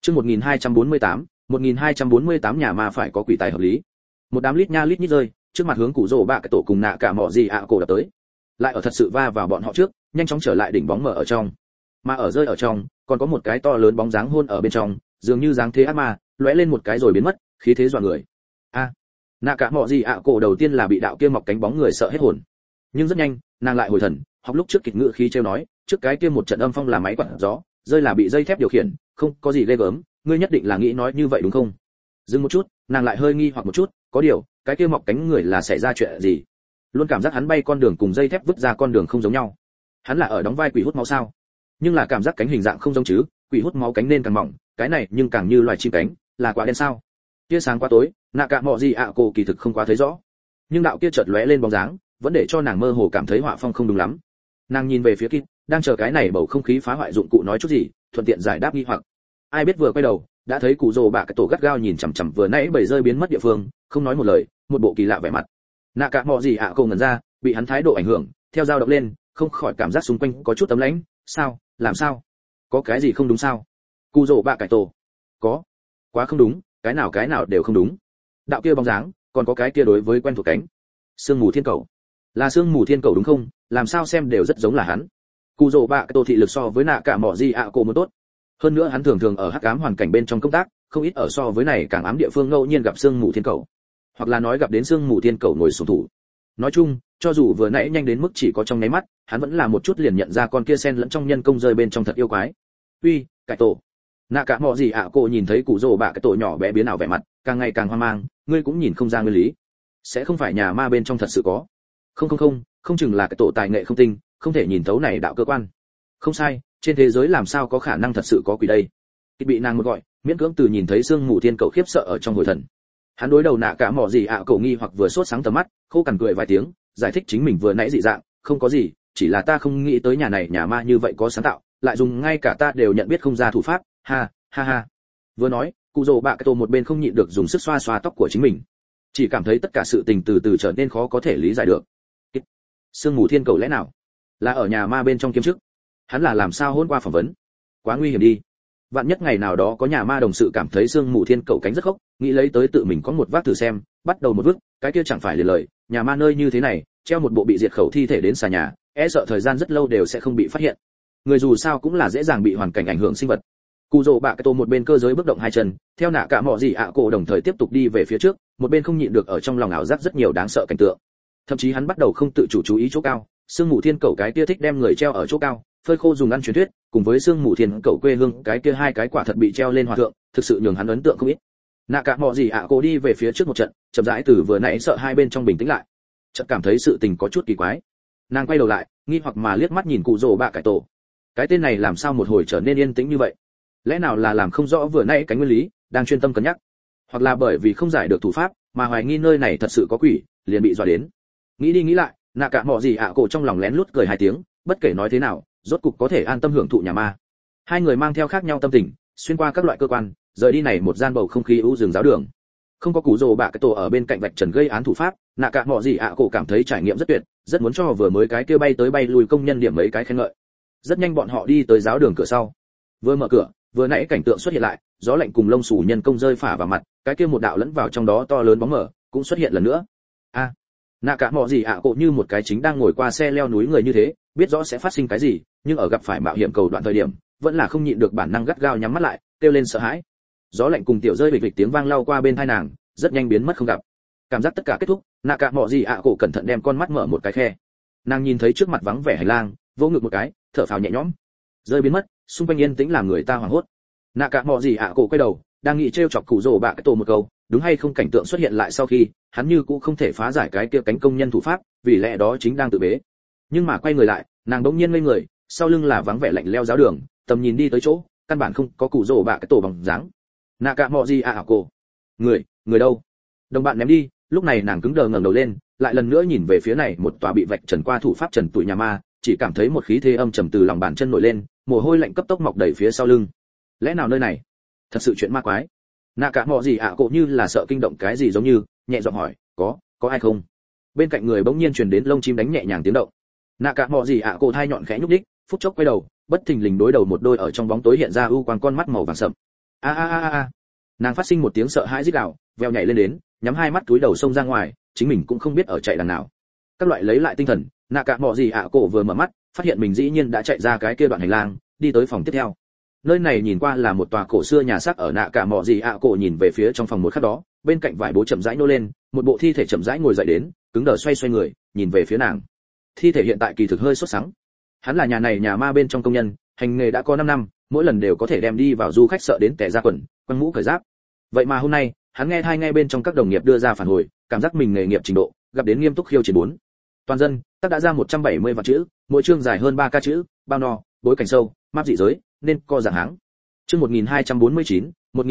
Chương 1248 nhà ma phải có quỷ tài hợp lý. Một đám lít nha lít nhít rơi, trước mặt hướng Cú Rồ Bạ cái tổ cùng nạ cả mọ gì ạ cổ đập tới. Lại ở thật sự va vào bọn họ trước, nhanh chóng trở lại đỉnh bóng mở ở trong. Mà ở rơi ở trong, còn có một cái to lớn bóng dáng hôn ở bên trong, dường như dáng thế ác ma, lóe lên một cái rồi biến mất, khí thế dọa người. Nạ cả mọ gì ạ cổ đầu tiên là bị đạo kia mọc cánh bóng người sợ hết hồn. Nhưng rất nhanh, nàng lại hồi thần, học lúc trước kịch ngữ khí trêu nói, trước cái kia một trận âm phong là máy quạt gió, rơi là bị dây thép điều khiển, không có gì ghê gớm, ngươi nhất định là nghĩ nói như vậy đúng không? Dừng một chút, nàng lại hơi nghi hoặc một chút, có điều, cái kia mọc cánh người là xảy ra chuyện gì? Luôn cảm giác hắn bay con đường cùng dây thép vứt ra con đường không giống nhau. Hắn là ở đóng vai quỷ hút máu sao? Nhưng là cảm giác cánh hình dạng không giống chứ, quỷ hút máu cánh nên càng mỏng, cái này nhưng càng như loài chim cánh, là quả đen sao? Tia sáng quá tối, nạ cả mọ gì ạ cổ kỳ thực không quá thấy rõ. Nhưng đạo kia chợt lóe lên bóng dáng, vẫn để cho nàng mơ hồ cảm thấy họa phong không đúng lắm. Nàng nhìn về phía Kit, đang chờ cái này bầu không khí phá hoại dụng cụ nói chút gì, thuận tiện giải đáp nghi hoặc. Ai biết vừa quay đầu, đã thấy Cú Rồ Bạ cái tổ gắt gao nhìn chằm chằm vừa nãy bầy rơi biến mất địa phương, không nói một lời, một bộ kỳ lạ vẻ mặt. Nạ cả mọ gì ạ cổ ngẩn ra, bị hắn thái độ ảnh hưởng, theo dao động lên, không khỏi cảm giác xung quanh có chút tấm lãnh. Sao? Làm sao? Có cái gì không đúng sao? Cú Rồ Bạ cái tổ. Có. Quá không đúng, cái nào đều không đúng. Đạo kia bóng dáng, còn có cái kia đối với quen thuộc cánh. Sương mù thiên cầu. Là sương mù thiên cầu đúng không? Làm sao xem đều rất giống là hắn. Cú Rồ Bạ cái tổ thị lực so với nạ cả mọ gì ạ cổ một tốt. Hơn nữa hắn thường thường ở hắc ám hoàn cảnh bên trong công tác, không ít ở so với này càng ám địa phương ngẫu nhiên gặp sương mù thiên cầu, hoặc là nói gặp đến sương mù thiên cầu ngồi xổm thủ. Nói chung, cho dù vừa nãy nhanh đến mức chỉ có trong nháy mắt, hắn vẫn là một chút liền nhận ra con kia sen lẫn trong nhân công rơi bên trong thật yêu quái. Uy, cải tổ. Nạ cả mọ gì ạ cô nhìn thấy Cú Rồ Bạ cái tổ nhỏ bé biến ảo vẻ mặt, càng ngày càng hoang mang, ngươi cũng nhìn không ra nguyên lý. Sẽ không phải nhà ma bên trong thật sự có? Không chừng là cái tổ tài nghệ không tinh, không thể nhìn thấu này đạo cơ quan. Không sai, trên thế giới làm sao có khả năng thật sự có quỷ đây? Kịch bị nàng một gọi, miễn cưỡng từ nhìn thấy sương mù thiên cầu khiếp sợ ở trong hồi thần. Hắn đối đầu nạ cả mọ gì ạ cậu nghi hoặc vừa sốt sáng tầm mắt, khô cằn cười vài tiếng, giải thích chính mình vừa nãy dị dạng, không có gì, chỉ là ta không nghĩ tới nhà này nhà ma như vậy có sáng tạo, lại dùng ngay cả ta đều nhận biết không ra thủ pháp, ha ha. Vừa nói, Cú Rồ Bạ cái tổ một bên không nhịn được dùng sức xoa xoa tóc của chính mình, chỉ cảm thấy tất cả sự tình từ từ trở nên khó có thể lý giải được. Sương mù thiên cầu lẽ nào là ở nhà ma bên trong kiêm chức? Hắn là làm sao hôn qua phỏng vấn? Quá nguy hiểm đi. Vạn nhất ngày nào đó có nhà ma đồng sự cảm thấy sương mù thiên cầu cánh rất khốc, nghĩ lấy tới tự mình có một vác thử xem, bắt đầu một vứt, cái kia chẳng phải liền lời, nhà ma nơi như thế này, treo một bộ bị diệt khẩu thi thể đến xà nhà, e sợ thời gian rất lâu đều sẽ không bị phát hiện. Người dù sao cũng là dễ dàng bị hoàn cảnh ảnh hưởng sinh vật. Cú Rồ Bạ cái tổ một bên cơ giới bước động hai chân, theo nạ cả mọ gì ạ cổ đồng thời tiếp tục đi về phía trước, một bên không nhịn được ở trong lòng ảo giác rất nhiều đáng sợ cảnh tượng. Thậm chí hắn bắt đầu không tự chủ chú ý chỗ cao, sương mù thiên cầu cái kia thích đem người treo ở chỗ cao, phơi khô dùng ăn truyền thuyết, cùng với sương mù thiên cầu quê hương cái kia hai cái quả thật bị treo lên hòa thượng, thực sự nhường hắn ấn tượng không ít. Nạ cả mọ gì ạ cổ đi về phía trước một trận, chậm rãi từ vừa nãy sợ hai bên trong bình tĩnh lại, chợt cảm thấy sự tình có chút kỳ quái. Nàng quay đầu lại, nghi hoặc mà liếc mắt nhìn Cú Rồ Bạ cái tổ. Cái tên này làm sao một hồi trở nên yên tĩnh như vậy? Lẽ nào là làm không rõ vừa nãy cái nguyên lý, đang chuyên tâm cân nhắc, hoặc là bởi vì không giải được thủ pháp mà hoài nghi nơi này thật sự có quỷ, liền bị dọa đến. Nghĩ đi nghĩ lại, nạ cả mọ gì ạ cổ trong lòng lén lút cười hai tiếng, bất kể nói thế nào, rốt cục có thể an tâm hưởng thụ nhà ma. Hai người mang theo khác nhau tâm tình, xuyên qua các loại cơ quan, rời đi này một gian bầu không khí u rừng giáo đường. Không có Cú Rồ Bạ cái tổ ở bên cạnh vạch trần gây án thủ pháp, nạ cả mọ gì ạ cổ cảm thấy trải nghiệm rất tuyệt, rất muốn cho vừa mới cái kia bay tới bay lui công nhân điểm mấy cái khen ngợi. Rất nhanh bọn họ đi tới giáo đường cửa sau. Vừa mở cửa, vừa nãy cảnh tượng xuất hiện lại, gió lạnh cùng lông xù nhân công rơi phả vào mặt, cái kia một đạo lẫn vào trong đó to lớn bóng mờ cũng xuất hiện lần nữa. Nạ cả mọ gì ạ cổ như một cái chính đang ngồi qua xe leo núi người như thế, biết rõ sẽ phát sinh cái gì, nhưng ở gặp phải mạo hiểm cầu đoạn thời điểm, vẫn là không nhịn được bản năng gắt gao nhắm mắt lại, kêu lên sợ hãi. Gió lạnh cùng tiểu rơi bịch bịch tiếng vang lao qua bên tai nàng, rất nhanh biến mất không gặp. Cảm giác tất cả kết thúc, nạ cả mọ gì ạ cổ cẩn thận đem con mắt mở một cái khe. Nàng nhìn thấy trước mặt vắng vẻ hành lang, vỗ ngực một cái, thở phào nhẹ nhõm. Rơi biến mất, xung quanh yên tĩnh làm người ta hoảng hốt. Nạ cả mọ gì ạ cổ quay đầu, đang nghĩ trêu chọc Cú Rồ Bạ cái tổ một câu, đúng hay không cảnh tượng xuất hiện lại sau khi hắn như cũng không thể phá giải cái kia cánh công nhân thủ pháp, vì lẽ đó chính đang tự bế. Nhưng mà quay người lại, nàng bỗng nhiên ngây người, sau lưng là vắng vẻ lạnh lẽo giáo đường, tầm nhìn đi tới chỗ, căn bản không có Cú Rồ Bạ cái tổ bằng dáng. Nạ cả mọ gì ạ cổ, người đâu? Đồng bạn ném đi, lúc này nàng cứng đờ ngẩng đầu lên, lại lần nữa nhìn về phía này một tòa bị vạch trần qua thủ pháp trần tuổi nhà ma, chỉ cảm thấy một khí thế âm trầm từ lòng bàn chân nổi lên, mồ hôi lạnh cấp tốc mọc đầy phía sau lưng. Lẽ nào nơi này thật sự chuyện ma quái? Nạ cả mọ gì ạ cổ như là sợ kinh động cái gì giống như, nhẹ giọng hỏi, có ai không? Bên cạnh người bỗng nhiên truyền đến lông chim đánh nhẹ nhàng tiếng động. Nạ cả mọ gì ạ cổ thai nhọn khẽ nhúc nhích, phút chốc quay đầu, bất thình lình đối đầu một đôi ở trong bóng tối hiện ra u quang con mắt màu vàng sậm. a a a a. Nàng phát sinh một tiếng sợ hãi rít gào, veo nhảy lên đến, nhắm hai mắt túi đầu xông ra ngoài, chính mình cũng không biết ở chạy đằng nào. Các loại lấy lại tinh thần, nạ cả mọ gì ạ cổ vừa mở mắt, phát hiện mình dĩ nhiên đã chạy ra cái kia đoạn hành lang, đi tới phòng tiếp theo. Nơi này nhìn qua là một tòa cổ xưa nhà xác, ở nạ cả mọ gì ạ cổ nhìn về phía trong phòng một khắc đó, bên cạnh vải bố chậm rãi nô lên, một bộ thi thể chậm rãi ngồi dậy đến, cứng đờ xoay xoay người, nhìn về phía nàng. Thi thể hiện tại kỳ thực hơi sốt sắng. Hắn là nhà này nhà ma bên trong công nhân, hành nghề đã có 5 năm, mỗi lần đều có thể đem đi vào du khách sợ đến tè ra quần, quăng mũ cởi giáp. Vậy mà hôm nay, hắn nghe bên trong các đồng nghiệp đưa ra phản hồi, cảm giác mình nghề nghiệp trình độ gặp đến nghiêm túc khiêu chiến 4. Toàn dân, tác đã ra 170 vạn chữ, mỗi chương dài hơn 3 ca chữ, bao no, bối cảnh sâu, map dị giới, nên co dạng háng. Chương 1249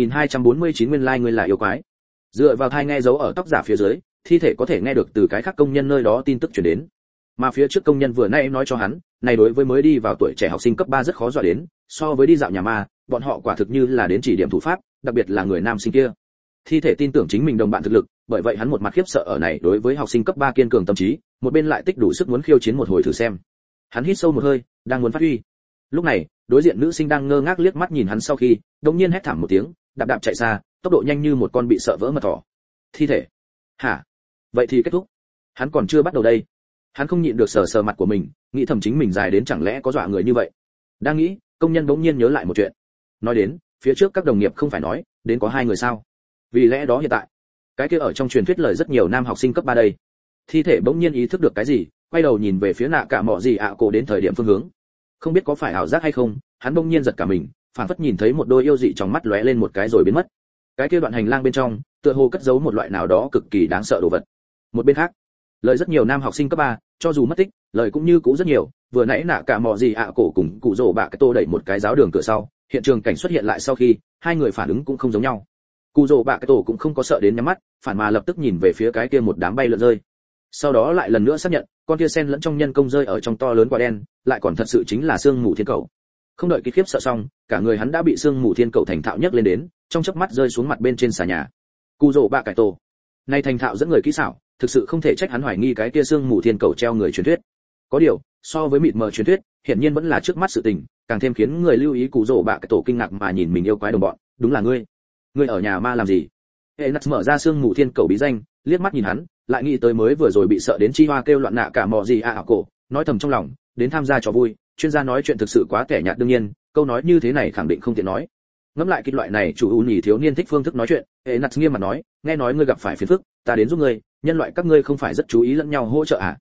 nguyên lai người là yêu quái. Dựa vào thai nghe dấu ở tóc giả phía dưới, thi thể có thể nghe được từ cái khác công nhân nơi đó tin tức truyền đến. Mà phía trước công nhân vừa nãy nói cho hắn, này đối với mới đi vào tuổi trẻ học sinh cấp 3 rất khó dọa đến, so với đi dạo nhà ma, bọn họ quả thực như là đến chỉ điểm thủ pháp, đặc biệt là người nam sinh kia. Thi thể tin tưởng chính mình đồng bạn thực lực, bởi vậy hắn một mặt khiếp sợ ở này đối với học sinh cấp 3 kiên cường tâm trí, một bên lại tích đủ sức muốn khiêu chiến một hồi thử xem. Hắn hít sâu một hơi, đang muốn phát huy. Lúc này, đối diện nữ sinh đang ngơ ngác liếc mắt nhìn hắn sau khi, đột nhiên hét thảm một tiếng, đạp đạp chạy xa, tốc độ nhanh như một con bị sợ vỡ mật thỏ. Thi thể? Hả? Vậy thì kết thúc. Hắn còn chưa bắt đầu đây. Hắn không nhịn được sờ mặt của mình, nghĩ thầm chính mình dài đến chẳng lẽ có dọa người như vậy. Đang nghĩ, công nhân bỗng nhiên nhớ lại một chuyện. Nói đến, phía trước các đồng nghiệp không phải nói, đến có 2 người sao? Vì lẽ đó hiện tại, cái kia ở trong truyền thuyết lời rất nhiều nam học sinh cấp 3 đây. Thi thể bỗng nhiên ý thức được cái gì, quay đầu nhìn về phía nạ cả mọ gì ạ cổ đến thời điểm phương hướng. Không biết có phải ảo giác hay không, hắn bỗng nhiên giật cả mình, phảng phất nhìn thấy một đôi yêu dị trong mắt lóe lên một cái rồi biến mất. Cái kia đoạn hành lang bên trong, tựa hồ cất giấu một loại nào đó cực kỳ đáng sợ đồ vật. Một bên khác, lời rất nhiều nam học sinh cấp 3, cho dù mất tích, lời cũng như cũ rất nhiều, vừa nãy nạ cả mọ gì ạ cổ cùng cụ rồ bạ cái tô đẩy một cái giáo đường cửa sau, hiện trường cảnh xuất hiện lại sau khi, hai người phản ứng cũng không giống nhau. Cụ rồ bạ cái tổ cũng không có sợ đến nhắm mắt, phản mà lập tức nhìn về phía cái kia một đám bay lượn rơi. Sau đó lại lần nữa xác nhận, con kia sen lẫn trong nhân công rơi ở trong to lớn quả đen, lại còn thật sự chính là xương mù thiên cầu. Không đợi kịp khiếp sợ xong, cả người hắn đã bị xương mù thiên cầu thành thạo nhấc lên đến, trong chớp mắt rơi xuống mặt bên trên xà nhà. Cụ rồ bạ cái tổ, nay thành thạo dẫn người kỹ xảo, thực sự không thể trách hắn hoài nghi cái kia xương mù thiên cầu treo người truyền thuyết. Có điều, so với mịt mờ truyền thuyết, hiển nhiên vẫn là trước mắt sự tình, càng thêm khiến người lưu ý cụ rồ bạ cái tổ kinh ngạc mà nhìn mình yêu quái đồng bọn, đúng là ngươi. Ngươi ở nhà ma làm gì? Enat mở ra xương mù thiên cầu bí danh, liếc mắt nhìn hắn, lại nghĩ tới mới vừa rồi bị sợ đến chi hoa kêu loạn nạ cả mò gì ạ cổ, nói thầm trong lòng, đến tham gia trò vui, chuyên gia nói chuyện thực sự quá kẻ nhạt đương nhiên, câu nói như thế này khẳng định không tiện nói. Ngẫm lại kịch loại này chủ ưu nhì thiếu niên thích phương thức nói chuyện, Enat nghiêm mặt nói, nghe nói ngươi gặp phải phiền phức, ta đến giúp ngươi, nhân loại các ngươi không phải rất chú ý lẫn nhau hỗ trợ à?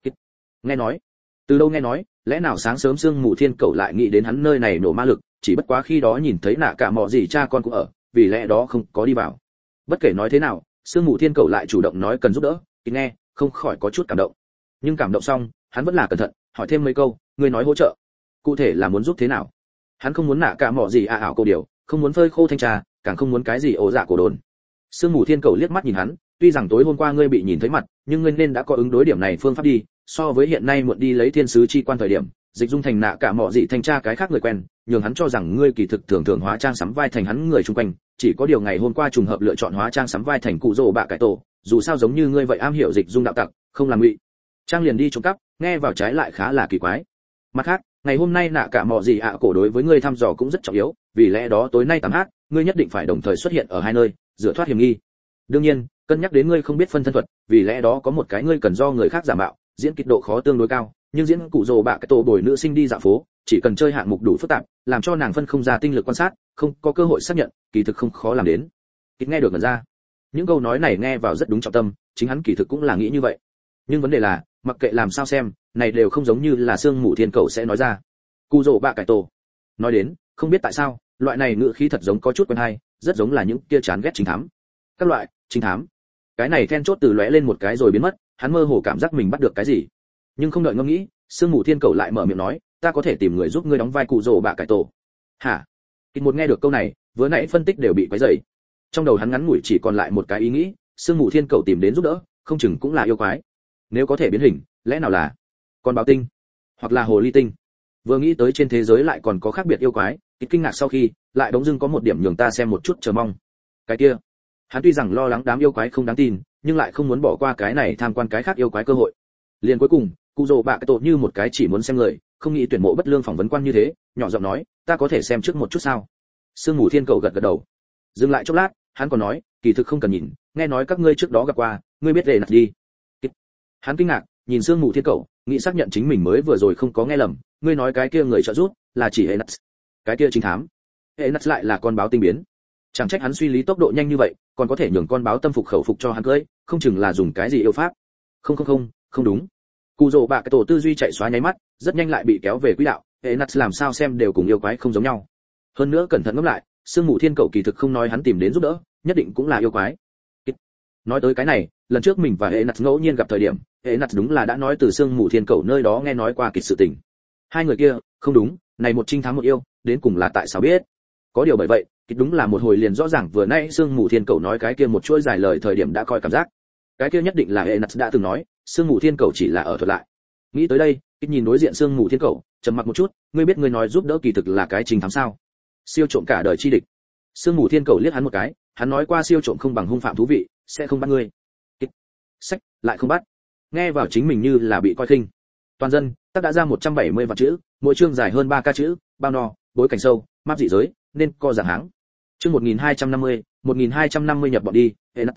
Nghe nói? Từ đâu nghe nói, lẽ nào sáng sớm xương mù thiên cầu lại nghĩ đến hắn nơi này nổ ma lực, chỉ bất quá khi đó nhìn thấy nạ cả mò gì cha con cũng ở, vì lẽ đó không có đi vào. Bất kể nói thế nào, sương mù thiên cầu lại chủ động nói cần giúp đỡ, thì nghe không khỏi có chút cảm động. Nhưng cảm động xong, hắn vẫn là cẩn thận, hỏi thêm mấy câu, người nói hỗ trợ, cụ thể là muốn giúp thế nào? Hắn không muốn nạ cả mọ gì ảo câu điều, không muốn phơi khô thanh trà, càng không muốn cái gì ổ dạ cổ đồn. Sương mù thiên cầu liếc mắt nhìn hắn, tuy rằng tối hôm qua ngươi bị nhìn thấy mặt, nhưng ngươi nên đã có ứng đối điểm này phương pháp đi, so với hiện nay muộn đi lấy thiên sứ chi quan thời điểm, dịch dung thành nạ cả mọ gì thanh tra cái khác người quen, nhường hắn cho rằng ngươi kỳ thực thường hóa trang sắm vai thành hắn người chung quanh, chỉ có điều ngày hôm qua trùng hợp lựa chọn hóa trang sắm vai thành cụ rồ bạ cải tổ, dù sao giống như ngươi vậy am hiểu dịch dung đạo tặc, không làm ngụy trang liền đi trộm cắp, nghe vào trái lại khá là kỳ quái. Mặt khác, ngày hôm nay nạ cả mọ gì cổ đối với ngươi thăm dò cũng rất trọng yếu, vì lẽ đó tối nay 8h, ngươi nhất định phải đồng thời xuất hiện ở hai nơi, rửa thoát hiểm nghi. Đương nhiên, cân nhắc đến ngươi không biết phân thân thuật, vì lẽ đó có một cái ngươi cần do người khác giả mạo, diễn kịch độ khó tương đối cao, nhưng diễn cụ rồ bạ cái tổ bồi nữ sinh đi dạo phố, chỉ cần chơi hạng mục đủ phức tạp, làm cho nàng phân không ra tinh lực quan sát, không có cơ hội xác nhận, kỳ thực không khó làm đến. Kịch nghe được ngẩn ra. Những câu nói này nghe vào rất đúng trọng tâm, chính hắn kỳ thực cũng là nghĩ như vậy. Nhưng vấn đề là, mặc kệ làm sao xem, này đều không giống như là xương mù thiên cầu sẽ nói ra. Cụ rồ bạ cải tổ. Nói đến, không biết tại sao, loại này ngữ khí thật giống có chút quen hay, rất giống là những kia chán ghét trinh thám. Các loại trinh thám. Cái này then chốt từ lóe lên một cái rồi biến mất, hắn mơ hồ cảm giác mình bắt được cái gì. Nhưng không đợi ngẫm nghĩ, sương mù thiên cầu lại mở miệng nói, ta có thể tìm người giúp ngươi đóng vai cụ rồ bạ cải tổ. Hả? Kịch một nghe được câu này, vừa nãy phân tích đều bị quấy rầy. Trong đầu hắn ngắn ngủi chỉ còn lại một cái ý nghĩ, sương mù thiên cầu tìm đến giúp đỡ, không chừng cũng là yêu quái. Nếu có thể biến hình, lẽ nào là con báo tinh, hoặc là hồ ly tinh? Vừa nghĩ tới trên thế giới lại còn có khác biệt yêu quái, kịch kinh ngạc sau khi, lại đống dưng có một điểm nhường ta xem một chút chờ mong. Cái kia, hắn tuy rằng lo lắng đám yêu quái không đáng tin, nhưng lại không muốn bỏ qua cái này tham quan cái khác yêu quái cơ hội. Liền cuối cùng, cụ rồ bạ cái tổ như một cái chỉ muốn xem người, không nghĩ tuyển mộ bất lương phỏng vấn quan như thế, nhỏ giọng nói, ta có thể xem trước một chút sao? Sương Mù Thiên Cầu gật gật đầu. Dừng lại chốc lát, hắn còn nói, kỳ thực không cần nhìn, nghe nói các ngươi trước đó gặp qua, ngươi biết Enats đi. Hắn kinh ngạc, nhìn Sương Mù Thiên Cầu, nghĩ xác nhận chính mình mới vừa rồi không có nghe lầm, ngươi nói cái kia người trợ giúp là chỉ Enats. Cái kia trinh thám. Enats lại là con báo tinh biến. Chẳng trách hắn suy lý tốc độ nhanh như vậy, còn có thể nhường con báo tâm phục khẩu phục cho hắn cưỡi, không chừng là dùng cái gì yêu pháp. Không đúng. Cù Dỗ Bạ cái tổ tư duy chạy xóa nháy mắt, rất nhanh lại bị kéo về quỹ đạo, Enats làm sao xem đều cùng yêu quái không giống nhau. Hơn nữa cẩn thận ngẫm lại, Sương Mù Thiên Cầu kỳ thực không nói hắn tìm đến giúp đỡ, nhất định cũng là yêu quái. Nói tới cái này, lần trước mình và Enats ngẫu nhiên gặp thời điểm, Enats đúng là đã nói từ Sương Mù Thiên Cầu nơi đó nghe nói qua kịch sự tình. Hai người kia, không đúng, này một trinh thám một yêu, đến cùng là tại sao biết? Có điều bởi vậy, kịch đúng là một hồi liền rõ ràng vừa nãy Sương Mù Thiên Cầu nói cái kia một chuỗi dài lời thời điểm đã coi cảm giác. Cái kia nhất định là Enats đã từng nói, Sương Mù Thiên Cầu chỉ là ở thuật lại. Nghĩ tới đây, kịch nhìn đối diện Sương Mù Thiên Cầu, trầm mặc một chút, ngươi biết ngươi nói giúp đỡ kỳ thực là cái trinh thám sao? Siêu trộm cả đời chi địch. Sương Mù Thiên Cầu liếc hắn một cái, hắn nói qua siêu trộm không bằng hung phạm thú vị, sẽ không bắt ngươi. Sách, lại không bắt. Nghe vào chính mình như là bị coi khinh. Toàn dân, tác đã ra 170 vạn chữ, mỗi chương dài hơn 3 ca chữ, bao no, bối cảnh sâu, map dị giới, nên co giảng háng. Chương 1250 nhập bọn đi,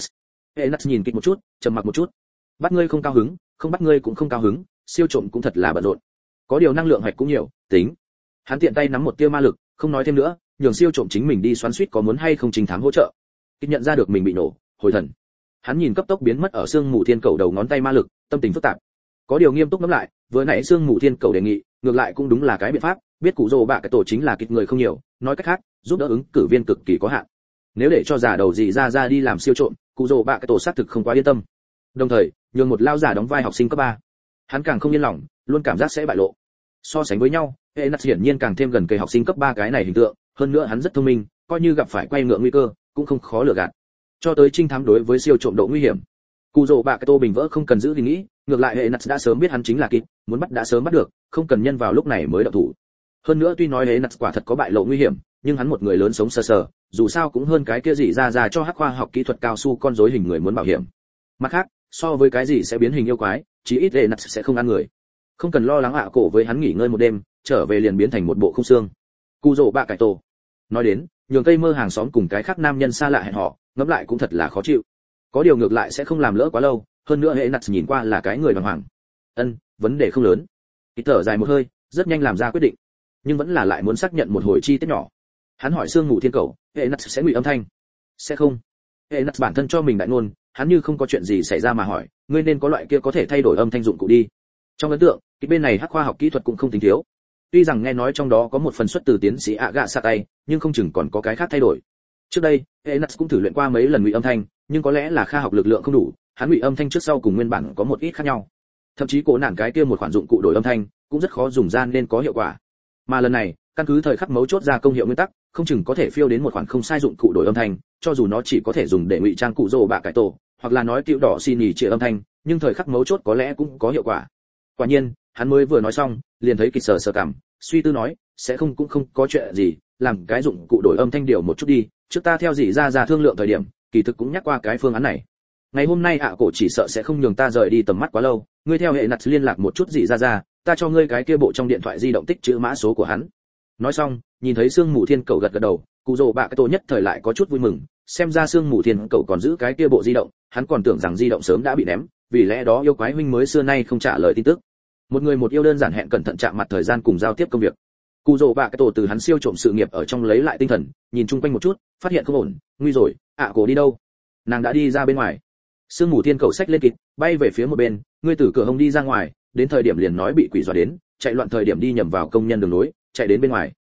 Enats nhìn kịch một chút, trầm mặc một chút. Bắt ngươi không cao hứng, không bắt ngươi cũng không cao hứng, siêu trộm cũng thật là bận rộn. Có điều năng lượng hoạch cũng nhiều, tính. Hắn tiện tay nắm một tia ma lực, không nói thêm nữa, nhường siêu trộm chính mình đi xoắn xuýt có muốn hay không trình thám hỗ trợ. Kịch nhận ra được mình bị nổ, hồi thần. Hắn nhìn cấp tốc biến mất ở Sương Mù Thiên Cầu đầu ngón tay ma lực, tâm tình phức tạp. Có điều nghiêm túc ngẫm lại, vừa nãy Sương Mù Thiên Cầu đề nghị, ngược lại cũng đúng là cái biện pháp, biết Cù Dỗ Bạ cái tổ chính là kịch người không nhiều, nói cách khác, giúp đỡ ứng cử viên cực kỳ có hạn. Nếu để cho giả đầu gì ra đi làm siêu trộm, Cù Dỗ Bạ cái tổ xác thực không quá yên tâm. Đồng thời, nhường một lao giả đóng vai học sinh cấp 3. Hắn càng không yên lòng, luôn cảm giác sẽ bại lộ. So sánh với nhau, Enats hiển nhiên càng thêm gần kề học sinh cấp 3 cái này hình tượng, hơn nữa hắn rất thông minh, coi như gặp phải quay ngựa nguy cơ, cũng không khó lừa gạt. Cho tới trinh thám đối với siêu trộm độ nguy hiểm, Cù Dỗ Bạ cái tổ bình vỡ không cần giữ gìn nghĩ, ngược lại Enats đã sớm biết hắn chính là kịp, muốn bắt đã sớm bắt được, không cần nhân vào lúc này mới động thủ. Hơn nữa tuy nói Enats quả thật có bại lộ nguy hiểm, nhưng hắn một người lớn sống sờ sờ, dù sao cũng hơn cái kia gì ra cho hắc khoa học kỹ thuật cao su con rối hình người muốn bảo hiểm. Mặt khác, so với cái gì sẽ biến hình yêu quái, chí ít Enats sẽ không ăn người. Không cần lo lắng ạ cổ với hắn nghỉ ngơi một đêm, trở về liền biến thành một bộ không xương. Cù Dỗ Bạ cái tổ. Nói đến, nhường cây mơ hàng xóm cùng cái khác nam nhân xa lạ hẹn họ, ngẫm lại cũng thật là khó chịu. Có điều ngược lại sẽ không làm lỡ quá lâu, hơn nữa Enats nhìn qua là cái người bàng hoàng. Vấn đề không lớn. Ít thở dài một hơi, rất nhanh làm ra quyết định, nhưng vẫn là lại muốn xác nhận một hồi chi tiết nhỏ. Hắn hỏi Sương Mù Thiên Cầu, Enats sẽ ngụy âm thanh? Sẽ không. Enats bản thân cho mình đại ngôn, hắn như không có chuyện gì xảy ra mà hỏi, ngươi nên có loại kia có thể thay đổi âm thanh dụng cụ đi. Trong ấn tượng, cái bên này hắc khoa học kỹ thuật cũng không tính thiếu. Tuy rằng nghe nói trong đó có một phần xuất từ tiến sĩ Agasatay, nhưng không chừng còn có cái khác thay đổi. Trước đây, Enats cũng thử luyện qua mấy lần ngụy âm thanh, nhưng có lẽ là kha học lực lượng không đủ, hắn ngụy âm thanh trước sau cùng nguyên bản có một ít khác nhau. Thậm chí cố nản cái kia một khoản dụng cụ đổi âm thanh, cũng rất khó dùng ra nên có hiệu quả. Mà lần này, căn cứ thời khắc mấu chốt ra công hiệu nguyên tắc, không chừng có thể phiêu đến một khoản không sai dụng cụ đổi âm thanh, cho dù nó chỉ có thể dùng để ngụy trang Cù Dỗ Bạ cái tổ, hoặc là nói tiểu đỏ xin nhì chỉ âm thanh, nhưng thời khắc mấu chốt có lẽ cũng có hiệu quả. Quả nhiên, hắn mới vừa nói xong, liền thấy kịch sờ cảm, suy tư nói, sẽ không cũng không có chuyện gì, làm cái dụng cụ đổi âm thanh điều một chút đi, trước ta theo gì ra thương lượng thời điểm, kỳ thực cũng nhắc qua cái phương án này. Ngày hôm nay ạ cổ chỉ sợ sẽ không nhường ta rời đi tầm mắt quá lâu, ngươi theo hệ nặt liên lạc một chút gì ra, ta cho ngươi cái kia bộ trong điện thoại di động tích trữ mã số của hắn. Nói xong, nhìn thấy Sương Mù Thiên Cầu gật gật đầu, Cù Dỗ Bạ cái tổ nhất thời lại có chút vui mừng, xem ra Sương Mù Thiên Cầu còn giữ cái kia bộ di động, hắn còn tưởng rằng di động sớm đã bị ném, vì lẽ đó yêu quái huynh mới xưa nay không trả lời tin tức. Một người một yêu đơn giản hẹn cẩn thận chạm mặt thời gian cùng giao tiếp công việc. Cù Dỗ Bạ cái tổ từ hắn siêu trộm sự nghiệp ở trong lấy lại tinh thần, nhìn chung quanh một chút, phát hiện không ổn, nguy rồi, cổ đi đâu? Nàng đã đi ra bên ngoài. Sương Mù Thiên Cầu xách lên kịch, bay về phía một bên, ngươi từ cửa hông đi ra ngoài, đến thời điểm liền nói bị quỷ dọa đến, chạy loạn thời điểm đi nhầm vào công nhân đường nối, chạy đến bên ngoài.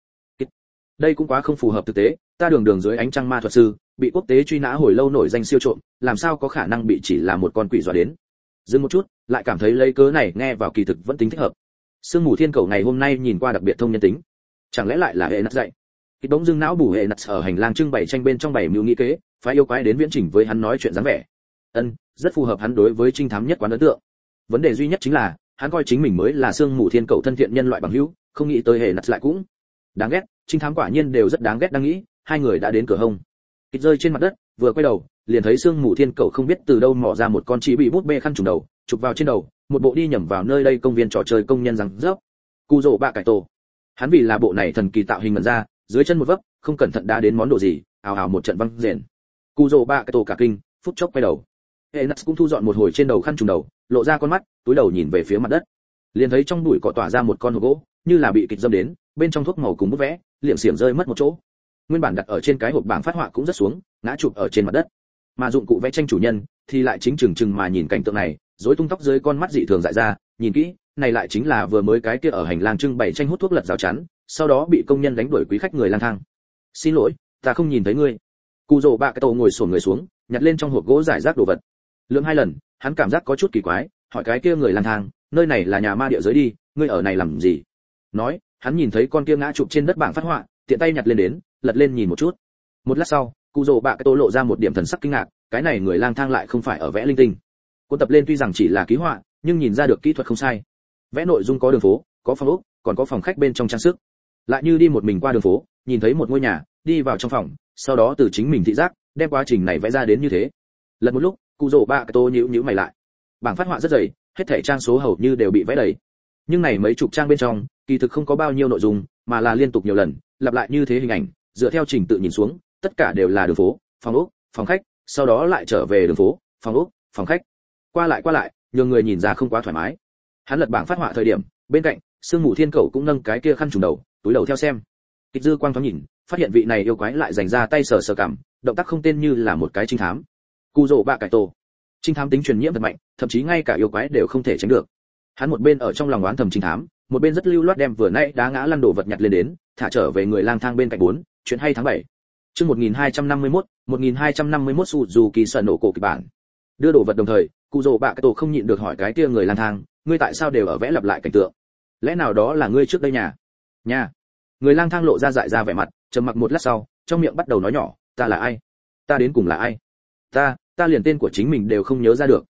Đây cũng quá không phù hợp thực tế, ta đường dưới ánh trăng ma thuật sư, bị quốc tế truy nã hồi lâu nổi danh siêu trộm, làm sao có khả năng bị chỉ là một con quỷ dọa đến. Dừng một chút, lại cảm thấy lấy cớ này nghe vào kỳ thực vẫn tính thích hợp. Sương Mù Thiên Cầu ngày hôm nay nhìn qua đặc biệt thông nhân tính, chẳng lẽ lại là hệ nặt dạy. Kịch bỗng dưng não bù hệ nặt ở hành lang trưng bày tranh bên trong bảy mưu nghĩ kế, phải yêu quái đến viễn chỉnh với hắn nói chuyện dáng vẻ. Rất phù hợp hắn đối với trinh thám nhất quán ấn tượng. Vấn đề duy nhất chính là, hắn coi chính mình mới là Sương Mù Thiên Cầu thân thiện nhân loại bằng hữu, không nghĩ tới hệ nặt lại cũng đáng ghét. Trinh thám quả nhiên đều rất đáng ghét đang nghĩ, hai người đã đến cửa hông. Kịch rơi trên mặt đất, vừa quay đầu, liền thấy Sương Mù Thiên Cầu không biết từ đâu mò ra một con chỉ bị bút bê khăn trùm đầu, chụp vào trên đầu, một bộ đi nhầm vào nơi đây công viên trò chơi công nhân rằng rớp. Cù Dỗ Bạ cái tổ. Hắn vì là bộ này thần kỳ tạo hình ngẩn ra, dưới chân một vấp, không cẩn thận đá đến món đồ gì, ào ào một trận văng rền. Cú rồ bạ cái tổ cả kinh, phút chốc quay đầu. Enas cũng thu dọn một hồi trên đầu khăn trùm đầu, lộ ra con mắt, túi đầu nhìn về phía mặt đất. Liền thấy trong bụi cỏ tỏa ra một con hộp gỗ, như là bị kịch dâm đến, bên trong thuốc màu cùng bút vẽ, liệng xiềng rơi mất một chỗ. Nguyên bản đặt ở trên cái hộp bảng phát họa cũng rất xuống, ngã chụp ở trên mặt đất. Mà dụng cụ vẽ tranh chủ nhân thì lại chính chừng mà nhìn cảnh tượng này, rối tung tóc dưới con mắt dị thường dại ra, nhìn kỹ, này lại chính là vừa mới cái kia ở hành lang trưng bày tranh hút thuốc lật rào chắn, sau đó bị công nhân đánh đuổi quý khách người lang thang. Xin lỗi, ta không nhìn thấy ngươi. Cù rồ bạ cái tổ ngồi xổm người xuống, nhặt lên trong hộp gỗ giải rác đồ vật. Lượm 2 lần, hắn cảm giác có chút kỳ quái, hỏi cái kia người lang thang, nơi này là nhà ma địa giới đi, ngươi ở này làm gì? Nói, hắn nhìn thấy con kia ngã chụp trên đất bảng phát họa, tiện tay nhặt lên đến, lật lên nhìn một chút. Một lát sau, Cù rồ bạ cái tổ lộ ra một điểm thần sắc kinh ngạc, cái này người lang thang lại không phải ở vẽ linh tinh. Cuốn tập lên tuy rằng chỉ là ký họa, nhưng nhìn ra được kỹ thuật không sai. Vẽ nội dung có đường phố, có phòng ốc, còn có phòng khách bên trong trang sức. Lại như đi một mình qua đường phố, nhìn thấy một ngôi nhà, đi vào trong phòng, sau đó từ chính mình thị giác, đem quá trình này vẽ ra đến như thế. Lật một lúc, Cù rồ bạ cái tổ nhíu mày lại. Bảng phát họa rất dày, hết thảy trang số hầu như đều bị vẽ đầy. Nhưng này mấy chục trang bên trong, kỳ thực không có bao nhiêu nội dung, mà là liên tục nhiều lần, lặp lại như thế hình ảnh, dựa theo trình tự nhìn xuống, tất cả đều là đường phố, phòng ốc, phòng khách, sau đó lại trở về đường phố, phòng ốc, phòng khách. Qua lại, nhường người nhìn ra không quá thoải mái. Hắn lật bảng phát họa thời điểm, bên cạnh, Sương Mù Thiên Cẩu cũng nâng cái kia khăn trùm đầu, túi đầu theo xem. Kịch dư quang thoáng nhìn, phát hiện vị này yêu quái lại dành ra tay sờ sờ cằm, động tác không tên như là một cái trinh thám. Cù rồ bạ cải tổ. Trinh thám tính truyền nhiễm thật mạnh, thậm chí ngay cả yêu quái đều không thể tránh được. Hắn một bên ở trong lòng oán thầm trinh thám, một bên rất lưu loát đem vừa nãy đá ngã lăn đổ vật nhặt lên đến, thả trở về người lang thang bên cạnh 4, chuyện hay tháng 7. Chương 1251 Suzuki Sơn nổ cổ kịch bản. Đưa đồ vật đồng thời, Cù rồ bạ cái tổ không nhịn được hỏi cái kia người lang thang, ngươi tại sao đều ở vẽ lặp lại cảnh tượng? Lẽ nào đó là ngươi trước đây nhà? Người lang thang lộ ra dại ra vẻ mặt, trầm mặc một lát sau, trong miệng bắt đầu nói nhỏ, ta là ai? Ta đến cùng là ai? Ta liền tên của chính mình đều không nhớ ra được.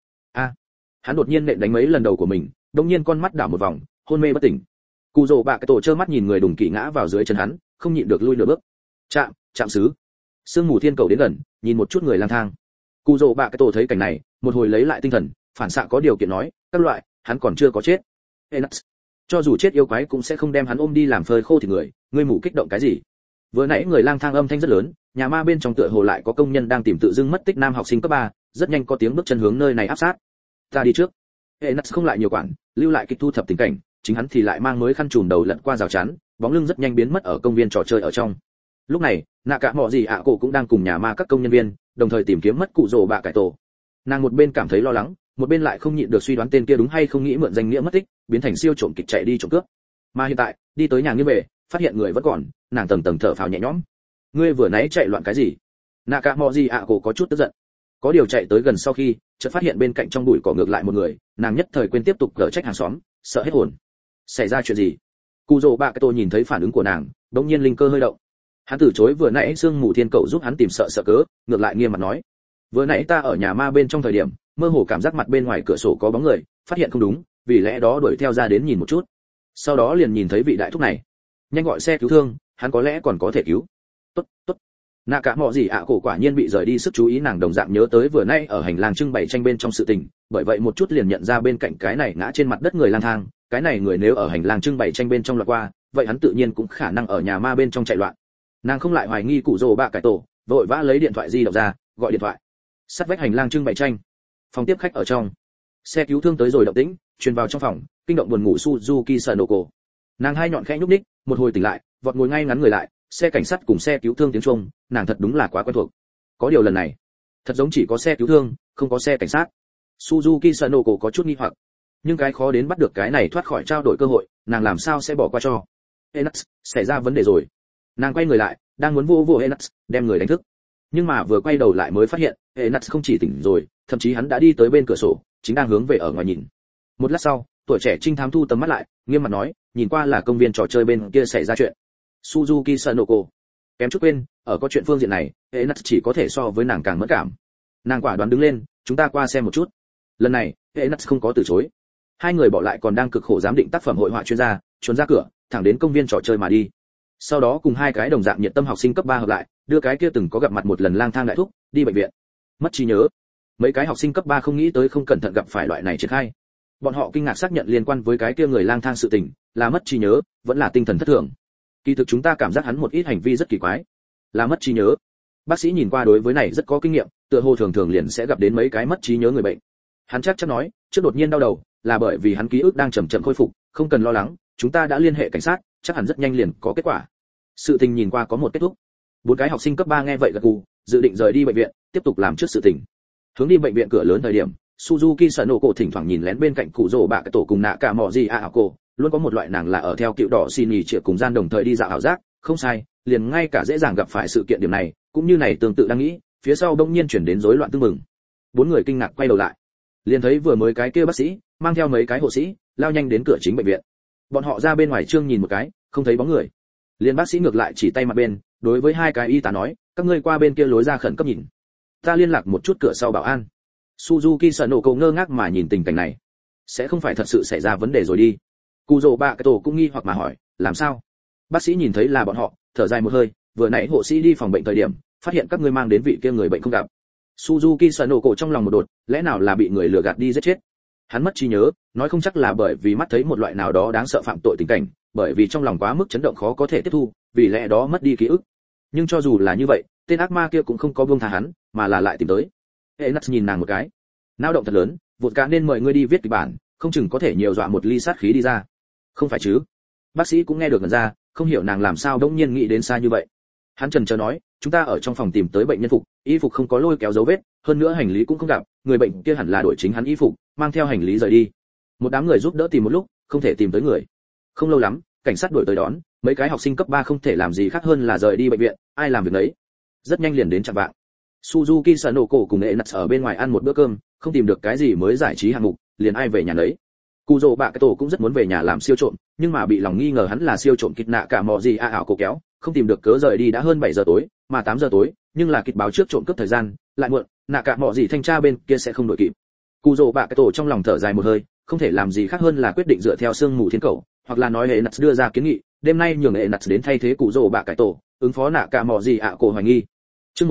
Hắn đột nhiên nện đánh mấy lần đầu của mình, đột nhiên con mắt đảo một vòng, hôn mê bất tỉnh. Cù rồ bạ cái tổ trơ mắt nhìn người đùng kỵ ngã vào dưới chân hắn, không nhịn được lui nửa bước. Chạm xứ. Sương Mù Thiên Cầu đến gần, nhìn một chút người lang thang. Cù rồ bạ cái tổ thấy cảnh này, một hồi lấy lại tinh thần, phản xạ có điều kiện nói, các loại, hắn còn chưa có chết. Enas, cho dù chết yêu quái cũng sẽ không đem hắn ôm đi làm phơi khô thì người, ngươi mù kích động cái gì? Vừa nãy người lang thang âm thanh rất lớn, nhà ma bên trong tựa hồ lại có công nhân đang tìm tự dưng mất tích nam học sinh cấp 3, rất nhanh có tiếng bước chân hướng nơi này áp sát. Ta đi trước. Enas không lại nhiều quản, lưu lại kịch thu thập tình cảnh, chính hắn thì lại mang mới khăn trùm đầu lật qua rào chắn, bóng lưng rất nhanh biến mất ở công viên trò chơi ở trong. Lúc này, nạ cả mọ gì ạ cổ cũng đang cùng nhà ma các công nhân viên, đồng thời tìm kiếm mất cụ rồ bạ cải tổ. Nàng một bên cảm thấy lo lắng, một bên lại không nhịn được suy đoán tên kia đúng hay không nghĩ mượn danh nghĩa mất tích, biến thành siêu trộm kịch chạy đi trộm cướp. Mà hiện tại, đi tới nhà nghiêng về, phát hiện người vẫn còn, nàng tầng tầng thở phào nhẹ nhõm. Ngươi vừa nãy chạy loạn cái gì? Nạ cả mọ gì ạ cổ có chút tức giận. Có điều chạy tới gần sau khi, chợt phát hiện bên cạnh trong bụi cỏ ngược lại một người, nàng nhất thời quên tiếp tục cở trách hàng xóm, sợ hết hồn. Xảy ra chuyện gì? Cù rồ bạ cái tổ nhìn thấy phản ứng của nàng, đống nhiên linh cơ hơi động. Hắn từ chối vừa nãy Sương Mù Thiên Cẩu giúp hắn tìm sợ cớ, ngược lại nghiêm mặt nói, vừa nãy ta ở nhà ma bên trong thời điểm, mơ hồ cảm giác mặt bên ngoài cửa sổ có bóng người, phát hiện không đúng, vì lẽ đó đuổi theo ra đến nhìn một chút. Sau đó liền nhìn thấy vị đại thúc này, nhanh gọi xe cứu thương, hắn có lẽ còn có thể cứu. Tốt. Nạ cả mọ gì ạ cổ quả nhiên bị rời đi sức chú ý, nàng đồng dạng nhớ tới vừa nãy ở hành lang trưng bày tranh bên trong sự tình, bởi vậy một chút liền nhận ra bên cạnh cái này ngã trên mặt đất người lang thang, cái này người nếu ở hành lang trưng bày tranh bên trong lọt qua, vậy hắn tự nhiên cũng khả năng ở nhà ma bên trong chạy loạn. Nàng không lại hoài nghi cụ rồ bạ cải tổ, vội vã lấy điện thoại di động ra, gọi điện thoại. Sát vách hành lang trưng bày tranh, phòng tiếp khách ở trong. Xe cứu thương tới rồi động tĩnh, truyền vào trong phòng, kinh động buồn ngủ Suzuki Sanoko. Nàng hai nhọn khẽ nhúc nhích, một hồi tỉnh lại, vọt ngồi ngay ngắn người lại, xe cảnh sát cùng xe cứu thương tiếng chuông, nàng thật đúng là quá quen thuộc. Có điều lần này, thật giống chỉ có xe cứu thương, không có xe cảnh sát. Suzuki Sanoko có chút nghi hoặc, nhưng cái khó đến bắt được cái này thoát khỏi trao đổi cơ hội, nàng làm sao sẽ bỏ qua cho. Enas, xảy ra vấn đề rồi. Nàng quay người lại, đang muốn vô Enas, đem người đánh thức. Nhưng mà vừa quay đầu lại mới phát hiện, Enas không chỉ tỉnh rồi, thậm chí hắn đã đi tới bên cửa sổ, chính đang hướng về ở ngoài nhìn. Một lát sau, tuổi trẻ trinh thám thu tầm mắt lại, nghiêm mặt nói, nhìn qua là công viên trò chơi bên kia xảy ra chuyện. Suzuki Sanoko, kém chút quên, ở có chuyện phương diện này, Enas chỉ có thể so với nàng càng mẫn cảm. Nàng quả đoán đứng lên, chúng ta qua xem một chút. Lần này, Enas không có từ chối. Hai người bỏ lại còn đang cực khổ giám định tác phẩm hội họa chuyên gia, trốn ra cửa, thẳng đến công viên trò chơi mà đi. Sau đó cùng hai cái đồng dạng nhiệt tâm học sinh cấp 3 hợp lại, đưa cái kia từng có gặp mặt một lần lang thang đại thúc đi bệnh viện. Mất trí nhớ. Mấy cái học sinh cấp 3 không nghĩ tới không cẩn thận gặp phải loại này triển khai. Bọn họ kinh ngạc xác nhận liên quan với cái kia người lang thang sự tình, là mất trí nhớ, vẫn là tinh thần thất thường. Kỳ thực chúng ta cảm giác hắn một ít hành vi rất kỳ quái, là mất trí nhớ. Bác sĩ nhìn qua đối với này rất có kinh nghiệm, tựa hồ thường thường liền sẽ gặp đến mấy cái mất trí nhớ người bệnh. Hắn chắc chắn nói, trước đột nhiên đau đầu, là bởi vì hắn ký ức đang chậm chậm khôi phục, không cần lo lắng, chúng ta đã liên hệ cảnh sát, chắc hẳn rất nhanh liền có kết quả. Sự tình nhìn qua có một kết thúc. Bốn cái học sinh cấp 3 nghe vậy gật gù, dự định rời đi bệnh viện, tiếp tục làm trước sự tình. Hướng đi bệnh viện cửa lớn thời điểm, Suzuki Sanoko thỉnh thoảng nhìn lén bên cạnh cụ rồ bạ cái tổ cùng nạ cả mọ gì cô, luôn có một loại nàng là ở theo cựu đỏ xin nhì triệu cùng gian đồng thời đi dạo ảo giác, không sai, liền ngay cả dễ dàng gặp phải sự kiện điểm này, cũng như này tương tự đang nghĩ, phía sau đông nhiên chuyển đến rối loạn tương mừng. Bốn người kinh ngạc quay đầu lại, liền thấy vừa mới cái kia bác sĩ mang theo mấy cái hộ sĩ lao nhanh đến cửa chính bệnh viện. Bọn họ ra bên ngoài trương nhìn một cái, không thấy bóng người. Liền bác sĩ ngược lại chỉ tay mặt bên, đối với hai cái y tá nói, các ngươi qua bên kia lối ra khẩn cấp nhìn, ta liên lạc một chút cửa sau bảo an. Suzuki Sanoko ngơ ngác mà nhìn tình cảnh này, sẽ không phải thật sự xảy ra vấn đề rồi đi. Kuzo bạ cái tổ cũng nghi hoặc mà hỏi, làm sao? Bác sĩ nhìn thấy là bọn họ, thở dài một hơi, vừa nãy hộ sĩ đi phòng bệnh thời điểm, phát hiện các ngươi mang đến vị kia người bệnh không gặp. Suzuki Sanoko trong lòng một đột, lẽ nào là bị người lừa gạt đi giết chết? Hắn mất trí nhớ, nói không chắc là bởi vì mắt thấy một loại nào đó đáng sợ phạm tội tình cảnh, bởi vì trong lòng quá mức chấn động khó có thể tiếp thu, vì lẽ đó mất đi ký ức. Nhưng cho dù là như vậy, tên ác ma kia cũng không có buông tha hắn, mà là lại tìm tới. Enas nhìn nàng một cái, nao động thật lớn, vụt cả nên mời ngươi đi viết kịch bản, không chừng có thể nhiều dọa một ly sát khí đi ra. Không phải chứ? Bác sĩ cũng nghe được gần ra, không hiểu nàng làm sao đống nhiên nghĩ đến xa như vậy. Hắn chần chờ nói, chúng ta ở trong phòng tìm tới bệnh nhân phục, y phục không có lôi kéo dấu vết, hơn nữa hành lý cũng không gặp, người bệnh kia hẳn là đổi chính hắn y phục, mang theo hành lý rời đi. Một đám người giúp đỡ tìm một lúc, không thể tìm tới người. Không lâu lắm, cảnh sát đuổi tới đón, mấy cái học sinh cấp 3 không thể làm gì khác hơn là rời đi bệnh viện, ai làm việc đấy. Rất nhanh liền đến chạng vạng. Suzuki Sanoko cùng Enas ở bên ngoài ăn một bữa cơm, không tìm được cái gì mới giải trí hạng mục, liền ai về nhà nấy. Kuzo bạ cái tổ cũng rất muốn về nhà làm siêu trộm, nhưng mà bị lòng nghi ngờ hắn là siêu trộm kịch nạ cả mọ gì ảo cổ kéo, không tìm được cớ rời đi đã hơn 7 giờ tối, mà 8 giờ tối, nhưng là kịch báo trước trộm cướp thời gian, lại muộn, nạ cả mọ gì thanh tra bên kia sẽ không đuổi kịp. Kuzo bạ cái tổ trong lòng thở dài một hơi, không thể làm gì khác hơn là quyết định dựa theo sương mù thiên cầu, hoặc là nói Enas đưa ra kiến nghị, đêm nay nhường Enas đến thay thế Kuzo bạ cái tổ, ứng phó nạ cả mọ gì cổ hoài nghi. Chương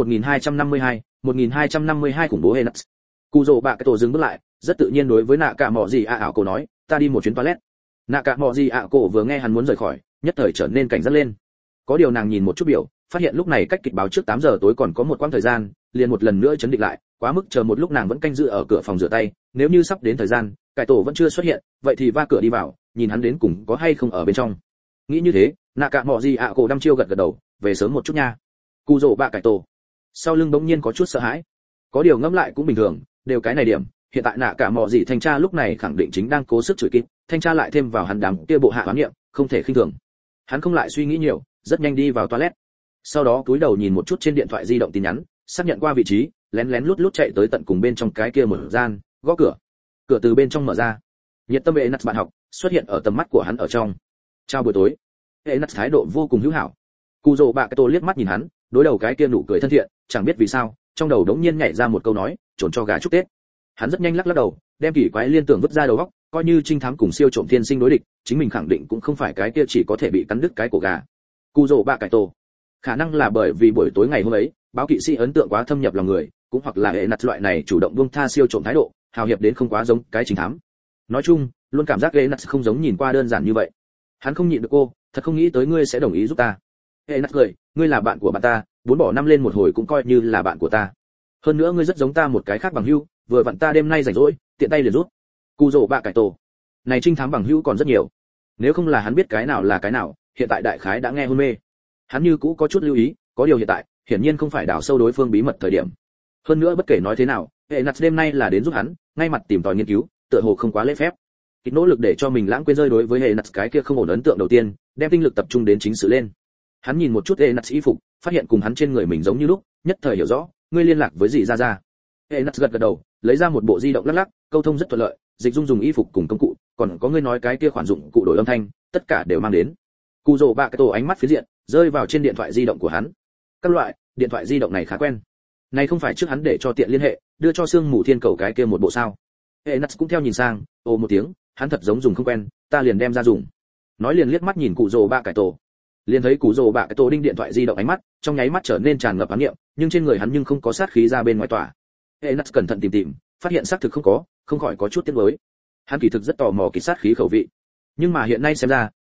1252 khủng bố Enas. Kuzo bạ cái tổ dừng bước lại, rất tự nhiên đối với nạ cả mọ gì cổ nói, ta đi một chuyến toilet. Nạ cả mọ gì cổ vừa nghe hắn muốn rời khỏi, nhất thời trở nên cảnh giác lên. Có điều nàng nhìn một chút biểu, phát hiện lúc này cách kịch báo trước 8 giờ tối còn có một quãng thời gian, liền một lần nữa chấn định lại, quá mức chờ một lúc nàng vẫn canh giữ ở cửa phòng rửa tay, nếu như sắp đến thời gian, cải tổ vẫn chưa xuất hiện, vậy thì va cửa đi vào, nhìn hắn đến cùng có hay không ở bên trong. Nghĩ như thế, nạ cả mọ gì cổ đăm chiêu gật gật đầu, về sớm một chút nha. Kuzo bạ cải tổ. Sau lưng bỗng nhiên có chút sợ hãi. Có điều ngẫm lại cũng bình thường, đều cái này điểm, hiện tại nạ cả mọ gì thanh tra lúc này khẳng định chính đang cố sức chửi kịp, thanh tra lại thêm vào hắn đám kia bộ hạ hoán niệm, không thể khinh thường. Hắn không lại suy nghĩ nhiều, rất nhanh đi vào toilet. Sau đó cúi đầu nhìn một chút trên điện thoại di động tin nhắn, xác nhận qua vị trí, lén lén lút lút chạy tới tận cùng bên trong cái kia mở gian, gõ cửa. Cửa từ bên trong mở ra. Nhiệt tâm Enas bạn học xuất hiện ở tầm mắt của hắn ở trong. Chào buổi tối. Enas thái độ vô cùng hữu hảo. Kuzo bạ cái tổ liếc mắt nhìn hắn, đối đầu cái kia nụ cười thân thiện, chẳng biết vì sao, trong đầu đống nhiên nhảy ra một câu nói, trốn cho gà chúc Tết. Hắn rất nhanh lắc đầu, đem kỳ quái liên tưởng vứt ra đầu óc, coi như trinh thám cùng siêu trộm thiên sinh đối địch, chính mình khẳng định cũng không phải cái kia chỉ có thể bị cắn đứt cái cổ gà. Kuzo bạ cái tổ. Khả năng là bởi vì buổi tối ngày hôm ấy, báo kỵ sĩ ấn tượng quá thâm nhập lòng người, cũng hoặc là Enas loại này chủ động buông tha siêu trộm thái độ, hào hiệp đến không quá giống cái trinh thám. Nói chung, luôn cảm giác Enas không giống nhìn qua đơn giản như vậy. Hắn không nhịn được cô, thật không nghĩ tới ngươi sẽ đồng ý giúp ta. Enas cười, ngươi là bạn của bạn ta, 4 bỏ 5 lên một hồi cũng coi như là bạn của ta. Hơn nữa ngươi rất giống ta một cái khác bằng hữu, vừa vặn ta đêm nay rảnh rỗi, tiện tay liền rút. Kuzo bạ cải tổ. Này trinh thám bằng hữu còn rất nhiều. Nếu không là hắn biết cái nào là cái nào, hiện tại đại khái đã nghe hôn mê. Hắn như cũ có chút lưu ý, có điều hiện tại, hiển nhiên không phải đào sâu đối phương bí mật thời điểm. Hơn nữa bất kể nói thế nào, Enas đêm nay là đến giúp hắn, ngay mặt tìm tòi nghiên cứu, tựa hồ không quá lễ phép. Kịch nỗ lực để cho mình lãng quên rơi đối với Enas cái kia không ổn ấn tượng đầu tiên, đem tinh lực tập trung đến chính sự lên. Hắn nhìn một chút Enas y phục, phát hiện cùng hắn trên người mình giống như lúc, nhất thời hiểu rõ, ngươi liên lạc với gì ra. Enas gật đầu, lấy ra một bộ di động lắc lắc, câu thông rất thuận lợi, dịch dung dùng y phục cùng công cụ, còn có ngươi nói cái kia khoản dụng cụ đổi âm thanh, tất cả đều mang đến. Kuzo bạ cái tổ ánh mắt phía diện, rơi vào trên điện thoại di động của hắn. Các loại, điện thoại di động này khá quen. Này không phải trước hắn để cho tiện liên hệ, đưa cho Sương Mù Thiên Cầu cái kia một bộ sao? Enas cũng theo nhìn sang, ồ một tiếng, hắn thật giống dùng không quen, ta liền đem ra dùng. Nói liền liếc mắt nhìn Kuzo bạ cái tổ. Liền thấy Kuzo bạ cái tổ đinh điện thoại di động ánh mắt, trong nháy mắt trở nên tràn ngập ám niệm, nhưng trên người hắn nhưng không có sát khí ra bên ngoài tỏa. Enas cẩn thận tìm, phát hiện xác thực không có, không khỏi có chút tiếc nuối. Hắn kỳ thực rất tò mò kỳ sát khí khẩu vị, nhưng mà hiện nay xem ra,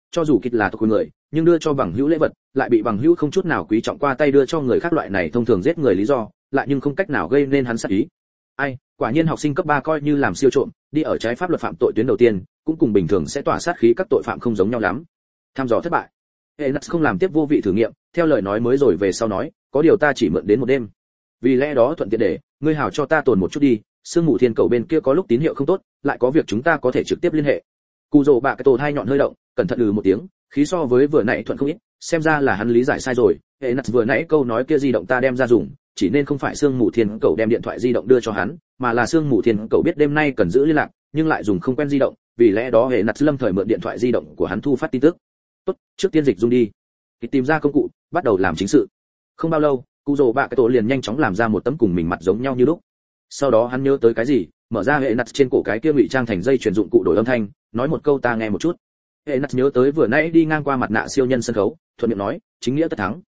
cho dù kịch là thuộc người, nhưng đưa cho bằng hữu lễ vật, lại bị bằng hữu không chút nào quý trọng qua tay đưa cho người khác, loại này thông thường giết người lý do, lại nhưng không cách nào gây nên hắn sát ý. Ai, quả nhiên học sinh cấp 3 coi như làm siêu trộm, đi ở trái pháp luật phạm tội tuyến đầu tiên, cũng cùng bình thường sẽ tỏa sát khí các tội phạm không giống nhau lắm. Tham dò thất bại. Enas không làm tiếp vô vị thử nghiệm, theo lời nói mới rồi về sau nói, có điều ta chỉ mượn đến một đêm. Vì lẽ đó thuận tiện để, ngươi hảo cho ta tồn một chút đi, sương mù thiên cầu bên kia có lúc tín hiệu không tốt, lại có việc chúng ta có thể trực tiếp liên hệ. Cù rồ bạ cái tổ hai nhọn hơi động, cẩn thận một tiếng, khí so với vừa nãy thuận không ít, xem ra là hắn lý giải sai rồi. Enas vừa nãy câu nói kia di động ta đem ra dùng, chỉ nên không phải sương mù thiên cầu đem điện thoại di động đưa cho hắn, mà là sương mù thiên cầu biết đêm nay cần giữ liên lạc, nhưng lại dùng không quen di động, vì lẽ đó Enas lâm thời mượn điện thoại di động của hắn thu phát tin tức. Tốt, trước tiên dịch dung đi. Thì tìm ra công cụ, bắt đầu làm chính sự. Không bao lâu, cụ rồ bạ cái tổ liền nhanh chóng làm ra một tấm cùng mình mặt giống nhau như lúc. Sau đó hắn nhớ tới cái gì, mở ra hệ nặt trên cổ cái kia ngụy trang thành dây chuyển dụng cụ đổi âm thanh, nói một câu ta nghe một chút. Hệ nặt nhớ tới vừa nãy đi ngang qua mặt nạ siêu nhân sân khấu, thuận miệng nói, chính nghĩa tất thắng.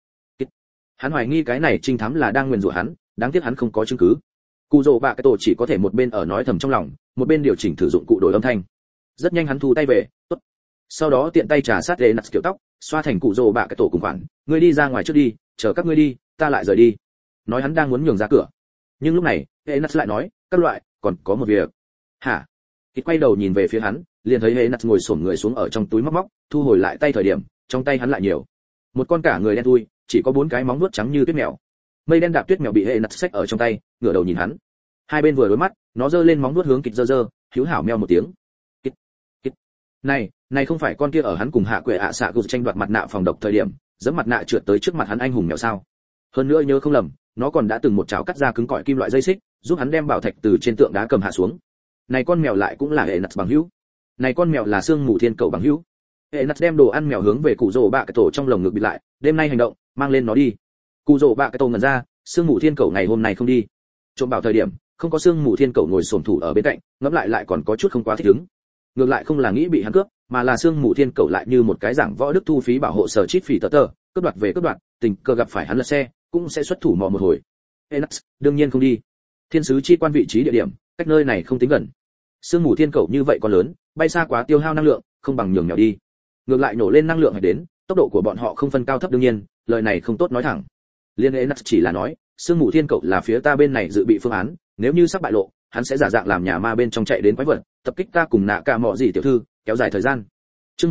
Hắn hoài nghi cái này trinh thám là đang nguyền rủa hắn, đáng tiếc hắn không có chứng cứ. Cụ rồ bạ cái tổ chỉ có thể một bên ở nói thầm trong lòng, một bên điều chỉnh thử dụng cụ đổi âm thanh. Rất nhanh hắn thu tay về, tốt. Sau đó tiện tay trà sát hệ nặt kiểu tóc, xoa thành cụ rồ bạ cái tổ cùng khoản, ngươi đi ra ngoài trước đi, chờ các ngươi đi, ta lại rời đi. Nói hắn đang muốn nhường ra cửa, nhưng lúc này Enas lại nói, các loại, còn có một việc. Hả? Kịch quay đầu nhìn về phía hắn, liền thấy Enas ngồi xổm người xuống ở trong túi móc móc, thu hồi lại tay thời điểm, trong tay hắn lại nhiều một con cả người đen thui, chỉ có 4 cái móng vuốt trắng như tuyết mèo. Mây đen đạp tuyết mèo bị Enas xách ở trong tay, ngửa đầu nhìn hắn. Hai bên vừa đối mắt, nó giơ lên móng vuốt hướng kịch giơ, hiếu hảo meo một tiếng. Kịch. Này không phải con kia ở hắn cùng hạ quệ xạ gục tranh đoạt mặt nạ phòng độc thời điểm, giẫm mặt nạ trượt tới trước mặt hắn anh hùng mèo sao? Hơn nữa nhớ không lầm, nó còn đã từng một chảo cắt ra cứng cỏi kim loại dây xích, giúp hắn đem bảo thạch từ trên tượng đá cầm hạ xuống. Này con mèo lại cũng là Enas bằng hữu. Này con mèo là sương mù thiên cầu bằng hữu. Enas đem đồ ăn mèo hướng về cụ rồ bạ cái tổ trong lồng ngực bị lại, đêm nay hành động, mang lên nó đi. Cụ rồ bạ cái tổ ngẩn ra, sương mù thiên cầu ngày hôm nay không đi. Trộm bảo thời điểm, không có sương mù thiên cầu ngồi xổm thủ ở bên cạnh, ngẫm lại còn có chút không quá thích ứng. Ngược lại không là nghĩ bị hắn cướp, mà là sương mù thiên cầu lại như một cái giảng võ đức thu phí bảo hộ sở chít phỉ tờ, cướp đoạt về cướp đoạt, tình cờ gặp phải hắn lật xe, cũng sẽ xuất thủ mò một hồi. Enas đương nhiên không đi. Thiên sứ chi quan vị trí địa điểm, cách nơi này không tính gần. Sương mù thiên cầu như vậy còn lớn, bay xa quá tiêu hao năng lượng, không bằng nhường mèo đi. Ngược lại nổ lên năng lượng hay đến, tốc độ của bọn họ không phân cao thấp đương nhiên, lời này không tốt nói thẳng. Liên Enas chỉ là nói, sương mù thiên cầu là phía ta bên này dự bị phương án, nếu như sắp bại lộ, hắn sẽ giả dạng làm nhà ma bên trong chạy đến quái vật, tập kích ta cùng nạ cả mọ gì tiểu thư, kéo dài thời gian. Chương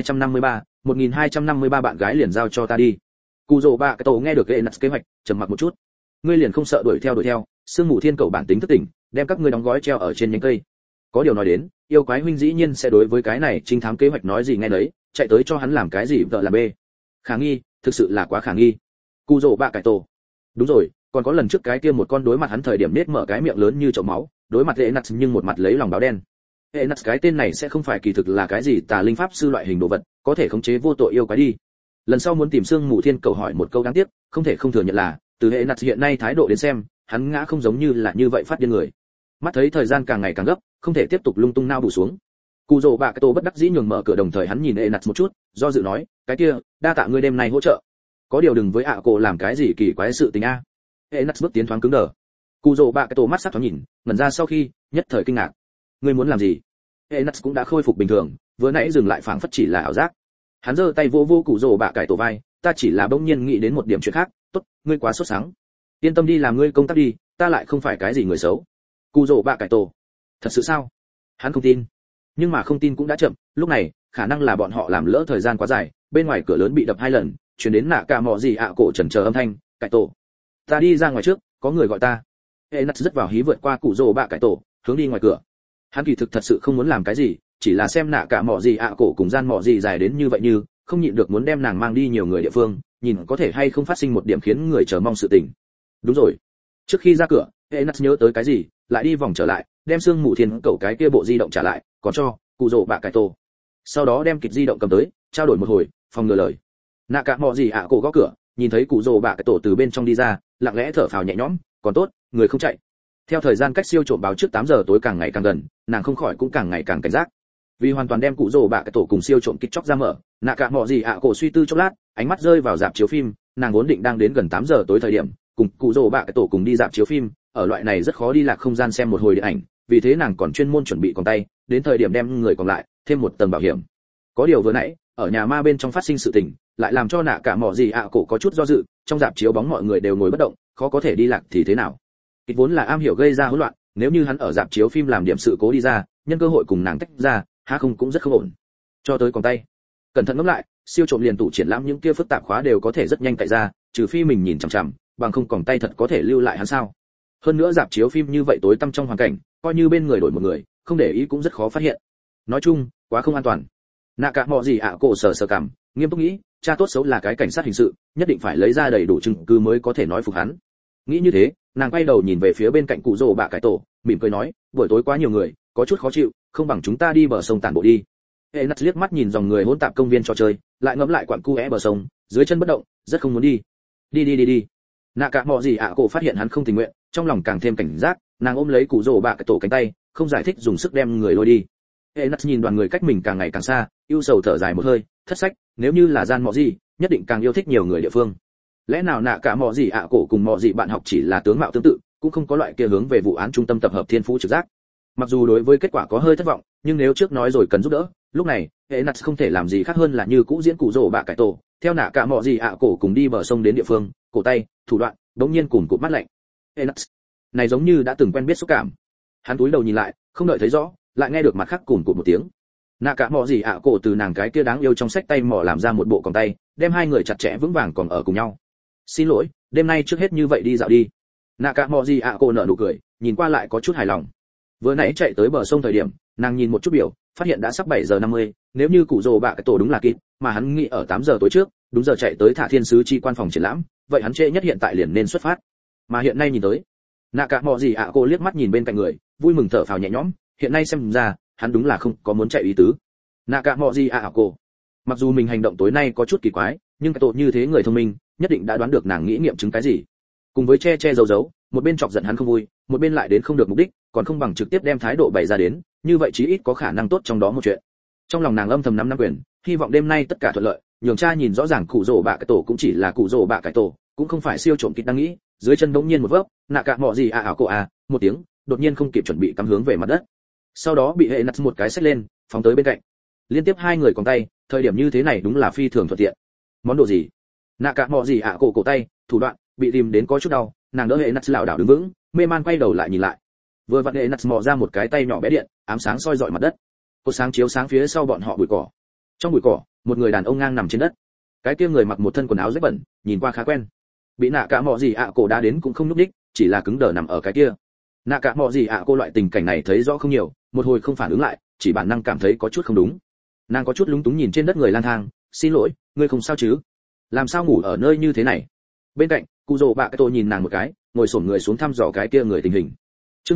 1253 bạn gái liền giao cho ta đi. Cù rồ bạ cái tổ nghe được Enas kế hoạch, trầm mặc một chút. Ngươi liền không sợ đuổi theo, sương mù thiên cầu bản tính thức tỉnh, đem các ngươi đóng gói treo ở trên nhánh cây. Có điều nói đến, yêu quái huynh dĩ nhiên sẽ đối với cái này trinh thám kế hoạch nói gì nghe nấy, chạy tới cho hắn làm cái gì vợ làm bê. Khả nghi, thực sự là quá khả nghi. Cù rồ bạ cái tổ. Đúng rồi, còn có lần trước cái kia một con đối mặt hắn thời điểm nết mở cái miệng lớn như chậu máu, đối mặt Enas nhưng một mặt lấy lòng báo đen. Enas cái tên này sẽ không phải kỳ thực là cái gì tà linh pháp sư loại hình đồ vật, có thể khống chế vô tội yêu quái đi. Lần sau muốn tìm sương mù thiên cầu hỏi một câu đáng tiếc, không thể không thừa nhận là, từ Enas hiện nay thái độ đến xem, hắn ngã không giống như là như vậy phát điên người. Mắt thấy thời gian càng ngày càng gấp, không thể tiếp tục lung tung nao bù xuống. Cù rồ bạ cái tổ bất đắc dĩ nhường mở cửa, đồng thời hắn nhìn Enas một chút, do dự nói, cái kia, đa tạ ngươi đêm nay hỗ trợ. Có điều đừng với cổ làm cái gì kỳ quái sự tình a. Enas bước tiến thoáng cứng đờ. Cù rồ bạ cái tổ mắt sắc thoáng nhìn, ngẩn ra sau khi, nhất thời kinh ngạc. Ngươi muốn làm gì? Enas cũng đã khôi phục bình thường, vừa nãy dừng lại phảng phất chỉ là ảo giác. Hắn giơ tay vô cụ rồ bạ cái tổ vai, ta chỉ là bỗng nhiên nghĩ đến một điểm chuyện khác, tốt, ngươi quá sốt sắng. Yên tâm đi làm ngươi công tác đi, ta lại không phải cái gì người xấu. Cụ rồ bạ cái tổ. Thật sự sao? Hắn không tin. Nhưng mà không tin cũng đã chậm, lúc này, khả năng là bọn họ làm lỡ thời gian quá dài, bên ngoài cửa lớn bị đập 2 lần, truyền đến nạ cả mọ gì cổ chần chờ âm thanh, cái tổ. Ta đi ra ngoài trước, có người gọi ta. Enas rất vào hí vượt qua cụ rồ bạ cái tổ, hướng đi ngoài cửa. Hắn kỳ thực thật sự không muốn làm cái gì, chỉ là xem nạ cả mọ gì cổ cùng gian mọ gì dài đến như vậy như, không nhịn được muốn đem nàng mang đi nhiều người địa phương, nhìn có thể hay không phát sinh một điểm khiến người chờ mong sự tình. Đúng rồi. Trước khi ra cửa, Enas nhớ tới cái gì, lại đi vòng trở lại, đem xương mù thiên cầu cái kia bộ di động trả lại, còn cho cụ rồ bạ cái tổ. Sau đó đem kịch di động cầm tới, trao đổi một hồi, phòng ngừa lời. Nạ cả mọ gì cổ gõ cửa, nhìn thấy cụ rồ bạ cái tổ từ bên trong đi ra, lặng lẽ thở phào nhẹ nhõm, còn tốt, người không chạy. Theo thời gian cách siêu trộm báo trước 8 giờ tối càng ngày càng gần, nàng không khỏi cũng càng ngày càng cảnh giác. Vì hoàn toàn đem cụ rồ bạ cái tổ cùng siêu trộm kích chóc ra mở, nạ cả mọ gì cổ suy tư chốc lát, ánh mắt rơi vào rạp chiếu phim, nàng vốn định đang đến gần 8 giờ tối thời điểm, cùng cụ rồ bạ cái tổ cùng đi rạp chiếu phim, ở loại này rất khó đi lạc không gian xem một hồi điện ảnh, vì thế nàng còn chuyên môn chuẩn bị còn tay, đến thời điểm đem người còn lại thêm một tầng bảo hiểm. Có điều vừa nãy, ở nhà ma bên trong phát sinh sự tình lại làm cho nạ cả mỏ gì ạ cổ có chút do dự, trong dạp chiếu bóng mọi người đều ngồi bất động, khó có thể đi lạc thì thế nào. Kịch vốn là am hiểu gây ra hỗn loạn, nếu như hắn ở dạp chiếu phim làm điểm sự cố đi ra, nhân cơ hội cùng nàng tách ra, há không cũng rất không ổn. Cho tới còn tay, cẩn thận ngẫm lại, siêu trộm liền tủ triển lãm những kia phức tạp khóa đều có thể rất nhanh cạy ra, trừ phi mình nhìn chằm chằm, bằng không còn tay thật có thể lưu lại hắn sao. Hơn nữa dạp chiếu phim như vậy tối tăm trong hoàn cảnh, coi như bên người đổi một người, không để ý cũng rất khó phát hiện. Nói chung, quá không an toàn. Nạ cả mọ gì ạ cổ sờ cảm, nghiêm túc nghĩ, cha tốt xấu là cái cảnh sát hình sự, nhất định phải lấy ra đầy đủ chứng cứ mới có thể nói phục hắn. Nghĩ như thế, nàng quay đầu nhìn về phía bên cạnh cụ rồ bạ cải tổ, mỉm cười nói, buổi tối quá nhiều người, có chút khó chịu, không bằng chúng ta đi bờ sông tản bộ đi. Enas liếc mắt nhìn dòng người hỗn tạp công viên trò chơi, lại ngẫm lại quặn cu bờ sông, dưới chân bất động, rất không muốn đi. Đi. Nạ cả mọ gì ạ cổ phát hiện hắn không tình nguyện, trong lòng càng thêm cảnh giác, nàng ôm lấy cụ rồ bạ cải tổ cánh tay, không giải thích dùng sức đem người lôi đi. Enas nhìn đoàn người cách mình càng ngày càng xa, ưu sầu thở dài một hơi, thất sách, nếu như là gian mọ gì, nhất định càng yêu thích nhiều người địa phương. Lẽ nào nạ cả mọ gì ạ cổ cùng mọ gì bạn học chỉ là tướng mạo tương tự, cũng không có loại kia hướng về vụ án trung tâm tập hợp thiên phú trực giác. Mặc dù đối với kết quả có hơi thất vọng, nhưng nếu trước nói rồi cần giúp đỡ, lúc này Enas không thể làm gì khác hơn là như cũ diễn cụ rồ bạ cải tổ, theo nạ cả mọ gì ạ cổ cùng đi bờ sông đến địa phương, cổ tay, thủ đoạn, đống nhiên cùng cụt mắt lạnh. Enas, này giống như đã từng quen biết xúc cảm. Hắn cúi đầu nhìn lại, không đợi thấy rõ, lại nghe được mặt khác cùn cụt một tiếng. Nạ cả mọ gì ạ cổ từ nàng cái kia đáng yêu trong sách tay mỏ làm ra một bộ còng tay, đem hai người chặt chẽ vững vàng còn ở cùng nhau. Xin lỗi, đêm nay trước hết như vậy đi dạo đi. Nạ cả mọ gì ạ cổ nở nụ cười, nhìn qua lại có chút hài lòng. Vừa nãy chạy tới bờ sông thời điểm, nàng nhìn một chút biểu, phát hiện đã sắp 7 giờ 50, nếu như cụ rồ bạ cái tổ đúng là kịp, mà hắn nghĩ ở 8 giờ tối trước, đúng giờ chạy tới Thả Thiên sứ chi quan phòng triển lãm, vậy hắn trễ nhất hiện tại liền nên xuất phát. Mà hiện nay nhìn tới, nạ cả mọ gì ạ cô liếc mắt nhìn bên cạnh người, vui mừng thở phào nhẹ nhõm, hiện nay xem ra, hắn đúng là không có muốn chạy ý tứ. Nạ cả mọ gì ạ cô, mặc dù mình hành động tối nay có chút kỳ quái, nhưng cái tổ như thế người thông minh, nhất định đã đoán được nàng nghĩ nghiệm chứng cái gì. Cùng với che giấu, một bên chọc giận hắn không vui, một bên lại đến không được mục đích, còn không bằng trực tiếp đem thái độ bày ra đến, như vậy chí ít có khả năng tốt trong đó một chuyện. Trong lòng nàng âm thầm năm quyền, hy vọng đêm nay tất cả thuận lợi, nhường cha nhìn rõ ràng cụ rồ bạ cái tổ cũng chỉ là cụ rồ bạ cái tổ, cũng không phải siêu trộm kịch đang nghĩ. Dưới chân bỗng nhiên một vấp, nạ cả mọ gì ảo cổ một tiếng, đột nhiên không kịp chuẩn bị cắm hướng về mặt đất. Sau đó bị hệ nặt một cái xách lên, phóng tới bên cạnh. Liên tiếp hai người còn tay, thời điểm như thế này đúng là phi thường thuận tiện. Món đồ gì? Nạ cả mọ gì cổ tay, thủ đoạn bị tìm đến có chút đau, nàng đỡ hệ nặt lảo đảo đứng vững, mê man quay đầu lại nhìn lại. Vừa vặn hệ nặt mò ra một cái tay nhỏ bé điện, ám sáng soi rọi mặt đất. Cột sáng chiếu sáng phía sau bọn họ bụi cỏ. Trong bụi cỏ, một người đàn ông ngang nằm trên đất. Cái kia người mặc một thân quần áo rách bẩn, nhìn qua khá quen. Bị nạ cả mọ gì cổ đá đến cũng không nhúc nhích, chỉ là cứng đờ nằm ở cái kia. Nạ cả mọ gì cô loại tình cảnh này thấy rõ không nhiều, một hồi không phản ứng lại, chỉ bản năng cảm thấy có chút không đúng. Nàng có chút lúng túng nhìn trên đất người lang thang, xin lỗi, ngươi không sao chứ? Làm sao ngủ ở nơi như thế này? Bên cạnh, cụ rồ bạ cái tổ nhìn nàng một cái, ngồi xổm người xuống thăm dò cái kia người tình hình. Chương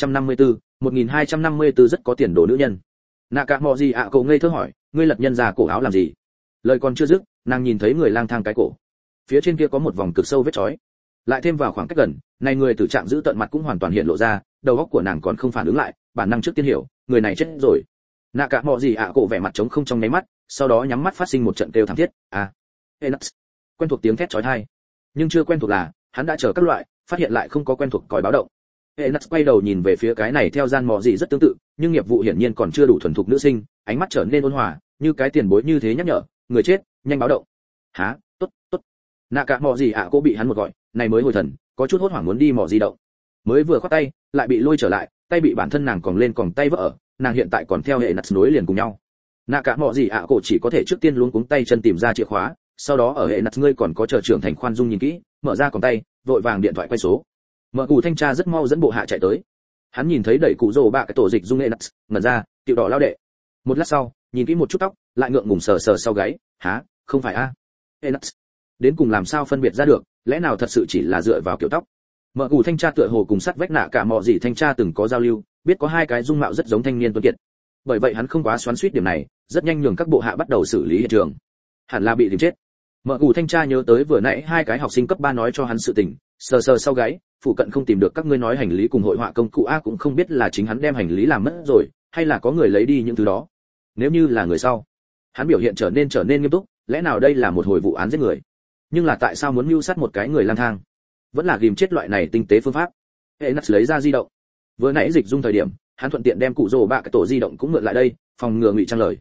1254 rất có tiền đồ nữ nhân. Nạ cả mọ gì cổ ngây thơ hỏi, ngươi lật nhân ra cổ áo làm gì? Lời còn chưa dứt, nàng nhìn thấy người lang thang cái cổ. Phía trên kia có một vòng cực sâu vết chói. Lại thêm vào khoảng cách gần, này người tử trạng giữ tận mặt cũng hoàn toàn hiện lộ ra, đầu óc của nàng còn không phản ứng lại, bản năng trước tiên hiểu, người này chết rồi. Nạ cả mọ gì cổ vẻ mặt trống không trong nháy mắt, sau đó nhắm mắt phát sinh một trận kêu thảm thiết. Enas. Quen thuộc tiếng thét chói tai. Nhưng chưa quen thuộc là, hắn đã chờ các loại, phát hiện lại không có quen thuộc còi báo động. Enas quay đầu nhìn về phía cái này theo gian mò gì rất tương tự, nhưng nghiệp vụ hiển nhiên còn chưa đủ thuần thục nữ sinh, ánh mắt trở nên ôn hòa, như cái tiền bối như thế nhắc nhở, người chết, nhanh báo động. Hả? Tốt. Nạ cả mò gì cô bị hắn một gọi, này mới hồi thần, có chút hốt hoảng muốn đi mò gì động. Mới vừa khoát tay, lại bị lôi trở lại, tay bị bản thân nàng còn lên còn tay vỡ ở, nàng hiện tại còn theo Enas nối liền cùng nhau. Nạ cả mò gì cô chỉ có thể trước tiên luống cuống tay chân tìm ra chìa khóa, sau đó ở Enas ngươi còn có chờ trưởng thành khoan dung nhìn kỹ, mở ra còn tay, vội vàng điện thoại quay số. Mở cụ thanh tra rất mau dẫn bộ hạ chạy tới. Hắn nhìn thấy đẩy cụ rồ bạ cái tổ dịch dung Enas, ngẩn ra, tiểu đỏ lao đệ. Một lát sau, nhìn kỹ một chút tóc, lại ngượng ngùng sờ sau gáy, hả, không phải Enas. Đến cùng làm sao phân biệt ra được, lẽ nào thật sự chỉ là dựa vào kiểu tóc. Mở cụ thanh tra tựa hồ cùng sắt vách nạ cả mọ gì thanh tra từng có giao lưu, biết có hai cái dung mạo rất giống thanh niên tuấn kiệt. Bởi vậy hắn không quá xoắn xuýt điểm này, rất nhanh nhường các bộ hạ bắt đầu xử lý hiện trường. Hẳn là bị tìm chết. Mở cụ thanh tra nhớ tới vừa nãy hai cái học sinh cấp 3 nói cho hắn sự tình, sờ sau gáy, phụ cận không tìm được các ngươi nói hành lý cùng hội họa công cụ cũng không biết là chính hắn đem hành lý làm mất rồi, hay là có người lấy đi những thứ đó. Nếu như là người sau, hắn biểu hiện trở nên nghiêm túc, lẽ nào đây là một hồi vụ án giết người? Nhưng là tại sao muốn mưu sát một cái người lang thang? Vẫn là ghim chết loại này tinh tế phương pháp. Enas lấy ra di động. Vừa nãy dịch dung thời điểm, hắn thuận tiện đem cụ rồ bạ cái tổ di động cũng mượn lại đây, phòng ngừa ngụy trang lời.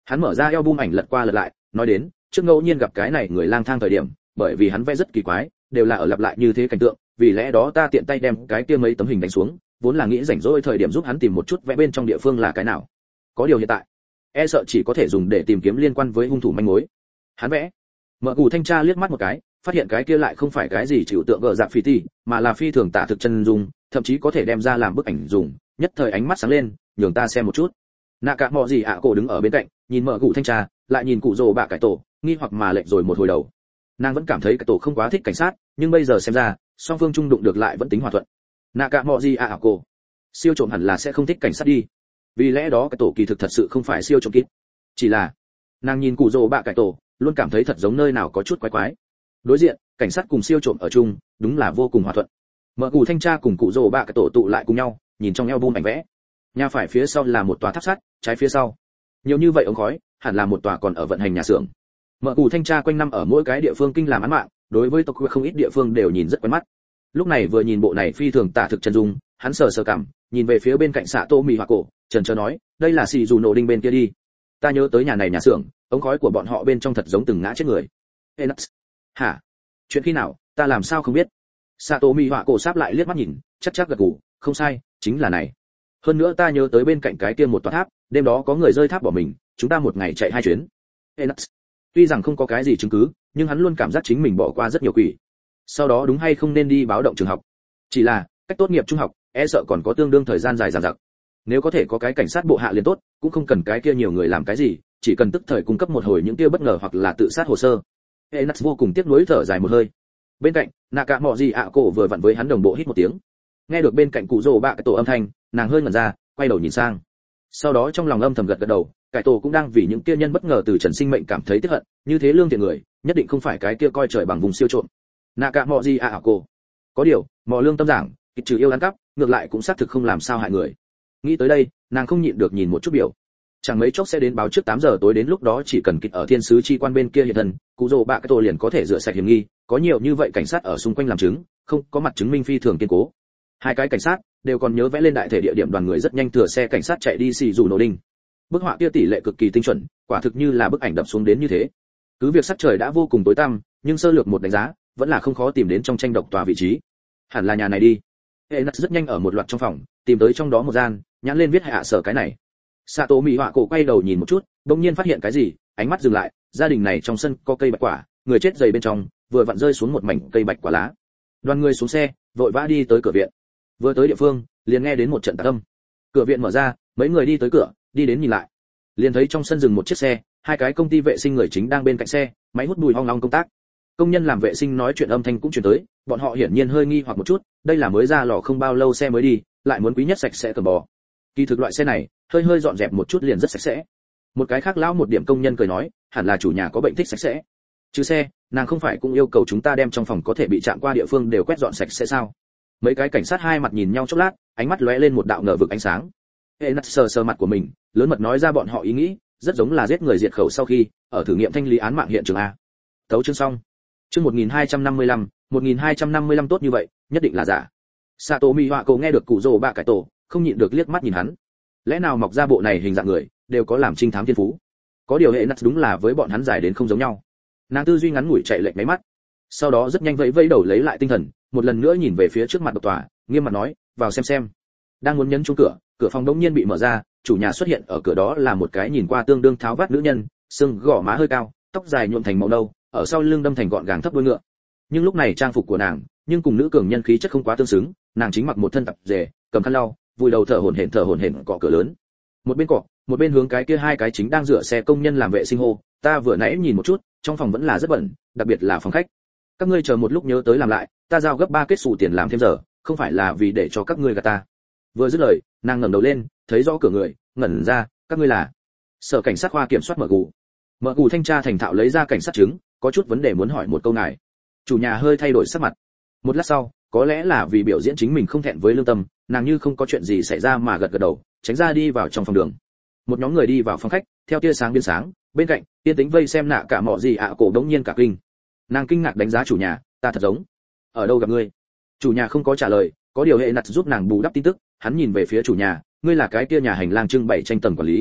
Hắn mở ra album ảnh lật qua lật lại, nói đến, trước ngẫu nhiên gặp cái này người lang thang thời điểm, bởi vì hắn vẽ rất kỳ quái, đều là ở lặp lại như thế cảnh tượng, vì lẽ đó ta tiện tay đem cái kia mấy tấm hình đánh xuống, vốn là nghĩ rảnh rỗi thời điểm giúp hắn tìm một chút vẽ bên trong địa phương là cái nào. Có điều hiện tại, e sợ chỉ có thể dùng để tìm kiếm liên quan với hung thủ manh mối. Hắn vẽ. Mở Cù thanh tra liếc mắt một cái, phát hiện cái kia lại không phải cái gì chịu tượng gờ dạng phi ti, mà là phi thường tả thực chân dung, thậm chí có thể đem ra làm bức ảnh dùng, nhất thời ánh mắt sáng lên, nhường ta xem một chút. Nạ cả mọ gì ạ cổ đứng ở bên cạnh, nhìn Mở Cù thanh tra, lại nhìn cụ rồ bạ cải tổ, nghi hoặc mà lệnh rồi một hồi đầu. Nàng vẫn cảm thấy cái tổ không quá thích cảnh sát, nhưng bây giờ xem ra, song phương chung đụng được lại vẫn tính hòa thuận. Nạ cả mọ gì ạ cổ, siêu trộm hẳn là sẽ không thích cảnh sát đi, vì lẽ đó cái tổ kỳ thực thật sự không phải siêu trộm kít, chỉ là nàng nhìn cụ rồ bạ cải tổ, luôn cảm thấy thật giống nơi nào có chút quái quái. Đối diện, cảnh sát cùng siêu trộm ở chung, đúng là vô cùng hòa thuận. Mở Cù thanh tra cùng cụ rồ bạ cải tổ tụ lại cùng nhau, nhìn trong album ảnh vẽ. Nhà phải phía sau là một tòa tháp sắt, trái phía sau nhiều như vậy ống khói, hẳn là một tòa còn ở vận hành nhà xưởng. Mở Cù thanh tra quanh năm ở mỗi cái địa phương kinh làm án mạng, đối với tộc không ít địa phương đều nhìn rất quen mắt. Lúc này vừa nhìn bộ này phi thường tả thực chân dung, hắn sờ sờ cảm, nhìn về phía bên cạnh xạ tô mì hoa cổ, trần trờ nói, đây là xì dù nổ đinh bên kia đi. Ta nhớ tới nhà này nhà xưởng, ống khói của bọn họ bên trong thật giống từng ngã chết người. Enax. Hả? Chuyện khi nào, ta làm sao không biết? Xạ tô mì hoa cổ sáp lại liếc mắt nhìn, chắc gật gù, không sai, chính là này. Hơn nữa ta nhớ tới bên cạnh cái kia một tòa tháp, đêm đó có người rơi tháp bỏ mình, chúng ta một ngày chạy 2 chuyến. Enax. Tuy rằng không có cái gì chứng cứ, nhưng hắn luôn cảm giác chính mình bỏ qua rất nhiều quỷ. Sau đó đúng hay không nên đi báo động trường học. Chỉ là, cách tốt nghiệp trung học, e sợ còn có tương đương thời gian dài dằng dặc. Nếu có thể có cái cảnh sát bộ hạ liền tốt, cũng không cần cái kia nhiều người làm cái gì, chỉ cần tức thời cung cấp một hồi những kia bất ngờ hoặc là tự sát hồ sơ. Enax vô cùng tiếc nuối thở dài một hơi. Bên cạnh, Naka mọ gì ạ cổ vừa vặn với hắn đồng bộ hít một tiếng. Nghe được bên cạnh cụ rồ bạ cái tổ âm thanh, nàng hơi ngẩn ra, quay đầu nhìn sang. Sau đó trong lòng âm thầm gật đầu, cải tổ cũng đang vì những kia nhân bất ngờ từ trần sinh mệnh cảm thấy tiếc hận, như thế lương thiện người, nhất định không phải cái kia coi trời bằng vùng siêu trộm. Naka mọ gì ạ cổ. Có điều, mò lương tâm giảng, kịch trừ yêu ăn cắp, ngược lại cũng xác thực không làm sao hại người. Nghĩ tới đây, nàng không nhịn được nhìn một chút biểu. Chẳng mấy chốc sẽ đến báo trước 8 giờ tối, đến lúc đó chỉ cần kịch ở thiên sứ chi quan bên kia hiện thân, cụ rồ bạ cái tổ liền có thể rửa sạch hiểm nghi, có nhiều như vậy cảnh sát ở xung quanh làm chứng, không có mặt chứng minh phi thường kiên cố. Hai cái cảnh sát đều còn nhớ vẽ lên đại thể địa điểm, đoàn người rất nhanh thừa xe cảnh sát chạy đi xì dù nổ đinh. Bức họa kia tỷ lệ cực kỳ tinh chuẩn, quả thực như là bức ảnh đập xuống đến như thế. Cứ việc sắc trời đã vô cùng tối tăm, nhưng sơ lược một đánh giá, vẫn là không khó tìm đến trong tranh độc tòa vị trí. Hẳn là nhà này đi. Enax rất nhanh ở một loạt trong phòng, tìm tới trong đó một gian, nhãn lên viết hạ sở cái này. Sato Mị Họa cổ quay đầu nhìn một chút, đột nhiên phát hiện cái gì, ánh mắt dừng lại, gia đình này trong sân có cây bạch quả, người chết dày bên trong, vừa vặn rơi xuống một mảnh cây bạch quả lá. Đoàn người xuống xe, vội vã đi tới cửa viện. Vừa tới địa phương, liền nghe đến một trận tạc âm. Cửa viện mở ra, mấy người đi tới cửa, đi đến nhìn lại. Liền thấy trong sân dừng một chiếc xe, hai cái công ty vệ sinh người chính đang bên cạnh xe, máy hút bụi ong ong công tác. Công nhân làm vệ sinh nói chuyện âm thanh cũng truyền tới, bọn họ hiển nhiên hơi nghi hoặc một chút, đây là mới ra lò không bao lâu xe mới đi, lại muốn quý nhất sạch sẽ cầm bò. Kỳ thực loại xe này, hơi dọn dẹp một chút liền rất sạch sẽ. Một cái khác lão một điểm công nhân cười nói, hẳn là chủ nhà có bệnh thích sạch sẽ. Chứ xe, nàng không phải cũng yêu cầu chúng ta đem trong phòng có thể bị chạm qua địa phương đều quét dọn sạch sẽ sao? Mấy cái cảnh sát hai mặt nhìn nhau chốc lát, ánh mắt lóe lên một đạo ngờ vực ánh sáng. Enax sờ mặt của mình, lớn mật nói ra bọn họ ý nghĩ, rất giống là giết người diệt khẩu sau khi ở thử nghiệm thanh lý án mạng hiện trường a. Tấu chương xong. Chương 1255 tốt như vậy, nhất định là giả. Sato Mị Họa cổ nghe được cụ rồ bạ cải tổ, không nhịn được liếc mắt nhìn hắn. Lẽ nào mọc ra bộ này hình dạng người, đều có làm trinh thám thiên phú. Có điều Enax đúng là với bọn hắn giải đến không giống nhau. Nàng tư duy ngắn ngủi chạy lệch mấy mắt. Sau đó rất nhanh vẫy đầu lấy lại tinh thần, một lần nữa nhìn về phía trước mặt độc tòa, nghiêm mặt nói, vào xem. Đang muốn nhấn chuông cửa, cửa phòng đống nhiên bị mở ra, chủ nhà xuất hiện ở cửa, đó là một cái nhìn qua tương đương tháo vát nữ nhân, xương gò má hơi cao, tóc dài nhuộm thành màu nâu, ở sau lưng đâm thành gọn gàng thấp đuôi ngựa. Nhưng lúc này trang phục của nàng, nhưng cùng nữ cường nhân khí chất không quá tương xứng, nàng chính mặc một thân tạp dề, cầm khăn lau, vùi đầu thở hổn hển cọ cửa lớn. Một bên cọ, một bên hướng cái kia hai cái chính đang rửa xe công nhân làm vệ sinh hô, ta vừa nãy nhìn một chút, trong phòng vẫn là rất bẩn, đặc biệt là phòng khách. Các ngươi chờ một lúc nhớ tới làm lại, ta giao gấp 3 kết xù tiền làm thêm giờ, không phải là vì để cho các ngươi gạt ta. Vừa dứt lời, nàng ngẩng đầu lên, thấy rõ cửa người, ngẩn ra, các ngươi là? Sở cảnh sát khoa kiểm soát Mở Gù thanh tra thành thạo lấy ra cảnh sát chứng, có chút vấn đề muốn hỏi một câu ngài. Chủ nhà hơi thay đổi sắc mặt. Một lát sau, có lẽ là vì biểu diễn chính mình không thẹn với lương tâm, nàng như không có chuyện gì xảy ra mà gật đầu, tránh ra đi vào trong phòng đường. Một nhóm người đi vào phòng khách, theo tia sáng biến sáng, bên cạnh, tiên tính vây xem nạ cả mọ gì ạ cổ đống nhiên cả kinh. Nàng kinh ngạc đánh giá chủ nhà, ta thật giống ở đâu gặp ngươi? Chủ nhà không có trả lời, có điều hệ nặt giúp nàng bù đắp tin tức, hắn nhìn về phía chủ nhà, ngươi là cái kia nhà hành lang trưng bày tranh tầng quản lý.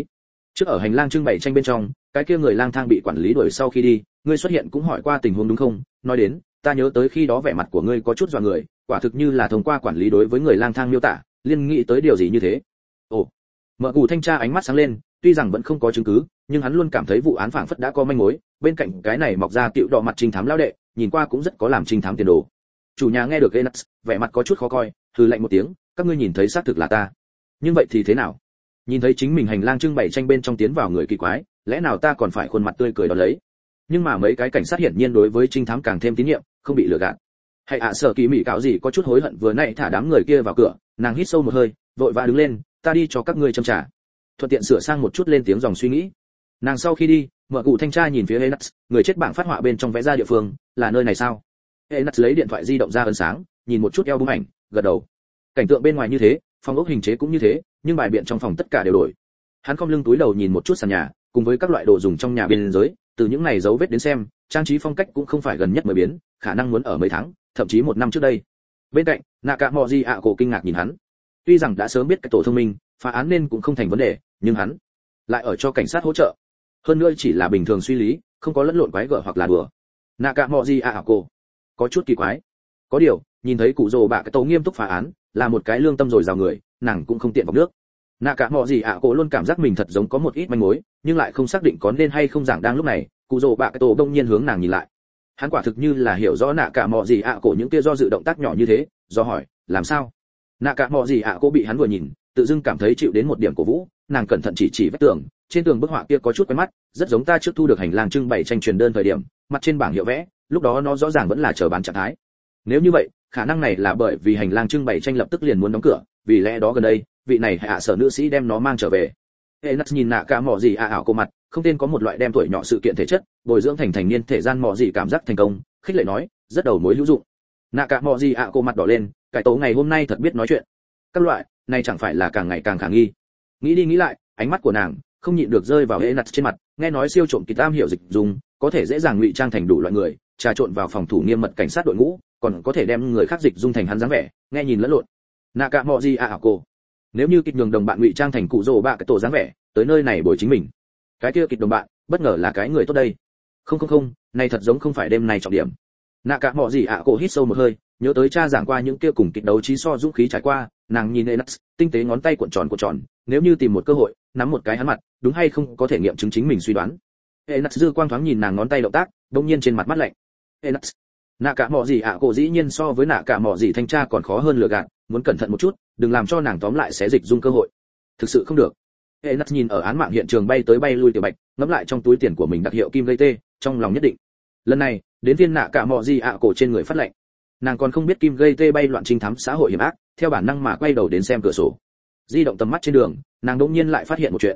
Trước ở hành lang trưng bày tranh bên trong, cái kia người lang thang bị quản lý đuổi sau khi đi, ngươi xuất hiện cũng hỏi qua tình huống đúng không? Nói đến, ta nhớ tới khi đó vẻ mặt của ngươi có chút dọa người, quả thực như là thông qua quản lý đối với người lang thang miêu tả, liên nghĩ tới điều gì như thế. Ồ, Mở Cù thanh tra ánh mắt sáng lên, tuy rằng vẫn không có chứng cứ, nhưng hắn luôn cảm thấy vụ án phảng phất đã có manh mối, bên cạnh cái này mọc ra tiểu đỏ mặt trinh thám lão đệ, nhìn qua cũng rất có làm trinh thám tiền đồ. Chủ nhà nghe được Enas, vẻ mặt có chút khó coi, hừ lạnh một tiếng, các ngươi nhìn thấy xác thực là ta. Nhưng vậy thì thế nào? Nhìn thấy chính mình hành lang trưng bày tranh bên trong tiến vào người kỳ quái, lẽ nào ta còn phải khuôn mặt tươi cười đón lấy? Nhưng mà mấy cái cảnh sát hiển nhiên đối với trinh thám càng thêm tín nhiệm, không bị lừa gạt. Hay Sở Kỳ Mỹ cáo gì có chút hối hận vừa nãy thả đám người kia vào cửa, nàng hít sâu một hơi, vội vã đứng lên, ta đi cho các ngươi châm trà. Thuận tiện sửa sang một chút lên tiếng dòng suy nghĩ. Nàng sau khi đi, Mở Cụ thanh tra nhìn phía Enas, người chết bảng phát họa bên trong vẽ ra địa phương, là nơi này sao? Enas lấy điện thoại di động ra ấn sáng, nhìn một chút eo bung ảnh, gật đầu. Cảnh tượng bên ngoài như thế, phòng ốc hình chế cũng như thế, nhưng bài biện trong phòng tất cả đều đổi. Hắn khom lưng túi đầu nhìn một chút sàn nhà, cùng với các loại đồ dùng trong nhà bên dưới, từ những này dấu vết đến xem, trang trí phong cách cũng không phải gần nhất mới biến, khả năng muốn ở mấy tháng, thậm chí một năm trước đây. Bên cạnh, Nakamoji cổ kinh ngạc nhìn hắn. Tuy rằng đã sớm biết cái tổ thông minh, phá án nên cũng không thành vấn đề, nhưng hắn lại ở cho cảnh sát hỗ trợ. Hơn nữa chỉ là bình thường suy lý, không có lẫn lộn quái gở hoặc là đùa. Nakamoji cổ có chút kỳ quái. Có điều, nhìn thấy cụ rồ bạ cái tổ nghiêm túc phá án, là một cái lương tâm rồi giàu người, nàng cũng không tiện vào nước. Cổ luôn cảm giác mình thật giống có một ít manh mối, nhưng lại không xác định có nên hay không giảng đang lúc này, cụ rồ bạ cái tổ đông nhiên hướng nàng nhìn lại. Hắn quả thực như là hiểu rõ cổ những kia do dự động tác nhỏ như thế, do hỏi, làm sao? Cổ bị hắn vừa nhìn, tự dưng cảm thấy chịu đến một điểm cổ vũ, nàng cẩn thận chỉ vách tường, trên tường bức họa kia có chút quen mắt, rất giống ta trước thu được hành lang trưng bày tranh truyền đơn thời điểm, mặt trên bảng hiệu vẽ, lúc đó nó rõ ràng vẫn là chờ bán trạng thái. Nếu như vậy, khả năng này là bởi vì hành lang trưng bày tranh lập tức liền muốn đóng cửa, vì lẽ đó gần đây, vị này hạ sở nữ sĩ đem nó mang trở về. Enas nhìn cổ mặt, không tên có một loại đem tuổi nhỏ sự kiện thể chất, bồi dưỡng thành niên thể gian cảm giác thành công, khích lệ nói, rất đầu mối hữu dụng. Cổ mặt đỏ lên, cải tổ ngày hôm nay thật biết nói chuyện. Các loại, này chẳng phải là càng ngày càng khả nghi. Nghĩ đi nghĩ lại, ánh mắt của nàng không nhịn được rơi vào Enas trên mặt, nghe nói siêu trộm kỳ tam hiểu dịch dùng, có thể dễ dàng ngụy trang thành đủ loại người, trà trộn vào phòng thủ nghiêm mật cảnh sát đội ngũ, còn có thể đem người khác dịch dung thành hắn dáng vẻ, nghe nhìn lẫn lộn. Cổ, nếu như kịch nhường đồng bạn ngụy trang thành cụ rồ bạ cái tổ dáng vẻ, tới nơi này bồi chính mình, cái kia kịch đồng bạn bất ngờ là cái người tốt đây. Không, này thật giống không phải đêm này trọng điểm. Cổ hít sâu một hơi, nhớ tới cha giảng qua những kia cùng kịch đấu trí so dũng khí trải qua, nàng nhìn Enas, tinh tế ngón tay cuộn tròn, nếu như tìm một cơ hội, nắm một cái hắn mặt, đúng hay không có thể nghiệm chứng chính mình suy đoán. Enas dư quang thoáng nhìn nàng ngón tay động tác, đột nhiên trên mặt mắt lạnh. Enas, cổ dĩ nhiên so với thanh tra còn khó hơn lừa gạt, muốn cẩn thận một chút, đừng làm cho nàng tóm lại xé dịch dung cơ hội. Thực sự không được. Enas nhìn ở án mạng hiện trường bay tới bay lui tiểu bạch, ngắm lại trong túi tiền của mình đặc hiệu kim gây tê, trong lòng nhất định. Lần này, đến viên cổ trên người phát lệnh. Nàng còn không biết kim gây tê bay loạn trinh thám xã hội hiểm ác, theo bản năng mà quay đầu đến xem cửa sổ. Di động tầm mắt trên đường, nàng đột nhiên lại phát hiện một chuyện.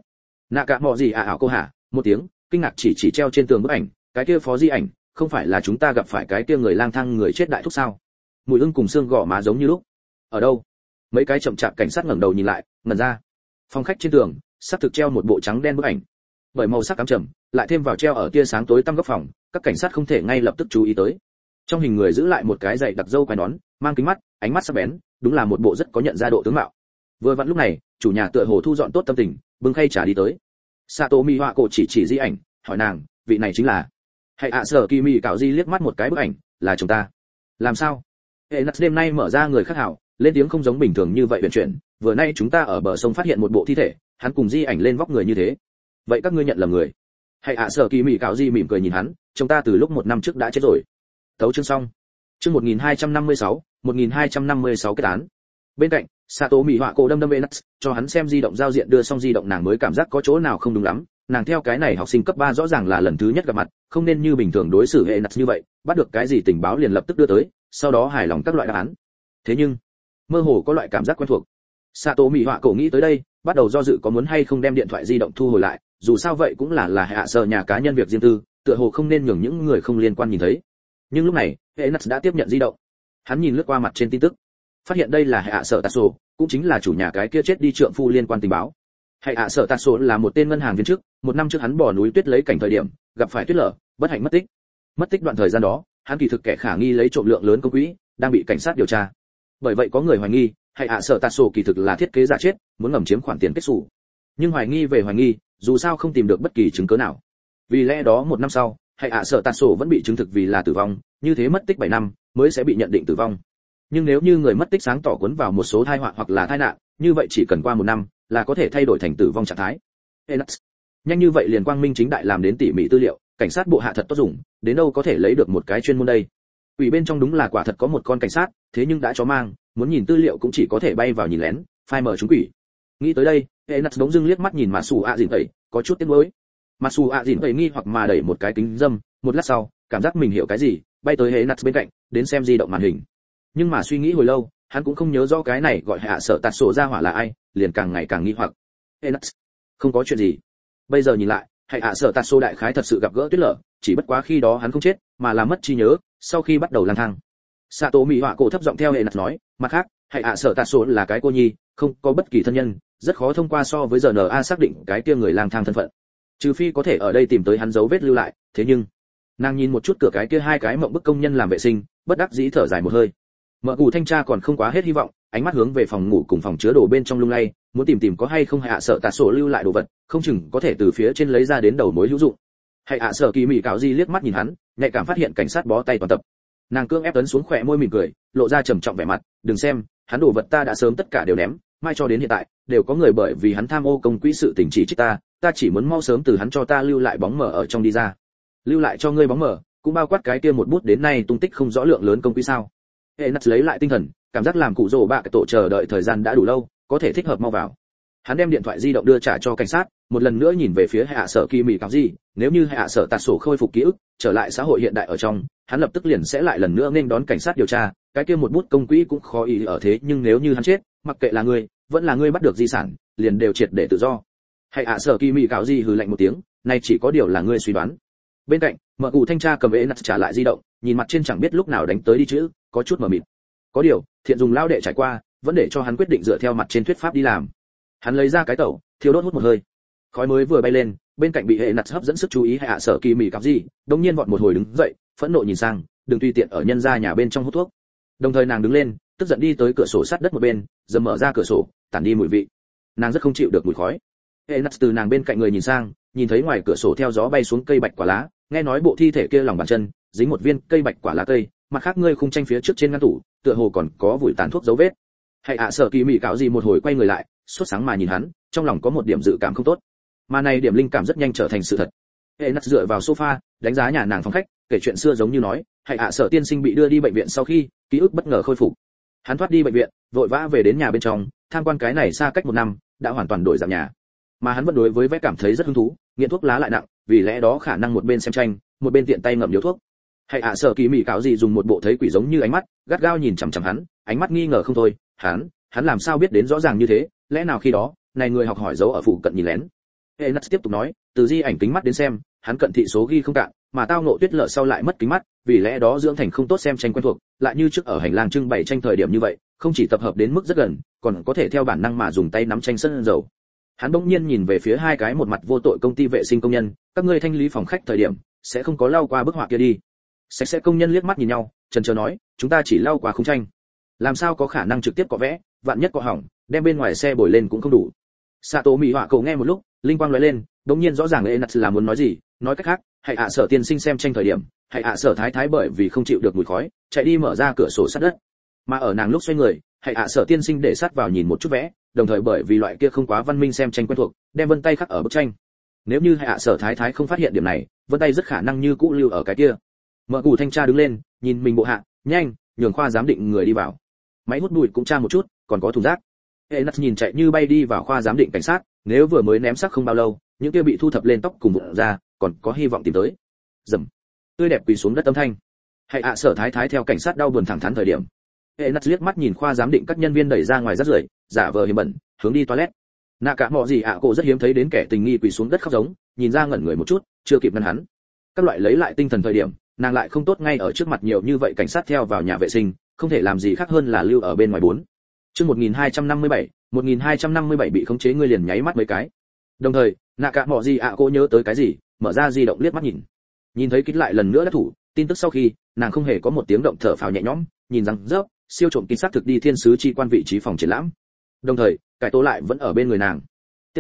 Cổ hả, một tiếng, kinh ngạc chỉ treo trên tường bức ảnh, cái kia phó di ảnh, không phải là chúng ta gặp phải cái kia người lang thang người chết đại thúc sao? Mùi ưng cùng xương gò má giống như lúc. Ở đâu? Mấy cái chậm chạp cảnh sát ngẩng đầu nhìn lại, ngẩn ra. Phòng khách trên tường, sắp thực treo một bộ trắng đen bức ảnh. Bởi màu sắc ám trầm, lại thêm vào treo ở tia sáng tối tăm góc phòng, các cảnh sát không thể ngay lập tức chú ý tới. Trong hình người giữ lại một cái dày đặc râu quai nón, mang kính mắt, ánh mắt sắc bén, đúng là một bộ rất có nhận ra độ tướng mạo. Vừa vặn lúc này, chủ nhà tựa hồ thu dọn tốt tâm tình, bưng khay trà đi tới. Satomi Cổ chỉ di ảnh, hỏi nàng, vị này chính là? Hay Sở Kỳ Mỹ cạo di liếc mắt một cái bức ảnh, là chúng ta. Làm sao? Enas đêm nay mở ra người khác hảo, lên tiếng không giống bình thường như vậy huyền chuyển, vừa nay chúng ta ở bờ sông phát hiện một bộ thi thể, hắn cùng di ảnh lên vóc người như thế. Vậy các ngươi nhận lầm người. Hay Sở Kỳ Mỹ cạo di mỉm cười nhìn hắn, chúng ta từ lúc 1 năm trước đã chết rồi. Tấu chương xong. Chương 1256 kết án. Bên cạnh, Satomi Cổ đâm Enas, cho hắn xem di động giao diện, đưa xong di động nàng mới cảm giác có chỗ nào không đúng lắm. Nàng theo cái này học sinh cấp 3 rõ ràng là lần thứ nhất gặp mặt, không nên như bình thường đối xử Enas như vậy, bắt được cái gì tình báo liền lập tức đưa tới, sau đó hài lòng các loại đáp án. Thế nhưng, mơ hồ có loại cảm giác quen thuộc. Satomi Cổ nghĩ tới đây, bắt đầu do dự có muốn hay không đem điện thoại di động thu hồi lại, dù sao vậy cũng là hạ sở nhà cá nhân việc riêng tư, tựa hồ không nên nhường những người không liên quan nhìn thấy. Nhưng lúc này, Enas đã tiếp nhận di động. Hắn nhìn lướt qua mặt trên tin tức, phát hiện đây là hạ sở Tasso, cũng chính là chủ nhà cái kia chết đi trượng phu liên quan tình báo. Hạ sở Tasso là một tên ngân hàng viên chức, 1 năm trước hắn bỏ núi tuyết lấy cảnh thời điểm, gặp phải tuyết lở, bất hạnh mất tích. Mất tích đoạn thời gian đó, hắn kỳ thực kẻ khả nghi lấy trộm lượng lớn công quỹ, đang bị cảnh sát điều tra. Bởi vậy có người hoài nghi, Hạ sở Tasso kỳ thực là thiết kế giả chết, muốn ngầm chiếm khoản tiền kết sổ. Nhưng hoài nghi về hoài nghi, dù sao không tìm được bất kỳ chứng cứ nào. Vì lẽ đó một năm sau, hay sở tạt sổ vẫn bị chứng thực vì là tử vong, như thế mất tích 7 năm mới sẽ bị nhận định tử vong. Nhưng nếu như người mất tích sáng tỏ cuốn vào một số tai họa hoặc là tai nạn, như vậy chỉ cần qua một năm là có thể thay đổi thành tử vong trạng thái. Enax, nhanh như vậy liền quang minh chính đại làm đến tỉ mỉ tư liệu, cảnh sát bộ hạ thật tốt dùng, đến đâu có thể lấy được một cái chuyên môn đây. Quỷ bên trong đúng là quả thật có một con cảnh sát, thế nhưng đã chó mang, muốn nhìn tư liệu cũng chỉ có thể bay vào nhìn lén, phai mờ chúng quỷ. Nghĩ tới đây, Enax đống dưng liếc mắt nhìn Masu A Dìn tẩy, có chút tiếc nuối. Masu A Dìn tẩy nghi hoặc mà đẩy một cái kính dâm, một lát sau, cảm giác mình hiểu cái gì, bay tới Enax bên cạnh, đến xem di động màn hình. Nhưng mà suy nghĩ hồi lâu, hắn cũng không nhớ rõ cái này gọi hạ sở tạt sổ ra hỏa là ai, liền càng ngày càng nghi hoặc. Enax, không có chuyện gì. Bây giờ nhìn lại, hạ sở tạt sổ đại khái thật sự gặp gỡ tuyết lở, chỉ bất quá khi đó hắn không chết, mà là mất trí nhớ, sau khi bắt đầu lang thang. Sato Mỹ Họa cổ thấp giọng theo Enax nói, mặt khác, hạ sở tạt sổ là cái cô nhi, không có bất kỳ thân nhân, rất khó thông qua so với RNA xác định cái kia người lang thang thân phận. Trừ phi có thể ở đây tìm tới hắn dấu vết lưu lại, thế nhưng nàng nhìn một chút cửa cái kia hai cái mộng bức công nhân làm vệ sinh, bất đắc dĩ thở dài một hơi. Mở củ thanh tra còn không quá hết hy vọng, ánh mắt hướng về phòng ngủ cùng phòng chứa đồ bên trong lung lay, muốn tìm có hay không hạ sợ tạt sổ lưu lại đồ vật, không chừng có thể từ phía trên lấy ra đến đầu mối hữu dụng. Hạ sợ kỳ mị cạo di liếc mắt nhìn hắn, nhạy cảm phát hiện cảnh sát bó tay toàn tập. Nàng cương ép ấn xuống khỏe môi mỉm cười, lộ ra trầm trọng vẻ mặt, đừng xem, hắn đồ vật ta đã sớm tất cả đều ném, mai cho đến hiện tại đều có người bởi vì hắn tham ô công quỹ sự tình chỉ trích ta chỉ muốn mau sớm từ hắn cho ta lưu lại bóng mờ ở trong đi ra. Lưu lại cho ngươi bóng mờ, cũng bao quát cái kia một bút đến nay tung tích không rõ lượng lớn công quỹ sao? Enax lấy lại tinh thần, cảm giác làm cụ rồ bạ cái tổ chờ đợi thời gian đã đủ lâu, có thể thích hợp mau vào. Hắn đem điện thoại di động đưa trả cho cảnh sát, một lần nữa nhìn về phía hạ sở kỳ mị cáo gì, nếu như hạ sở tạt sổ khôi phục ký ức, trở lại xã hội hiện đại ở trong, hắn lập tức liền sẽ lại lần nữa nên đón cảnh sát điều tra, cái kia một bút công quỹ cũng khó ý ở thế, nhưng nếu như hắn chết, mặc kệ là ngươi, vẫn là ngươi bắt được di sản, liền đều triệt để tự do. Hạ sở kỳ mị cáo gì hừ lạnh một tiếng, này chỉ có điều là ngươi suy đoán. Bên cạnh, mở cụ thanh tra cầm Enax trả lại di động, nhìn mặt trên chẳng biết lúc nào đánh tới đi chữ, có chút mờ mịt. Có điều, thiện dùng lao đệ trải qua, vẫn để cho hắn quyết định dựa theo mặt trên thuyết pháp đi làm. Hắn lấy ra cái tẩu, thiêu đốt hút một hơi. Khói mới vừa bay lên, bên cạnh bị Enax hấp dẫn sức chú ý hạ sở kỳ mị cặp gì, đột nhiên vọt một hồi đứng dậy, phẫn nộ nhìn sang, đừng tùy tiện ở nhân gia nhà bên trong hút thuốc. Đồng thời nàng đứng lên, tức giận đi tới cửa sổ sát đất một bên, dầm mở ra cửa sổ, tản đi mùi vị. Nàng rất không chịu được mùi khói. Enax từ nàng bên cạnh người nhìn sang, nhìn thấy ngoài cửa sổ theo gió bay xuống cây bạch quả lá, nghe nói bộ thi thể kia lòng bàn chân dính một viên cây bạch quả lá cây, mặt khác ngươi khung tranh phía trước trên ngăn tủ, tựa hồ còn có vùi tàn thuốc dấu vết. Hạ sở kỳ mị cạo gì một hồi quay người lại, sốt sáng mà nhìn hắn, trong lòng có một điểm dự cảm không tốt. Mà này điểm linh cảm rất nhanh trở thành sự thật. Enax dựa vào sofa, đánh giá nhà nàng phòng khách, kể chuyện xưa giống như nói, hạ sở tiên sinh bị đưa đi bệnh viện sau khi ký ức bất ngờ khôi phục. Hắn thoát đi bệnh viện, vội vã về đến nhà bên trong, tham quan cái này xa cách một năm, đã hoàn toàn đổi dạng nhà. Mà hắn vẫn đối với vẽ cảm thấy rất hứng thú, nghiện thuốc lá lại nặng, vì lẽ đó khả năng một bên xem tranh, một bên tiện tay ngậm điếu thuốc. Hạ sở kỳ mị cạo gì dùng một bộ thấy quỷ giống như ánh mắt, gắt gao nhìn chằm chằm hắn, ánh mắt nghi ngờ không thôi, hắn làm sao biết đến rõ ràng như thế, lẽ nào khi đó, này người học hỏi giấu ở phụ cận nhìn lén. Enax tiếp tục nói, từ di ảnh kính mắt đến xem, hắn cận thị số ghi không cạn, mà tao nộ tuyết lở sau lại mất kính mắt, vì lẽ đó dưỡng thành không tốt xem tranh quen thuộc, lại như trước ở hành lang trưng bày tranh thời điểm như vậy, không chỉ tập hợp đến mức rất gần, còn có thể theo bản năng mà dùng tay nắm tranh sân dầu. Hắn bỗng nhiên nhìn về phía hai cái một mặt vô tội công ty vệ sinh công nhân, các ngươi thanh lý phòng khách thời điểm, sẽ không có lau qua bức họa kia đi. Sạch sẽ công nhân liếc mắt nhìn nhau, chần chờ nói, chúng ta chỉ lau qua khung tranh, làm sao có khả năng trực tiếp cọ vẽ, vạn nhất cọ hỏng, đem bên ngoài xe bồi lên cũng không đủ. Sato Mỹ Họa cậu nghe một lúc, linh quang lóe lên, đống nhiên rõ ràng Enax là muốn nói gì, nói cách khác, hạ sở tiên sinh xem tranh thời điểm, hạ sở thái thái bởi vì không chịu được mùi khói, chạy đi mở ra cửa sổ sát đất, mà ở nàng lúc xoay người, hạ sở tiên sinh để sát vào nhìn một chút vẽ, đồng thời bởi vì loại kia không quá văn minh xem tranh quen thuộc, đem vân tay khắc ở bức tranh. Nếu như hạ sở thái thái không phát hiện điểm này, vân tay rất khả năng như cũ lưu ở cái kia. Mở củ thanh tra đứng lên, nhìn mình bộ hạ, nhanh, nhường khoa giám định người đi vào. Máy hút bụi cũng tra một chút, còn có thùng rác. Enax nhìn chạy như bay đi vào khoa giám định cảnh sát, nếu vừa mới ném xác không bao lâu, những kia bị thu thập lên tóc cùng vụn ra, còn có hy vọng tìm tới. Rầm, tươi đẹp quỳ xuống đất âm thanh. Hạ sở thái thái theo cảnh sát đau buồn thẳng thắn thời điểm. Enax liếc mắt nhìn khoa giám định các nhân viên đẩy ra ngoài rác rưởi, giả vờ hiểm bẩn, hướng đi toilet. Nạ cả mọ gì cổ rất hiếm thấy đến kẻ tình nghi quỳ xuống đất khóc giống, nhìn ra ngẩn người một chút, chưa kịp ngăn hắn. Các loại lấy lại tinh thần thời điểm, nàng lại không tốt ngay ở trước mặt nhiều như vậy cảnh sát theo vào nhà vệ sinh, không thể làm gì khác hơn là lưu ở bên ngoài bốn. Chương 1257 bị khống chế ngươi liền nháy mắt mấy cái. Đồng thời, nạ cả mọ gì cô nhớ tới cái gì, mở ra di động liếc mắt nhìn. Nhìn thấy kích lại lần nữa đã thủ, tin tức sau khi, nàng không hề có một tiếng động thở phào nhẹ nhõm, nhìn rằng rớp, siêu trộm kinh sát thực đi thiên sứ chi quan vị trí phòng triển lãm. Đồng thời, cải tố lại vẫn ở bên người nàng. Tiếp đó,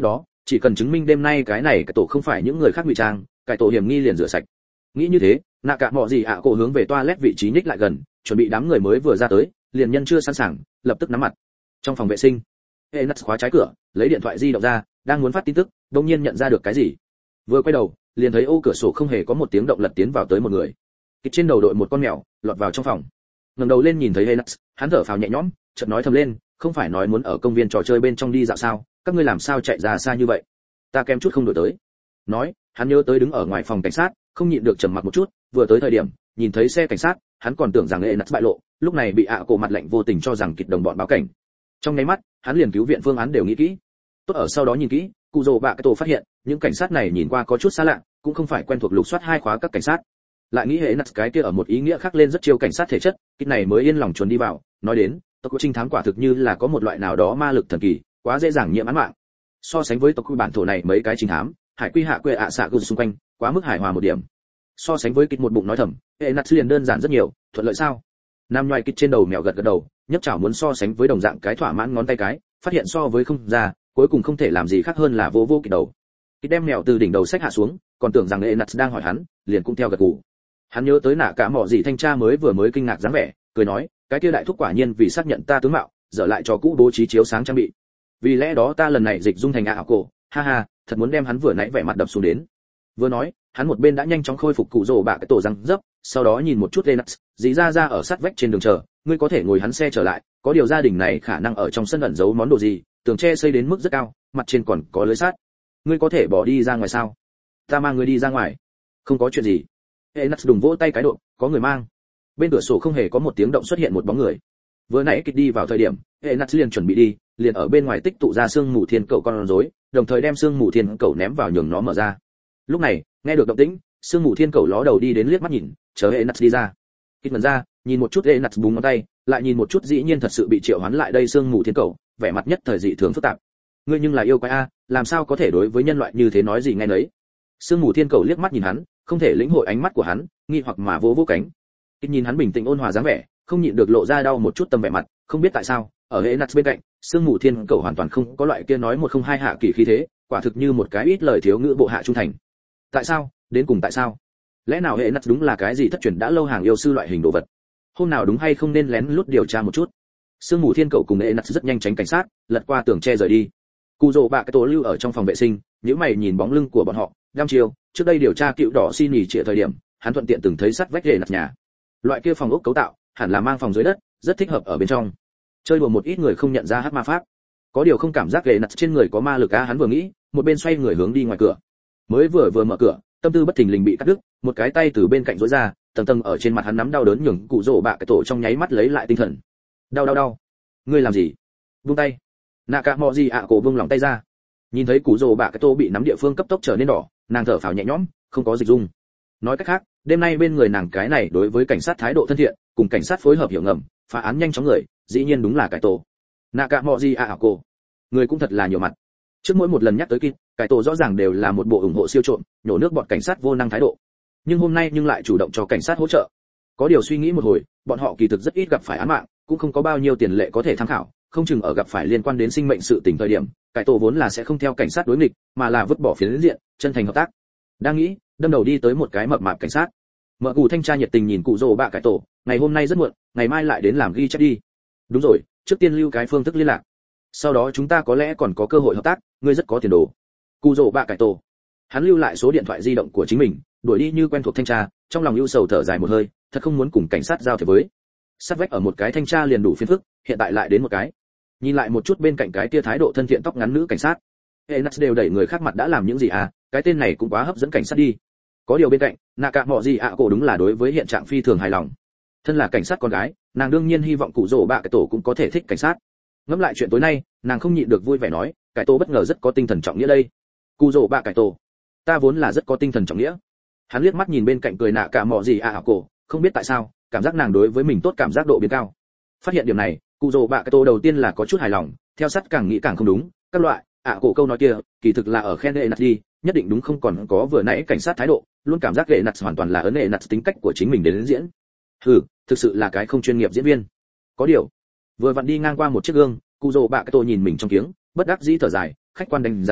chỉ cần chứng minh đêm nay cái này cái tổ không phải những người khác ngụy trang, cái tổ hiểm nghi liền rửa sạch. Nghĩ như thế, nạ cả mọ gì ạ cổ hướng về toilet vị trí nhích lại gần, chuẩn bị đám người mới vừa ra tới, liền nhân chưa sẵn sàng, lập tức nắm mặt. Trong phòng vệ sinh, Enas khóa trái cửa, lấy điện thoại di động ra, đang muốn phát tin tức, đột nhiên nhận ra được cái gì. Vừa quay đầu, liền thấy ô cửa sổ không hề có một tiếng động lật tiến vào tới một người. Kịch trên đầu đội một con mèo, lọt vào trong phòng. Ngẩng đầu lên nhìn thấy Enas, hắn thở phào nhẹ nhõm, chợt nói thầm lên, không phải nói muốn ở công viên trò chơi bên trong đi dạo sao, các ngươi làm sao chạy ra xa như vậy? Ta kém chút không đuổi tới. Nói, hắn nhớ tới đứng ở ngoài phòng cảnh sát, không nhịn được trầm mặc một chút, vừa tới thời điểm, nhìn thấy xe cảnh sát, hắn còn tưởng rằng Enas bại lộ, lúc này bị cổ mặt lạnh vô tình cho rằng kịch đồng bọn báo cảnh. Trong nháy mắt, hắn liền cứu viện phương án đều nghĩ kỹ. Tốt ở sau đó nhìn kỹ, cụ rồ bạ cái tổ phát hiện, những cảnh sát này nhìn qua có chút xa lạ, cũng không phải quen thuộc lục soát hai khóa các cảnh sát. Lại nghĩ Enas cái kia ở một ý nghĩa khác lên rất chiêu cảnh sát thể chất, kịch này mới yên lòng chuồn đi vào, nói đến, tộc của trinh thám quả thực như là có một loại nào đó ma lực thần kỳ, quá dễ dàng nhiễm án mạng. So sánh với tộc quy bản thổ này mấy cái trinh thám, hải quy hạ quê ạ xạ gù xung quanh, quá mức hài hòa một điểm. So sánh với kịch một bụng nói thầm, Enas liền đơn giản rất nhiều, thuận lợi sao? Nam nhoài kịch trên đầu mèo gật gật đầu, nhấc chảo muốn so sánh với đồng dạng cái thỏa mãn ngón tay cái, phát hiện so với không ra, cuối cùng không thể làm gì khác hơn là vô vô kịch đầu. Kịch đem mèo từ đỉnh đầu xách hạ xuống, còn tưởng rằng Enas đang hỏi hắn, liền cũng theo gật gù. Hắn nhớ tới nạ cả mỏ gì thanh tra mới kinh ngạc dáng vẻ, cười nói, cái kia đại thúc quả nhiên vì xác nhận ta tướng mạo, dở lại cho cũ bố trí chiếu sáng trang bị. Vì lẽ đó ta lần này dịch dung thành cổ, ha ha, thật muốn đem hắn vừa nãy vẻ mặt đập xuống đến. Vừa nói, hắn một bên đã nhanh chóng khôi phục cụ rồ bạ cái tổ răng dấp, sau đó nhìn một chút Enas, dí ra ở sát vách trên đường chờ, ngươi có thể ngồi hắn xe trở lại, có điều gia đình này khả năng ở trong sân ẩn giấu món đồ gì, tường tre xây đến mức rất cao, mặt trên còn có lưới sắt. Ngươi có thể bỏ đi ra ngoài sao? Ta mang ngươi đi ra ngoài. Không có chuyện gì. Enas đùng vỗ tay cái độ, có người mang. Bên cửa sổ không hề có một tiếng động xuất hiện một bóng người. Vừa nãy kịch đi vào thời điểm, Enas liền chuẩn bị đi, liền ở bên ngoài tích tụ ra xương mù thiên cẩu con rối, đồng thời đem xương mù thiên cẩu ném vào nhường nó mở ra. Lúc này, nghe được động tĩnh, xương mù thiên cẩu ló đầu đi đến liếc mắt nhìn, chờ Enas đi ra. Kịch mẩn ra, nhìn một chút Enas búng ngón tay, lại nhìn một chút dĩ nhiên thật sự bị triệu hoán lại đây xương mù thiên cẩu, vẻ mặt nhất thời dị thường phức tạp. Ngươi nhưng là yêu quái a, làm sao có thể đối với nhân loại như thế nói gì nghe nấy. Xương mù thiên cẩu liếc mắt nhìn hắn, không thể lĩnh hội ánh mắt của hắn, nghi hoặc mà vỗ vỗ cánh. Kịch nhìn hắn bình tĩnh ôn hòa dáng vẻ, không nhịn được lộ ra đau một chút tâm vẻ mặt, không biết tại sao, ở Enas bên cạnh, xương mù thiên cẩu hoàn toàn không có loại kia nói một không hai hạ kỳ khí thế, quả thực như một cái ít lời thiếu ngữ bộ hạ trung thành. Tại sao? Đến cùng tại sao? Lẽ nào Enas đúng là cái gì thất truyền đã lâu hàng yêu sư loại hình đồ vật? Hôm nào đúng hay không nên lén lút điều tra một chút. Sương mù thiên cẩu cùng Enas rất nhanh tránh cảnh sát, lật qua tường tre rời đi. Cù rồ bạ cái tổ lưu ở trong phòng vệ sinh, nếu mày nhìn bóng lưng của bọn họ, đăm chiều, trước đây điều tra cựu đỏ xin nghỉ trịa thời điểm, hắn thuận tiện từng thấy sắt vách Enas nhà. Loại kia phòng ốc cấu tạo, hẳn là mang phòng dưới đất, rất thích hợp ở bên trong. Chơi đùa một ít người không nhận ra hắc ma pháp. Có điều không cảm giác Enas trên người có ma lực a, hắn vừa nghĩ, một bên xoay người hướng đi ngoài cửa. Mới vừa mở cửa, tâm tư bất thình lình bị cắt đứt, một cái tay từ bên cạnh rối ra, tầng tầng ở trên mặt hắn nắm đau đớn nhường cụ rồ bạ cái tổ trong nháy mắt lấy lại tinh thần. Đau. Ngươi làm gì? Buông tay. Nạ cả mọ gì cổ buông lòng tay ra. Nhìn thấy cụ rồ bạ cái tổ bị nắm địa phương cấp tốc trở nên đỏ, nàng thở phào nhẹ nhõm, không có dịch dung. Nói cách khác, đêm nay bên người nàng cái này đối với cảnh sát thái độ thân thiện, cùng cảnh sát phối hợp hiểu ngầm, phá án nhanh chóng người, dĩ nhiên đúng là cái tổ. Nạ cả mọ gì cổ. Người cũng thật là nhiều mặt. Trước mỗi một lần nhắc tới kia, cái tổ rõ ràng đều là một bộ ủng hộ siêu trộm, nhổ nước bọn cảnh sát vô năng thái độ. Nhưng hôm nay lại chủ động cho cảnh sát hỗ trợ. Có điều suy nghĩ một hồi, bọn họ kỳ thực rất ít gặp phải án mạng, cũng không có bao nhiêu tiền lệ có thể tham khảo, không chừng ở gặp phải liên quan đến sinh mệnh sự tình thời điểm, cái tổ vốn là sẽ không theo cảnh sát đối nghịch, mà là vứt bỏ phiến diện, chân thành hợp tác. Đang nghĩ, đâm đầu đi tới một cái mập mạp cảnh sát. Mở gù thanh tra nhiệt tình nhìn cụ rồ bạ cái tổ, ngày hôm nay rất muộn, ngày mai lại đến làm ghi chép đi. Đúng rồi, trước tiên lưu cái phương thức liên lạc. Sau đó chúng ta có lẽ còn có cơ hội hợp tác, ngươi rất có tiền đồ. Cụ rồ bạ cái tổ. Hắn lưu lại số điện thoại di động của chính mình, đuổi đi như quen thuộc thanh tra, trong lòng ưu sầu thở dài một hơi, thật không muốn cùng cảnh sát giao thiệp với. Sát vách ở một cái thanh tra liền đủ phiền phức, hiện tại lại đến một cái. Nhìn lại một chút bên cạnh cái kia thái độ thân thiện tóc ngắn nữ cảnh sát, Enas đều đẩy người khác mặt đã làm những gì à, cái tên này cũng quá hấp dẫn cảnh sát đi. Có điều bên cạnh, nạ cả mọ gì cổ đúng là đối với hiện trạng phi thường hài lòng. Thân là cảnh sát con gái, nàng đương nhiên hy vọng cụ rồ bạ cái tổ cũng có thể thích cảnh sát. Ngẫm lại chuyện tối nay, nàng không nhịn được vui vẻ nói, cái tổ bất ngờ rất có tinh thần trọng nghĩa đây. Cụ rồ bạ cái tổ, ta vốn là rất có tinh thần trọng nghĩa. Hắn liếc mắt nhìn bên cạnh cười nạ cả mọ gì cổ, không biết tại sao, cảm giác nàng đối với mình tốt cảm giác độ biến cao. Phát hiện điểm này, cụ rồ bạ cái tổ đầu tiên là có chút hài lòng, theo sát càng nghĩ càng không đúng, các loại cổ câu nói kia, kỳ thực là ở khen Enas đi, nhất định đúng không còn có vừa nãy cảnh sát thái độ, luôn cảm giác Enas hoàn toàn là ấn Enas tính cách của chính mình đến diễn. Thực sự là cái không chuyên nghiệp diễn viên. Có điều, vừa vặn đi ngang qua một chiếc gương, cụ rồ bạ cái tổ nhìn mình trong kiếng, bất đắc dĩ thở dài, khách quan đánh giá,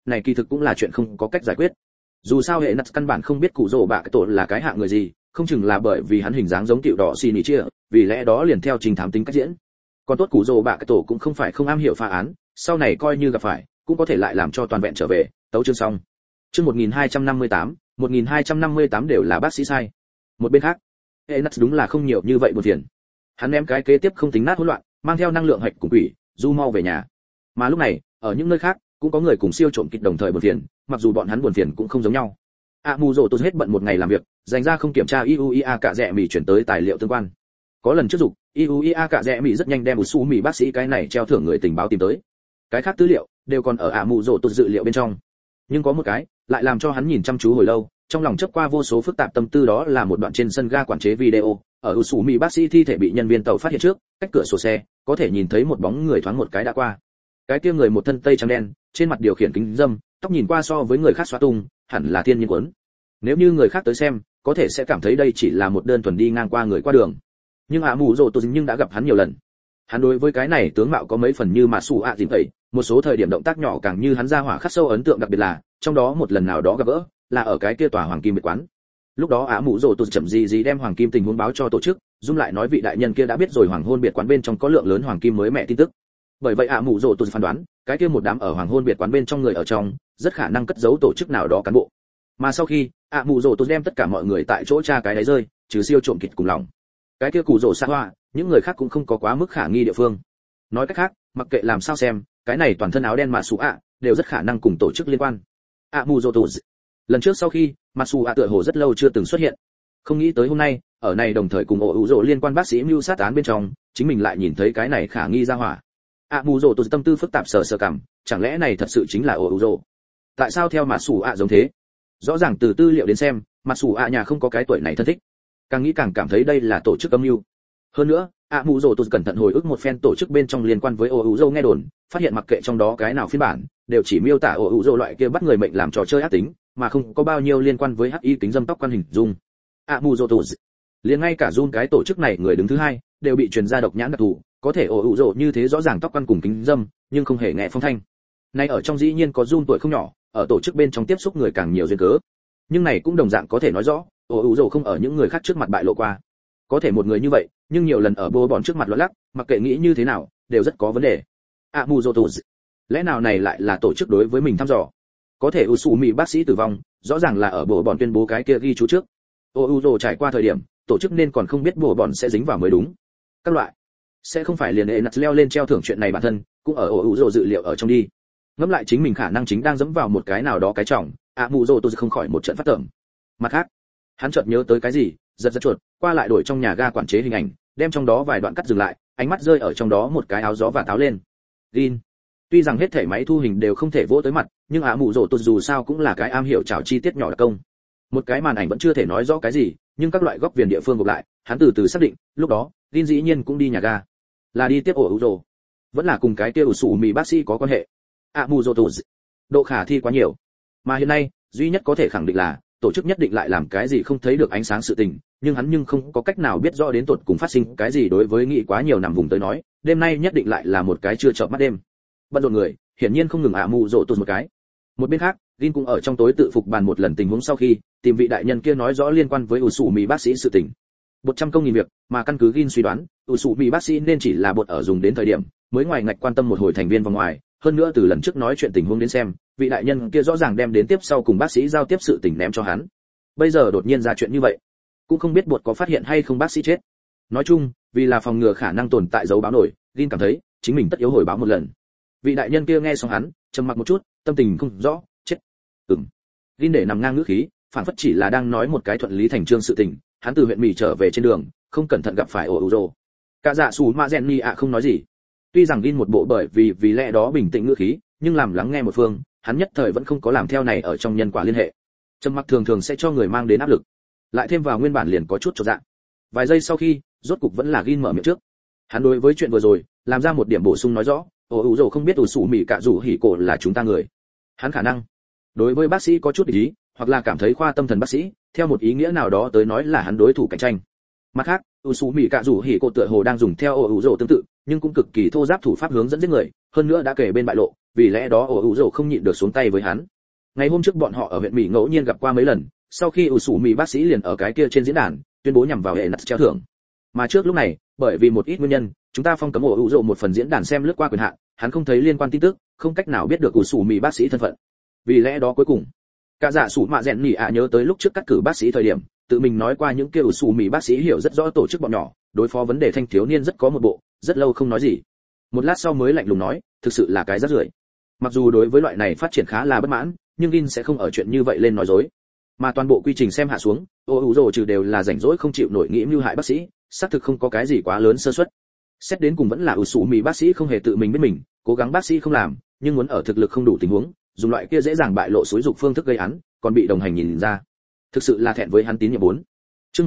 này kỳ thực cũng là chuyện không có cách giải quyết. Dù sao hệ nặt căn bản không biết cụ rồ bạ cái tổ là cái hạng người gì, không chừng là bởi vì hắn hình dáng giống tiểu đỏ xì nỉ chia, vì lẽ đó liền theo trình thám tính cách diễn. Còn tốt cụ rồ bạ cái tổ cũng không phải không am hiểu phá án, sau này coi như gặp phải cũng có thể lại làm cho toàn vẹn trở về. Tấu chương xong. Chương 1258 đều là bác sĩ sai. Một bên khác, hệ nặt đúng là không nhiều như vậy buồn phiền. Hắn ném cái kế tiếp không tính nát hỗn loạn, mang theo năng lượng hạch cùng quỷ, du mau về nhà. Mà lúc này, ở những nơi khác cũng có người cùng siêu trộm kịch đồng thời buồn phiền, mặc dù bọn hắn buồn phiền cũng không giống nhau. Mù rồ tôi hết bận một ngày làm việc, dành ra không kiểm tra IUIA cả rẻ mì chuyển tới tài liệu tương quan. Có lần trước dục, IUIA cả rẻ mì rất nhanh đem Usu mì bác sĩ cái này treo thưởng người tình báo tìm tới. Cái khác tư liệu đều còn ở mù rồ tôi dự liệu bên trong. Nhưng có một cái lại làm cho hắn nhìn chăm chú hồi lâu, trong lòng chớp qua vô số phức tạp tâm tư, đó là một đoạn trên sân ga quản chế video, ở Usu mì bác sĩ thi thể bị nhân viên tàu phát hiện trước, cách cửa sổ xe có thể nhìn thấy một bóng người thoáng một cái đã qua. Cái kia người một thân tây trắng đen, trên mặt điều khiển kính râm, tóc nhìn qua so với người khác xóa tung, hẳn là thiên nhiên quấn. Nếu như người khác tới xem, có thể sẽ cảm thấy đây chỉ là một đơn thuần đi ngang qua người qua đường. Nhưng mù rồ tôi nhưng đã gặp hắn nhiều lần. Hắn đối với cái này tướng mạo có mấy phần như mà sủ dìm tẩy, một số thời điểm động tác nhỏ càng như hắn ra hỏa khắc sâu ấn tượng, đặc biệt là trong đó một lần nào đó gặp gỡ, là ở cái kia tòa hoàng kim biệt quán. Lúc đó mù rồ tôi chậm gì đem hoàng kim tình huống báo cho tổ chức, Dung lại nói vị đại nhân kia đã biết rồi hoàng hôn biệt quán bên trong có lượng lớn hoàng kim mới mẹ tin tức. Bởi vậy mù rồ tôi phán đoán, cái kia một đám ở hoàng hôn biệt quán bên trong người ở trong, rất khả năng cất giấu tổ chức nào đó cán bộ. Mà sau khi mù rồ tôi đem tất cả mọi người tại chỗ tra cái đấy rơi, trừ siêu trộm kịch cùng lòng, cái kia cụ rồ xa hoa, những người khác cũng không có quá mức khả nghi địa phương. Nói cách khác, mặc kệ làm sao xem, cái này toàn thân áo đen mà sủ đều rất khả năng cùng tổ chức liên quan. Mù rồ tôi lần trước sau khi mà sủ tựa hồ rất lâu chưa từng xuất hiện, không nghĩ tới hôm nay ở này đồng thời cùng ủ rồ liên quan bác sĩ mưu sát án bên trong, chính mình lại nhìn thấy cái này khả nghi ra hỏa. Mù rồ tôi tâm tư phức tạp sờ cảm, chẳng lẽ này thật sự chính là ủ rồ? Tại sao theo mà sủ giống thế? Rõ ràng từ tư liệu đến xem, mà sủ nhà không có cái tuổi này thân thích. Càng nghĩ càng cảm thấy đây là tổ chức âm mưu. Hơn nữa, mù rồ tôi cẩn thận hồi ức một phen tổ chức bên trong liên quan với ủ rồ nghe đồn, phát hiện mặc kệ trong đó cái nào phiên bản, đều chỉ miêu tả ủ rồ loại kia bắt người mệnh làm trò chơi ác tính, mà không có bao nhiêu liên quan với hắc y kính dâm tóc quan hình dung. Mù rồ tôi liền ngay cả Jun cái tổ chức này người đứng thứ hai đều bị truyền ra độc nhãn đặc thù, có thể ủ rồ như thế rõ ràng tóc quan cùng kính dâm, nhưng không hề nghe phong thanh. Nay ở trong dĩ nhiên có Jun tuổi không nhỏ, ở tổ chức bên trong tiếp xúc người càng nhiều duyên cớ. Nhưng này cũng đồng dạng có thể nói rõ, ủ rồ không ở những người khác trước mặt bại lộ qua. Có thể một người như vậy, nhưng nhiều lần ở bô bọn trước mặt lót lắc, mặc kệ nghĩ như thế nào, đều rất có vấn đề. Mù rồ tôi, lẽ nào này lại là tổ chức đối với mình thăm dò? Có thể Usumi bác sĩ tử vong, rõ ràng là ở bô bọn tuyên bố cái kia ghi chú trước. Rồ trải qua thời điểm, tổ chức nên còn không biết bô bọn sẽ dính vào mới đúng. Các loại, sẽ không phải liền nặt leo lên treo thưởng chuyện này bản thân, cũng ở rồ dự liệu ở trong đi. Ngẫm lại chính mình khả năng chính đang dẫm vào một cái nào đó cái trọng, mù rồ tôi không khỏi một trận phát tưởng. Mặt khác, hắn chợt nhớ tới cái gì, giật chuột, qua lại đổi trong nhà ga quản chế hình ảnh, đem trong đó vài đoạn cắt dừng lại, ánh mắt rơi ở trong đó một cái áo gió và tháo lên. Gin. Tuy rằng hết thể máy thu hình đều không thể vỗ tới mặt, nhưng mù rồ tôi dù sao cũng là cái am hiểu chảo chi tiết nhỏ đặc công. Một cái màn ảnh vẫn chưa thể nói rõ cái gì, nhưng các loại góc viền địa phương gộp lại, hắn từ từ xác định, lúc đó, Gin dĩ nhiên cũng đi nhà ga. Là đi tiếp rồ, vẫn là cùng cái kia Usumi bác sĩ có quan hệ. Mù rồ tôi, độ khả thi quá nhiều. Mà hiện nay, duy nhất có thể khẳng định là tổ chức nhất định lại làm cái gì không thấy được ánh sáng sự tình, nhưng hắn nhưng không có cách nào biết rõ đến tột cùng phát sinh cái gì. Đối với nghĩ quá nhiều nằm vùng tới nói, đêm nay nhất định lại là một cái chưa chợp mắt đêm. Bận rộn người, hiển nhiên không ngừng mù rồ tôi một cái. Một bên khác, Gin cũng ở trong tối tự phục bàn một lần tình huống sau khi tìm vị đại nhân kia nói rõ liên quan với Usumi bác sĩ sự tình. 100 công nghìn việc, mà căn cứ Gin suy đoán, Usumi bác sĩ nên chỉ là bột ở dùng đến thời điểm mới ngoài ngạch quan tâm một hồi thành viên vòng ngoài. Hơn nữa từ lần trước nói chuyện tình huống đến xem, vị đại nhân kia rõ ràng đem đến tiếp sau cùng bác sĩ giao tiếp sự tình ném cho hắn. Bây giờ đột nhiên ra chuyện như vậy, cũng không biết bột có phát hiện hay không bác sĩ chết. Nói chung, vì là phòng ngừa khả năng tồn tại dấu báo nổi, Gin cảm thấy chính mình tất yếu hồi báo một lần. Vị đại nhân kia nghe xong hắn, trầm mặc một chút, tâm tình không rõ, chết. Gin để nằm ngang ngữ khí, phản phất chỉ là đang nói một cái thuận lý thành chương sự tình. Hắn từ huyện Mỹ trở về trên đường, không cẩn thận gặp phải rồ. Cả dạ sủ ma Jenny không nói gì. Tuy rằng Gin một bộ bởi vì lẽ đó bình tĩnh ngữ khí, nhưng làm lắng nghe một phương, hắn nhất thời vẫn không có làm theo này ở trong nhân quả liên hệ. Trầm mặc thường thường sẽ cho người mang đến áp lực, lại thêm vào nguyên bản liền có chút chột dạ. Vài giây sau khi, rốt cục vẫn là Gin mở miệng trước. Hắn đối với chuyện vừa rồi, làm ra một điểm bổ sung nói rõ, rồ không biết Usumi cả rủ hỉ cổ là chúng ta người. Hắn khả năng đối với bác sĩ có chút ý, hoặc là cảm thấy khoa tâm thần bác sĩ, theo một ý nghĩa nào đó tới nói là hắn đối thủ cạnh tranh. Mặt khác, Usumi cả rủ hỉ cổ tựa hồ đang dùng theo rồ tương tự, nhưng cũng cực kỳ thô giáp thủ pháp hướng dẫn giết người, hơn nữa đã kể bên bại lộ, vì lẽ đó ổ hữu rồ không nhịn được xuống tay với hắn. Ngày hôm trước bọn họ ở huyện Mỹ ngẫu nhiên gặp qua mấy lần, sau khi ủ sủ mì bác sĩ liền ở cái kia trên diễn đàn tuyên bố nhằm vào hệ nặt treo thưởng. Mà trước lúc này, bởi vì một ít nguyên nhân, chúng ta phong cấm ổ hữu rồ một phần diễn đàn xem lướt qua quyền hạn, hắn không thấy liên quan tin tức, không cách nào biết được ủ sủ mì bác sĩ thân phận. Vì lẽ đó cuối cùng, cả dạ sủ mạ rèn nhỉ ạ nhớ tới lúc trước cắt cử bác sĩ thời điểm, tự mình nói qua những kia ủ sủ mì bác sĩ hiểu rất rõ tổ chức bọn nhỏ, đối phó vấn đề thanh thiếu niên rất có một bộ, rất lâu không nói gì. Một lát sau mới lạnh lùng nói, thực sự là cái rác rưởi. Mặc dù đối với loại này phát triển khá là bất mãn, nhưng Gin sẽ không ở chuyện như vậy lên nói dối. Mà toàn bộ quy trình xem hạ xuống, ô hữu rồ trừ đều là rảnh rỗi không chịu nổi nghĩ mưu hại bác sĩ, xác thực không có cái gì quá lớn sơ suất. Xét đến cùng vẫn là ủ sủ mì bác sĩ không hề tự mình biết mình, cố gắng bác sĩ không làm, nhưng muốn ở thực lực không đủ tình huống, dùng loại kia dễ dàng bại lộ xúi dục phương thức gây án, còn bị đồng hành nhìn ra. Thực sự là thẹn với hắn tín nhiệm 4. Chương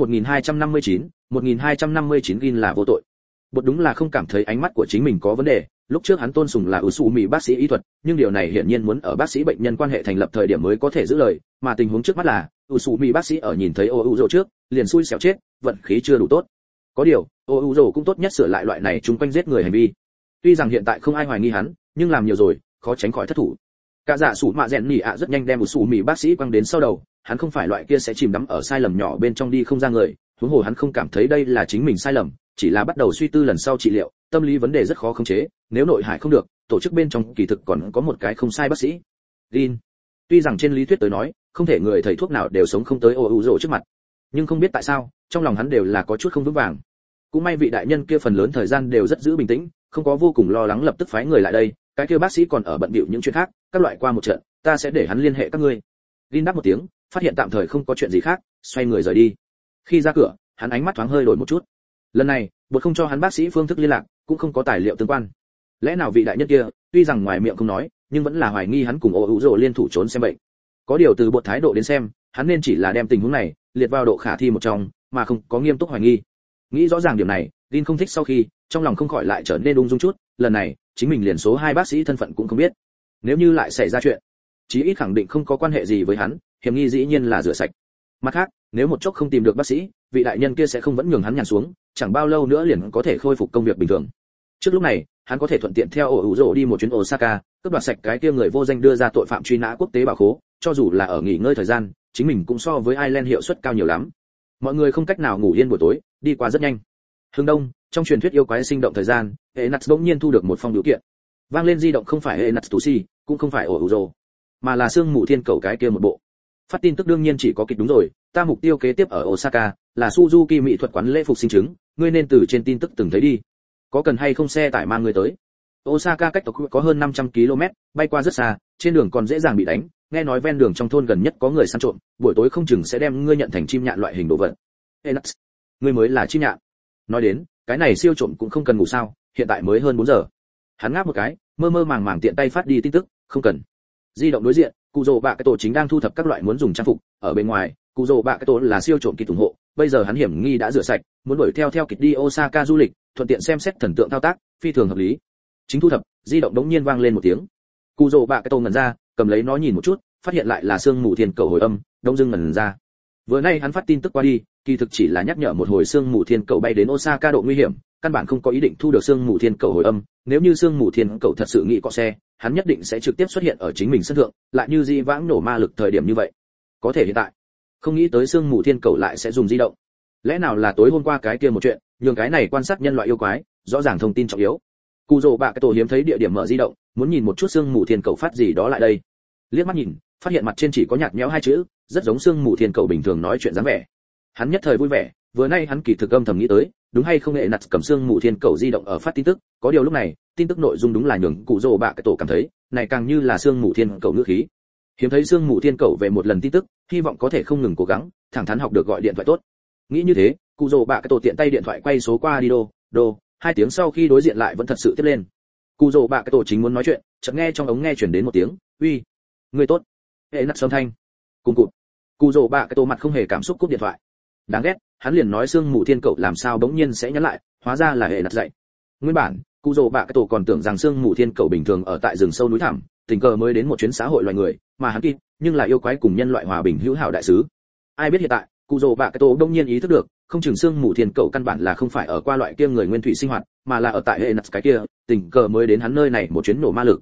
1259 Gin là vô tội. Bột đúng là không cảm thấy ánh mắt của chính mình có vấn đề, lúc trước hắn tôn sùng là Usumi bác sĩ y thuật, nhưng điều này hiển nhiên muốn ở bác sĩ bệnh nhân quan hệ thành lập thời điểm mới có thể giữ lời, mà tình huống trước mắt là Usumi bác sĩ ở nhìn thấy Ouzo trước, liền xui xẻo chết, vận khí chưa đủ tốt. Có điều, Ouzo cũng tốt nhất sửa lại loại này chung quanh giết người hành vi. Tuy rằng hiện tại không ai hoài nghi hắn, nhưng làm nhiều rồi, khó tránh khỏi thất thủ. Cả dạ sủ mạ rèn nhỉ ạ rất nhanh đem Usumi bác sĩ quăng đến sau đầu, hắn không phải loại kia sẽ chìm đắm ở sai lầm nhỏ bên trong đi không ra người, huống hồ hắn không cảm thấy đây là chính mình sai lầm, chỉ là bắt đầu suy tư lần sau trị liệu, tâm lý vấn đề rất khó khống chế, nếu nội hại không được, tổ chức bên trong kỳ thực còn có một cái không sai bác sĩ. Gin. Tuy rằng trên lý thuyết tới nói, không thể người thầy thuốc nào đều sống không tới Ouzo trước mặt, nhưng không biết tại sao, trong lòng hắn đều là có chút không vững vàng. Cũng may vị đại nhân kia phần lớn thời gian đều rất giữ bình tĩnh, không có vô cùng lo lắng lập tức phái người lại đây, cái kia bác sĩ còn ở bận bịu những chuyện khác, các loại qua một trận, ta sẽ để hắn liên hệ các ngươi. Gin đáp một tiếng, phát hiện tạm thời không có chuyện gì khác, xoay người rời đi. Khi ra cửa, hắn ánh mắt thoáng hơi đổi một chút. Lần này, bột không cho hắn bác sĩ phương thức liên lạc, cũng không có tài liệu tương quan. Lẽ nào vị đại nhân kia, tuy rằng ngoài miệng không nói, nhưng vẫn là hoài nghi hắn cùng Ouzo liên thủ trốn xem bệnh. Có điều từ bột thái độ đến xem, hắn nên chỉ là đem tình huống này liệt vào độ khả thi một trong, mà không có nghiêm túc hoài nghi. Nghĩ rõ ràng điểm này, Gin không thích sau khi, trong lòng không khỏi lại trở nên ung dung chút, lần này, chính mình liền số 2 bác sĩ thân phận cũng không biết. Nếu như lại xảy ra chuyện, chí ít khẳng định không có quan hệ gì với hắn, hiểm nghi dĩ nhiên là rửa sạch. Mặt khác, nếu một chốc không tìm được bác sĩ, vị đại nhân kia sẽ không vẫn nhường hắn nhàn xuống, chẳng bao lâu nữa liền có thể khôi phục công việc bình thường. Trước lúc này, hắn có thể thuận tiện theo Ouzo đi một chuyến Osaka, cướp đoạt sạch cái kia người vô danh đưa ra tội phạm truy nã quốc tế bảo khố, cho dù là ở nghỉ ngơi thời gian, chính mình cũng so với Ireland hiệu suất cao nhiều lắm. Mọi người không cách nào ngủ yên buổi tối, đi qua rất nhanh. Hướng đông, trong truyền thuyết yêu quái sinh động thời gian, Enats bỗng nhiên thu được một phong biểu kiện. Vang lên di động không phải Enats Tusi, cũng không phải Ouzo, mà là Sương Mù Thiên Cầu cái kia một bộ. Phát tin tức đương nhiên chỉ có kịch đúng rồi, ta mục tiêu kế tiếp ở Osaka là Suzuki mỹ thuật quán lễ phục sinh chứng, ngươi nên từ trên tin tức từng thấy đi. Có cần hay không xe tải mang ngươi tới? Osaka cách Tokyo có hơn 500 km, bay qua rất xa, trên đường còn dễ dàng bị đánh, nghe nói ven đường trong thôn gần nhất có người săn trộm, buổi tối không chừng sẽ đem ngươi nhận thành chim nhạn loại hình đồ vật. Enax, ngươi mới là chim nhạn. Nói đến, cái này siêu trộm cũng không cần ngủ sao, hiện tại mới hơn 4 giờ. Hắn ngáp một cái, mơ mơ màng màng tiện tay phát đi tin tức, không cần. Di động đối diện, cụ rồ bạ cái tổ chính đang thu thập các loại muốn dùng trang phục, ở bên ngoài, cụ rồ bạ cái tổ là siêu trộm kỳ ủng hộ, bây giờ hắn hiểm nghi đã rửa sạch, muốn đuổi theo kịch đi Osaka du lịch, thuận tiện xem xét thần tượng thao tác, phi thường hợp lý. Chính thu thập, di động đống nhiên vang lên một tiếng. Cụ rồ bạ cái tổ ngẩn ra, cầm lấy nó nhìn một chút, phát hiện lại là Sương Mù Thiên Cầu hồi âm, đông dưng ngẩn ra. Vừa nay hắn phát tin tức qua đi, kỳ thực chỉ là nhắc nhở một hồi Sương Mù Thiên Cầu bay đến Osaka độ nguy hiểm, căn bản không có ý định thu được Sương Mù Thiên Cầu hồi âm, nếu như Sương Mù Thiên Cầu thật sự nghĩ có xe, hắn nhất định sẽ trực tiếp xuất hiện ở chính mình sân thượng, lại như di vãng nổ ma lực thời điểm như vậy. Có thể hiện tại, không nghĩ tới Sương Mù Thiên Cầu lại sẽ dùng di động. Lẽ nào là tối hôm qua cái kia một chuyện, nhường cái này quan sát nhân loại yêu quái, rõ ràng thông tin trọng yếu. Cù Dụ Bạ cái tổ hiếm thấy địa điểm mở di động, muốn nhìn một chút Sương Mù Thiên Cầu phát gì đó lại đây. Liếc mắt nhìn, phát hiện mặt trên chỉ có nhạt nhẽo hai chữ, rất giống Sương Mù Thiên Cầu bình thường nói chuyện dáng vẻ. Hắn nhất thời vui vẻ, vừa nay hắn kỳ thực âm thầm nghĩ tới, đúng hay không nghệ nặt cầm Sương Mù Thiên Cầu di động ở phát tin tức, có điều lúc này, tin tức nội dung đúng là nhường Cù Dụ Bạ cái tổ cảm thấy, này càng như là Sương Mù Thiên Cầu ngữ khí. Hiếm thấy Sương Mù Thiên Cầu về một lần tin tức, hy vọng có thể không ngừng cố gắng, thẳng thắn học được gọi điện thoại tốt. Nghĩ như thế, Cù Dụ Bạ cái tổ tiện tay điện thoại quay số qua đi đô, 2 tiếng sau khi đối diện lại vẫn thật sự tiếp lên. Cù Dụ Bạ cái tổ chính muốn nói chuyện, chợt nghe trong ống nghe truyền đến một tiếng, "Uy, người tốt." Hệ nặt âm thanh. Cùng cụt. Cù Dụ Bạ cái tổ mặt không hề cảm xúc cúp điện thoại. Đáng ghét, hắn liền nói Sương Mù Thiên Cầu làm sao bỗng nhiên sẽ nhắn lại, hóa ra là hệ nặt dạy. Nguyên bản, Cù Dụ Bạ cái tổ còn tưởng rằng Sương Mù Thiên Cầu bình thường ở tại rừng sâu núi thẳm, tình cờ mới đến một chuyến xã hội loài người, mà hắn kịp, nhưng là yêu quái cùng nhân loại hòa bình hữu hảo đại sứ. Ai biết hiện tại, Cù Dụ Bạ cái tổ bỗng nhiên ý thức được, không chừng Sương Mù Thiên Cầu căn bản là không phải ở qua loại kia người nguyên thủy sinh hoạt, mà là ở tại hệ nặt cái kia, tình cờ mới đến hắn nơi này một chuyến nổ ma lực.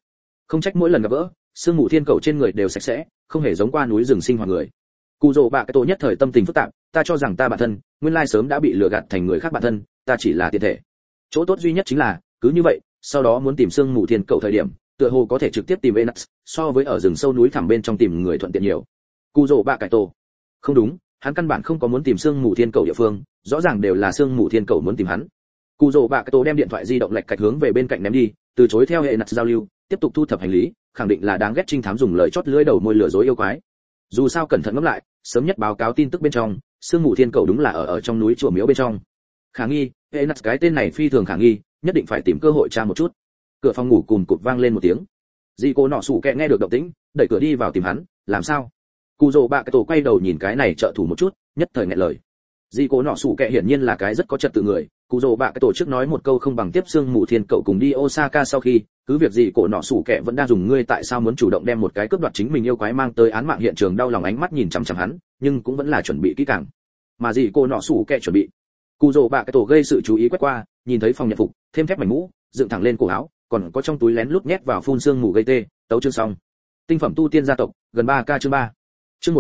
Không trách mỗi lần gặp gỡ, sương mù thiên cầu trên người đều sạch sẽ, không hề giống qua núi rừng sinh hoạt người. Cù rồ bạ cái tổ nhất thời tâm tình phức tạp, ta cho rằng ta bản thân, nguyên lai sớm đã bị lừa gạt thành người khác bản thân, ta chỉ là tiền thể. Chỗ tốt duy nhất chính là, cứ như vậy, sau đó muốn tìm sương mù thiên cầu thời điểm, tựa hồ có thể trực tiếp tìm Enax, so với ở rừng sâu núi thẳm bên trong tìm người thuận tiện nhiều. Cù rồ bạ cái tổ. Không đúng, hắn căn bản không có muốn tìm sương mù thiên cầu địa phương, rõ ràng đều là sương mù thiên cầu muốn tìm hắn. Cù rồ bạ cái tổ đem điện thoại di động lệch cạch hướng về bên cạnh ném đi, từ chối theo Enax giao lưu, tiếp tục thu thập hành lý, khẳng định là đáng ghét trinh thám dùng lời chót lưỡi đầu môi lừa dối yêu quái. Dù sao cẩn thận ngẫm lại, sớm nhất báo cáo tin tức bên trong, sương mù thiên cầu đúng là ở trong núi chùa miếu bên trong. Khả nghi, Enax cái tên này phi thường khả nghi, nhất định phải tìm cơ hội tra một chút. Cửa phòng ngủ cùn cụt vang lên một tiếng. Dì cô nọ sủ kẹ nghe được động tĩnh, đẩy cửa đi vào tìm hắn, làm sao? Cù rồ bạ cái tổ quay đầu nhìn cái này trợ thủ một chút, nhất thời nghẹn lời. Dì cô nọ sủ kẹ hiển nhiên là cái rất có trật tự người, Cù rồ bạ cái tổ trước nói một câu không bằng tiếp sương mù thiên cậu cùng đi Osaka sau khi, cứ việc gì cổ nọ sủ kẹ vẫn đang dùng ngươi tại sao muốn chủ động đem một cái cướp đoạt chính mình yêu quái mang tới án mạng hiện trường đau lòng ánh mắt nhìn chằm chằm hắn, nhưng cũng vẫn là chuẩn bị kỹ càng. Mà gì cô nọ sủ kẹ chuẩn bị. Cù rồ bạ cái tổ gây sự chú ý quét qua, nhìn thấy phòng nhận phục, thêm thép mảnh mũ, dựng thẳng lên cổ áo, còn có trong túi lén lút nhét vào phun sương mù gây tê, tấu chương xong. Tinh phẩm tu tiên gia tộc, gần 3K chương 3. Chương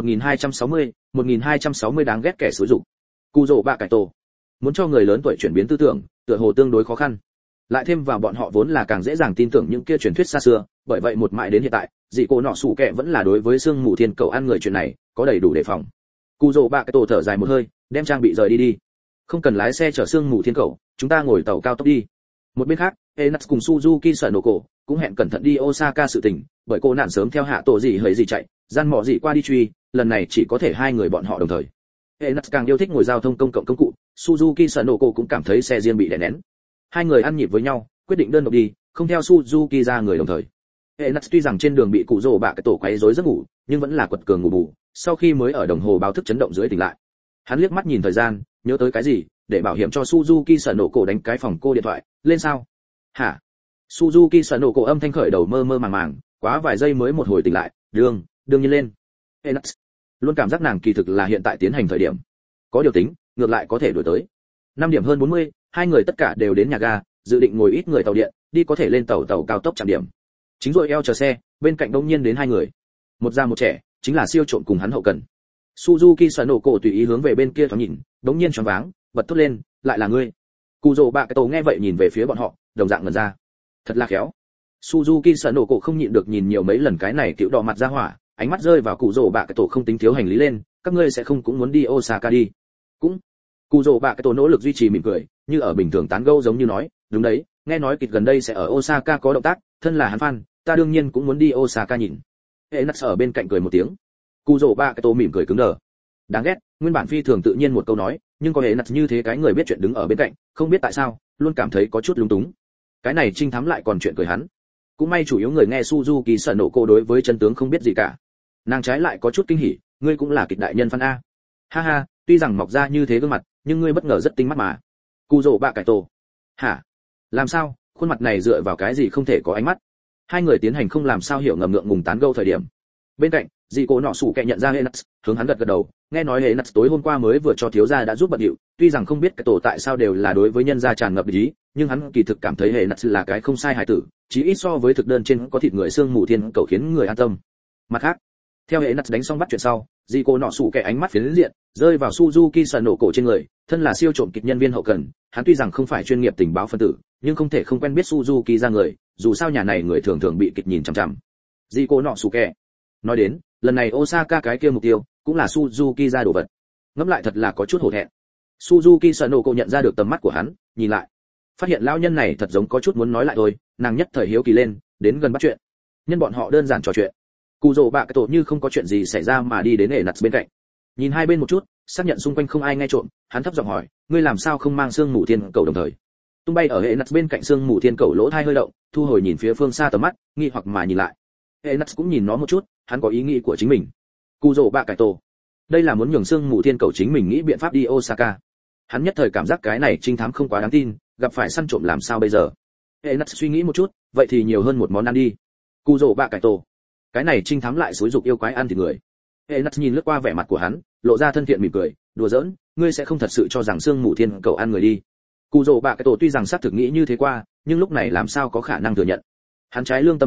1260 đáng ghét kẻ xúi dục. Cù rồ bạ cái tổ muốn cho người lớn tuổi chuyển biến tư tưởng, tựa hồ tương đối khó khăn. Lại thêm vào bọn họ vốn là càng dễ dàng tin tưởng những kia truyền thuyết xa xưa, bởi vậy một mãi đến hiện tại, dị cô nọ sủ kẹ vẫn là đối với sương mù thiên cầu ăn người chuyện này có đầy đủ đề phòng. Cù rồ bạ cái tổ thở dài một hơi, đem trang bị rời đi. Không cần lái xe chở sương mù thiên cầu, chúng ta ngồi tàu cao tốc đi. Một bên khác, Enax cùng Suzuki Sanoko cũng hẹn cẩn thận đi Osaka sự tình, bởi cô nạn sớm theo hạ tổ gì hời gì chạy, gian mọ gì qua đi truy, lần này chỉ có thể hai người bọn họ đồng thời. Enax càng yêu thích ngồi giao thông công cộng công cụ, Suzuki Sanoko cũng cảm thấy xe riêng bị đè nén. Hai người ăn nhịp với nhau, quyết định đơn độc đi, không theo Suzuki ra người đồng thời. Enax tuy rằng trên đường bị cụ rồ bạ cái tổ quấy rối giấc ngủ, nhưng vẫn là quật cường ngủ bù, sau khi mới ở đồng hồ báo thức chấn động dưới tỉnh lại. Hắn liếc mắt nhìn thời gian, nhớ tới cái gì, để bảo hiểm cho Suzuki Sanoko đánh cái phòng cô điện thoại, lên sao? Hả? Suzuki Sanoko âm thanh khởi đầu mơ mơ màng màng, quá vài giây mới một hồi tỉnh lại, đương nhiên lên. Enax luôn cảm giác nàng kỳ thực là hiện tại tiến hành thời điểm. Có điều tính, ngược lại có thể đuổi tới. 5 điểm hơn 40, hai người tất cả đều đến nhà ga, dự định ngồi ít người tàu điện, đi có thể lên tàu cao tốc chạm điểm. Chính rồi eo chờ xe, bên cạnh đông nhiên đến hai người. Một già một trẻ, chính là siêu trộm cùng hắn hậu cần. Suzuki Sanoko tùy ý hướng về bên kia thoáng nhìn, đống nhiên choáng váng, bật thốt lên, lại là ngươi. Cù rồ bạ cái tổ nghe vậy nhìn về phía bọn họ, đồng dạng ngẩn ra. Thật là khéo. Suzuki Sanoko không nhịn được nhìn nhiều mấy lần cái này tiểu đỏ mặt ra hỏa, ánh mắt rơi vào cụ rồ bạ cái tổ không tính thiếu hành lý lên, các ngươi sẽ không cũng muốn đi Osaka đi? Cũng. Cụ rồ bạ cái tổ nỗ lực duy trì mỉm cười, như ở bình thường tán gẫu giống như nói, đúng đấy, nghe nói kịch gần đây sẽ ở Osaka có động tác, thân là hắn fan, ta đương nhiên cũng muốn đi Osaka nhìn. Enax ở bên cạnh cười một tiếng. Cụ rồ bạ cái tổ mỉm cười cứng đờ. Đáng ghét, nguyên bản phi thường tự nhiên một câu nói, nhưng có Enax như thế cái người biết chuyện đứng ở bên cạnh, không biết tại sao, luôn cảm thấy có chút lúng túng. Cái này trinh thám lại còn chuyện cười hắn. Cũng may chủ yếu người nghe Suzuki Sanoko đối với chân tướng không biết gì cả. Nàng trái lại có chút kinh hỉ, ngươi cũng là kịch đại nhân fan a. Ha ha, tuy rằng mọc ra như thế gương mặt, nhưng ngươi bất ngờ rất tinh mắt mà. Cù rồ bạ cải tổ. Hả? Làm sao? Khuôn mặt này dựa vào cái gì không thể có ánh mắt? Hai người tiến hành không làm sao hiểu ngầm ngượng ngùng tán gẫu thời điểm. Bên cạnh, dì cô nọ sủ kẹ nhận ra Enax, hướng hắn gật đầu, nghe nói Enax tối hôm qua mới vừa cho thiếu gia đã giúp bận điệu, tuy rằng không biết cái tổ tại sao đều là đối với nhân gia tràn ngập ý, nhưng hắn kỳ thực cảm thấy Enax là cái không sai hài tử, chí ít so với thực đơn trên có thịt người xương mù thiên cầu khiến người an tâm. Mặt khác, theo Enax đánh xong bắt chuyện sau, dì cô nọ sủ kẹ ánh mắt phiến diện, rơi vào Suzuki Sanoko trên người, thân là siêu trộm kịch nhân viên hậu cần, hắn tuy rằng không phải chuyên nghiệp tình báo phân tử, nhưng không thể không quen biết Suzuki ra người, dù sao nhà này người thường thường bị kịch nhìn chằm chằm. Dì cô nọ sủ kẹ nói đến, lần này Osaka cái kia mục tiêu cũng là Suzuki ra đồ vật. Ngẫm lại thật là có chút hổ thẹn. Suzuki Sanoko nhận ra được tầm mắt của hắn, nhìn lại, phát hiện lão nhân này thật giống có chút muốn nói lại thôi, nàng nhất thời hiếu kỳ lên, đến gần bắt chuyện. Nhân bọn họ đơn giản trò chuyện. Cù rồ bạ cái tổ như không có chuyện gì xảy ra mà đi đến Enax bên cạnh. Nhìn hai bên một chút, xác nhận xung quanh không ai nghe trộm, hắn thấp giọng hỏi, ngươi làm sao không mang xương mù thiên cầu đồng thời? Tung bay ở Enax bên cạnh xương mù thiên cầu lỗ tai hơi động, thu hồi nhìn phía phương xa tầm mắt, nghi hoặc mà nhìn lại. Enax cũng nhìn nó một chút, hắn có ý nghĩ của chính mình. Cù rồ bạ cải tổ, đây là muốn nhường xương mù thiên cầu chính mình nghĩ biện pháp đi Osaka. Hắn nhất thời cảm giác cái này trinh thám không quá đáng tin, gặp phải săn trộm làm sao bây giờ? Enax suy nghĩ một chút, vậy thì nhiều hơn một món ăn đi. Cù rồ bạ cải tổ, cái này trinh thám lại xúi dục yêu quái ăn thịt người. Enax nhìn lướt qua vẻ mặt của hắn, lộ ra thân thiện mỉm cười, đùa giỡn, ngươi sẽ không thật sự cho rằng xương mù thiên cầu ăn người đi. Cù rồ bạ cải tổ tuy rằng xác thực nghĩ như thế qua, nhưng lúc này làm sao có khả năng thừa nhận. Hắn trái lương tâm nói,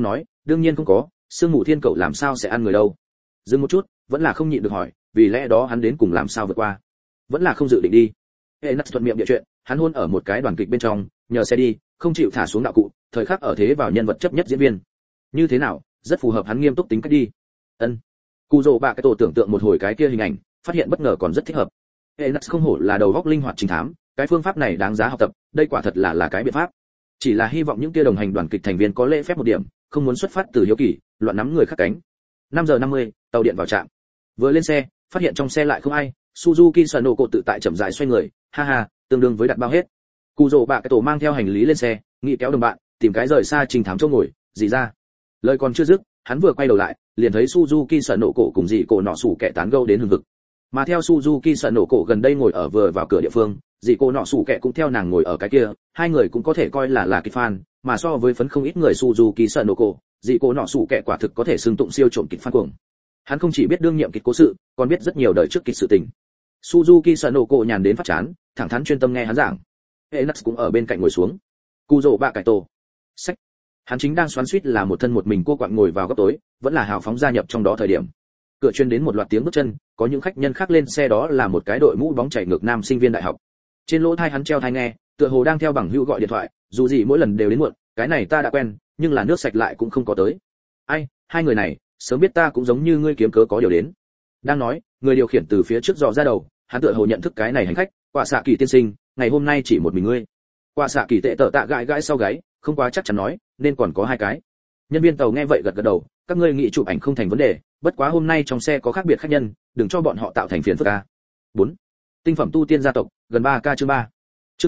đương nhiên không có, sương mù thiên cẩu làm sao sẽ ăn người đâu. Dừng một chút, vẫn là không nhịn được hỏi, vì lẽ đó hắn đến cùng làm sao vượt qua? Vẫn là không dự định đi. Enas thuận miệng địa chuyện, hắn hôn ở một cái đoàn kịch bên trong, nhờ xe đi, không chịu thả xuống đạo cụ, thời khắc ở thế vào nhân vật chấp nhất diễn viên. Như thế nào, rất phù hợp hắn nghiêm túc tính cách đi. Ân. Cù Dỗ Bạ cái tổ tưởng tượng một hồi cái kia hình ảnh, phát hiện bất ngờ còn rất thích hợp. Enas không hổ là đầu óc linh hoạt chính thám, cái phương pháp này đáng giá học tập, đây quả thật là cái biện pháp. Chỉ là hy vọng những kia đồng hành đoàn kịch thành viên có lễ phép một điểm, không muốn xuất phát từ hiếu kỳ, loạn nắm người khác cánh. 5:50, tàu điện vào trạm. Vừa lên xe, phát hiện trong xe lại không ai, Suzuki Sanoko tự tại chậm rãi xoay người, ha ha, tương đương với đặt bao hết. Cù Dỗ Bạ cái tổ mang theo hành lý lên xe, nghĩ kéo đồng bạn, tìm cái rời xa trình thám chỗ ngồi, gì ra. Lời còn chưa dứt, hắn vừa quay đầu lại, liền thấy Suzuki Sanoko cùng dì cổ nọ sủ kẻ tán gẫu đến hừng hực. Mà theo Suzuki Sanoko gần đây ngồi ở vừa vào cửa địa phương, dì cô nọ sủ kẻ cũng theo nàng ngồi ở cái kia, hai người cũng có thể coi là kịch fan, mà so với phấn không ít người Suzuki Sanoko, dì cô nọ sủ kẻ quả thực có thể xưng tụng siêu trộm kịch fan cuồng. Hắn không chỉ biết đương nhiệm kịch cố sự, còn biết rất nhiều đời trước kịch sự tình. Suzuki Sanoko nhàn đến phát chán, thẳng thắn chuyên tâm nghe hắn giảng. Enas cũng ở bên cạnh ngồi xuống. Cù Dỗ Bạ cải tổ. Sách. Hắn chính đang xoắn xuýt là một thân một mình cô quặn ngồi vào góc tối, vẫn là hào phóng gia nhập trong đó thời điểm. Cửa truyền đến một loạt tiếng bước chân, có những khách nhân khác lên xe, đó là một cái đội mũ bóng chảy ngược nam sinh viên đại học. Trên lỗ tai hắn treo tai nghe, tựa hồ đang theo bằng hữu gọi điện thoại, dù gì mỗi lần đều đến muộn, cái này ta đã quen, nhưng là nước sạch lại cũng không có tới. Ai, hai người này, sớm biết ta cũng giống như ngươi kiếm cớ có điều đến. Đang nói, người điều khiển từ phía trước dò ra đầu, hắn tựa hồ nhận thức cái này hành khách, Quả Xạ Kỳ tiên sinh, ngày hôm nay chỉ một mình ngươi. Quả Xạ Kỳ tệ tở tạ gãi gãi sau gáy, không quá chắc chắn nói, nên còn có hai cái. Nhân viên tàu nghe vậy gật gật đầu, các ngươi nghĩ chụp ảnh không thành vấn đề, bất quá hôm nay trong xe có khác biệt khách nhân, đừng cho bọn họ tạo thành phiền phức a. 4. Tinh phẩm tu tiên gia tộc, gần 3K chương 3. Chương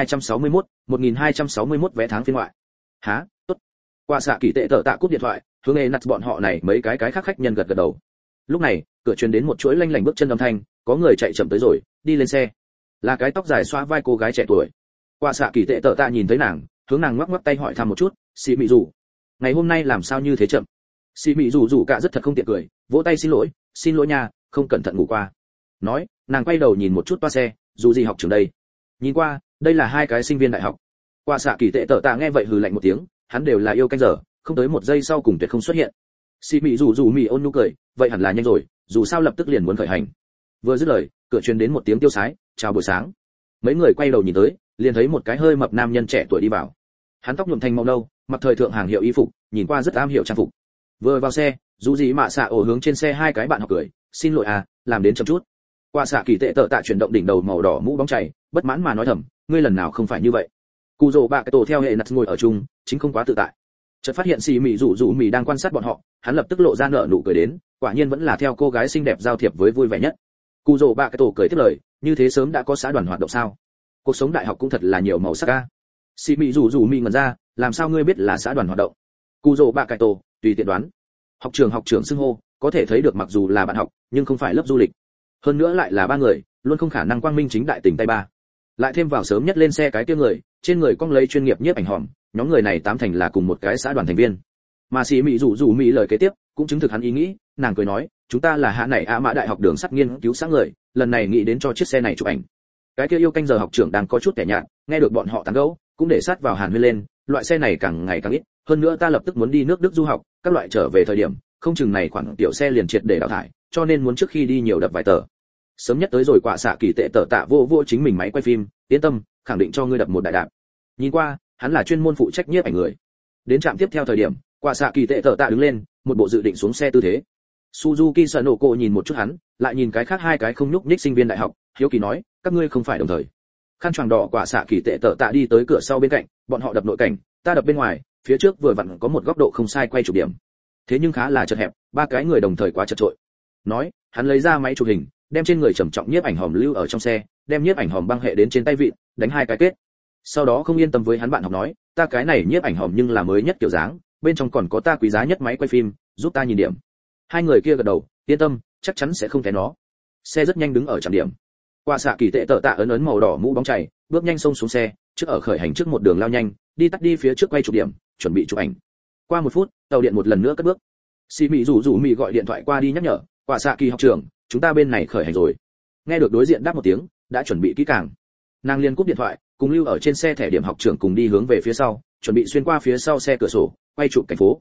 1261 vé tháng phiên ngoại. Hả, tốt. Quả Xạ Kỳ tệ tở tạ cúp điện thoại, hướng nặt bọn họ này mấy cái khác khách nhân gật gật đầu. Lúc này, cửa truyền đến một chuỗi lanh lảnh bước chân âm thanh, có người chạy chậm tới rồi, đi lên xe. Là cái tóc dài xóa vai cô gái trẻ tuổi. Quả Xạ Kỳ tệ tở tạ nhìn thấy nàng, hướng nàng ngoắc ngoắc tay hỏi thăm một chút, xì mị rủ, ngày hôm nay làm sao như thế chậm? Xì mị rủ cả rất thật không tiện cười, vỗ tay xin lỗi nha, không cẩn thận ngủ qua. Nói, nàng quay đầu nhìn một chút toa xe, dù gì học trường đây. Nhìn qua, đây là hai cái sinh viên đại học. Quả Xạ Kỳ tệ tở tạ nghe vậy hừ lạnh một tiếng, hắn đều là yêu canh giờ, không tới một giây sau cùng tuyệt không xuất hiện. Xì mị rủ mị ôn nhu cười, vậy hẳn là nhanh rồi, dù sao lập tức liền muốn khởi hành. Vừa dứt lời, cửa truyền đến một tiếng tiêu sái, chào buổi sáng. Mấy người quay đầu nhìn tới, liền thấy một cái hơi mập nam nhân trẻ tuổi đi vào. Hắn tóc nhuộm thành màu nâu, mặc thời thượng hàng hiệu y phục, nhìn qua rất am hiểu trang phục. Vừa vào xe, dù gì mà xạ ổ hướng trên xe hai cái bạn học cười, xin lỗi à, làm đến chậm chút. Quả Xạ Kỳ tệ tở tạ chuyển động đỉnh đầu màu đỏ mũ bóng chảy, bất mãn mà nói thầm, ngươi lần nào không phải như vậy. Cù Dỗ Bạ cái tổ theo hệ nặt ngồi ở chung, chính không quá tự tại. Chợt phát hiện xì mị rủ mị đang quan sát bọn họ, hắn lập tức lộ ra nở nụ cười đến, quả nhiên vẫn là theo cô gái xinh đẹp giao thiệp với vui vẻ nhất. Cù Dỗ Bạ cái tổ cười tiếp lời, như thế sớm đã có xã đoàn hoạt động sao? Cuộc sống đại học cũng thật là nhiều màu sắc a. Xì mị rủ mị ngẩn ra, làm sao ngươi biết là xã đoàn hoạt động? Cù Dỗ Bạ cái tổ tùy tiện đoán. Học trưởng xưng hô, có thể thấy được mặc dù là bạn học, nhưng không phải lớp du lịch. Hơn nữa lại là ba người, luôn không khả năng quang minh chính đại tình tay ba. Lại thêm vào sớm nhất lên xe cái kia người, trên người cong lấy chuyên nghiệp nhiếp ảnh hòm, nhóm người này tám thành là cùng một cái xã đoàn thành viên. Mà xì mị rủ mị lời kế tiếp cũng chứng thực hắn ý nghĩ, nàng cười nói, chúng ta là hạ này ạ mã đại học đường sắt nghiên cứu xã người, lần này nghĩ đến cho chiếc xe này chụp ảnh. Cái kia yêu canh giờ học trưởng đang có chút kẻ nhạt, nghe được bọn họ tán gẫu, cũng để sát vào hàn huyên lên, loại xe này càng ngày càng ít, hơn nữa ta lập tức muốn đi nước Đức du học, các loại trở về thời điểm, không chừng này khoản tiểu xe liền triệt để đào thải, cho nên muốn trước khi đi nhiều đập vài tờ. Sớm nhất tới rồi Quả Xạ Kỳ tệ tở tạ vô chính mình máy quay phim, yên tâm, khẳng định cho ngươi đập một đại đạp. Nhìn qua, hắn là chuyên môn phụ trách nhiếp ảnh người. Đến trạm tiếp theo thời điểm, Quả Xạ Kỳ tệ tở tạ đứng lên, một bộ dự định xuống xe tư thế. Suzuki Sanoko nhìn một chút hắn, lại nhìn cái khác hai cái không nhúc nhích sinh viên đại học, hiếu kỳ nói, các ngươi không phải đồng thời. Khăn choàng đỏ Quả Xạ Kỳ tệ tở tạ đi tới cửa sau bên cạnh, bọn họ đập nội cảnh, ta đập bên ngoài, phía trước vừa vặn có một góc độ không sai quay chụp điểm. Thế nhưng khá là chật hẹp, ba cái người đồng thời quá chật chội. Nói, hắn lấy ra máy chụp hình, đem trên người trầm trọng nhiếp ảnh hòm lưu ở trong xe, đem nhiếp ảnh hòm băng hệ đến trên tay vịn, đánh hai cái kết. Sau đó không yên tâm với hắn bạn học nói, ta cái này nhiếp ảnh hòm nhưng là mới nhất kiểu dáng, bên trong còn có ta quý giá nhất máy quay phim, giúp ta nhìn điểm. Hai người kia gật đầu, yên tâm, chắc chắn sẽ không té nó. Xe rất nhanh đứng ở trạm điểm. Quả Xạ Kỳ tệ tở tạ ấn màu đỏ mũ bóng chảy, bước nhanh xông xuống xe, trước ở khởi hành trước một đường lao nhanh, đi tắt đi phía trước quay chụp điểm, chuẩn bị chụp ảnh. Qua một phút, tàu điện một lần nữa cất bước. Xì mị rủ mị gọi điện thoại qua đi nhắc nhở, Quả Xạ Kỳ học trưởng, chúng ta bên này khởi hành rồi. Nghe được đối diện đáp một tiếng, đã chuẩn bị kỹ càng. Nàng liền cúp điện thoại, cùng lưu ở trên xe thẻ điểm học trưởng cùng đi hướng về phía sau, chuẩn bị xuyên qua phía sau xe cửa sổ, quay chụp cảnh phố.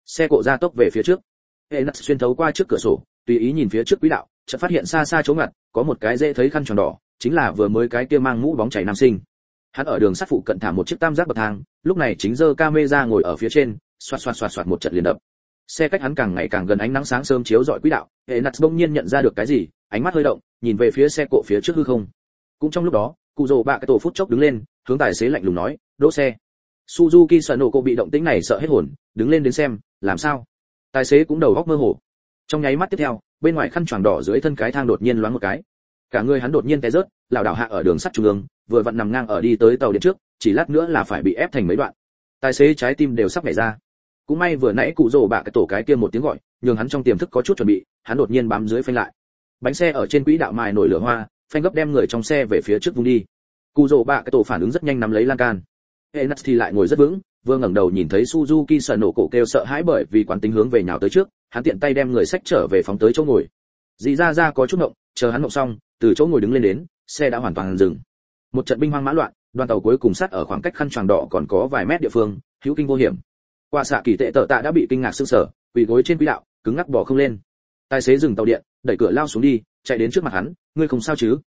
Xe cộ ra tốc về phía trước. Enas xuyên thấu qua trước cửa sổ, tùy ý nhìn phía trước quỹ đạo, chợt phát hiện xa xa chỗ ngặt, có một cái dễ thấy khăn tròn đỏ, chính là vừa mới cái kia mang mũ bóng chảy nam sinh. Hắn ở đường sắt phụ cận thả một chiếc tam giác bậc thang, lúc này chính giơ camera ngồi ở phía trên, xoạt một trận liền đập. Xe cách hắn càng ngày càng gần ánh nắng sáng sớm chiếu rọi quỹ đạo, Enas bỗng nhiên nhận ra được cái gì, ánh mắt hơi động, nhìn về phía xe cộ phía trước hư không. Cũng trong lúc đó, cụ rồ bạ cái tổ phút chốc đứng lên, hướng tài xế lạnh lùng nói, đỗ xe. Suzuki Sanoko bị động tĩnh này sợ hết hồn, đứng lên đến xem, làm sao? Tài xế cũng đầu óc mơ hồ. Trong nháy mắt tiếp theo, bên ngoài khăn choàng đỏ dưới thân cái thang đột nhiên loáng một cái. Cả người hắn đột nhiên té rớt, lảo đảo hạ ở đường sắt trung ương, vừa vặn nằm ngang ở đi tới tàu điện trước, chỉ lát nữa là phải bị ép thành mấy đoạn. Tài xế trái tim đều sắp nhảy ra. Cũng may vừa nãy cụ rồ bạ cái tổ cái kia một tiếng gọi, nhường hắn trong tiềm thức có chút chuẩn bị, hắn đột nhiên bám dưới phanh lại. Bánh xe ở trên quỹ đạo mài nổi lửa hoa, phanh gấp đem người trong xe về phía trước vung đi. Cụ rồ bạ cái tổ phản ứng rất nhanh nắm lấy lan can. Enas thì lại ngồi rất vững, vừa ngẩng đầu nhìn thấy Suzuki Sanoko kêu sợ hãi bởi vì quán tính hướng về nhào tới trước, hắn tiện tay đem người xách trở về phóng tới chỗ ngồi. Dì ra có chút ngộng, chờ hắn ngộng xong, từ chỗ ngồi đứng lên đến, xe đã hoàn toàn dừng. Một trận binh hoang mã loạn, đoàn tàu cuối cùng sát ở khoảng cách khăn choàng đỏ còn có vài mét địa phương, hữu kinh vô hiểm. Qua xạ kỳ tệ tợ tạ đã bị kinh ngạc sưng sờ, quỳ gối trên quỹ đạo, cứng ngắc bò không lên. Tài xế dừng tàu điện, đẩy cửa lao xuống đi, chạy đến trước mặt hắn, ngươi không sao chứ?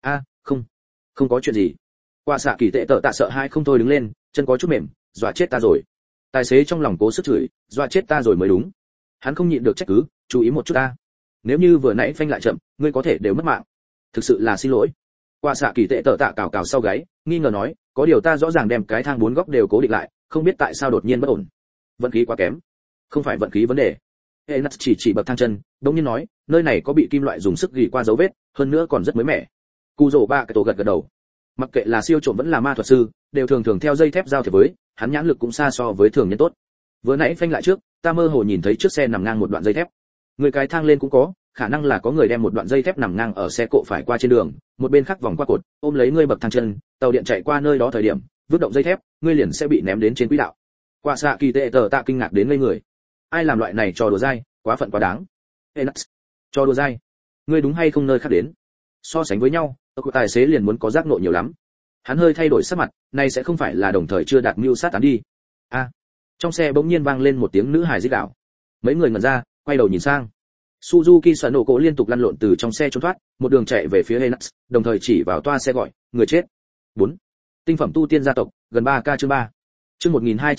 Không có chuyện gì. Qua xạ kỳ tệ tợ tạ sợ hãi không thôi đứng lên, chân có chút mềm, dọa chết ta rồi. Tài xế trong lòng cố sức chửi, dọa chết ta rồi mới đúng. Hắn không nhịn được trách cứ, chú ý một chút ta. Nếu như vừa nãy phanh lại chậm, ngươi có thể đều mất mạng. Thực sự là xin lỗi. Qua xạ kỳ tệ tợ tạ cào cào sau gáy, nghi ngờ nói, có điều ta rõ ràng đem cái thang bốn góc đều cố định lại, không biết tại sao đột nhiên bất ổn. Vận khí quá kém. Không phải vận khí vấn đề. Enas chỉ bậc thang chân, đống nhiên nói, nơi này có bị kim loại dùng sức gỉ qua dấu vết, hơn nữa còn rất mới mẻ. Cù rồ ba cái tổ gật gật đầu. Mặc kệ là siêu trộm vẫn là ma thuật sư, đều thường theo dây thép giao thiệp với, hắn nhãn lực cũng xa so với thường nhân tốt. Vừa nãy phanh lại trước, ta mơ hồ nhìn thấy trước xe nằm ngang một đoạn dây thép. Người cái thang lên cũng có, khả năng là có người đem một đoạn dây thép nằm ngang ở xe cộ phải qua trên đường, một bên khác vòng qua cột, ôm lấy ngươi bậc thang chân, tàu điện chạy qua nơi đó thời điểm, vứt động dây thép, ngươi liền sẽ bị ném đến trên quỹ đạo. Qua xạ kỳ tệ tờ tạ kinh ngạc đến ngây người. Ai làm loại này trò đùa dai, quá phận quá đáng. Enas, trò đùa dai, ngươi đúng hay không nơi khác đến? So sánh với nhau, tài xế liền muốn có giác ngộ nhiều lắm. Hắn hơi thay đổi sắc mặt, này sẽ không phải là đồng thời chưa đạt mưu sát án đi. Trong xe bỗng nhiên vang lên một tiếng nữ hài rít gào. Mấy người ngẩn ra, quay đầu nhìn sang. Suzuki Sanoko liên tục lăn lộn từ trong xe trốn thoát, một đường chạy về phía Enas, đồng thời chỉ vào toa xe gọi, người chết. 4. Tinh phẩm tu tiên gia tộc, gần 3K chương 3. Chương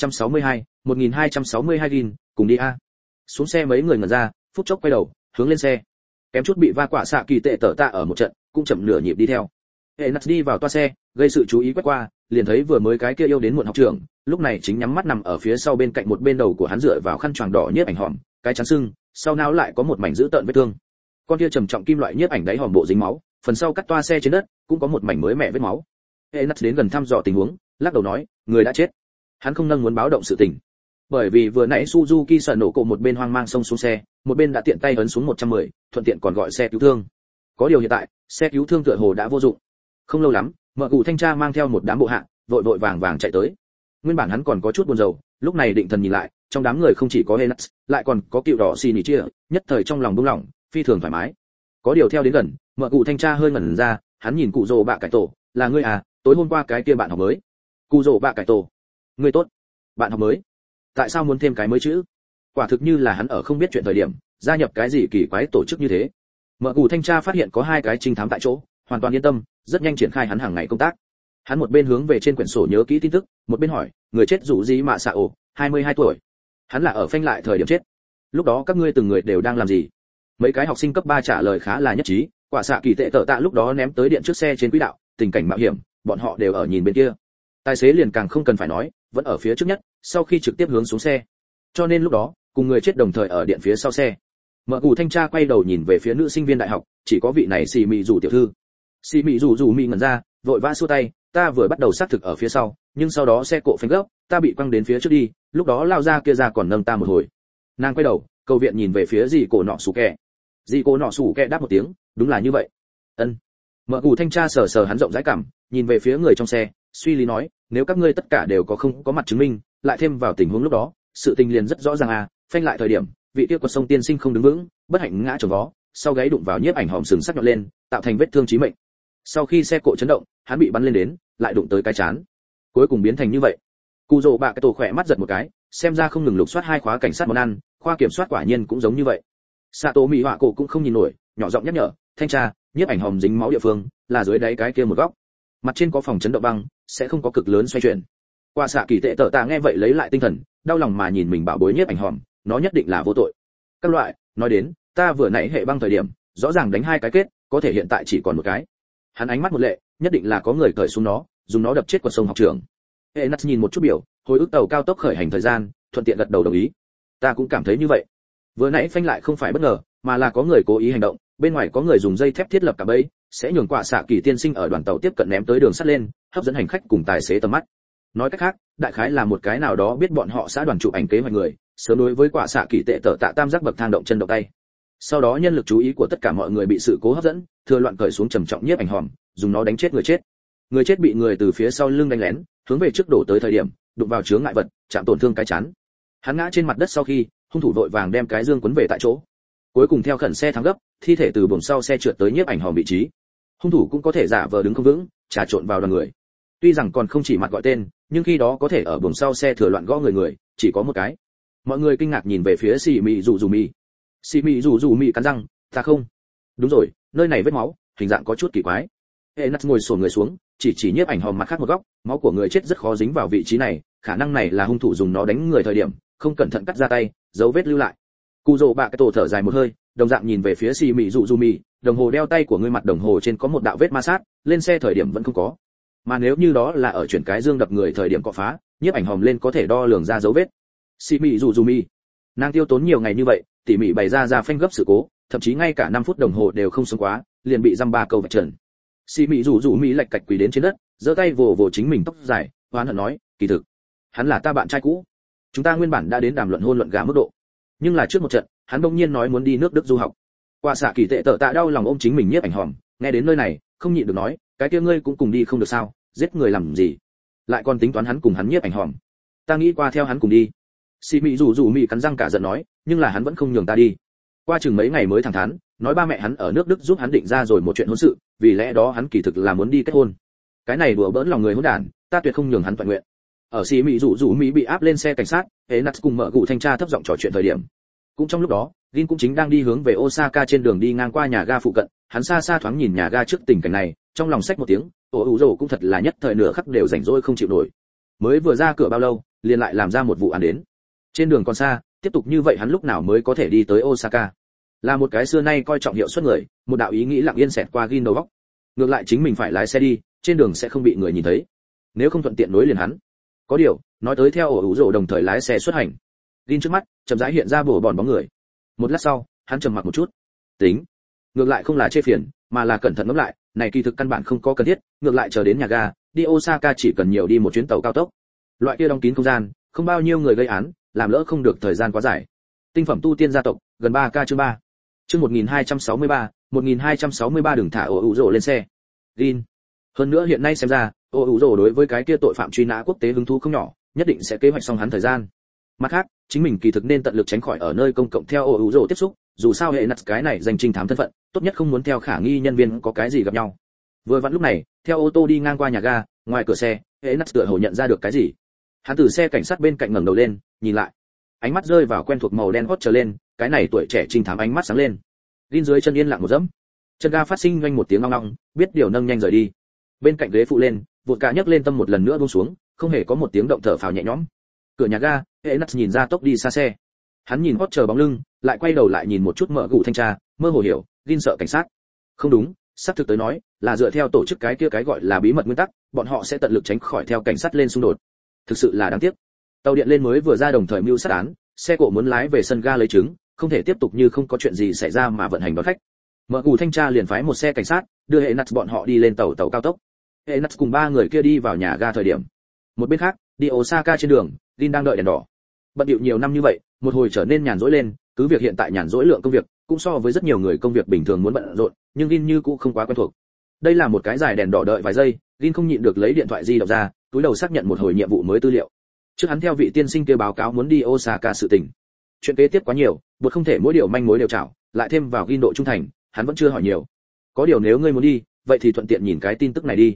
1262 gin, cùng đi a. Xuống xe mấy người ngẩn ra, phút chốc quay đầu, hướng lên xe. Kém chút bị va quả xạ kỳ tệ tở tạ ở một trận, cũng chậm nửa nhịp đi theo. Enas đi vào toa xe, gây sự chú ý quét qua, liền thấy vừa mới cái kia yêu đến muộn học trưởng, lúc này chính nhắm mắt nằm ở phía sau bên cạnh một bên đầu của hắn dựa vào khăn choàng đỏ nhiếp ảnh hòm, cái chắn sưng, sau não lại có một mảnh dữ tợn vết thương. Con kia trầm trọng kim loại nhiếp ảnh đáy hòm bộ dính máu, phần sau cắt toa xe trên đất, cũng có một mảnh mới mẻ vết máu. Enas đến gần thăm dò tình huống, lắc đầu nói, người đã chết. Hắn không nâng muốn báo động sự tình, bởi vì vừa nãy Suzuki Sanoko một bên hoang mang xông xuống xe, một bên đã tiện tay ấn xuống 110, thuận tiện còn gọi xe cứu thương. Có điều hiện tại, xe cứu thương tựa hồ đã vô dụng. Không lâu lắm, mợ cụ thanh tra mang theo một đám bộ hạ, vội vàng chạy tới. Nguyên bản hắn còn có chút buồn rầu, lúc này định thần nhìn lại, trong đám người không chỉ có Enas, lại còn có cựu đỏ xì nỉ chia, nhất thời trong lòng buông lỏng, phi thường thoải mái. Có điều theo đến gần, mợ cụ thanh tra hơi ngẩn ra, hắn nhìn cụ rồ bạ cải tổ, là ngươi à? Tối hôm qua cái kia bạn học mới. Cụ rồ bạ cải tổ, ngươi tốt. Bạn học mới? Tại sao muốn thêm cái mới chữ? Quả thực như là hắn ở không biết chuyện thời điểm, gia nhập cái gì kỳ quái tổ chức như thế. Mợ cụ thanh tra phát hiện có hai cái trinh thám tại chỗ, hoàn toàn yên tâm, rất nhanh triển khai hắn hàng ngày công tác. Hắn một bên hướng về trên quyển sổ nhớ kỹ tin tức, một bên hỏi, người chết rủ gì mà xạ ổ, 22 tuổi. Hắn là ở phanh lại thời điểm chết. Lúc đó các ngươi từng người đều đang làm gì? Mấy cái học sinh cấp 3 trả lời khá là nhất trí, quả xạ kỳ tệ tở tạ lúc đó ném tới điện trước xe trên quỹ đạo, tình cảnh mạo hiểm, bọn họ đều ở nhìn bên kia. Tài xế liền càng không cần phải nói, vẫn ở phía trước nhất, sau khi trực tiếp hướng xuống xe. Cho nên lúc đó, cùng người chết đồng thời ở điện phía sau xe. Mợ cụ thanh tra quay đầu nhìn về phía nữ sinh viên đại học, chỉ có vị này xì mị rủ tiểu thư. Xì mị rủ mị ngẩn ra, vội vã xua tay, ta vừa bắt đầu xác thực ở phía sau, nhưng sau đó xe cộ phanh gấp, ta bị quăng đến phía trước đi, lúc đó lao ra kia ra còn nâng ta một hồi. Nàng quay đầu, cầu viện nhìn về phía dì cổ nọ sủ kẹ. Dì cổ nọ sủ kẹ đáp một tiếng, đúng là như vậy. Ân. Mợ cụ thanh tra sờ hắn rộng rãi cảm, nhìn về phía người trong xe, suy lý nói, nếu các ngươi tất cả đều không có mặt chứng minh, lại thêm vào tình huống lúc đó, sự tình liền rất rõ ràng à, phanh lại thời điểm, vị kia quật sông tiên sinh không đứng vững, bất hạnh ngã chồng vó, sau gáy đụng vào nhiếp ảnh hòm sừng sắc nhọn lên, tạo thành vết thương chí mệnh. Sau khi xe cộ chấn động, hắn bị bắn lên đến, lại đụng tới cái chán, cuối cùng biến thành như vậy. Cù rồ bạ cái tổ khỏe mắt giật một cái, xem ra không ngừng lục soát 2 khóa cảnh sát món ăn, khoa kiểm soát quả nhiên cũng giống như vậy. Sato Mị Họa cổ cũng không nhìn nổi, nhỏ giọng nhắc nhở, thanh tra, nhiếp ảnh hòm dính máu địa phương là dưới đáy cái kia một góc. Mặt trên có phòng chấn động băng, sẽ không có cực lớn xoay chuyển. Qua xạ kỳ tệ tở tạ nghe vậy lấy lại tinh thần, đau lòng mà nhìn mình bảo bối nhiếp ảnh hòm, nó nhất định là vô tội. Các loại, nói đến, ta vừa nãy hệ băng thời điểm, rõ ràng đánh 2 cái kết, có thể hiện tại chỉ còn một cái. Hắn ánh mắt một lệ, nhất định là có người cởi xuống nó, dùng nó đập chết quần sông học trưởng. Enas nhìn một chút biểu, hồi ức tàu cao tốc khởi hành thời gian, thuận tiện gật đầu đồng ý. Ta cũng cảm thấy như vậy. Vừa nãy phanh lại không phải bất ngờ, mà là có người cố ý hành động, bên ngoài có người dùng dây thép thiết lập cả bẫy, sẽ nhường quả xạ kỳ tiên sinh ở đoàn tàu tiếp cận ném tới đường sắt lên, hấp dẫn hành khách cùng tài xế tầm mắt. Nói cách khác, đại khái là một cái nào đó biết bọn họ xã đoàn chụp ảnh kế hoạch người, sớm đối với quả xạ kỳ tệ tở tạ tam giác bậc thang động chân động tay. Sau đó nhân lực chú ý của tất cả mọi người bị sự cố hấp dẫn, thừa loạn cởi xuống trầm trọng nhiếp ảnh hòm, dùng nó đánh chết người chết. Người chết bị người từ phía sau lưng đánh lén, hướng về trước đổ tới thời điểm, đụng vào chướng ngại vật, chạm tổn thương cái chán. Hắn ngã trên mặt đất sau khi, hung thủ vội vàng đem cái dương quấn về tại chỗ. Cuối cùng theo khẩn xe thắng gấp, thi thể từ buồng sau xe trượt tới nhiếp ảnh hòm vị trí. Hung thủ cũng có thể giả vờ đứng không vững, trà trộn vào đoàn người. Tuy rằng còn không chỉ mặt gọi tên, nhưng khi đó có thể ở buồng sau xe thừa loạn gõ người, chỉ có một cái. Mọi người kinh ngạc nhìn về phía Sĩ Mị Dụ Mị. Sĩ Mị Dụ Mị cắn răng, ta không. Đúng rồi, nơi này vết máu, hình dạng có chút kỳ quái. Enas ngồi xổm người xuống, chỉ nhiếp ảnh hòm mặt khác một góc, máu của người chết rất khó dính vào vị trí này, khả năng này là hung thủ dùng nó đánh người thời điểm, không cẩn thận cắt ra tay, dấu vết lưu lại. Cù Dỗ Bạ cái tổ thở dài một hơi, đồng dạng nhìn về phía Sĩ Mị Dụ Mị, đồng hồ đeo tay của ngươi mặt đồng hồ trên có một đạo vết ma sát, lên xe thời điểm vẫn không có. Mà nếu như đó là ở chuyển cái dương đập người thời điểm cọ phá, nhiếp ảnh hòm lên có thể đo lường ra dấu vết. Sĩ Mị Dụ Mị, nàng tiêu tốn nhiều ngày như vậy, tỉ mỉ bày ra phanh gấp sự cố, thậm chí ngay cả 5 phút đồng hồ đều không sống quá, liền bị dăm 3 câu vạch trần. Sĩ Mị Dụ Mị lệch cạch quỳ đến trên đất, giơ tay vồ vồ chính mình tóc dài, hoán hận nói, kỳ thực, hắn là ta bạn trai cũ. Chúng ta nguyên bản đã đến đàm luận hôn luận gà mức độ, nhưng là trước một trận, hắn bỗng nhiên nói muốn đi nước Đức du học. Qua xạ kỳ tệ tở tạ đau lòng ôm chính mình nhiếp ảnh hòm, nghe đến nơi này, không nhịn được nói, cái kia ngươi cũng cùng đi không được sao, giết người làm gì? Lại còn tính toán hắn cùng hắn nhiếp ảnh hòm. Ta nghĩ qua theo hắn cùng đi. Sĩ Mị Dụ Mị cắn răng cả giận nói, nhưng là hắn vẫn không nhường ta đi. Qua chừng mấy ngày mới thẳng thắn, nói ba mẹ hắn ở nước Đức giúp hắn định ra rồi một chuyện hôn sự, vì lẽ đó hắn kỳ thực là muốn đi kết hôn. Cái này đùa bỡn lòng người hỗn đản, ta tuyệt không nhường hắn toàn nguyện. Ở Sĩ Mị Dụ Mị bị áp lên xe cảnh sát, Enas cùng mở cụ thanh tra thấp giọng trò chuyện thời điểm. Cũng trong lúc đó, Gin cũng chính đang đi hướng về Osaka trên đường đi ngang qua nhà ga phụ cận, hắn xa xa thoáng nhìn nhà ga trước tình cảnh này, trong lòng xách một tiếng, ủ rồ cũng thật là nhất thời nửa khắc đều rảnh rỗi không chịu nổi. Mới vừa ra cửa bao lâu, liền lại làm ra một vụ án đến. Trên đường còn xa, tiếp tục như vậy hắn lúc nào mới có thể đi tới Osaka? Là một cái xưa nay coi trọng hiệu suất người, một đạo ý nghĩ lặng yên xẹt qua Gin đầu óc. Ngược lại chính mình phải lái xe đi, trên đường sẽ không bị người nhìn thấy. Nếu không thuận tiện nối liền hắn. Có điều, nói tới theo ủ rồ đồng thời lái xe xuất hành. Gin trước mắt, chậm rãi hiện ra bổ bòn bóng người. Một lát sau, hắn trầm mặc một chút. Tính, ngược lại không là chê phiền, mà là cẩn thận ngẫm lại, này kỳ thực căn bản không có cần thiết, ngược lại chờ đến nhà ga, đi Osaka chỉ cần nhiều đi một chuyến tàu cao tốc. Loại kia đóng kín không gian, không bao nhiêu người gây án, làm lỡ không được thời gian quá dài. Tinh phẩm tu tiên gia tộc, gần 3K chương 3. Chương 1263 đừng thả ổ rồ lên xe. Gin. Hơn nữa hiện nay xem ra, ổ rồ đối với cái kia tội phạm truy nã quốc tế hứng thú không nhỏ, nhất định sẽ kế hoạch xong hắn thời gian. Mặt khác, chính mình kỳ thực nên tận lực tránh khỏi ở nơi công cộng theo ổ rồ tiếp xúc, dù sao hệ nặt cái này danh trinh thám thân phận, tốt nhất không muốn theo khả nghi nhân viên có cái gì gặp nhau. Vừa vặn lúc này, theo ô tô đi ngang qua nhà ga, ngoài cửa xe, hệ nặt tựa hồ nhận ra được cái gì. Hắn từ xe cảnh sát bên cạnh ngẩng đầu lên, nhìn lại. Ánh mắt rơi vào quen thuộc màu đen hot trở lên, cái này tuổi trẻ trinh thám ánh mắt sáng lên. Gin dưới chân yên lặng một dẫm. Chân ga phát sinh vang một tiếng ong ong, biết điều nâng nhanh rời đi. Bên cạnh ghế phụ lên, vụt cả nhấc lên tâm một lần nữa buông xuống, không hề có một tiếng động thở phào nhẹ nhõm. Cửa nhà ga, Enas nhìn ra tốc đi xa xe. Hắn nhìn hot chờ bóng lưng, lại quay đầu lại nhìn một chút mở gụ thanh tra, mơ hồ hiểu, Gin sợ cảnh sát. Không đúng, xác thực tới nói, là dựa theo tổ chức cái kia cái gọi là bí mật nguyên tắc, bọn họ sẽ tận lực tránh khỏi theo cảnh sát lên xung đột. Thực sự là đáng tiếc. Tàu điện lên mới vừa ra đồng thời mưu sát án, xe cộ muốn lái về sân ga lấy chứng, không thể tiếp tục như không có chuyện gì xảy ra mà vận hành đón khách. Mở gù thanh tra liền phái một xe cảnh sát, đưa Enas bọn họ đi lên tàu cao tốc. Enas cùng 3 người kia đi vào nhà ga thời điểm. Một bên khác, đi Osaka trên đường, Gin đang đợi đèn đỏ. Bận rộn nhiều năm như vậy, một hồi trở nên nhàn rỗi lên, cứ việc hiện tại nhàn rỗi lượng công việc cũng so với rất nhiều người công việc bình thường muốn bận rộn, nhưng Gin như cũng không quá quen thuộc. Đây là một cái dài đèn đỏ đợi vài giây, Gin không nhịn được lấy điện thoại di động ra, túi đầu xác nhận một hồi nhiệm vụ mới tư liệu. Trước hắn theo vị tiên sinh kia báo cáo muốn đi Osaka sự tình. Chuyện kế tiếp quá nhiều, buộc không thể mỗi điều manh mối đều chảo, lại thêm vào Gin độ trung thành, hắn vẫn chưa hỏi nhiều. Có điều nếu ngươi muốn đi, vậy thì thuận tiện nhìn cái tin tức này đi.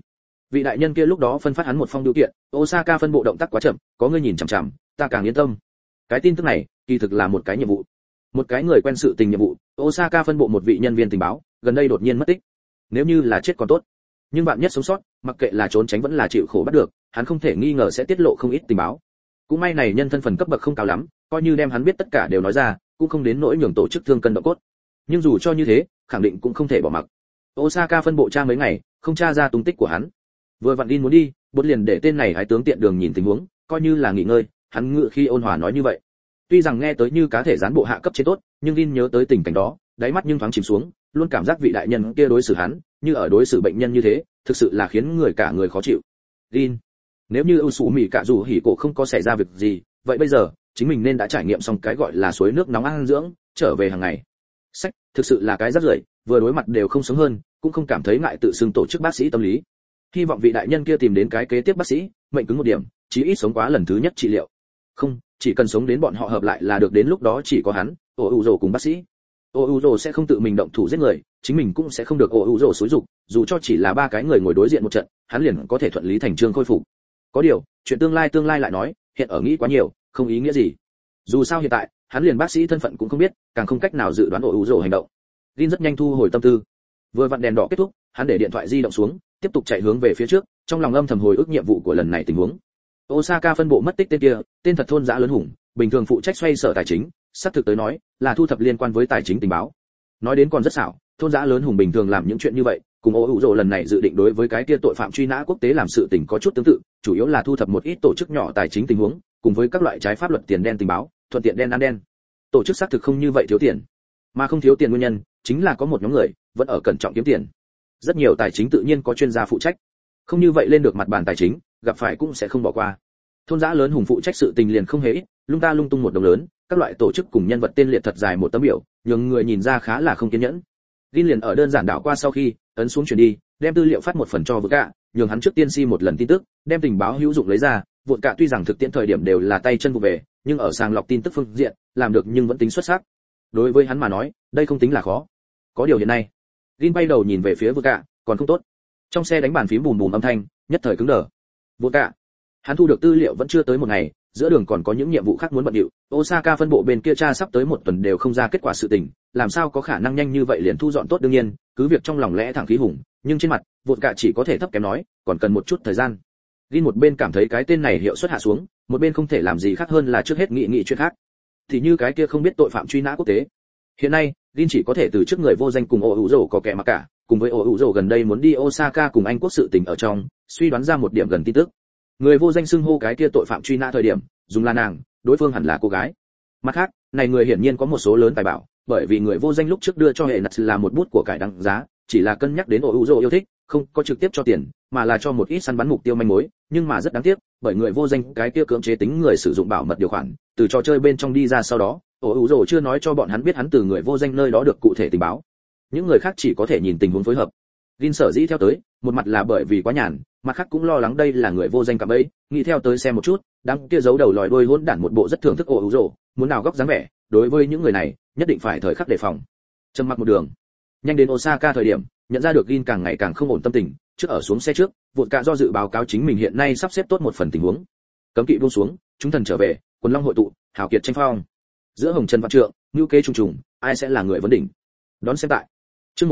Vị đại nhân kia lúc đó phân phát hắn một phong điều kiện, Osaka phân bộ động tác quá chậm, có người nhìn chằm chằm, ta càng yên tâm. Cái tin tức này, kỳ thực là một cái nhiệm vụ. Một cái người quen sự tình nhiệm vụ, Osaka phân bộ một vị nhân viên tình báo, gần đây đột nhiên mất tích. Nếu như là chết còn tốt, nhưng bạn nhất sống sót, mặc kệ là trốn tránh vẫn là chịu khổ bắt được, hắn không thể nghi ngờ sẽ tiết lộ không ít tình báo. Cũng may này nhân thân phần cấp bậc không cao lắm, coi như đem hắn biết tất cả đều nói ra, cũng không đến nỗi nhường tổ chức thương cân động cốt. Nhưng dù cho như thế, khẳng định cũng không thể bỏ mặc. Osaka phân bộ tra mấy ngày, không tra ra tung tích của hắn. Vừa vặn Gin muốn đi, bột liền để tên này hái tướng tiện đường nhìn tình huống, coi như là nghỉ ngơi, hắn ngựa khi ôn hòa nói như vậy. Tuy rằng nghe tới như cá thể gián bộ hạ cấp chế tốt, nhưng Gin nhớ tới tình cảnh đó, đáy mắt nhưng thoáng chìm xuống, luôn cảm giác vị đại nhân kia đối xử hắn, như ở đối xử bệnh nhân như thế, thực sự là khiến người cả người khó chịu. Gin, nếu như ưu sủ mỉ cả dù hỉ cổ không có xảy ra việc gì, vậy bây giờ chính mình nên đã trải nghiệm xong cái gọi là suối nước nóng ăn dưỡng, trở về hàng ngày. Sách, thực sự là cái rất rưởi, vừa đối mặt đều không sống hơn, cũng không cảm thấy ngại tự xưng tổ chức bác sĩ tâm lý. Hy vọng vị đại nhân kia tìm đến cái kế tiếp bác sĩ, mệnh cứng một điểm, chí ít sống quá lần thứ nhất trị liệu. Không, chỉ cần sống đến bọn họ hợp lại là được, đến lúc đó chỉ có hắn, Ouzo cùng bác sĩ. Ouzo sẽ không tự mình động thủ giết người, chính mình cũng sẽ không được Ouzo xúi dục, dù cho chỉ là ba cái người ngồi đối diện một trận, hắn liền có thể thuận lý thành chương khôi phục. Có điều, chuyện tương lai lại nói, hiện ở nghĩ quá nhiều, không ý nghĩa gì. Dù sao hiện tại, hắn liền bác sĩ thân phận cũng không biết, càng không cách nào dự đoán Ouzo hành động. Gin rất nhanh thu hồi tâm tư. Vừa vặn đèn đỏ kết thúc, hắn để điện thoại di động xuống, tiếp tục chạy hướng về phía trước, trong lòng âm thầm hồi ức nhiệm vụ của lần này tình huống. Osaka phân bộ mất tích tên kia, tên thật Thôn Dã Lớn Hùng, bình thường phụ trách xoay sở tài chính, xác thực tới nói, là thu thập liên quan với tài chính tình báo. Nói đến còn rất xảo, Thôn Dã Lớn Hùng bình thường làm những chuyện như vậy, cùng Ouzo lần này dự định đối với cái kia tội phạm truy nã quốc tế làm sự tình có chút tương tự, chủ yếu là thu thập một ít tổ chức nhỏ tài chính tình huống, cùng với các loại trái pháp luật tiền đen tình báo, thuận tiện đen ăn đen. Tổ chức xác thực không như vậy thiếu tiền, mà không thiếu tiền nguyên nhân chính là có một nhóm người vẫn ở cẩn trọng kiếm tiền. Rất nhiều tài chính tự nhiên có chuyên gia phụ trách, không như vậy lên được mặt bàn tài chính, gặp phải cũng sẽ không bỏ qua. Thôn Dã Lớn Hùng phụ trách sự tình liền không hề ít, lung ta lung tung một đồng lớn, các loại tổ chức cùng nhân vật tên liệt thật dài một tấm biểu, nhường người nhìn ra khá là không kiên nhẫn. Gin liền ở đơn giản đảo qua sau khi ấn xuống chuyển đi, đem tư liệu phát một phần cho Vượt Cả, nhường hắn trước tiên si một lần tin tức, đem tình báo hữu dụng lấy ra. Vượt Cả tuy rằng thực tiễn thời điểm đều là tay chân vụ về, nhưng ở sàng lọc tin tức phương diện làm được nhưng vẫn tính xuất sắc. Đối với hắn mà nói, đây không tính là khó. Có điều hiện nay, Gin bay đầu nhìn về phía Vượt Cả, còn không tốt. Trong xe đánh bàn phím bùm bùm âm thanh, nhất thời cứng đờ. Vượt Cả, hắn thu được tư liệu vẫn chưa tới một ngày, giữa đường còn có những nhiệm vụ khác muốn bận rộn. Osaka phân bộ bên kia tra sắp tới một tuần đều không ra kết quả sự tình, làm sao có khả năng nhanh như vậy liền thu dọn tốt. Đương nhiên, cứ việc trong lòng lẽ thẳng khí hùng, nhưng trên mặt, Vượt Cả chỉ có thể thấp kém nói, còn cần một chút thời gian. Gin một bên cảm thấy cái tên này hiệu suất hạ xuống, một bên không thể làm gì khác hơn là trước hết nghĩ chuyện khác. Thì như cái kia không biết tội phạm truy nã quốc tế. Hiện nay, Gin chỉ có thể từ trước người vô danh cùng Ouzo có kẻ mà cả, cùng với Ouzo gần đây muốn đi Osaka cùng Anh quốc sự tình ở trong, suy đoán ra một điểm gần tin tức. Người vô danh xưng hô cái kia tội phạm truy nã thời điểm, dùng là nàng, đối phương hẳn là cô gái. Mặt khác, này người hiển nhiên có một số lớn tài bảo, bởi vì người vô danh lúc trước đưa cho hệ nặt là một bút của cải đáng giá, chỉ là cân nhắc đến Ouzo yêu thích, không có trực tiếp cho tiền, mà là cho một ít săn bắn mục tiêu manh mối, nhưng mà rất đáng tiếc, bởi người vô danh cái kia cưỡng chế tính người sử dụng bảo mật điều khoản, từ trò chơi bên trong đi ra sau đó, Ouzo chưa nói cho bọn hắn biết hắn từ người vô danh nơi đó được cụ thể tình báo. Những người khác chỉ có thể nhìn tình huống phối hợp. Gin sở dĩ theo tới, một mặt là bởi vì quá nhàn, mặt khác cũng lo lắng đây là người vô danh cả bấy, nghĩ theo tới xem một chút, đám kia giấu đầu lòi đuôi hỗn đản một bộ rất thưởng thức Ouzo, muốn nào góc dáng vẻ, đối với những người này, nhất định phải thời khắc đề phòng. Trầm mặc một đường, nhanh đến Osaka thời điểm, nhận ra được Gin càng ngày càng không ổn tâm tình, trước ở xuống xe trước, Vụt Cả do dự báo cáo chính mình hiện nay sắp xếp tốt một phần tình huống. Cấm kỵ buông xuống, chúng thần trở về, quần long hội tụ, hào kiệt tranh phong. Giữa hồng trần vạn trượng, ngưu kế trùng trùng, ai sẽ là người vấn đỉnh? Đón xem tại chương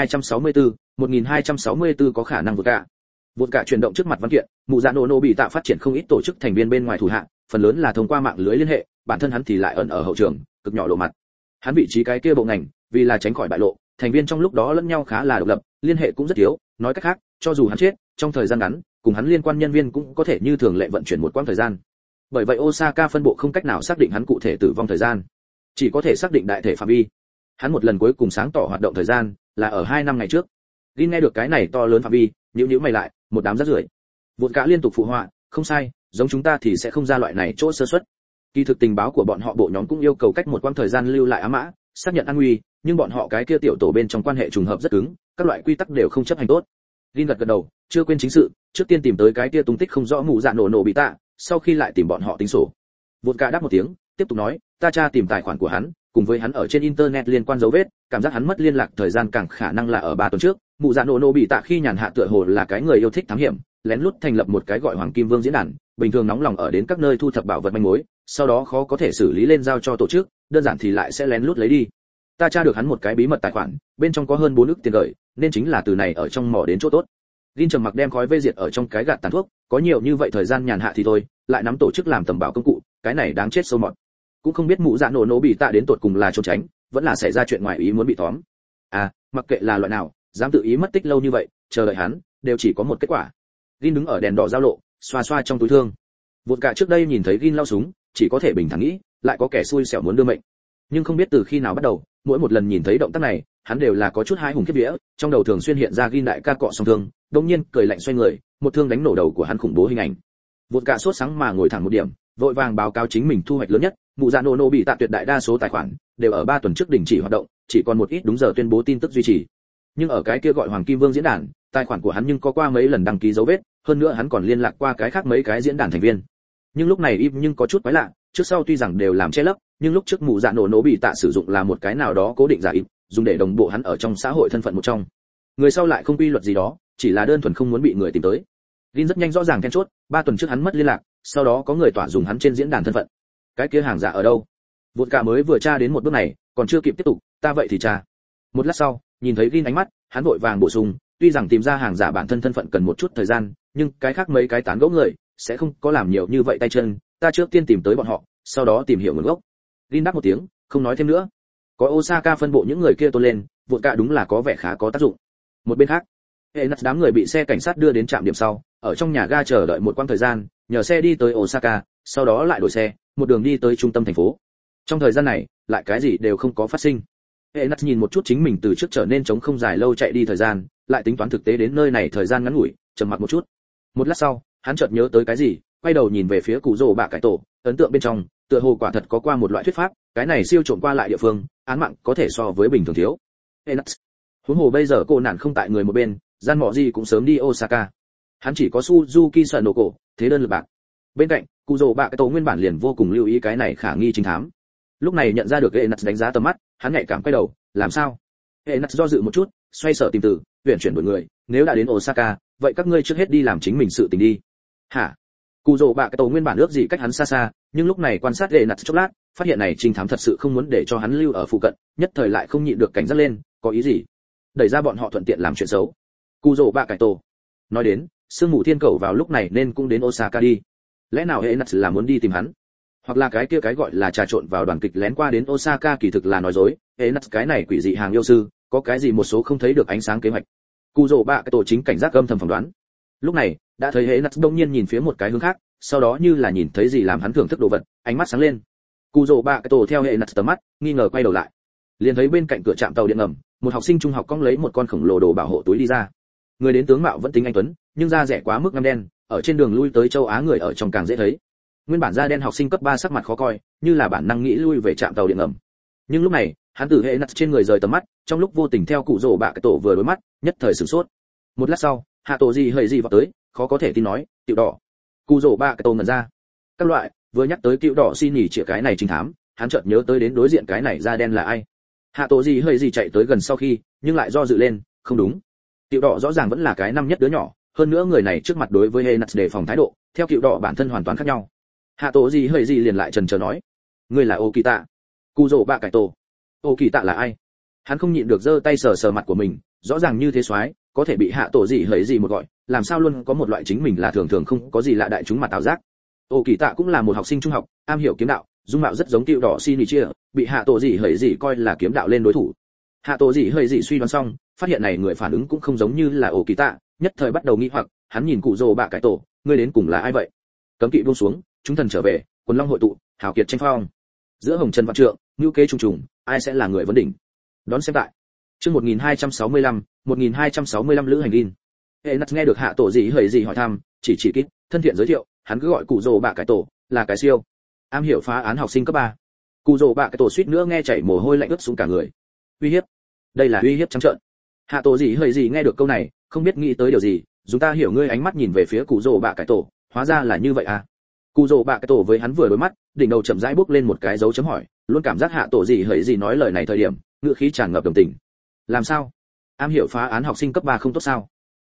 1264 có khả năng Vụt Cả chuyển động trước mặt văn kiện, Mụ Dạ Nổ bị tạo phát triển không ít tổ chức thành viên bên ngoài thủ hạ, phần lớn là thông qua mạng lưới liên hệ, bản thân hắn thì lại ẩn ở hậu trường, cực nhỏ lộ mặt. Hắn vị trí cái kia bộ ngành, vì là tránh khỏi bại lộ, thành viên trong lúc đó lẫn nhau khá là độc lập, liên hệ cũng rất thiếu, nói cách khác, cho dù hắn chết, trong thời gian ngắn, cùng hắn liên quan nhân viên cũng có thể như thường lệ vận chuyển một quãng thời gian. Bởi vậy Osaka phân bộ không cách nào xác định hắn cụ thể tử vong thời gian, chỉ có thể xác định đại thể phạm vi. Hắn một lần cuối cùng sáng tỏ hoạt động thời gian là ở 2 năm ngày trước. Gin nghe được cái này to lớn phạm vi, nhíu mày lại, một đám rác rưởi. Vụt Cả liên tục phụ họa, không sai, giống chúng ta thì sẽ không ra loại này chỗ sơ suất. Kỳ thực tình báo của bọn họ bộ nhóm cũng yêu cầu cách một quãng thời gian lưu lại ám mã, xác nhận an nguy, nhưng bọn họ cái kia tiểu tổ bên trong quan hệ trùng hợp rất cứng, các loại quy tắc đều không chấp hành tốt. Gin gật đầu, chưa quên chính sự, trước tiên tìm tới cái kia tung tích không rõ Mụ Dạ Nổ bị tạ, sau khi lại tìm bọn họ tính sổ. Vụt Cả đáp một tiếng, tiếp tục nói, ta tra tìm tài khoản của hắn, cùng với hắn ở trên internet liên quan dấu vết, cảm giác hắn mất liên lạc thời gian càng khả năng là ở 3 tuần trước. Mụ Dạ Nổ bị tạ khi nhàn hạ tựa hồ là cái người yêu thích thám hiểm, lén lút thành lập một cái gọi Hoàng Kim Vương diễn đàn, bình thường nóng lòng ở đến các nơi thu thập bảo vật manh mối, sau đó khó có thể xử lý lên giao cho tổ chức, đơn giản thì lại sẽ lén lút lấy đi. Ta tra được hắn một cái bí mật tài khoản, bên trong có hơn 4 ức tiền gửi, nên chính là từ này ở trong mỏ đến chỗ tốt. Gin trầm mặc đem khói vây diệt ở trong cái gạt tàn thuốc, có nhiều như vậy thời gian nhàn hạ thì thôi, lại nắm tổ chức làm tầm bảo công cụ, cái này đáng chết sâu mọt. Cũng không biết mụ dạ nổ bị tạ đến tột cùng là trốn tránh, vẫn là xảy ra chuyện ngoài ý muốn bị tóm. À, mặc kệ là loại nào, dám tự ý mất tích lâu như vậy, chờ đợi hắn, đều chỉ có một kết quả. Gin đứng ở đèn đỏ giao lộ, xoa xoa trong túi thương. Vụt cả trước đây nhìn thấy Gin lao súng, chỉ có thể bình thản nghĩ, lại có kẻ xui xẻo muốn đưa mệnh. Nhưng không biết từ khi nào bắt đầu, mỗi một lần nhìn thấy động tác này, hắn đều là có chút hái hùng khiếp vía, trong đầu thường xuyên hiện ra Gin đại ca cọ song thương, đột nhiên cười lạnh xoay người, một thương đánh nổ đầu của hắn khủng bố hình ảnh. Vụt cả sốt sáng mà ngồi thẳng một điểm, vội vàng báo cáo chính mình thu hoạch lớn nhất, mụ dạ nổ bị tạ tuyệt đại đa số tài khoản đều ở 3 tuần trước đình chỉ hoạt động, chỉ còn một ít đúng giờ tuyên bố tin tức duy trì. Nhưng ở cái kia gọi Hoàng Kim Vương diễn đàn, tài khoản của hắn nhưng có qua mấy lần đăng ký dấu vết, hơn nữa hắn còn liên lạc qua cái khác mấy cái diễn đàn thành viên. Nhưng lúc này im nhưng có chút quái lạ, trước sau tuy rằng đều làm che lấp, nhưng lúc trước mụ dạ nổ bị tạ sử dụng là một cái nào đó cố định giả im, dùng để đồng bộ hắn ở trong xã hội thân phận một trong. Người sau lại không quy luật gì đó, chỉ là đơn thuần không muốn bị người tìm tới. Lin rất nhanh rõ ràng then chốt, 3 tuần trước hắn mất liên lạc, sau đó có người tỏa dùng hắn trên diễn đàn thân phận. Cái kia hàng giả ở đâu? Vụt cả mới vừa tra đến một bước này, còn chưa kịp tiếp tục, ta vậy thì tra. Một lát sau, nhìn thấy Lin ánh mắt, hắn vội vàng bổ sung, tuy rằng tìm ra hàng giả bản thân thân phận cần một chút thời gian, nhưng cái khác mấy cái tán gẫu người sẽ không có làm nhiều như vậy tay chân, ta trước tiên tìm tới bọn họ, sau đó tìm hiểu nguồn gốc. Lin đáp một tiếng, không nói thêm nữa. Có Osaka phân bộ những người kia tôn lên, vụt cả đúng là có vẻ khá có tác dụng. Một bên khác, Enas đám người bị xe cảnh sát đưa đến trạm điểm sau, ở trong nhà ga chờ đợi một quãng thời gian, nhờ xe đi tới Osaka, sau đó lại đổi xe, một đường đi tới trung tâm thành phố. Trong thời gian này, lại cái gì đều không có phát sinh. Enas nhìn một chút chính mình từ trước trở nên trống không dài lâu chạy đi thời gian, lại tính toán thực tế đến nơi này thời gian ngắn ngủi, trầm mặc một chút. Một lát sau, hắn chợt nhớ tới cái gì, quay đầu nhìn về phía cụ rồ bạ cải tổ, ấn tượng bên trong, tựa hồ quả thật có qua một loại thuyết pháp, cái này siêu trộm qua lại địa phương, án mạng có thể so với bình thường thiếu. Enas, huống hồ bây giờ cô nạn không tại người một bên, gian mọ gì cũng sớm đi Osaka. Hắn chỉ có Suzuki Sanoko, thế đơn lực bạc. Bên cạnh, cụ rồ bạ cái tổ nguyên bản liền vô cùng lưu ý cái này khả nghi chính thám. Lúc này nhận ra được Enas đánh giá tầm mắt, hắn nhạy cảm quay đầu, làm sao? Enas do dự một chút, xoay sở tìm từ, chuyển đổi người, nếu đã đến Osaka, vậy các ngươi trước hết đi làm chính mình sự tình đi. Hả? Cụ rồ bạ cái tổ nguyên bản ước gì cách hắn xa xa, nhưng lúc này quan sát Enas chốc lát, phát hiện này chính thám thật sự không muốn để cho hắn lưu ở phụ cận, nhất thời lại không nhịn được cảnh giác lên, có ý gì? Đẩy ra bọn họ thuận tiện làm chuyện xấu. Cụ rồ bạ cải tổ nói đến, sương mù thiên cầu vào lúc này nên cũng đến Osaka đi. Lẽ nào Enas là muốn đi tìm hắn? Hoặc là cái kia cái gọi là trà trộn vào đoàn kịch lén qua đến Osaka kỳ thực là nói dối, Enas cái này quỷ dị hàng yêu sư, có cái gì một số không thấy được ánh sáng kế hoạch. Cụ rồ bạ cái tổ chính cảnh giác âm thầm phỏng đoán. Lúc này, đã thấy Enas đông nhiên nhìn phía một cái hướng khác, sau đó như là nhìn thấy gì làm hắn thưởng thức đồ vật, ánh mắt sáng lên. Cụ rồ bạ cái tổ theo Enas tầm mắt, nghi ngờ quay đầu lại. Liền thấy bên cạnh cửa trạm tàu điện ngầm, một học sinh trung học cong lấy một con khổng lồ đồ bảo hộ túi đi ra. Người đến tướng mạo vẫn tính anh tuấn, nhưng da rẻ quá mức ngăm đen, ở trên đường lui tới châu Á người ở trong càng dễ thấy. Nguyên bản da đen học sinh cấp 3 sắc mặt khó coi, như là bản năng nghĩ lui về trạm tàu điện ngầm. Nhưng lúc này, hắn từ hệ nắt trên người rời tầm mắt, trong lúc vô tình theo cụ rồ bạ cái tổ vừa đối mắt, nhất thời sửng sốt. Một lát sau, hạ tổ gì hời gì vào tới, khó có thể tin nói, "Tiểu đỏ." Cụ rồ bạ cái tổ ngẩn ra. Các loại, vừa nhắc tới Tiểu đỏ xin nhỉ chĩa cái này chính thám, hắn chợt nhớ tới đến đối diện cái này da đen là ai. Hạ tổ gì hời gì chạy tới gần sau khi, nhưng lại do dự lên, không đúng. Tiểu đỏ rõ ràng vẫn là cái năm nhất đứa nhỏ, hơn nữa người này trước mặt đối với Enas đề phòng thái độ, theo Tiểu đỏ bản thân hoàn toàn khác nhau. Hạ tổ gì hơi gì liền lại chần chờ nói, ngươi là Okita. Cụ rồ bạ cải tổ. Okita là ai? Hắn không nhịn được giơ tay sờ sờ mặt của mình, rõ ràng như thế soái, có thể bị hạ tổ gì hơi gì một gọi, làm sao luôn có một loại chính mình là thường thường không có gì lạ đại chúng mặt tạo giác. Okita cũng là một học sinh trung học, am hiểu kiếm đạo, dung mạo rất giống Tiểu đỏ Shinichia, bị hạ tổ gì hơi gì coi là kiếm đạo lên đối thủ. Hạ tổ gì hơi gì suy đoán xong, phát hiện này người phản ứng cũng không giống như là Okita, nhất thời bắt đầu nghi hoặc, hắn nhìn cụ rồ bạ cải tổ, ngươi đến cùng là ai vậy? Cấm kỵ buông xuống, chúng thần trở về, quần long hội tụ, hào kiệt tranh phong. Giữa hồng trần vạn trượng, ngưu kế trùng trùng, ai sẽ là người vấn đỉnh? Đón xem tại. Chương 1265 lữ hành Lin. Enas nghe được hạ tổ gì hời gì hỏi thăm, chỉ kít, thân thiện giới thiệu, hắn cứ gọi cụ rồ bạ cải tổ, là cái siêu. Am hiểu phá án học sinh cấp 3. Cụ rồ bạ cải tổ suýt nữa nghe chảy mồ hôi lạnh ướt xuống cả người. Uy hiếp. Đây là uy hiếp trắng trợn. Hạ tổ gì hời gì nghe được câu này, không biết nghĩ tới điều gì, chúng ta hiểu ngươi ánh mắt nhìn về phía cụ rồ bạ cải tổ, hóa ra là như vậy à? Cụ rồ bạ cái tổ với hắn vừa đối mắt, đỉnh đầu chậm rãi bước lên một cái dấu chấm hỏi, luôn cảm giác hạ tổ gì hởi gì nói lời này thời điểm, ngữ khí tràn ngập đồng tình. Làm sao? Am hiểu phá án học sinh cấp 3 không tốt sao?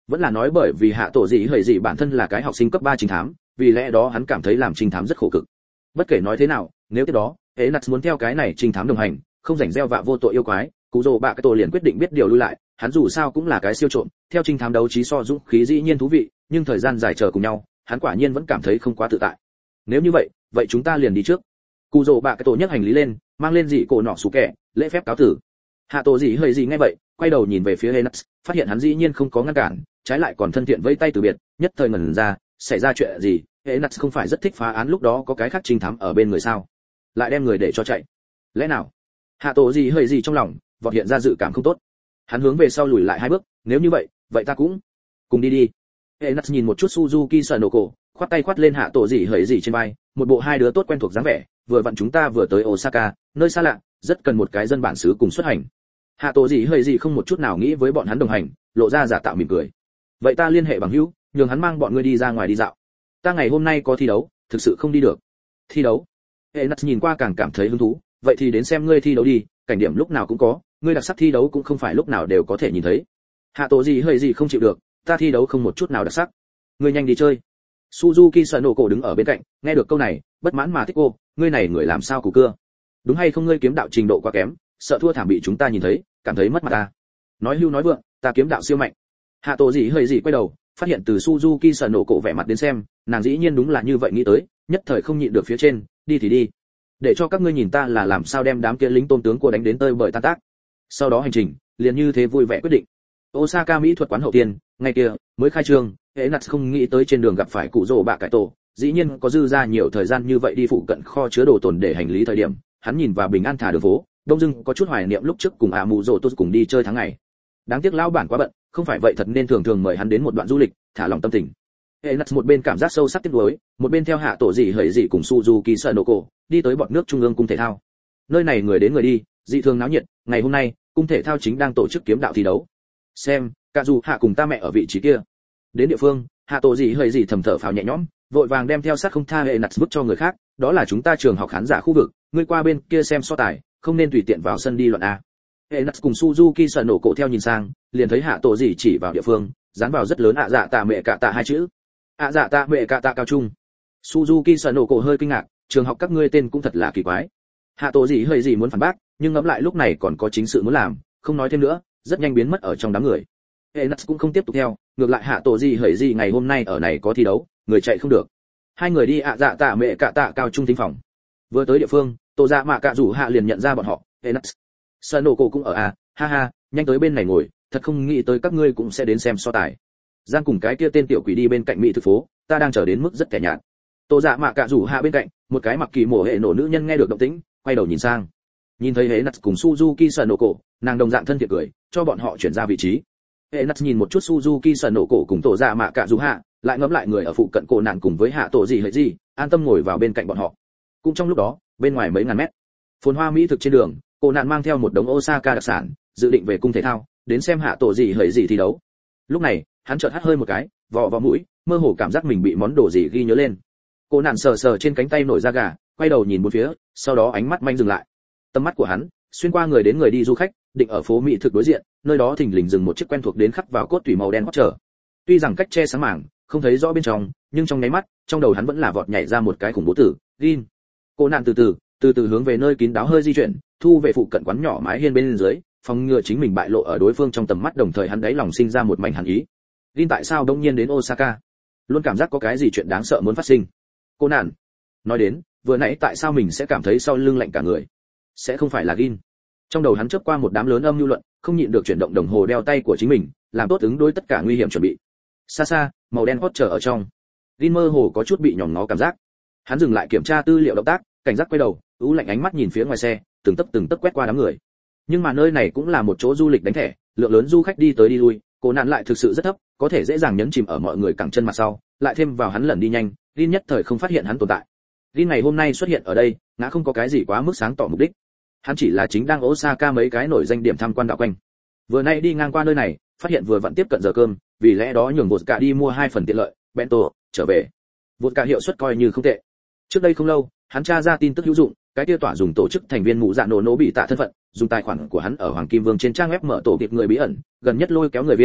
Vẫn là nói bởi vì hạ tổ gì hời gì bản thân là cái học sinh cấp 3 trinh thám, vì lẽ đó hắn cảm thấy làm trinh thám rất khổ cực. Bất kể nói thế nào, nếu tiếp đó Enax muốn theo cái này trinh thám đồng hành, không rảnh gieo vạ vô tội yêu quái, Cú Rồ Bạ Cái Tổ liền quyết định biết điều lui lại. Hắn dù sao cũng là cái siêu trộm, theo trinh thám đấu trí so dũng khí dĩ nhiên thú vị, nhưng thời gian dài chờ cùng nhau, hắn quả nhiên vẫn cảm thấy không quá tự tại. Nếu như vậy, vậy chúng ta liền đi trước. Cú Rồ Bạ Cái Tổ nhấc hành lý lên, mang lên dị cổ nọ sủ kẻ, lễ phép cáo tử. Hạ tổ gì hơi gì nghe vậy, quay đầu nhìn về phía Enax, phát hiện hắn dĩ nhiên không có ngăn cản, trái lại còn thân thiện vẫy tay từ biệt, nhất thời ngẩn ra, xảy ra chuyện gì? Enax không phải rất thích phá án lúc đó có cái khác trinh thám ở bên người sao? Lại đem người để cho chạy. Lẽ nào? Hạ tổ gì hơi gì trong lòng, vọt hiện ra dự cảm không tốt. Hắn hướng về sau lùi lại 2 bước, nếu như vậy, vậy ta cũng cùng đi đi. Enax nhìn một chút Suzuki Sanoko, khoát tay khoát lên hạ tổ gì hơi gì trên vai, một bộ hai đứa tốt quen thuộc dáng vẻ, vừa vặn chúng ta vừa tới Osaka, nơi xa lạ, rất cần một cái dân bản xứ cùng xuất hành. Hạ tổ gì hơi gì không một chút nào nghĩ với bọn hắn đồng hành, lộ ra giả tạo mỉm cười. Vậy ta liên hệ bằng hữu, nhường hắn mang bọn ngươi đi ra ngoài đi dạo. Ta ngày hôm nay có thi đấu, thực sự không đi được. Thi đấu? Enax nhìn qua càng cảm thấy hứng thú, vậy thì đến xem ngươi thi đấu đi, cảnh điểm lúc nào cũng có, ngươi đặc sắc thi đấu cũng không phải lúc nào đều có thể nhìn thấy. Hạ tổ gì hơi gì không chịu được, ta thi đấu không một chút nào đặc sắc. Ngươi nhanh đi chơi. Suzuki Sanoko đứng ở bên cạnh, nghe được câu này, bất mãn mà thích cô, ngươi này người làm sao củ cưa? Đúng hay không ngươi kiếm đạo trình độ quá kém, sợ thua thảm bị chúng ta nhìn thấy, cảm thấy mất mặt ta. Nói hưu nói vượng, ta kiếm đạo siêu mạnh. Hạ tổ gì hơi gì quay đầu, phát hiện từ Suzuki Sanoko vẻ mặt đến xem, nàng dĩ nhiên đúng là như vậy nghĩ tới, nhất thời không nhịn được phía trên, đi thì đi. Để cho các ngươi nhìn ta là làm sao đem đám kia lính tôm tướng của đánh đến tơi bời tan tác. Sau đó hành trình, liền như thế vui vẻ quyết định. Osaka mỹ thuật quán hậu tiên, ngày kia mới khai trương, Enax không nghĩ tới trên đường gặp phải cụ Rồ Bạ Cái Tổ, dĩ nhiên có dư ra nhiều thời gian như vậy đi phụ cận kho chứa đồ tồn để hành lý thời điểm, hắn nhìn vào bình an thả đường phố, đông dưng có chút hoài niệm lúc trước cùng mù rồ tôi cùng đi chơi tháng ngày. Đáng tiếc lão bản quá bận, không phải vậy thật nên thường thường mời hắn đến một đoạn du lịch, thả lòng tâm tình. Enax một bên cảm giác sâu sắc tiếc nuối, một bên theo hạ tổ gì hởi gì cùng Suzuki Sanoko đi tới bọt nước trung ương cung thể thao. Nơi này người đến người đi, dị thường náo nhiệt, ngày hôm nay, cung thể thao chính đang tổ chức kiếm đạo thi đấu. Xem, cả dù hạ cùng ta mẹ ở vị trí kia. Đến địa phương, hạ tổ gì hởi gì thầm thở phào nhẹ nhõm, vội vàng đem theo sát không tha Enax vứt cho người khác, đó là chúng ta trường học khán giả khu vực, ngươi qua bên kia xem so tài, không nên tùy tiện vào sân đi loạn a. Enax cùng Suzuki Sanoko theo nhìn sang, liền thấy hạ tổ gì chỉ vào địa phương, dán vào rất lớn ạ dạ tạ mẹ cả tạ 2 chữ. ạ dạ tạ mẹ cả tạ cao trung. Suzuki Sanoko hơi kinh ngạc, trường học các ngươi tên cũng thật là kỳ quái. Hạ tổ gì hơi gì muốn phản bác, nhưng ngẫm lại lúc này còn có chính sự muốn làm, không nói thêm nữa, rất nhanh biến mất ở trong đám người. Enax cũng không tiếp tục theo, ngược lại hạ tổ gì hơi gì ngày hôm nay ở này có thi đấu, người chạy không được. Hai người đi ạ dạ tạ mẹ cả tạ cao trung thính phòng. Vừa tới địa phương, tổ dạ mạ cả rủ hạ liền nhận ra bọn họ. Enax, Sanoko cũng ở à, ha ha, nhanh tới bên này ngồi, thật không nghĩ tới các ngươi cũng sẽ đến xem so tài. Giang cùng cái kia tên tiểu quỷ đi bên cạnh mỹ thực phố, ta đang chờ đến mức rất kẻ nhạt. Tổ dạ mạ cả rủ hạ bên cạnh, một cái mặc kỳ mổ hệ nổ nữ nhân nghe được động tĩnh, quay đầu nhìn sang. Nhìn thấy Enax cùng Suzuki Sanoko, nàng đồng dạng thân thiện cười, cho bọn họ chuyển ra vị trí. Enax nhìn một chút Suzuki Sanoko cùng tổ dạ mạ cả rủ hạ, lại ngẫm lại người ở phụ cận cổ nạn cùng với hạ tổ gì hệ gì, an tâm ngồi vào bên cạnh bọn họ. Cũng trong lúc đó, bên ngoài mấy ngàn mét, phồn hoa mỹ thực trên đường, cổ nạn mang theo một đống Osaka đặc sản, dự định về cung thể thao, đến xem hạ tổ gì hệ gì thi đấu. Lúc này, hắn chợt hắt hơi một cái, vò vào mũi, mơ hồ cảm giác mình bị món đồ gì ghi nhớ lên. Cổ nạn sờ sờ trên cánh tay nổi da gà, quay đầu nhìn bốn phía, sau đó ánh mắt manh dừng lại. Tầm mắt của hắn xuyên qua người đến người đi du khách, định ở phố mỹ thực đối diện, nơi đó thình lình dừng một chiếc quen thuộc đến khắc vào cốt tủy màu đen Porsche. Tuy rằng cách che sáng mảng, không thấy rõ bên trong, nhưng trong nháy mắt, trong đầu hắn vẫn là vọt nhảy ra một cái khủng bố tử, Gin. Cô nạn từ từ hướng về nơi kín đáo hơi di chuyển, thu về phụ cận quán nhỏ mái hiên bên dưới, phòng ngừa chính mình bại lộ ở đối phương trong tầm mắt, đồng thời hắn đáy lòng sinh ra một mảnh hàn ý. Gin tại sao đông nhiên đến Osaka? Luôn cảm giác có cái gì chuyện đáng sợ muốn phát sinh. Cô nạn nói đến, vừa nãy tại sao mình sẽ cảm thấy sau lưng lạnh cả người? Sẽ không phải là Gin. Trong đầu hắn chớp qua một đám lớn âm lưu luận, không nhịn được chuyển động đồng hồ đeo tay của chính mình, làm tốt ứng đối tất cả nguy hiểm chuẩn bị. Xa xa, màu đen hot chờ ở trong. Gin mơ hồ có chút bị nhòm ngó cảm giác. Hắn dừng lại kiểm tra tư liệu động tác, cảnh giác quay đầu, ú lạnh ánh mắt nhìn phía ngoài xe, từng tấc quét qua đám người. Nhưng mà nơi này cũng là một chỗ du lịch đánh thẻ, lượng lớn du khách đi tới đi lui, cổ nạn lại thực sự rất thấp, có thể dễ dàng nhấn chìm ở mọi người cẳng chân mặt sau, lại thêm vào hắn lần đi nhanh, Gin nhất thời không phát hiện hắn tồn tại. Gin ngày hôm nay xuất hiện ở đây, ngã không có cái gì quá mức sáng tỏ mục đích. Hắn chỉ là chính đang Osaka mấy cái nổi danh điểm tham quan đạo quanh. Vừa nay đi ngang qua nơi này, phát hiện vừa vặn tiếp cận giờ cơm, vì lẽ đó nhường vodka đi mua 2 phần tiện lợi, bento, trở về. Vodka hiệu suất coi như không tệ. Trước đây không lâu, hắn tra ra tin tức hữu dụng, cái tiêu tỏa dùng tổ chức thành viên mụ dạ nổ bị tạ thân phận, dùng tài khoản của hắn ở Hoàng Kim Vương trên trang web mở tổ tiệp người bí ẩn, gần nhất lôi kéo người viên,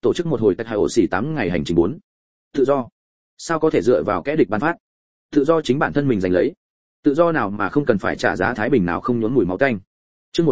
tổ chức một hồi tạch hai ổ xỉ 8 ngày hành trình 4. Tự do. Sao có thể dựa vào kẻ địch ban phát? Tự do chính bản thân mình giành lấy. Tự do nào mà không cần phải trả giá thái bình nào không nhốn mùi máu tanh. Chương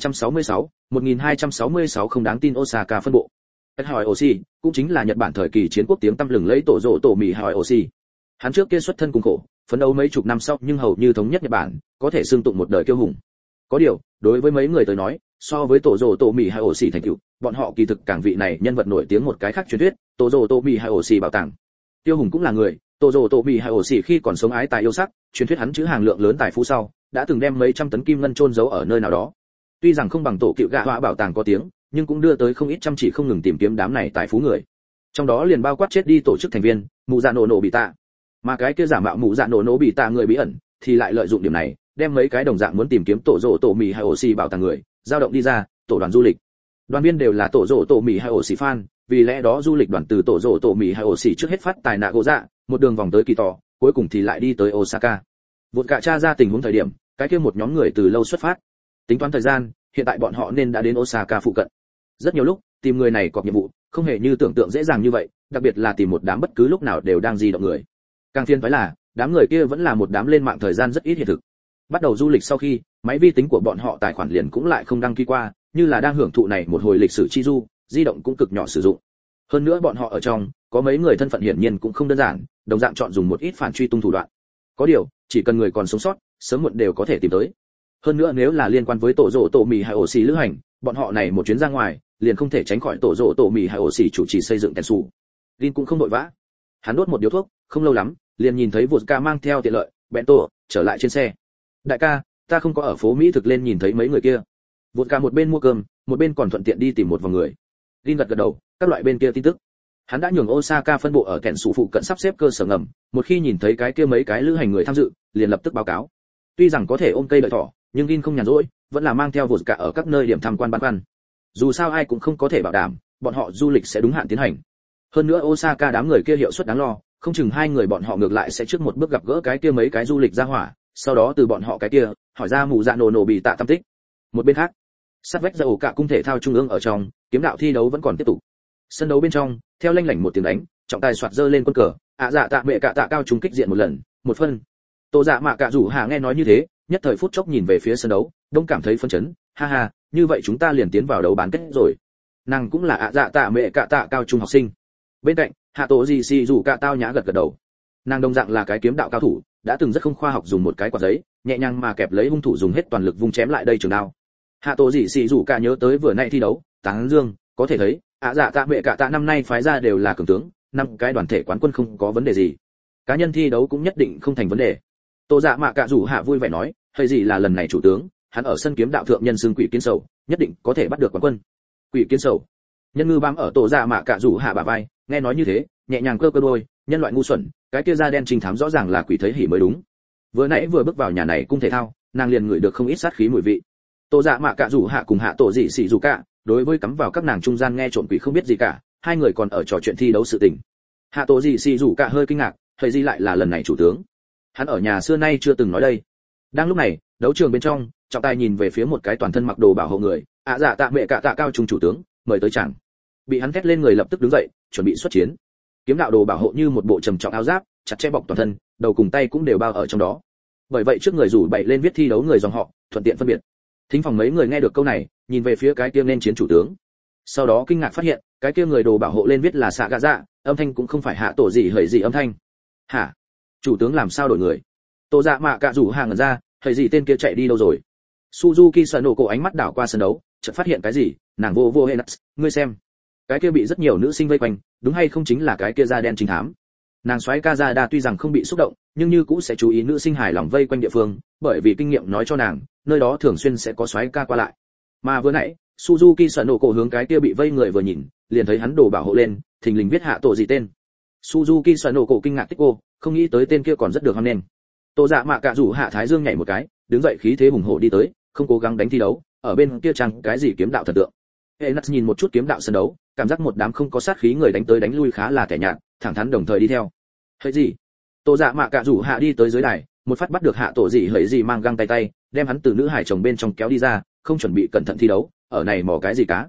1266 không đáng tin Osaka phân bộ. Tạch hai ổ xỉ cũng chính là Nhật Bản thời kỳ chiến quốc tiếng tăm lừng lẫy tổ rồ tổ mì hai ổ xỉ. Hắn trước kia xuất thân cùng khổ, phấn đấu mấy chục năm sau nhưng hầu như thống nhất Nhật Bản, có thể xưng tụng một đời kiêu hùng. Có điều, đối với mấy người tới nói, so với tổ rồ tổ mì hay ổ xì thành tựu, bọn họ kỳ thực càng vị này nhân vật nổi tiếng một cái khác truyền thuyết, tổ rồ tổ mì hay ổ xì bảo tàng. Tiêu hùng cũng là người, tổ rồ tổ mì hay ổ xì khi còn sống ái tài yêu sắc, truyền thuyết hắn chữ hàng lượng lớn tài phú sau, đã từng đem mấy trăm tấn kim ngân chôn giấu ở nơi nào đó. Tuy rằng không bằng tổ cựu gạ họa bảo tàng có tiếng, nhưng cũng đưa tới không ít chăm chỉ không ngừng tìm kiếm đám này tài phú người. Trong đó liền bao quát chết đi tổ chức thành viên, mù dạ nổ nổ bị tạ. Mà cái kia giả mạo mù dạ nổ nổ bị tạ người bí ẩn, thì lại lợi dụng điểm này, đem mấy cái đồng dạng muốn tìm kiếm tổ rồ tổ mì hay ổ xì bảo tàng người giao động đi ra, tổ đoàn du lịch. Đoàn viên đều là tổ rồ tổ mì hay ổ xì fan, vì lẽ đó du lịch đoàn từ tổ rồ tổ mì hay ổ xì trước hết phát tài nạ gỗ dạ, một đường vòng tới kỳ tỏ, cuối cùng thì lại đi tới Osaka. Vụt cả tra ra tình huống thời điểm, cái kia một nhóm người từ lâu xuất phát. Tính toán thời gian, hiện tại bọn họ nên đã đến Osaka phụ cận. Rất nhiều lúc, tìm người này có nhiệm vụ, không hề như tưởng tượng dễ dàng như vậy, đặc biệt là tìm một đám bất cứ lúc nào đều đang di động người. Càng phiền toái là, đám người kia vẫn là một đám lên mạng thời gian rất ít hiện thực. Bắt đầu du lịch sau khi, máy vi tính của bọn họ tài khoản liền cũng lại không đăng ký qua, như là đang hưởng thụ này một hồi lịch sử chi du, di động cũng cực nhỏ sử dụng. Hơn nữa bọn họ ở trong, có mấy người thân phận hiển nhiên cũng không đơn giản, đồng dạng chọn dùng một ít phản truy tung thủ đoạn. Có điều, chỉ cần người còn sống sót, sớm muộn đều có thể tìm tới. Hơn nữa nếu là liên quan với tổ rồ tổ mì hay ổ xì lữ hành, bọn họ này một chuyến ra ngoài, liền không thể tránh khỏi tổ rồ tổ mì hay ổ xì chủ trì xây dựng Tensu. Lin cũng không đội vã. Hắn đốt một điếu thuốc, không lâu lắm, liền nhìn thấy Vodka mang theo tiện lợi, bento trở lại trên xe. Đại ca, ta không có ở phố Mỹ thực lên nhìn thấy mấy người kia. Vodka một bên mua cơm, một bên còn thuận tiện đi tìm một vài người. Lin gật gật đầu, các loại bên kia tin tức. Hắn đã nhường Osaka phân bộ ở kẻn sủ phụ cận sắp xếp cơ sở ngầm, một khi nhìn thấy cái kia mấy cái lữ hành người tham dự, liền lập tức báo cáo. Tuy rằng có thể ôm cây đợi thỏ, nhưng Lin không nhàn rỗi, vẫn là mang theo Vodka ở các nơi điểm tham quan băn khoăn. Dù sao ai cũng không có thể bảo đảm, bọn họ du lịch sẽ đúng hạn tiến hành. Hơn nữa Osaka đám người kia hiệu suất đáng lo, không chừng hai người bọn họ ngược lại sẽ trước một bước gặp gỡ cái kia mấy cái du lịch ra hỏa, sau đó từ bọn họ cái kia hỏi ra mù dạ nổ nổ bị tạ tâm tích. Một bên khác, sát vách ra ổ cả cung thể thao trung ương ở trong, kiếm đạo thi đấu vẫn còn tiếp tục. Sân đấu bên trong, theo lanh lảnh một tiếng đánh, trọng tài soạt dơ lên quân cờ, dạ tạ mẹ cả tạ cao trung kích diện một lần, một phân. Tô dạ mạ cả rủ hà nghe nói như thế, nhất thời phút chốc nhìn về phía sân đấu, đông cảm thấy phấn chấn, ha ha, như vậy chúng ta liền tiến vào đấu bán kết rồi. Nàng cũng là dạ tạ mẹ cả tạ cao trung học sinh. Bên cạnh, hạ tổ gì xì rủ cả tao nhã gật gật đầu. Nàng đồng dạng là cái kiếm đạo cao thủ, đã từng rất không khoa học dùng một cái quạt giấy, nhẹ nhàng mà kẹp lấy hung thủ dùng hết toàn lực vung chém lại đây trường đao. Hạ tổ gì xì rủ cả nhớ tới vừa nãy thi đấu, tán dương, có thể thấy, dạ tạ mẹ cả tạ năm nay phái ra đều là cường tướng, năm cái đoàn thể quán quân không có vấn đề gì. Cá nhân thi đấu cũng nhất định không thành vấn đề. Tô dạ mạ cả rủ hạ vui vẻ nói, hay gì là lần này chủ tướng, hắn ở sân kiếm đạo thượng nhân xương quỷ kiến sầu, nhất định có thể bắt được quán quân. Quỷ kiến sầu. Nhân ngư bám ở tổ dạ mạ cả rủ hạ bả vai, nghe nói như thế, nhẹ nhàng cơ cơ đôi, nhân loại ngu xuẩn, cái kia da đen trinh thám rõ ràng là quỷ thấy hỉ mới đúng. Vừa nãy vừa bước vào nhà này cung thể thao, nàng liền ngửi được không ít sát khí mùi vị. Tô dạ mạ cả rủ hạ cùng hạ tổ dị xỉ rủ cả, đối với cắm vào các nàng trung gian nghe trộm quỷ không biết gì cả, hai người còn ở trò chuyện thi đấu sự tình. Hạ tổ dị xỉ rủ cả hơi kinh ngạc, thầy gì lại là lần này chủ tướng. Hắn ở nhà xưa nay chưa từng nói đây. Đang lúc này, đấu trường bên trong, trọng tài nhìn về phía một cái toàn thân mặc đồ bảo hộ người, dạ tạ mẹ cả tạ cao trung chủ tướng, mời tới chẳng. Bị hắn thét lên người lập tức đứng dậy, chuẩn bị xuất chiến. Kiếm đạo đồ bảo hộ như một bộ trầm trọng áo giáp, chặt chẽ bọc toàn thân, đầu cùng tay cũng đều bao ở trong đó. Bởi vậy trước người rủ bậy lên viết thi đấu người dòng họ, thuận tiện phân biệt. Thính phòng mấy người nghe được câu này, nhìn về phía cái kia nên chiến chủ tướng. Sau đó kinh ngạc phát hiện, cái kia người đồ bảo hộ lên viết là xạ gạ dạ, âm thanh cũng không phải hạ tổ gì hời gì âm thanh. Hả? Chủ tướng làm sao đổi người? Tô dạ mạ cả rủ hàng ngẩn ra, hời gì tên kia chạy đi đâu rồi? Suzuki sợ nổ cổ ánh mắt đảo qua sân đấu, chợt phát hiện cái gì, nàng vô hệ nuts, ngươi xem. Cái kia bị rất nhiều nữ sinh vây quanh, đúng hay không chính là cái kia da đen trinh thám. Nàng soái Kazada tuy rằng không bị xúc động, nhưng như cũng sẽ chú ý nữ sinh hài lòng vây quanh địa phương, bởi vì kinh nghiệm nói cho nàng, nơi đó thường xuyên sẽ có soái ca qua lại. Mà vừa nãy, Suzuki sợ nổ cổ hướng cái kia bị vây người vừa nhìn, liền thấy hắn đồ bảo hộ lên, thình lình viết hạ tổ gì tên. Suzuki sợ nổ cổ kinh ngạc tích cô, không nghĩ tới tên kia còn rất được hoan nghênh. Tô dạ mạ cả rủ hạ thái dương nhảy một cái, đứng dậy khí thế hùng hổ đi tới, không cố gắng đánh thi đấu, ở bên kia chẳng cái gì kiếm đạo thần tượng. Enas nhìn một chút kiếm đạo sân đấu, cảm giác một đám không có sát khí người đánh tới đánh lui khá là tẻ nhạt, thẳng thắn đồng thời đi theo. Hỡi gì? Tô dạ mạ cả rủ hạ đi tới dưới đài, một phát bắt được hạ tổ gì hỡi gì mang găng tay tay, đem hắn từ nữ hải chồng bên trong kéo đi ra, không chuẩn bị cẩn thận thi đấu, ở này mò cái gì cá?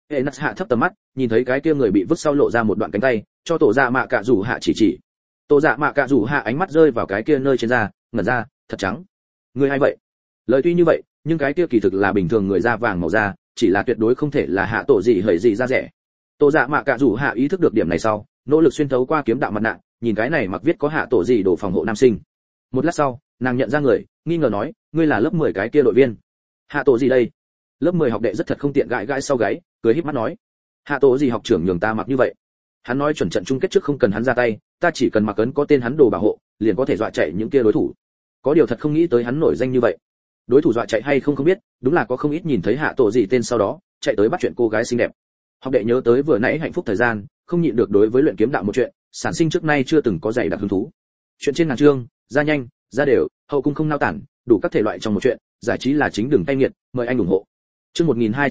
hệ nát hạ thấp tầm mắt, nhìn thấy cái kia người bị vứt sau lộ ra một đoạn cánh tay, cho tổ dạ mạ cạ rủ hạ chỉ. Tổ dạ mạ cạ rủ hạ ánh mắt rơi vào cái kia nơi trên da, ngẩn ra, thật trắng. Người hay vậy? Lời tuy như vậy, nhưng cái kia kỳ thực là bình thường người da vàng màu da, chỉ là tuyệt đối không thể là hạ tổ gì hời gì da rẻ. Tổ dạ mạ cạ rủ hạ ý thức được điểm này sau, nỗ lực xuyên thấu qua kiếm đạo mặt nạ, nhìn cái này mặc viết có hạ tổ gì đồ phòng hộ nam sinh. Một lát sau, nàng nhận ra người, nghi ngờ nói, ngươi là lớp 10 cái kia đội viên. Hạ tổ gì đây? Lớp 10 học đệ rất thật không tiện gãi gãi sau gáy, cười híp mắt nói, hạ tổ gì học trưởng nhường ta mặc như vậy. Hắn nói chuẩn trận chung kết trước không cần hắn ra tay, ta chỉ cần mặc ấn có tên hắn đồ bảo hộ, liền có thể dọa chạy những kia đối thủ. Có điều thật không nghĩ tới hắn nổi danh như vậy. Đối thủ dọa chạy hay không biết, đúng là có không ít nhìn thấy hạ tổ gì tên sau đó, chạy tới bắt chuyện cô gái xinh đẹp. Học đệ nhớ tới vừa nãy hạnh phúc thời gian, không nhịn được đối với luyện kiếm đạo một chuyện, sản sinh trước nay chưa từng có dày đặc hứng thú. Chuyện trên ngàn chương, ra nhanh, ra đều, hậu cung không nao tản, đủ các thể loại trong một chuyện, giải trí là chính đường tay nghiệt, mời anh ủng hộ. Chương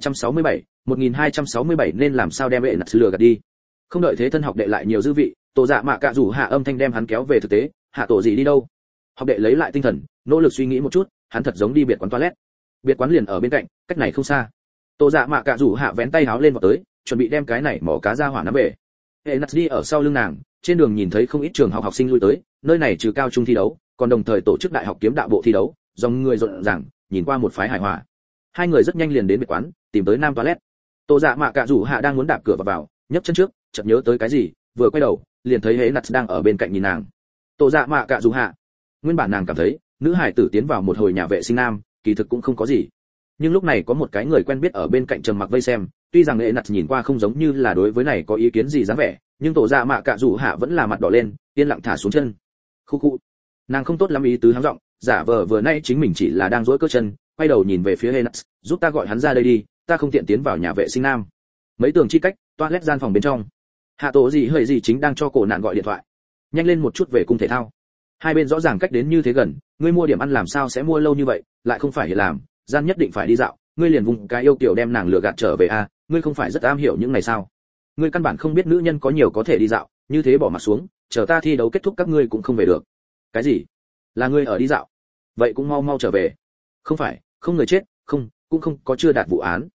1267 nên làm sao đem vệ nạt lừa gạt đi. Không đợi thế thân học đệ lại nhiều dư vị, tổ dạ mạ cạ rủ hạ âm thanh đem hắn kéo về thực tế, hạ tổ gì đi đâu? Học đệ lấy lại tinh thần, nỗ lực suy nghĩ một chút, hắn thật giống đi biệt quán toilet. Biệt quán liền ở bên cạnh, cách này không xa. Tổ dạ mạ cạ rủ hạ vén tay háo lên vào tới, chuẩn bị đem cái này mỏ cá ra hỏa nắm về. Hệ nạt đi ở sau lưng nàng, trên đường nhìn thấy không ít trường học học sinh lui tới, nơi này trừ cao trung thi đấu, còn đồng thời tổ chức đại học kiếm đạo bộ thi đấu, dòng người rộn ràng, nhìn qua một phái hài hòa. Hai người rất nhanh liền đến biệt quán, tìm tới nam toilet. Tổ dạ mạ cạ rủ hạ đang muốn đạp cửa vào, nhấc chân trước, chợt nhớ tới cái gì, vừa quay đầu, liền thấy Hệ nạt đang ở bên cạnh nhìn nàng. Tổ dạ mạ cạ rủ hạ. Nguyên bản nàng cảm thấy, nữ hải tử tiến vào một hồi nhà vệ sinh nam, kỳ thực cũng không có gì. Nhưng lúc này có một cái người quen biết ở bên cạnh trầm mặc vây xem, tuy rằng Hệ nạt nhìn qua không giống như là đối với này có ý kiến gì dáng vẻ, nhưng tổ dạ mạ cạ rủ hạ vẫn là mặt đỏ lên, yên lặng thả xuống chân. Khu khu. Nàng không tốt lắm ý tứ hắng giọng, giả vờ vừa nay chính mình chỉ là đang duỗi cơ chân, quay đầu nhìn về phía Hệ nạt, giúp ta gọi hắn ra đây đi, ta không tiện tiến vào nhà vệ sinh nam. Mấy tường chi cách, toilet gian phòng bên trong. Hạ tổ gì hơi gì chính đang cho cổ nạn gọi điện thoại. Nhanh lên một chút về cung thể thao. Hai bên rõ ràng cách đến như thế gần, ngươi mua điểm ăn làm sao sẽ mua lâu như vậy, lại không phải làm, gian nhất định phải đi dạo, ngươi liền vùng cái yêu kiểu đem nàng lừa gạt trở về a, ngươi không phải rất am hiểu những này sao? Ngươi căn bản không biết nữ nhân có nhiều có thể đi dạo, như thế bỏ mặt xuống, chờ ta thi đấu kết thúc các ngươi cũng không về được. Cái gì? Là ngươi ở đi dạo? Vậy cũng mau mau trở về. Không phải, không người chết, không, cũng không có chưa đạt vụ án.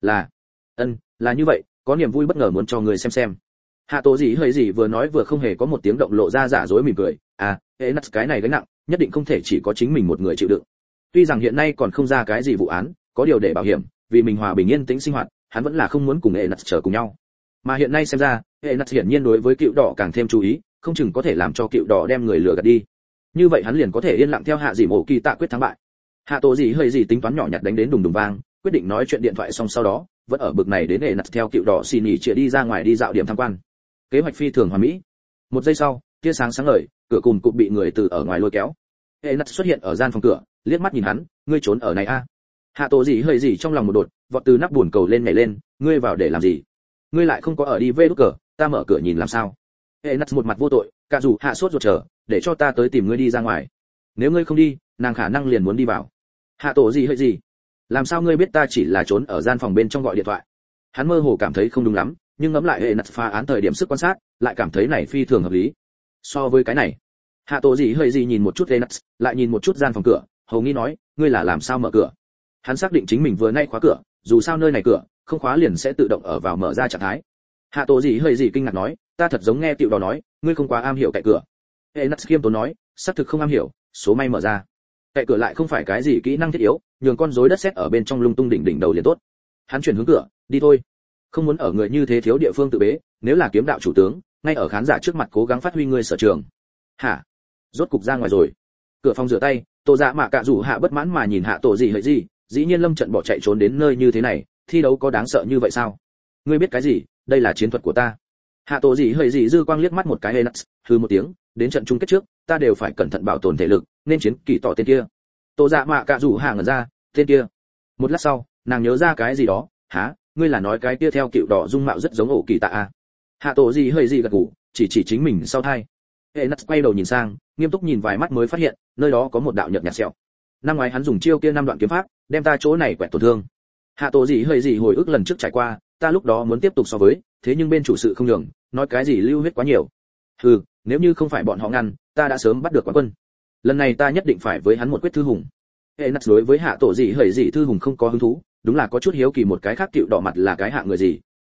Là như vậy, có niềm vui bất ngờ muốn cho người xem. Hạ tổ gì hơi gì vừa nói vừa không hề có một tiếng động lộ ra giả dối mỉm cười, hệ nát cái này gánh nặng, nhất định không thể chỉ có chính mình một người chịu đựng. Tuy rằng hiện nay còn không ra cái gì vụ án, có điều để bảo hiểm, vì mình hòa bình yên tĩnh sinh hoạt, hắn vẫn là không muốn cùng hệ nát trở cùng nhau. Mà hiện nay xem ra, hệ nát hiển nhiên đối với cựu đỏ càng thêm chú ý, không chừng có thể làm cho cựu đỏ đem người lừa gạt đi. Như vậy hắn liền có thể yên lặng theo hạ dĩ mổ kỳ tạ quyết thắng bại. Hạ tổ gì hơi gì tính toán nhỏ nhặt đánh đến đùng đùng vang, quyết định nói chuyện điện thoại xong sau đó, vẫn ở bực này đến hệ nát theo cựu đỏ xì nhỉ chĩa đi ra ngoài đi dạo điểm tham quan. Kế hoạch phi thường hoàn mỹ. Một giây sau, tia sáng sáng ngời, cửa cùn cụt bị người từ ở ngoài lôi kéo. Hệ nát xuất hiện ở gian phòng cửa, liếc mắt nhìn hắn, ngươi trốn ở này a? Hạ tổ gì hơi gì trong lòng một đột, vọt từ nắp buồn cầu lên nhảy lên, ngươi vào để làm gì? Ngươi lại không có ở đi về đốt cửa, ta mở cửa nhìn làm sao? Hệ nát một mặt vô tội, cả dù hạ sốt ruột chờ, để cho ta tới tìm ngươi đi ra ngoài. Nếu ngươi không đi, nàng khả năng liền muốn đi vào. Hạ tổ gì hơi gì? Làm sao ngươi biết ta chỉ là trốn ở gian phòng bên trong gọi điện thoại? Hắn mơ hồ cảm thấy không đúng lắm, nhưng ngẫm lại hệ nát phá án thời điểm sức quan sát, lại cảm thấy này phi thường hợp lý. So với cái này, hạ tổ gì hơi gì nhìn một chút hệ nát, lại nhìn một chút gian phòng cửa, hầu nghi nói, ngươi là làm sao mở cửa? Hắn xác định chính mình vừa nay khóa cửa, dù sao nơi này cửa không khóa liền sẽ tự động ở vào mở ra trạng thái. Hạ tổ gì hơi gì kinh ngạc nói, ta thật giống nghe tiểu đó nói, ngươi không quá am hiểu cậy cửa. Hệ nát khiêm tốn nói, xác thực không am hiểu, số may mở ra. Cậy cửa lại không phải cái gì kỹ năng thiết yếu, nhường con rối đất sét ở bên trong lung tung đỉnh đầu liền tốt. Hắn chuyển hướng cửa, đi thôi. Không muốn ở người như thế thiếu địa phương tự bế, nếu là kiếm đạo chủ tướng, ngay ở khán giả trước mặt cố gắng phát huy ngươi sở trường. Hả? Rốt cục ra ngoài rồi. Cửa phòng rửa tay, tổ dạ mạ cạ rủ hạ bất mãn mà nhìn hạ tổ gì hơi gì, dĩ nhiên lâm trận bỏ chạy trốn đến nơi như thế này, thi đấu có đáng sợ như vậy sao? Ngươi biết cái gì, đây là chiến thuật của ta. Hạ tổ gì hơi gì dư quang liếc mắt một cái Henax, hừ một tiếng, đến trận chung kết trước, ta đều phải cẩn thận bảo tồn thể lực, nên chiến kỳ tỏ tên kia. Tổ dạ mạ cạ rủ hạ ngẩn ra, tên kia. Một lát sau, nàng nhớ ra cái gì đó, hả, ngươi là nói cái kia theo cựu đỏ dung mạo rất giống ổ kỳ tạ à? Hạ tổ gì hơi gì gật gù, chỉ chính mình sau thai. Henax quay đầu nhìn sang, nghiêm túc nhìn vài mắt mới phát hiện, nơi đó có một đạo nhợt nhạt sẹo. Năm ngoái hắn dùng chiêu kia 5 đoạn kiếm pháp, đem ta chỗ này quẹt tổn thương. Hạ tổ gì hơi gì hồi ức lần trước trải qua, ta lúc đó muốn tiếp tục so với, thế nhưng bên chủ sự không nhường, nói cái gì lưu huyết quá nhiều. Hừ, nếu như không phải bọn họ ngăn, ta đã sớm bắt được quán quân. Lần này ta nhất định phải với hắn một quyết thư hùng. Henax đối với hạ tổ gì hơi gì thư hùng không có hứng thú, đúng là có chút hiếu kỳ một cái khác cựu đỏ mặt là cái hạ người gì,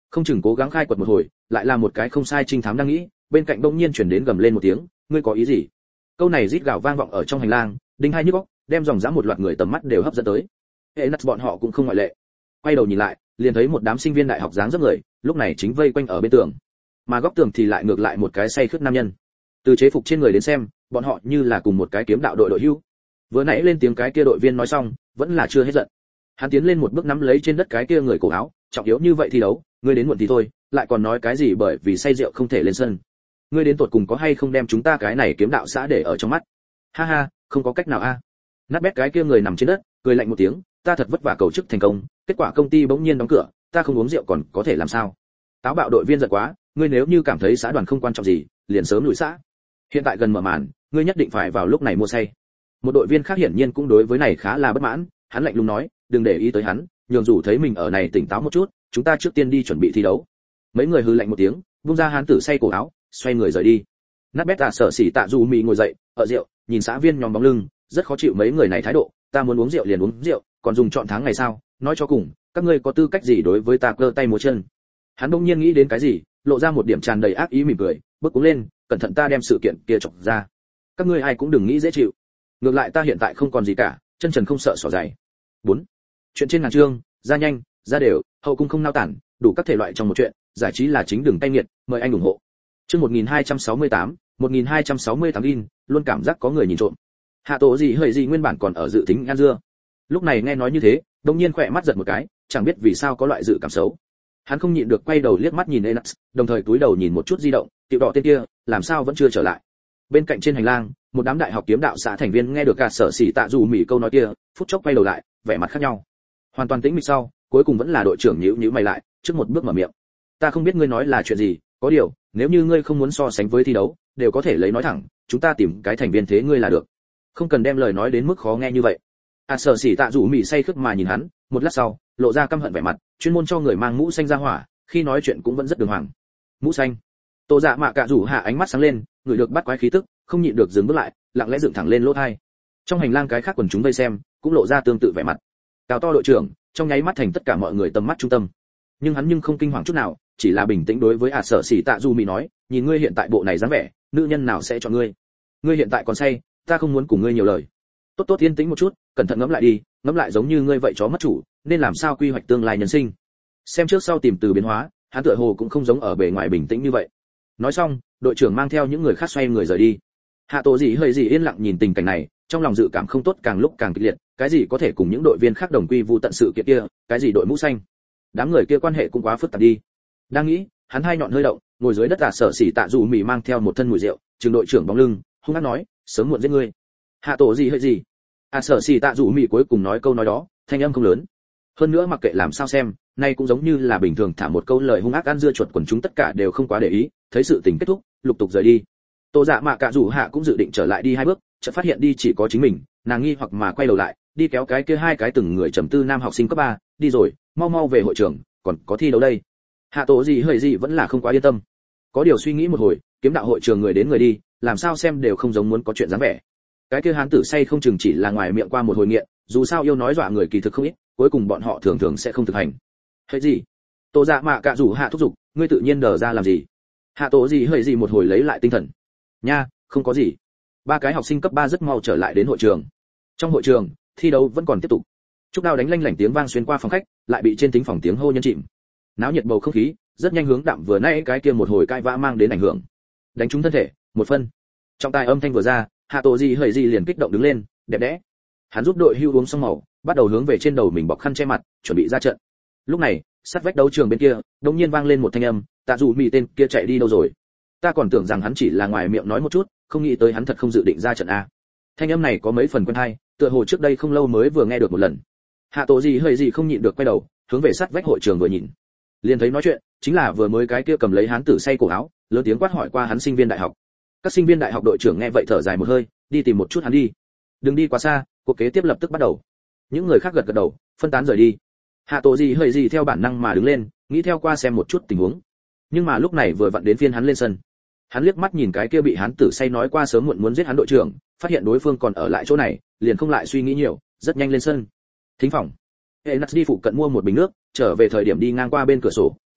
Không chừng cố gắng khai quật một hồi, lại là một cái không sai trinh thám đang nghĩ, bên cạnh bỗng nhiên chuyển đến gầm lên một tiếng, ngươi có ý gì? Câu này rít gào vang vọng ở trong hành lang, đinh hai nhức óc, đem dòng dã một loạt người tầm mắt đều hấp dẫn tới. Hệ nắt bọn họ cũng không ngoại lệ. Quay đầu nhìn lại, liền thấy một đám sinh viên đại học dáng dấp người, lúc này chính vây quanh ở bên tường. Mà góc tường thì lại ngược lại một cái say khướt nam nhân. Từ chế phục trên người đến xem, bọn họ như là cùng một cái kiếm đạo đội hưu. Vừa nãy lên tiếng cái kia đội viên nói xong, vẫn là chưa hết giận. Hắn tiến lên một bước nắm lấy trên đất cái kia người cổ áo, trọng yếu như vậy thi đấu, ngươi đến muộn thì thôi, lại còn nói cái gì bởi vì say rượu không thể lên sân. Ngươi đến tụt cùng có hay không đem chúng ta cái này kiếm đạo xã để ở trong mắt? Ha ha, không có cách nào a. Nát bét cái kia người nằm trên đất, cười lạnh một tiếng, ta thật vất vả cầu chức thành công, kết quả công ty bỗng nhiên đóng cửa, ta không uống rượu còn có thể làm sao? Táo bạo đội viên giận quá, ngươi nếu như cảm thấy xã đoàn không quan trọng gì, liền sớm lùi xã. Hiện tại gần mở màn, ngươi nhất định phải vào lúc này mua say. Một đội viên khác hiển nhiên cũng đối với này khá là bất mãn, hắn lạnh lùng nói, đừng để ý tới hắn, nhường dù thấy mình ở này tỉnh táo một chút, chúng ta trước tiên đi chuẩn bị thi đấu. Mấy người hừ lạnh một tiếng, vung ra hắn tử say cổ áo, xoay người rời đi. Nát bét sợ sỉ tạ dù mì ngồi dậy, ở rượu, nhìn xã viên nhóm bóng lưng, rất khó chịu mấy người này thái độ, ta muốn uống rượu liền uống rượu, còn dùng chọn tháng ngày sao? Nói cho cùng, các ngươi có tư cách gì đối với ta cơ tay múa chân? Hắn bỗng nhiên nghĩ đến cái gì, lộ ra một điểm tràn đầy ác ý mỉm cười, bước cuống lên, cẩn thận ta đem sự kiện kia chọc ra. Các ngươi ai cũng đừng nghĩ dễ chịu. Ngược lại ta hiện tại không còn gì cả, chân trần không sợ xỏ giày. 4. Chuyện trên ngàn chương, ra nhanh, ra đều, hậu cung không nao tản, đủ các thể loại trong một chuyện, giải trí là chính đường tay nghiệt, mời anh ủng hộ. Chương 1268 in, luôn cảm giác có người nhìn trộm. Hạ Tổ gì hơi gì nguyên bản còn ở dự tính ăn dưa. Lúc này nghe nói như thế, đột nhiên khỏe mắt giật một cái, chẳng biết vì sao có loại dự cảm xấu. Hắn không nhịn được quay đầu liếc mắt nhìn Enax, đồng thời cúi đầu nhìn một chút di động, tiểu đỏ tên kia, làm sao vẫn chưa trở lại. Bên cạnh trên hành lang, một đám đại học kiếm đạo xã thành viên nghe được cả sở sĩ tạ dù mỉ câu nói kia, phút chốc quay đầu lại, vẻ mặt khác nhau. Hoàn toàn tĩnh mịch sau, cuối cùng vẫn là đội trưởng nhíu mày lại, trước một bước mở miệng. Ta không biết ngươi nói là chuyện gì, có điều, nếu như ngươi không muốn so sánh với thi đấu, đều có thể lấy nói thẳng, chúng ta tìm cái thành viên thế ngươi là được. Không cần đem lời nói đến mức khó nghe như vậy. Sở sĩ tạ dù mỉ say khướt mà nhìn hắn, một lát sau, lộ ra căm hận vẻ mặt, chuyên môn cho người mang mũ xanh ra hỏa, khi nói chuyện cũng vẫn rất đường hoàng. Mũ xanh. Tô Dạ Mạ Cạ Rủ hạ ánh mắt sáng lên, người được bắt quái khí tức, không nhịn được dừng bước lại, lặng lẽ dựng thẳng lên lỗ tai. Trong hành lang cái khác quần chúng vây xem, cũng lộ ra tương tự vẻ mặt. Cao to đội trưởng, trong nháy mắt thành tất cả mọi người tầm mắt trung tâm. Nhưng hắn nhưng không kinh hoàng chút nào, chỉ là bình tĩnh đối với Sở Sĩ Tạ Dù Mỉ nói, nhìn ngươi hiện tại bộ này dáng vẻ, nữ nhân nào sẽ chọn ngươi? Ngươi hiện tại còn say, ta không muốn cùng ngươi nhiều lời. Tốt yên tĩnh một chút, cẩn thận ngẫm lại đi, ngẫm lại giống như ngươi vậy chó mất chủ, nên làm sao quy hoạch tương lai nhân sinh. Xem trước sau tìm từ biến hóa, hắn tựa hồ cũng không giống ở bề ngoài bình tĩnh như vậy. Nói xong, đội trưởng mang theo những người khác xoay người rời đi. Hạ Tổ gì hơi gì yên lặng nhìn tình cảnh này, trong lòng dự cảm không tốt càng lúc càng kịch liệt, cái gì có thể cùng những đội viên khác đồng quy vu tận sự kiện kia, cái gì đội mũ xanh. Đám người kia quan hệ cũng quá phức tạp đi. Đang nghĩ, hắn hai nhọn hơi động, ngồi dưới đất Sở Sĩ Tạ Dù Mỉ mang theo một thân mùi rượu, trường đội trưởng bóng lưng, hung hăng nói, sớm muộn giết ngươi. Hạ Tổ gì hơi gì. Sở Sĩ Tạ Dù Mỉ cuối cùng nói câu nói đó, thanh âm không lớn. Hơn nữa mặc kệ làm sao xem, nay cũng giống như là bình thường thả một câu lời hung ác ăn dưa chuột quần chúng tất cả đều không quá để ý, thấy sự tình kết thúc, lục tục rời đi. Tô Dạ Mạ Cạ Rủ hạ cũng dự định trở lại đi hai bước, chợt phát hiện đi chỉ có chính mình, nàng nghi hoặc mà quay đầu lại, đi kéo cái kia hai cái từng người trầm tư nam học sinh cấp 3, đi rồi, mau về hội trường, còn có thi đấu đây. Hạ Tổ gì hơi gì vẫn là không quá yên tâm. Có điều suy nghĩ một hồi, kiếm đạo hội trường người đến người đi, làm sao xem đều không giống muốn có chuyện dáng vẻ. Cái kia hán tử say không chừng chỉ là ngoài miệng qua một hồi nghiện, dù sao yêu nói dọa người kỳ thực không ít, cuối cùng bọn họ thường sẽ không thực hành. Hay gì? Tô Dạ Mạ Cạ Rủ hạ thúc giục, ngươi tự nhiên đờ ra làm gì? Hạ Tổ gì hơi gì một hồi lấy lại tinh thần. Nha, không có gì. Ba cái học sinh cấp 3 rất mau trở lại đến hội trường. Trong hội trường, thi đấu vẫn còn tiếp tục. Trúc đao đánh lanh lảnh tiếng vang xuyên qua phòng khách, lại bị trên thính phòng tiếng hô nhân chìm. Náo nhiệt bầu không khí, rất nhanh hướng đạm vừa nãy cái kia một hồi cãi vã mang đến ảnh hưởng. Đánh trúng thân thể, một phân. Trọng tài âm thanh vừa ra, Hạ Tổ gì hơi gì liền kích động đứng lên, đẹp đẽ. Hắn giúp đội hưu uống xong màu, bắt đầu hướng về trên đầu mình bọc khăn che mặt, chuẩn bị ra trận. Lúc này, sát vách đấu trường bên kia, đột nhiên vang lên một thanh âm, Tạ Dù Mỉ tên kia chạy đi đâu rồi? Ta còn tưởng rằng hắn chỉ là ngoài miệng nói một chút, không nghĩ tới hắn thật không dự định ra trận a. Thanh âm này có mấy phần quen tai, tựa hồ trước đây không lâu mới vừa nghe được một lần. Hạ Tổ gì hơi gì không nhịn được quay đầu, hướng về sát vách hội trường vừa nhìn. Liền thấy nói chuyện, chính là vừa mới cái kia cầm lấy hán tử say cổ áo, lớn tiếng quát hỏi qua hắn sinh viên đại học. Các sinh viên đại học đội trưởng nghe vậy thở dài một hơi, đi tìm một chút hắn đi. Đừng đi quá xa, cuộc kế tiếp lập tức bắt đầu. Những người khác gật đầu, phân tán rời đi. Hạ Tổ gì hơi gì theo bản năng mà đứng lên, nghĩ theo qua xem một chút tình huống. Nhưng mà lúc này vừa vặn đến phiên hắn lên sân. Hắn liếc mắt nhìn cái kia bị hắn tử say nói qua sớm muộn muốn giết hắn đội trưởng, phát hiện đối phương còn ở lại chỗ này, liền không lại suy nghĩ nhiều, rất nhanh lên sân. Thính phòng. Enax đi phụ cận mua một bình nước, trở về thời điểm đi ngang qua bên cửa sổ,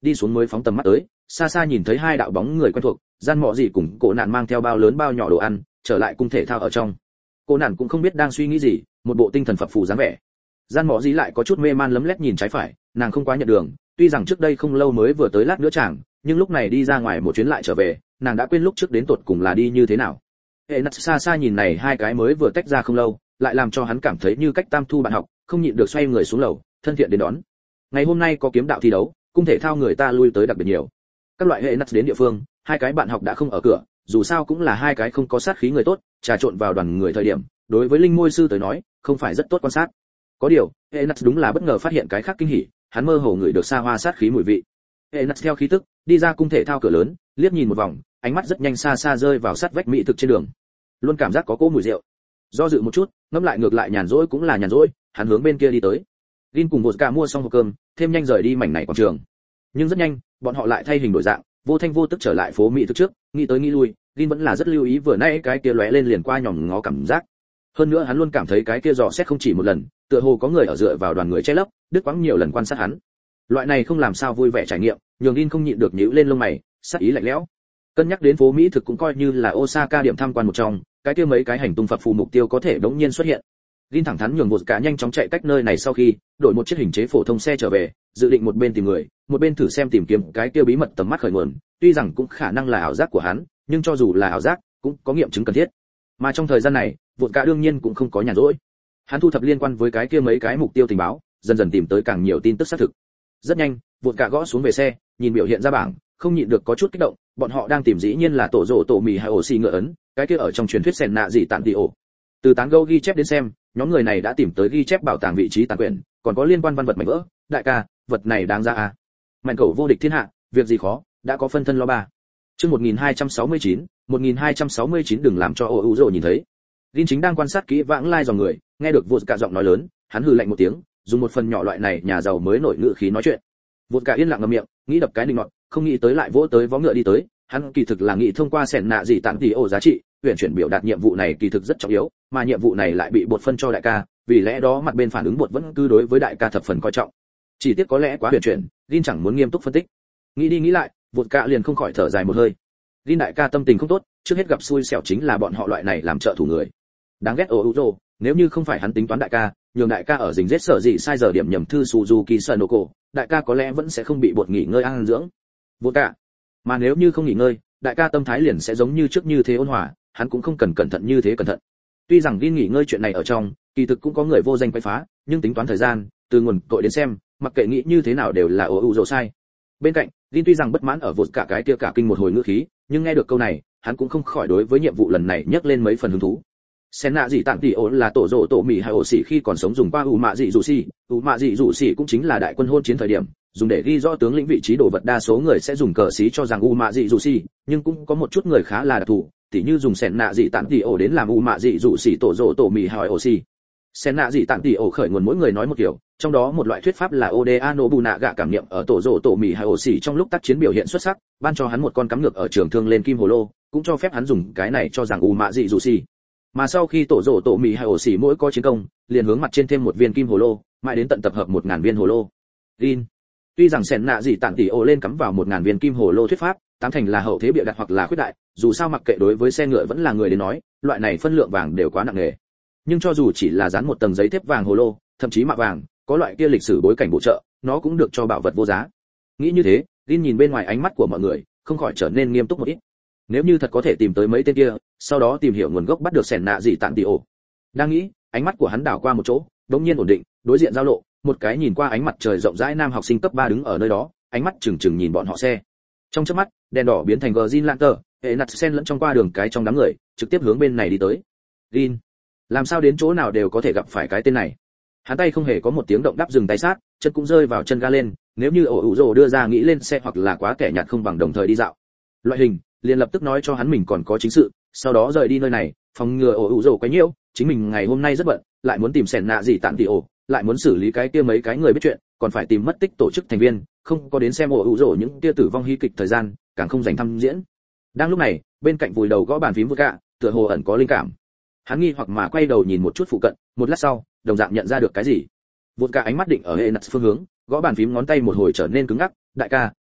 đi xuống mới phóng tầm mắt tới, xa xa nhìn thấy hai đạo bóng người quen thuộc, gian mọ gì cùng cổ nạn mang theo bao lớn bao nhỏ đồ ăn, trở lại cung thể thao ở trong. Cô nạn cũng không biết đang suy nghĩ gì, một bộ tinh thần phập phù dáng vẻ. Gian mọ gì lại có chút mê man lấm lét nhìn trái phải, nàng không quá nhận đường, tuy rằng trước đây không lâu mới vừa tới lát nữa chàng, nhưng lúc này đi ra ngoài một chuyến lại trở về, nàng đã quên lúc trước đến tột cùng là đi như thế nào. Hệ nặt xa xa nhìn này hai cái mới vừa tách ra không lâu, lại làm cho hắn cảm thấy như cách tam thu bạn học, không nhịn được xoay người xuống lầu, thân thiện đến đón. Ngày hôm nay có kiếm đạo thi đấu, cung thể thao người ta lui tới đặc biệt nhiều. Các loại hệ nặt đến địa phương, hai cái bạn học đã không ở cửa, dù sao cũng là hai cái không có sát khí người tốt, trà trộn vào đoàn người thời điểm, đối với linh môi sư tới nói, không phải rất tốt quan sát. Có điều, hệ nặt đúng là bất ngờ phát hiện cái khác kinh hỉ, hắn mơ hồ ngửi được xa hoa sát khí mùi vị. Hệ nặt theo khí tức, đi ra cung thể thao cửa lớn, liếc nhìn một vòng, ánh mắt rất nhanh xa xa rơi vào sát vách mỹ thực trên đường. Luôn cảm giác có cỗ mùi rượu. Do dự một chút, ngẫm lại ngược lại nhàn rỗi cũng là nhàn rỗi, hắn hướng bên kia đi tới. Lin cùng Vodka mua xong hộp cơm, thêm nhanh rời đi mảnh này quảng trường. Nhưng rất nhanh, bọn họ lại thay hình đổi dạng, vô thanh vô tức trở lại phố mỹ thực trước, nghĩ tới nghĩ lui, Lin vẫn là rất lưu ý vừa nãy cái kia lóe lên liền qua nhòm ngó cảm giác. Hơn nữa hắn luôn cảm thấy cái kia dò xét không chỉ một lần, tựa hồ có người ở dựa vào đoàn người che lấp, đứt quãng nhiều lần quan sát hắn. Loại này không làm sao vui vẻ trải nghiệm, nhường Lin không nhịn được nhíu lên lông mày, sát ý lạnh lẽo. Cân nhắc đến phố mỹ thực cũng coi như là Osaka điểm tham quan một trong, cái kia mấy cái hành tung phập phù mục tiêu có thể đống nhiên xuất hiện. Lin thẳng thắn nhường một cả nhanh chóng chạy cách nơi này sau khi đổi một chiếc hình chế phổ thông xe trở về, dự định một bên tìm người, một bên thử xem tìm kiếm cái kia bí mật tầm mắt khởi nguồn, tuy rằng cũng khả năng là ảo giác của hắn, nhưng cho dù là ảo giác, cũng có nghiệm chứng cần thiết. Mà trong thời gian này, vụt cả đương nhiên cũng không có nhàn rỗi. Hắn thu thập liên quan với cái kia mấy cái mục tiêu tình báo, dần dần tìm tới càng nhiều tin tức xác thực. Rất nhanh, vụt cả gõ xuống về xe, nhìn biểu hiện ra bảng, không nhịn được có chút kích động, bọn họ đang tìm dĩ nhiên là tổ rồ tổ mì hay ổ xì ngựa ấn, cái kia ở trong truyền thuyết sèn nạ gì tạn tỷ ổ. Từ tán gẫu ghi chép đến xem, nhóm người này đã tìm tới ghi chép bảo tàng vị trí tàn quyển, còn có liên quan văn vật mảnh vỡ. Đại ca, vật này đáng ra à? Mạnh cầu vô địch thiên hạ, việc gì khó, đã có phân thân lo ba. Chương 1269 đừng làm cho ô rồ nhìn thấy. Linh chính đang quan sát kỹ vãng lai dòng người, nghe được vụt cả giọng nói lớn, hắn hừ lạnh một tiếng, dùng một phần nhỏ loại này nhà giàu mới nổi ngữ khí nói chuyện. Vụt cả yên lặng ngậm miệng, nghĩ đập cái đinh ngọn, không nghĩ tới lại vỗ tới vó ngựa đi tới, hắn kỳ thực là nghĩ thông qua sẻn nạ gì tặng tỷ ổ giá trị, huyền chuyển biểu đạt nhiệm vụ này kỳ thực rất trọng yếu, mà nhiệm vụ này lại bị bột phân cho đại ca, vì lẽ đó mặt bên phản ứng bột vẫn cứ đối với đại ca thập phần coi trọng. Chỉ tiếc có lẽ quá huyền chuyển, Lin chẳng muốn nghiêm túc phân tích. Nghĩ đi nghĩ lại, vụt cả liền không khỏi thở dài một hơi. Lin đại ca tâm tình không tốt, trước hết gặp xui xẻo chính là bọn họ loại này làm trợ thủ người. Đáng ghét Ouzo, nếu như không phải hắn tính toán đại ca, nhường đại ca ở rình rết sở gì sai giờ điểm nhầm thư Suzuki Sanoko, đại ca có lẽ vẫn sẽ không bị bột nghỉ ngơi ăn dưỡng. Vụt cả. Mà nếu như không nghỉ ngơi, đại ca tâm thái liền sẽ giống như trước như thế ôn hòa, hắn cũng không cần cẩn thận như thế cẩn thận. Tuy rằng Lin nghỉ ngơi chuyện này ở trong, kỳ thực cũng có người vô danh quấy phá, nhưng tính toán thời gian, từ nguồn tội đến xem, mặc kệ nghĩ như thế nào đều là Ouzo sai. Bên cạnh, Lin tuy rằng bất mãn ở vụt cả cái kia cả kinh một hồi ngữ khí, nhưng nghe được câu này, hắn cũng không khỏi đối với nhiệm vụ lần này nhấc lên mấy phần hứng thú. Sen nạ gì tặng tỷ ổ là tổ rồ tổ mì hay ổ xỉ khi còn sống dùng qua mạ dị rủ xỉ cũng chính là đại quân hôn chiến thời điểm, dùng để ghi rõ tướng lĩnh vị trí đồ vật, đa số người sẽ dùng cờ xí cho rằng mạ dị rủ xỉ, nhưng cũng có một chút người khá là đặc thù, tỉ như dùng sen nạ dị tặng tỷ ổ đến làm mạ dị rủ xỉ tổ rồ tổ mì hay ổ xỉ. Sen nạ dị tặng tỷ ổ khởi nguồn mỗi người nói một kiểu, trong đó một loại thuyết pháp là Oda Nobunaga cảm niệm ở tổ rồ tổ mì hay ổ xỉ trong lúc tác chiến biểu hiện xuất sắc, ban cho hắn một con cắm ngược ở trường thương lên kim hồ lô, cũng cho phép hắn dùng cái này cho rằng mạ dị rủ xỉ. Mà sau khi tổ rồ tổ mì hay ổ xỉ mỗi có chiến công, liền hướng mặt trên thêm một viên kim hồ lô, mãi đến tận tập hợp 1000 viên hồ lô. Lin. Tuy rằng sen nạ dị tặng tỷ ổ lên cắm vào 1000 viên kim hồ lô thuyết pháp, tám thành là hậu thế bịa đặt hoặc là khuyết đại, dù sao mặc kệ đối với xe ngựa vẫn là người đến nói, loại này phân lượng vàng đều quá nặng nề. Nhưng cho dù chỉ là dán một tầng giấy thép vàng hồ lô, thậm chí mạ vàng, có loại kia lịch sử bối cảnh bổ trợ, nó cũng được cho bảo vật vô giá. Nghĩ như thế, Lin nhìn bên ngoài ánh mắt của mọi người, không khỏi trở nên nghiêm túc một ít. Nếu như thật có thể tìm tới mấy tên kia, sau đó tìm hiểu nguồn gốc bắt được sẻn nạ gì tặng tỷ ổ. Đang nghĩ, ánh mắt của hắn đảo qua một chỗ, đống nhiên ổn định, đối diện giao lộ, một cái nhìn qua ánh mặt trời rộng rãi nam học sinh cấp 3 đứng ở nơi đó, ánh mắt chừng chừng nhìn bọn họ xe. Trong chớp mắt, đèn đỏ biến thành Green Lantern, hệ nặt sen lẫn trong qua đường cái trong đám người, trực tiếp hướng bên này đi tới. Lin, làm sao đến chỗ nào đều có thể gặp phải cái tên này. Hắn tay không hề có một tiếng động đắp dừng tay sát, chân cũng rơi vào chân ga lên, nếu như Ouzo đưa ra nghĩ lên xe hoặc là quá kẻ nhạt không bằng đồng thời đi dạo. Loại hình, liền lập tức nói cho hắn mình còn có chính sự, sau đó rời đi nơi này, phòng ngừa Ouzo quấy nhiễu, chính mình ngày hôm nay rất bận, lại muốn tìm sẻn nạ gì tặng tỷ ổ, lại muốn xử lý cái kia mấy cái người biết chuyện, còn phải tìm mất tích tổ chức thành viên, không có đến xem Ouzo những kia tử vong hy kịch thời gian, càng không dành thăm diễn. Đang lúc này, bên cạnh vùi đầu gõ bàn phím Vodka, tựa hồ ẩn có linh cảm. Hắn nghi hoặc mà quay đầu nhìn một chút phụ cận, một lát sau, đồng dạng nhận ra được cái gì. Vodka ánh mắt định ở hệ nặt phương hướng, gõ bàn phím ngón tay một hồi trở nên cứng ngắc. Đại ca,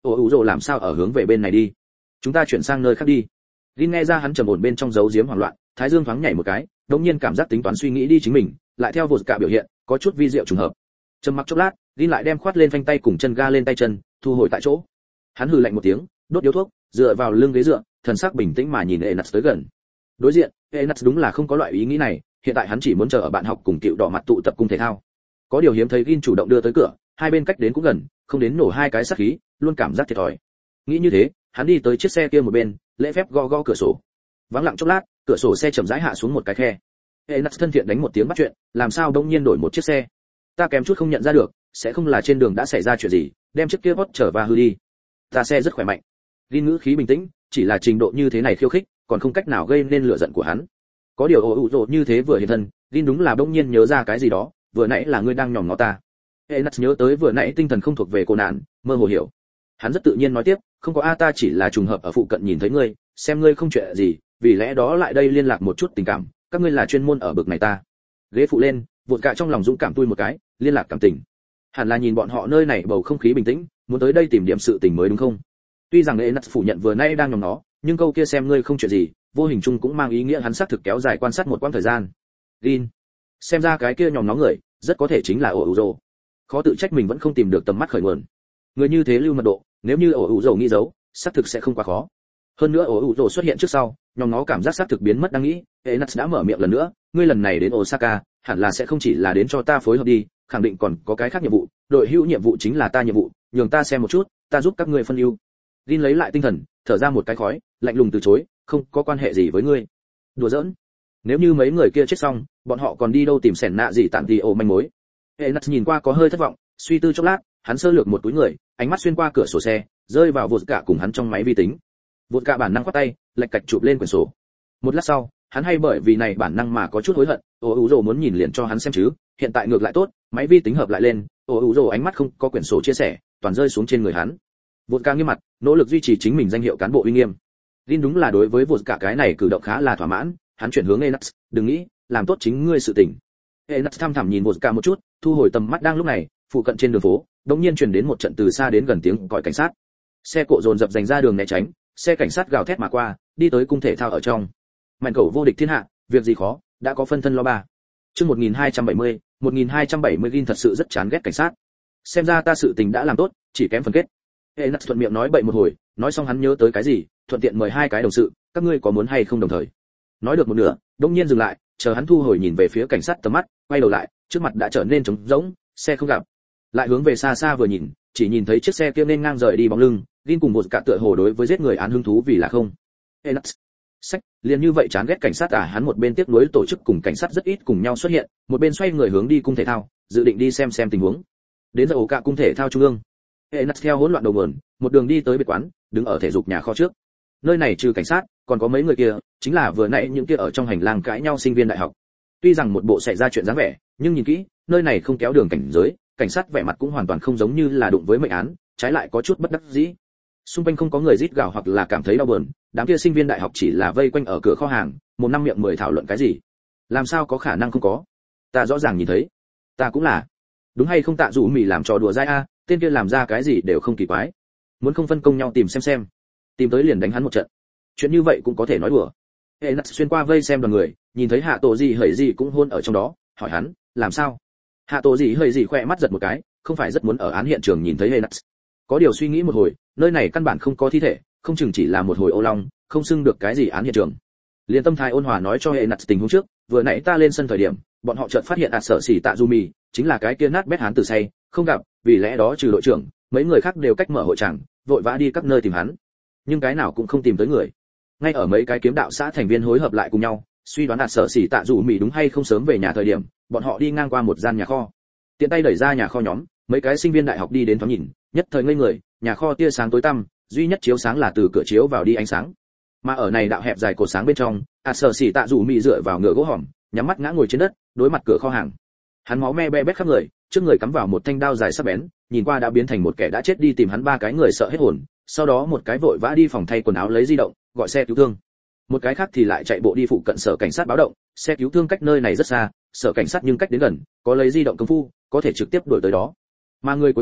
ồ ủ rồ làm sao ở hướng về bên này đi, chúng ta chuyển sang nơi khác đi. Rin nghe ra hắn trầm ổn bên trong giấu giếm hoảng loạn, thái dương thoáng nhảy một cái, đống nhiên cảm giác tính toán suy nghĩ đi chính mình, lại theo vột cả biểu hiện, có chút vi diệu trùng hợp. Trầm mặc chốc lát, Rin lại đem khoát lên phanh tay cùng chân ga lên tay chân, thu hồi tại chỗ. Hắn hừ lạnh một tiếng, đốt điếu thuốc, dựa vào lưng ghế dựa, thần sắc bình tĩnh mà nhìn Enas tới gần. Đối diện, Enas đúng là không có loại ý nghĩ này, hiện tại hắn chỉ muốn chờ ở bạn học cùng cựu đỏ mặt tụ tập cung thể thao. Có điều hiếm thấy Rin chủ động đưa tới cửa, hai bên cách đến cũng gần, không đến nổ hai cái sát khí, luôn cảm giác thiệt thòi. Nghĩ như thế, hắn đi tới chiếc xe kia một bên, lễ phép gõ gõ cửa sổ. Vắng lặng chốc lát, cửa sổ xe chậm rãi hạ xuống một cái khe. Enas thân thiện đánh một tiếng bắt chuyện, làm sao đông nhiên đổi một chiếc xe? Ta kém chút không nhận ra được, sẽ không là trên đường đã xảy ra chuyện gì, đem chiếc kia vót trở và hư đi. Ta xe rất khỏe mạnh. Rin ngữ khí bình tĩnh, chỉ là trình độ như thế này khiêu khích, còn không cách nào gây nên lửa giận của hắn. Có điều ồ ủ rồ như thế vừa hiện thân, Rin đúng là đông nhiên nhớ ra cái gì đó, vừa nãy là ngươi đang nhòm ngó ta. Enas nhớ tới vừa nãy tinh thần không thuộc về cô nạn, mơ hồ hiểu. Hắn rất tự nhiên nói tiếp, không có a, ta chỉ là trùng hợp ở phụ cận nhìn thấy ngươi, xem ngươi không chuyện gì, vì lẽ đó lại đây liên lạc một chút tình cảm, các ngươi là chuyên môn ở bực này ta. Ghế phụ lên, vụt cả trong lòng dũng cảm tui một cái, liên lạc cảm tình. Hẳn là nhìn bọn họ nơi này bầu không khí bình tĩnh, muốn tới đây tìm điểm sự tình mới đúng không? Tuy rằng Enas phủ nhận vừa nãy đang nhòm nó, nhưng câu kia xem ngươi không chuyện gì, vô hình chung cũng mang ý nghĩa hắn xác thực kéo dài quan sát một quãng thời gian. Rin, xem ra cái kia nhòm nó người, rất có thể chính là ổ ủ rồ. Khó tự trách mình vẫn không tìm được tầm mắt khởi nguồn. Người như thế lưu mật độ, nếu như ổ ủ rồ nghĩ giấu, xác thực sẽ không quá khó. Hơn nữa ổ ủ rồ xuất hiện trước sau, nhòm nó cảm giác xác thực biến mất đang nghĩ. Enas đã mở miệng lần nữa, ngươi lần này đến Osaka, hẳn là sẽ không chỉ là đến cho ta phối hợp đi, khẳng định còn có cái khác nhiệm vụ, đội hữu nhiệm vụ chính là ta nhiệm vụ, nhường ta xem một chút, ta giúp các ngươi phân ưu. Rin lấy lại tinh thần, thở ra một cái khói, lạnh lùng từ chối, không có quan hệ gì với ngươi. Đùa giỡn. Nếu như mấy người kia chết xong, bọn họ còn đi đâu tìm sẻn nạ gì tạm thì ổ manh mối. Enas nhìn qua có hơi thất vọng, suy tư chốc lát, hắn sơ lược một túi người, ánh mắt xuyên qua cửa sổ xe, rơi vào vụt cả cùng hắn trong máy vi tính. Vụt cả bản năng quát tay, lạch cạch chụp lên quyển sổ. Một lát sau, hắn hay bởi vì này bản năng mà có chút hối hận, ồ ủ rồ muốn nhìn liền cho hắn xem chứ, hiện tại ngược lại tốt, máy vi tính hợp lại lên, ồ ủ rồ ánh mắt không có quyển sổ chia sẻ, toàn rơi xuống trên người hắn. Vụt cả nghiêm mặt, nỗ lực duy trì chính mình danh hiệu cán bộ uy nghiêm. Rin đúng là đối với vụt cả cái này cử động khá là thỏa mãn, hắn chuyển hướng Enas, đừng nghĩ, làm tốt chính ngươi sự tình. Enas thăm thẳm nhìn vụt cả một chút, thu hồi tầm mắt đang lúc này, phụ cận trên đường phố, đột nhiên truyền đến một trận từ xa đến gần tiếng còi cảnh sát. Xe cộ dồn dập dành ra đường né tránh, xe cảnh sát gào thét mà qua, đi tới cung thể thao ở trong. Mạnh cầu vô địch thiên hạ, việc gì khó, đã có phân thân lo ba. Chương 1270, 1270 Rin thật sự rất chán ghét cảnh sát. Xem ra ta sự tình đã làm tốt, chỉ kém phần kết. Enas thuận miệng nói bậy một hồi, nói xong hắn nhớ tới cái gì, thuận tiện mời hai cái đồng sự, các ngươi có muốn hay không đồng thời. Nói được một nửa, đột nhiên dừng lại, chờ hắn thu hồi nhìn về phía cảnh sát tầm mắt, quay đầu lại, trước mặt đã trở nên trống rỗng, xe không gặp. Lại hướng về xa xa vừa nhìn, chỉ nhìn thấy chiếc xe kia nên ngang rời đi bóng lưng, Rin cùng một cả tựa hồ đối với giết người án hứng thú vì là không. Enas, sách, liền như vậy chán ghét cảnh sát à? Hắn một bên tiếc nuối tổ chức cùng cảnh sát rất ít cùng nhau xuất hiện, một bên xoay người hướng đi cung thể thao, dự định đi xem tình huống. Đến giờ ổ cả cung thể thao trung ương. Enas theo hỗn loạn đầu nguồn, một đường đi tới biệt quán, đứng ở thể dục nhà kho trước. Nơi này trừ cảnh sát, còn có mấy người kia, chính là vừa nãy những kia ở trong hành lang cãi nhau sinh viên đại học. Tuy rằng một bộ xảy ra chuyện dáng vẻ, nhưng nhìn kỹ, nơi này không kéo đường cảnh giới, cảnh sát vẻ mặt cũng hoàn toàn không giống như là đụng với mệnh án, trái lại có chút bất đắc dĩ. Xung quanh không có người rít gào hoặc là cảm thấy đau buồn, đám kia sinh viên đại học chỉ là vây quanh ở cửa kho hàng, một năm miệng mười thảo luận cái gì. Làm sao có khả năng không có? Ta rõ ràng nhìn thấy. Ta cũng là. Đúng hay không Tạ Dụ Mỉ làm trò đùa dai a, tên kia làm ra cái gì đều không kỳ quái. Muốn không phân công nhau tìm xem. Tìm tới liền đánh hắn một trận. Chuyện như vậy cũng có thể nói đùa. Enas xuyên qua vây xem đoàn người, nhìn thấy Hạ Tổ Gì Hởi Gì cũng hôn ở trong đó, hỏi hắn, làm sao? Hạ Tổ Gì Hởi Gì khỏe mắt giật một cái, không phải rất muốn ở án hiện trường nhìn thấy Enas. Có điều suy nghĩ một hồi, nơi này căn bản không có thi thể, không chừng chỉ là một hồi ô long, không xưng được cái gì án hiện trường. Liên tâm thái ôn hòa nói cho Enas tình huống trước, vừa nãy ta lên sân thời điểm, bọn họ chợt phát hiện Sở Sĩ Tạ Du Mì, chính là cái kia nát bét hán tử say, không gặp, vì lẽ đó trừ đội trưởng, mấy người khác đều cách mở hội tràng, vội vã đi các nơi tìm hắn. Nhưng cái nào cũng không tìm tới người. Ngay ở mấy cái kiếm đạo xã thành viên hối hợp lại cùng nhau, suy đoán Sở Sĩ Tạ Du Mì đúng hay không sớm về nhà thời điểm, bọn họ đi ngang qua một gian nhà kho. Tiện tay đẩy ra nhà kho nhóm, mấy cái sinh viên đại học đi đến thoáng nhìn, nhất thời ngây người, nhà kho tia sáng tối tăm, duy nhất chiếu sáng là từ cửa chiếu vào đi ánh sáng. Mà ở này đạo hẹp dài cột sáng bên trong, Sở Sĩ Tạ Du Mì dựa vào ngựa gỗ hòm, nhắm mắt ngã ngồi trên đất, đối mặt cửa kho hàng. Hắn máu me be bét khắp người, trước người cắm vào một thanh đao dài sắc bén, nhìn qua đã biến thành một kẻ đã chết đi tìm hắn ba cái người sợ hết hồn, sau đó một cái vội vã đi phòng thay quần áo lấy di động, gọi xe cứu thương. Một cái khác thì lại chạy bộ đi phụ cận sở cảnh sát báo động, xe cứu thương cách nơi này rất xa, sở cảnh sát nhưng cách đến gần, có lấy di động công phu, có thể trực tiếp đuổi tới đó. Mà người cuối cùng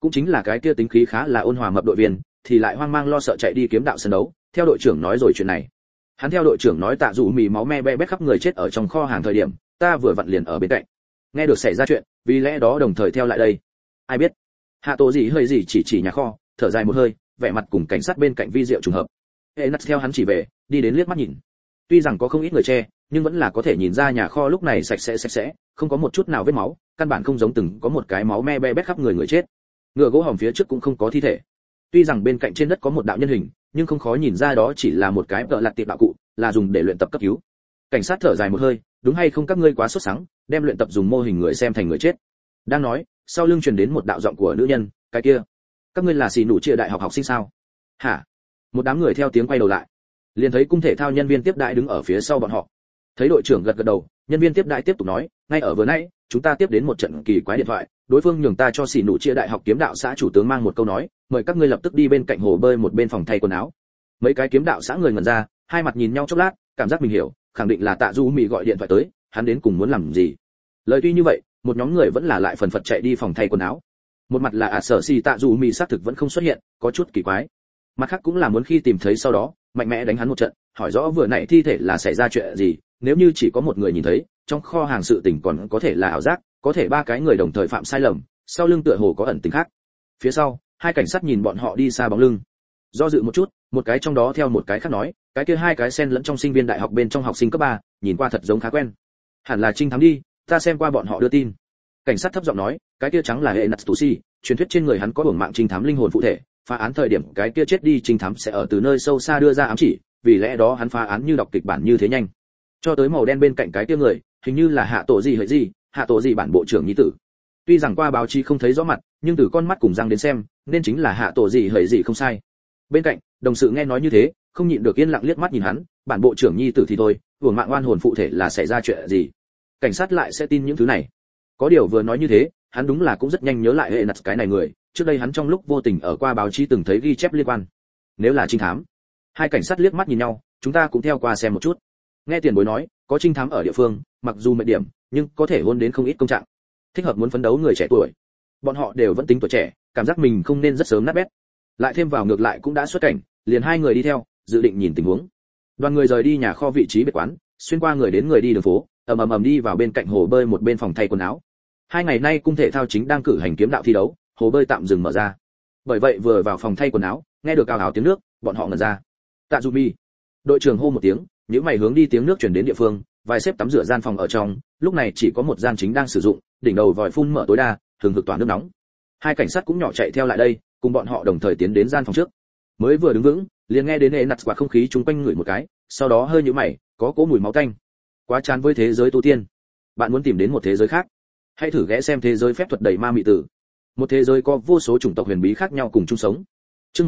cũng chính là cái kia tính khí khá là ôn hòa mập đội viên thì lại hoang mang lo sợ chạy đi kiếm đạo sân đấu, theo đội trưởng nói rồi chuyện này. Hắn theo đội trưởng nói Tạ Dụ Mì máu me be bét khắp người chết ở trong kho hàng thời điểm, ta vừa vặn liền ở bên cạnh. Nghe được xảy ra chuyện, vì lẽ đó đồng thời theo lại đây. Ai biết? Hạ Tổ gì hơi gì chỉ nhà kho, thở dài một hơi, vẻ mặt cùng cảnh sát bên cạnh vi diệu trùng hợp. Nát theo hắn chỉ về, đi đến liếc mắt nhìn. Tuy rằng có không ít người che, nhưng vẫn là có thể nhìn ra nhà kho lúc này sạch sẽ, không có một chút nào vết máu, căn bản không giống từng có một cái máu me be bét khắp người chết. Ngựa gỗ hòm phía trước cũng không có thi thể. Tuy rằng bên cạnh trên đất có một đạo nhân hình, nhưng không khó nhìn ra đó chỉ là một cái vợ lặt tiệp đạo cụ, là dùng để luyện tập cấp cứu. Cảnh sát thở dài một hơi, đúng hay không các ngươi quá sốt sắng, đem luyện tập dùng mô hình người xem thành người chết. Đang nói, sau lưng truyền đến một đạo giọng của nữ nhân, cái kia, các ngươi là xì nụ chia đại học học sinh sao? Hả? Một đám người theo tiếng quay đầu lại, liền thấy cung thể thao nhân viên tiếp đãi đứng ở phía sau bọn họ. Thấy đội trưởng gật gật đầu, nhân viên tiếp đãi tiếp tục nói, ngay ở vừa nãy, chúng ta tiếp đến một trận kỳ quái điện thoại, đối phương nhường ta cho xì nụ chia đại học kiếm đạo xã chủ tướng mang một câu nói, mời các ngươi lập tức đi bên cạnh hồ bơi một bên phòng thay quần áo. Mấy cái kiếm đạo xã người ngẩn ra, hai mặt nhìn nhau chốc lát, cảm giác mình hiểu, khẳng định là Tạ Du Mị gọi điện thoại tới, hắn đến cùng muốn làm gì. Lời tuy như vậy, một nhóm người vẫn là lại phần phật chạy đi phòng thay quần áo. Một mặt là sở si Tạ Du Mị xác thực vẫn không xuất hiện, có chút kỳ quái. Mặt khác cũng là muốn khi tìm thấy sau đó, mạnh mẽ đánh hắn một trận, hỏi rõ vừa nãy thi thể là xảy ra chuyện gì, nếu như chỉ có một người nhìn thấy, trong kho hàng sự tình còn có thể là ảo giác, có thể ba cái người đồng thời phạm sai lầm, sau lưng tựa hồ có ẩn tình khác. Phía sau, hai cảnh sát nhìn bọn họ đi xa bóng lưng. Do dự một chút, một cái trong đó theo một cái khác nói, cái kia hai cái xen lẫn trong sinh viên đại học bên trong học sinh cấp 3, nhìn qua thật giống khá quen. Hẳn là trinh thám đi, ta xem qua bọn họ đưa tin. Cảnh sát thấp giọng nói, cái kia trắng là hệ Natsushi, truyền thuyết trên người hắn có uổng mạng trinh thám linh hồn phụ thể, phá án thời điểm cái kia chết đi trinh thám sẽ ở từ nơi sâu xa đưa ra ám chỉ, vì lẽ đó hắn phá án như đọc kịch bản như thế nhanh. Cho tới màu đen bên cạnh cái kia người, hình như là Hạ Tổ gì hỡi gì, Hạ Tổ gì bản bộ trưởng nhi tử. Tuy rằng qua báo chí không thấy rõ mặt, nhưng từ con mắt cùng răng đến xem, nên chính là Hạ Tổ gì hỡi gì không sai. Bên cạnh, đồng sự nghe nói như thế, không nhịn được yên lặng liếc mắt nhìn hắn, bản bộ trưởng nhi tử thì thôi, uổng mạng oan hồn phụ thể là xảy ra chuyện gì? Cảnh sát lại sẽ tin những thứ này. Có điều vừa nói như thế, hắn đúng là cũng rất nhanh nhớ lại hệ nặt cái này người, trước đây hắn trong lúc vô tình ở qua báo chí từng thấy ghi chép liên quan. Nếu là trinh thám, hai cảnh sát liếc mắt nhìn nhau, chúng ta cũng theo qua xem một chút. Nghe tiền bối nói, có trinh thám ở địa phương, mặc dù mệt điểm, nhưng có thể hôn đến không ít công trạng. Thích hợp muốn phấn đấu người trẻ tuổi. Bọn họ đều vẫn tính tuổi trẻ, cảm giác mình không nên rất sớm nát bét. Lại thêm vào ngược lại cũng đã xuất cảnh, liền hai người đi theo, dự định nhìn tình huống. Đoàn người rời đi nhà kho vị trí biệt quán, xuyên qua người đến người đi đường phố, ầm đi vào bên cạnh hồ bơi một bên phòng thay quần áo. Hai ngày nay cung thể thao chính đang cử hành kiếm đạo thi đấu, hồ bơi tạm dừng mở ra. Bởi vậy vừa vào phòng thay quần áo, nghe được ào ào tiếng nước, bọn họ ngẩn ra. Tạ Du Mi, đội trưởng hô một tiếng, những mày hướng đi tiếng nước truyền đến địa phương, vài xếp tắm rửa gian phòng ở trong, lúc này chỉ có một gian chính đang sử dụng, đỉnh đầu vòi phun mở tối đa, hừng hực tỏa nước nóng. Hai cảnh sát cũng nhỏ chạy theo lại đây, cùng bọn họ đồng thời tiến đến gian phòng trước. Mới vừa đứng vững, liền nghe đến nạt quả không khí chúng quanh ngửi một cái, sau đó hơi nhíu mày, có cỗ mùi máu tanh. Quá chán với thế giới tu tiên. Bạn muốn tìm đến một thế giới khác? Hãy thử ghé xem thế giới phép thuật đầy ma mị tử. Một thế giới có vô số chủng tộc huyền bí khác nhau cùng chung sống. Chương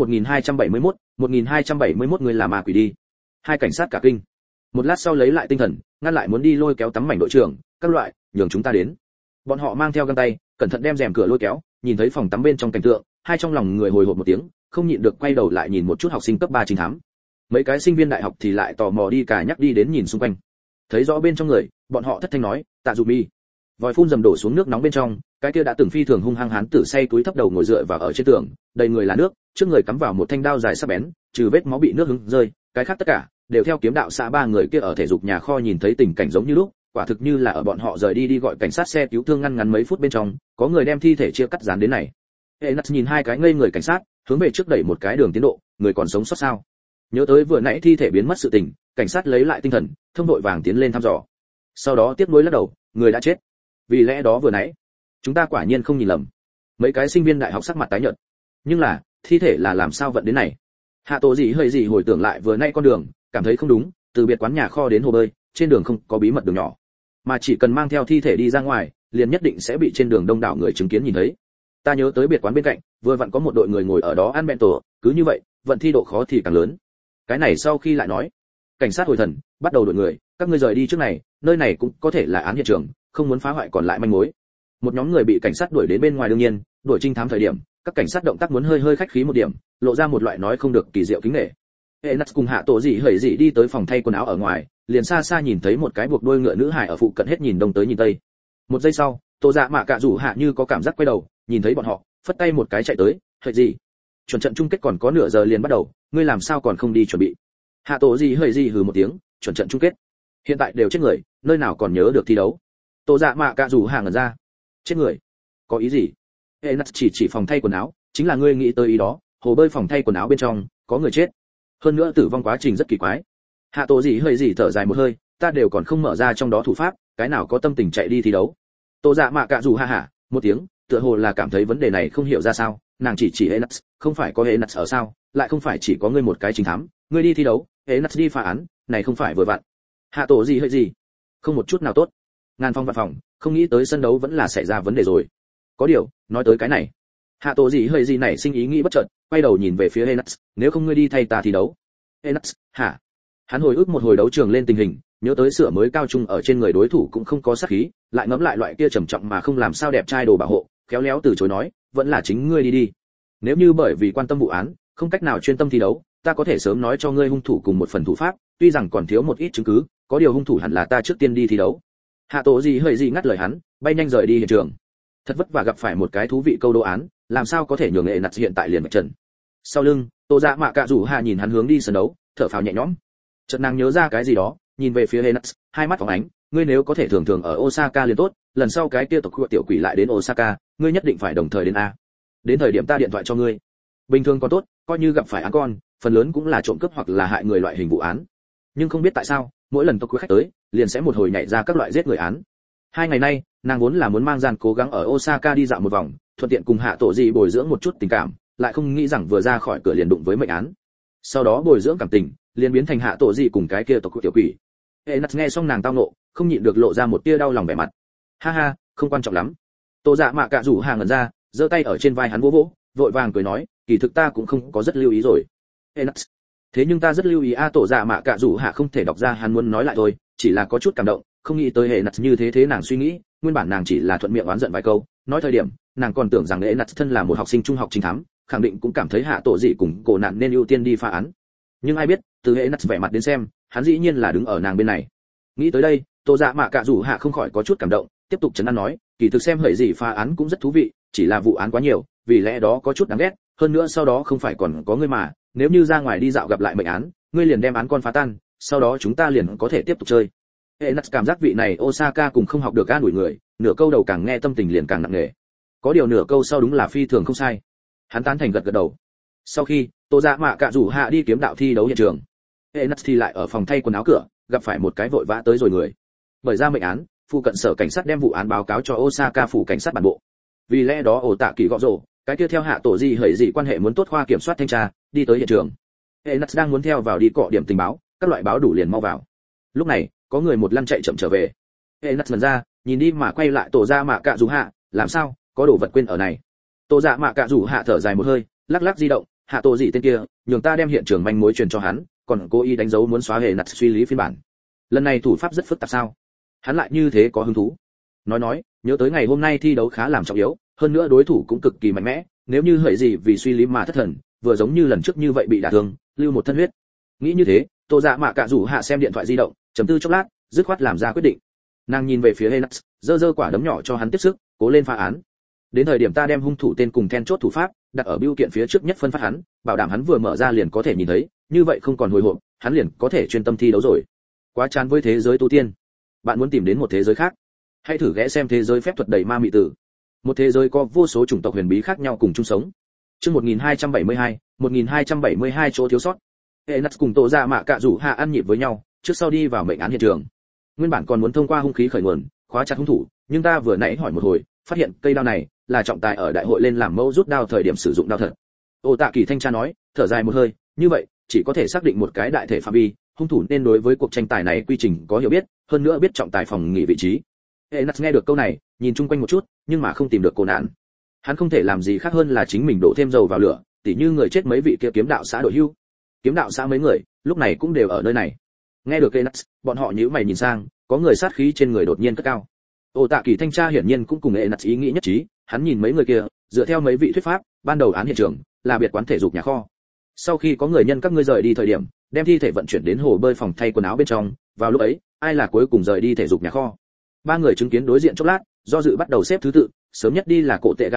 1271 người là ma quỷ đi. Hai cảnh sát cả kinh. Một lát sau lấy lại tinh thần, ngăn lại muốn đi lôi kéo tắm mảnh đội trưởng, các loại, nhường chúng ta đến. Bọn họ mang theo găng tay, cẩn thận đem rèm cửa lôi kéo, nhìn thấy phòng tắm bên trong cảnh tượng, hai trong lòng người hồi hộp một tiếng, không nhịn được quay đầu lại nhìn một chút học sinh cấp 3 trinh thám. Mấy cái sinh viên đại học thì lại tò mò đi cả nhắc đi đến nhìn xung quanh. Thấy rõ bên trong người, bọn họ thất thanh nói, Tạ Dụ Mi. Vòi phun dầm đổ xuống nước nóng bên trong, cái kia đã từng phi thường hung hăng hán tử say túi thấp đầu ngồi dựa vào ở trên tường, đầy người là nước, trước người cắm vào một thanh đao dài sắc bén, trừ vết máu bị nước hứng rơi, cái khác tất cả đều theo kiếm đạo xã ba người kia ở thể dục nhà kho nhìn thấy tình cảnh giống như lúc, quả thực như là ở bọn họ rời đi gọi cảnh sát xe cứu thương ngăn ngắn mấy phút bên trong, có người đem thi thể chia cắt dán đến này. Enat nhìn hai cái ngây người cảnh sát, hướng về trước đẩy một cái đường tiến độ, người còn sống sót sao? Nhớ tới vừa nãy thi thể biến mất sự tình, cảnh sát lấy lại tinh thần, thông đội vàng tiến lên thăm dò. Sau đó tiếp nối lắc đầu, người đã chết. Vì lẽ đó vừa nãy, chúng ta quả nhiên không nhìn lầm. Mấy cái sinh viên đại học sắc mặt tái nhợt. Nhưng là, thi thể là làm sao vận đến này? Hạ Tổ gì hơi gì hồi tưởng lại vừa nãy con đường, cảm thấy không đúng, từ biệt quán nhà kho đến hồ bơi, trên đường không có bí mật đường nhỏ, mà chỉ cần mang theo thi thể đi ra ngoài, liền nhất định sẽ bị trên đường đông đảo người chứng kiến nhìn thấy. Ta nhớ tới biệt quán bên cạnh, vừa vặn có một đội người ngồi ở đó ăn bento, cứ như vậy, vận thi độ khó thì càng lớn. Cái này sau khi lại nói, cảnh sát hồi thần, bắt đầu đội người, các ngươi rời đi trước này, nơi này cũng có thể là án hiện trường, không muốn phá hoại còn lại manh mối. Một nhóm người bị cảnh sát đuổi đến bên ngoài, đương nhiên, đuổi trinh thám thời điểm, các cảnh sát động tác muốn hơi khách khí một điểm, lộ ra một loại nói không được kỳ diệu kính nể. Enat cùng Hạ Tổ gì hởi gì đi tới phòng thay quần áo ở ngoài, liền xa xa nhìn thấy một cái buộc đuôi ngựa nữ hài ở phụ cận hết nhìn đông tới nhìn tây. Một giây sau, Tô Dạ Mạ Cạ rủ Hạ như có cảm giác quay đầu, nhìn thấy bọn họ, phất tay một cái chạy tới. Hỡi gì, chuẩn trận chung kết còn có nửa giờ liền bắt đầu, ngươi làm sao còn không đi chuẩn bị? Hạ Tổ gì hỡi gì hừ một tiếng, chuẩn trận chung kết hiện tại đều chết người, nơi nào còn nhớ được thi đấu? Tô Dạ Mạ Cạ rủ hàng ra. Chết người? Có ý gì? Enas chỉ phòng thay quần áo, chính là ngươi nghĩ tới ý đó, hồ bơi phòng thay quần áo bên trong có người chết. Hơn nữa tử vong quá trình rất kỳ quái. Hạ Tổ gì hơi gì thở dài một hơi, ta đều còn không mở ra trong đó thủ pháp, cái nào có tâm tình chạy đi thi đấu? Tô Dạ Mạ Cạ rủ ha hả một tiếng, tựa hồ là cảm thấy vấn đề này không hiểu ra sao, nàng chỉ Enas, không phải có Enas ở sao, lại không phải chỉ có ngươi một cái chính thám, ngươi đi thi đấu, Enas đi phá án, này không phải vừa vặn. Hạ Tổ gì hơi gì? Không một chút nào tốt. Ngàn phong vạn phòng, không nghĩ tới sân đấu vẫn là xảy ra vấn đề rồi. Có điều, nói tới cái này, Hạ Tổ gì hơi gì này sinh ý nghĩ bất chợt, quay đầu nhìn về phía Enas, nếu không ngươi đi thay ta thi đấu. Enas, hả? Hắn hồi ức một hồi đấu trường lên tình hình, nhớ tới sửa mới cao trung ở trên người đối thủ cũng không có sát khí, lại ngẫm lại loại kia trầm trọng mà không làm sao đẹp trai đồ bảo hộ, khéo léo từ chối nói, vẫn là chính ngươi đi. Nếu như bởi vì quan tâm vụ án, không cách nào chuyên tâm thi đấu, ta có thể sớm nói cho ngươi hung thủ cùng một phần thủ pháp, tuy rằng còn thiếu một ít chứng cứ, có điều hung thủ hẳn là ta trước tiên đi thi đấu. Hạ Tổ gì hơi gì ngắt lời hắn, bay nhanh rời đi hiện trường. Thật vất vả gặp phải một cái thú vị câu đố án, làm sao có thể nhường nghệ nặt hiện tại liền vạch trần. Sau lưng, Tô Dạ Mạ Cạ rủ hạ nhìn hắn hướng đi sân đấu, thở phào nhẹ nhõm. Chợt nàng nhớ ra cái gì đó, nhìn về phía Enas, hai mắt phóng ánh, ngươi nếu có thể thường thường ở Osaka liền tốt, lần sau cái kia tộc tiểu quỷ lại đến Osaka, ngươi nhất định phải đồng thời đến a. Đến thời điểm ta điện thoại cho ngươi. Bình thường còn tốt, coi như gặp phải án con, phần lớn cũng là trộm cướp hoặc là hại người loại hình vụ án. Nhưng không biết tại sao, mỗi lần tộc quý khách tới, liền sẽ một hồi nhảy ra các loại giết người án. Hai ngày nay, nàng vốn là muốn mang gian cố gắng ở Osaka đi dạo một vòng, thuận tiện cùng Hạ Tổ gì bồi dưỡng một chút tình cảm, lại không nghĩ rằng vừa ra khỏi cửa liền đụng với mệnh án. Sau đó bồi dưỡng cảm tình, liền biến thành Hạ Tổ gì cùng cái kia tộc tiểu quỷ. Enas nghe xong nàng tao nộ, không nhịn được lộ ra một tia đau lòng vẻ mặt. Ha ha, không quan trọng lắm. Tô Dạ Mạ Cạ rủ hàng ngẩn ra, giơ tay ở trên vai hắn vỗ vỗ, vội vàng cười nói, kỳ thực ta cũng không có rất lưu ý rồi. Enas, thế nhưng ta rất lưu ý a. Tổ Dạ Mạ Cạ rủ hạ không thể đọc ra hắn muốn nói lại thôi, chỉ là có chút cảm động, không nghĩ tới Enas như thế nàng suy nghĩ, nguyên bản nàng chỉ là thuận miệng oán giận vài câu, nói thời điểm, nàng còn tưởng rằng Enas thân là một học sinh trung học chính thám, khẳng định cũng cảm thấy Hạ Tổ gì cùng cổ nạn nên ưu tiên đi phá án. Nhưng ai biết, từ Enas vẻ mặt đến xem, hắn dĩ nhiên là đứng ở nàng bên này. Nghĩ tới đây, Tô Dạ Mạ Cạ rủ hạ không khỏi có chút cảm động, tiếp tục trấn an nói, kỳ thực xem hỡi gì phá án cũng rất thú vị, chỉ là vụ án quá nhiều, vì lẽ đó có chút đáng ghét, hơn nữa sau đó không phải còn có ngươi mà, nếu như ra ngoài đi dạo gặp lại mệnh án, ngươi liền đem án con phá tan, sau đó chúng ta liền có thể tiếp tục chơi. Enas cảm giác vị này Osaka cùng không học được an ủi người, nửa câu đầu càng nghe tâm tình liền càng nặng nề. Có điều nửa câu sau đúng là phi thường không sai. Hắn tán thành gật gật đầu. Sau khi, Tô Dạ Mạ Cạ rủ hạ đi kiếm đạo thi đấu hiện trường. Enas thì lại ở phòng thay quần áo cửa, gặp phải một cái vội vã tới rồi người. Bởi ra mệnh án, phụ cận sở cảnh sát đem vụ án báo cáo cho Osaka phủ cảnh sát bản bộ. Vì lẽ đó ổ tạ kỳ gõ rổ, cái kia theo Hạ Tổ gì hỡi gì quan hệ muốn tốt khoa kiểm soát thanh tra, đi tới hiện trường. Enas đang muốn theo vào đi cọ điểm tình báo, các loại báo đủ liền mau vào. Lúc này, có người một lăn chạy chậm trở về. Enas lần ra, nhìn đi mà quay lại Tô Dạ Mạ Cạ rủ hạ, làm sao, có đồ vật quên ở này. Tô Dạ Mạ Cạ rủ hạ thở dài một hơi, lắc lắc di động, Hạ Tổ gì tên kia, nhường ta đem hiện trường manh mối truyền cho hắn, còn cố ý đánh dấu muốn xóa Enas suy lý phiên bản. Lần này thủ pháp rất phức tạp sao? Hắn lại như thế có hứng thú. Nói, nhớ tới ngày hôm nay thi đấu khá làm trọng yếu, hơn nữa đối thủ cũng cực kỳ mạnh mẽ, nếu như hỡi gì vì suy lý mà thất thần, vừa giống như lần trước như vậy bị đả thương, lưu một thân huyết. Nghĩ như thế, Tô Dạ Mạ Cạ rủ hạ xem điện thoại di động, trầm tư chốc lát, dứt khoát làm ra quyết định. Nàng nhìn về phía Enas, giơ quả đấm nhỏ cho hắn tiếp sức, cố lên phá án. Đến thời điểm ta đem hung thủ tên cùng then chốt thủ pháp đặt ở bưu kiện phía trước nhất phân phát hắn, bảo đảm hắn vừa mở ra liền có thể nhìn thấy, như vậy không còn hồi hộp, hắn liền có thể chuyên tâm thi đấu rồi. Quá chán với thế giới tu tiên. Bạn muốn tìm đến một thế giới khác? Hãy thử ghé xem thế giới phép thuật đầy ma mị tử. Một thế giới có vô số chủng tộc huyền bí khác nhau cùng chung sống. Chương 1272 chỗ thiếu sót. Enas cùng Tô Dạ Mạ Cạ rủ hạ ăn nhịp với nhau, trước sau đi vào mệnh án hiện trường. Nguyên bản còn muốn thông qua hung khí khởi nguồn, khóa chặt hung thủ, nhưng ta vừa nãy hỏi một hồi, phát hiện cây đao này là trọng tài ở đại hội lên làm mẫu rút đao thời điểm sử dụng đao thật. Ô Tạ Kỳ thanh tra nói, thở dài một hơi, như vậy, chỉ có thể xác định một cái đại thể phạm vi, hung thủ nên đối với cuộc tranh tài này quy trình có hiểu biết, hơn nữa biết trọng tài phòng nghỉ vị trí. Enas nghe được câu này, nhìn chung quanh một chút, nhưng mà không tìm được cô nạn. Hắn không thể làm gì khác hơn là chính mình đổ thêm dầu vào lửa, tỉ như người chết mấy vị kia kiếm đạo xã đội hưu. Kiếm đạo xã mấy người, lúc này cũng đều ở nơi này. Nghe được Enas, bọn họ nhíu mày nhìn sang, có người sát khí trên người đột nhiên cất cao. Ô Tạ Kỳ thanh tra hiển nhiên cũng cùng Enas ý nghĩ nhất trí, hắn nhìn mấy người kia, dựa theo mấy vị thuyết pháp, ban đầu án hiện trường là biệt quán thể dục nhà kho. Sau khi có người nhân các ngươi rời đi thời điểm, đem thi thể vận chuyển đến hồ bơi phòng thay quần áo bên trong, vào lúc ấy, ai là cuối cùng rời đi thể dục nhà kho? Ba người chứng kiến đối diện chốc lát, do dự bắt đầu xếp thứ tự, sớm nhất đi là Cổ Tệ Gạ Họa,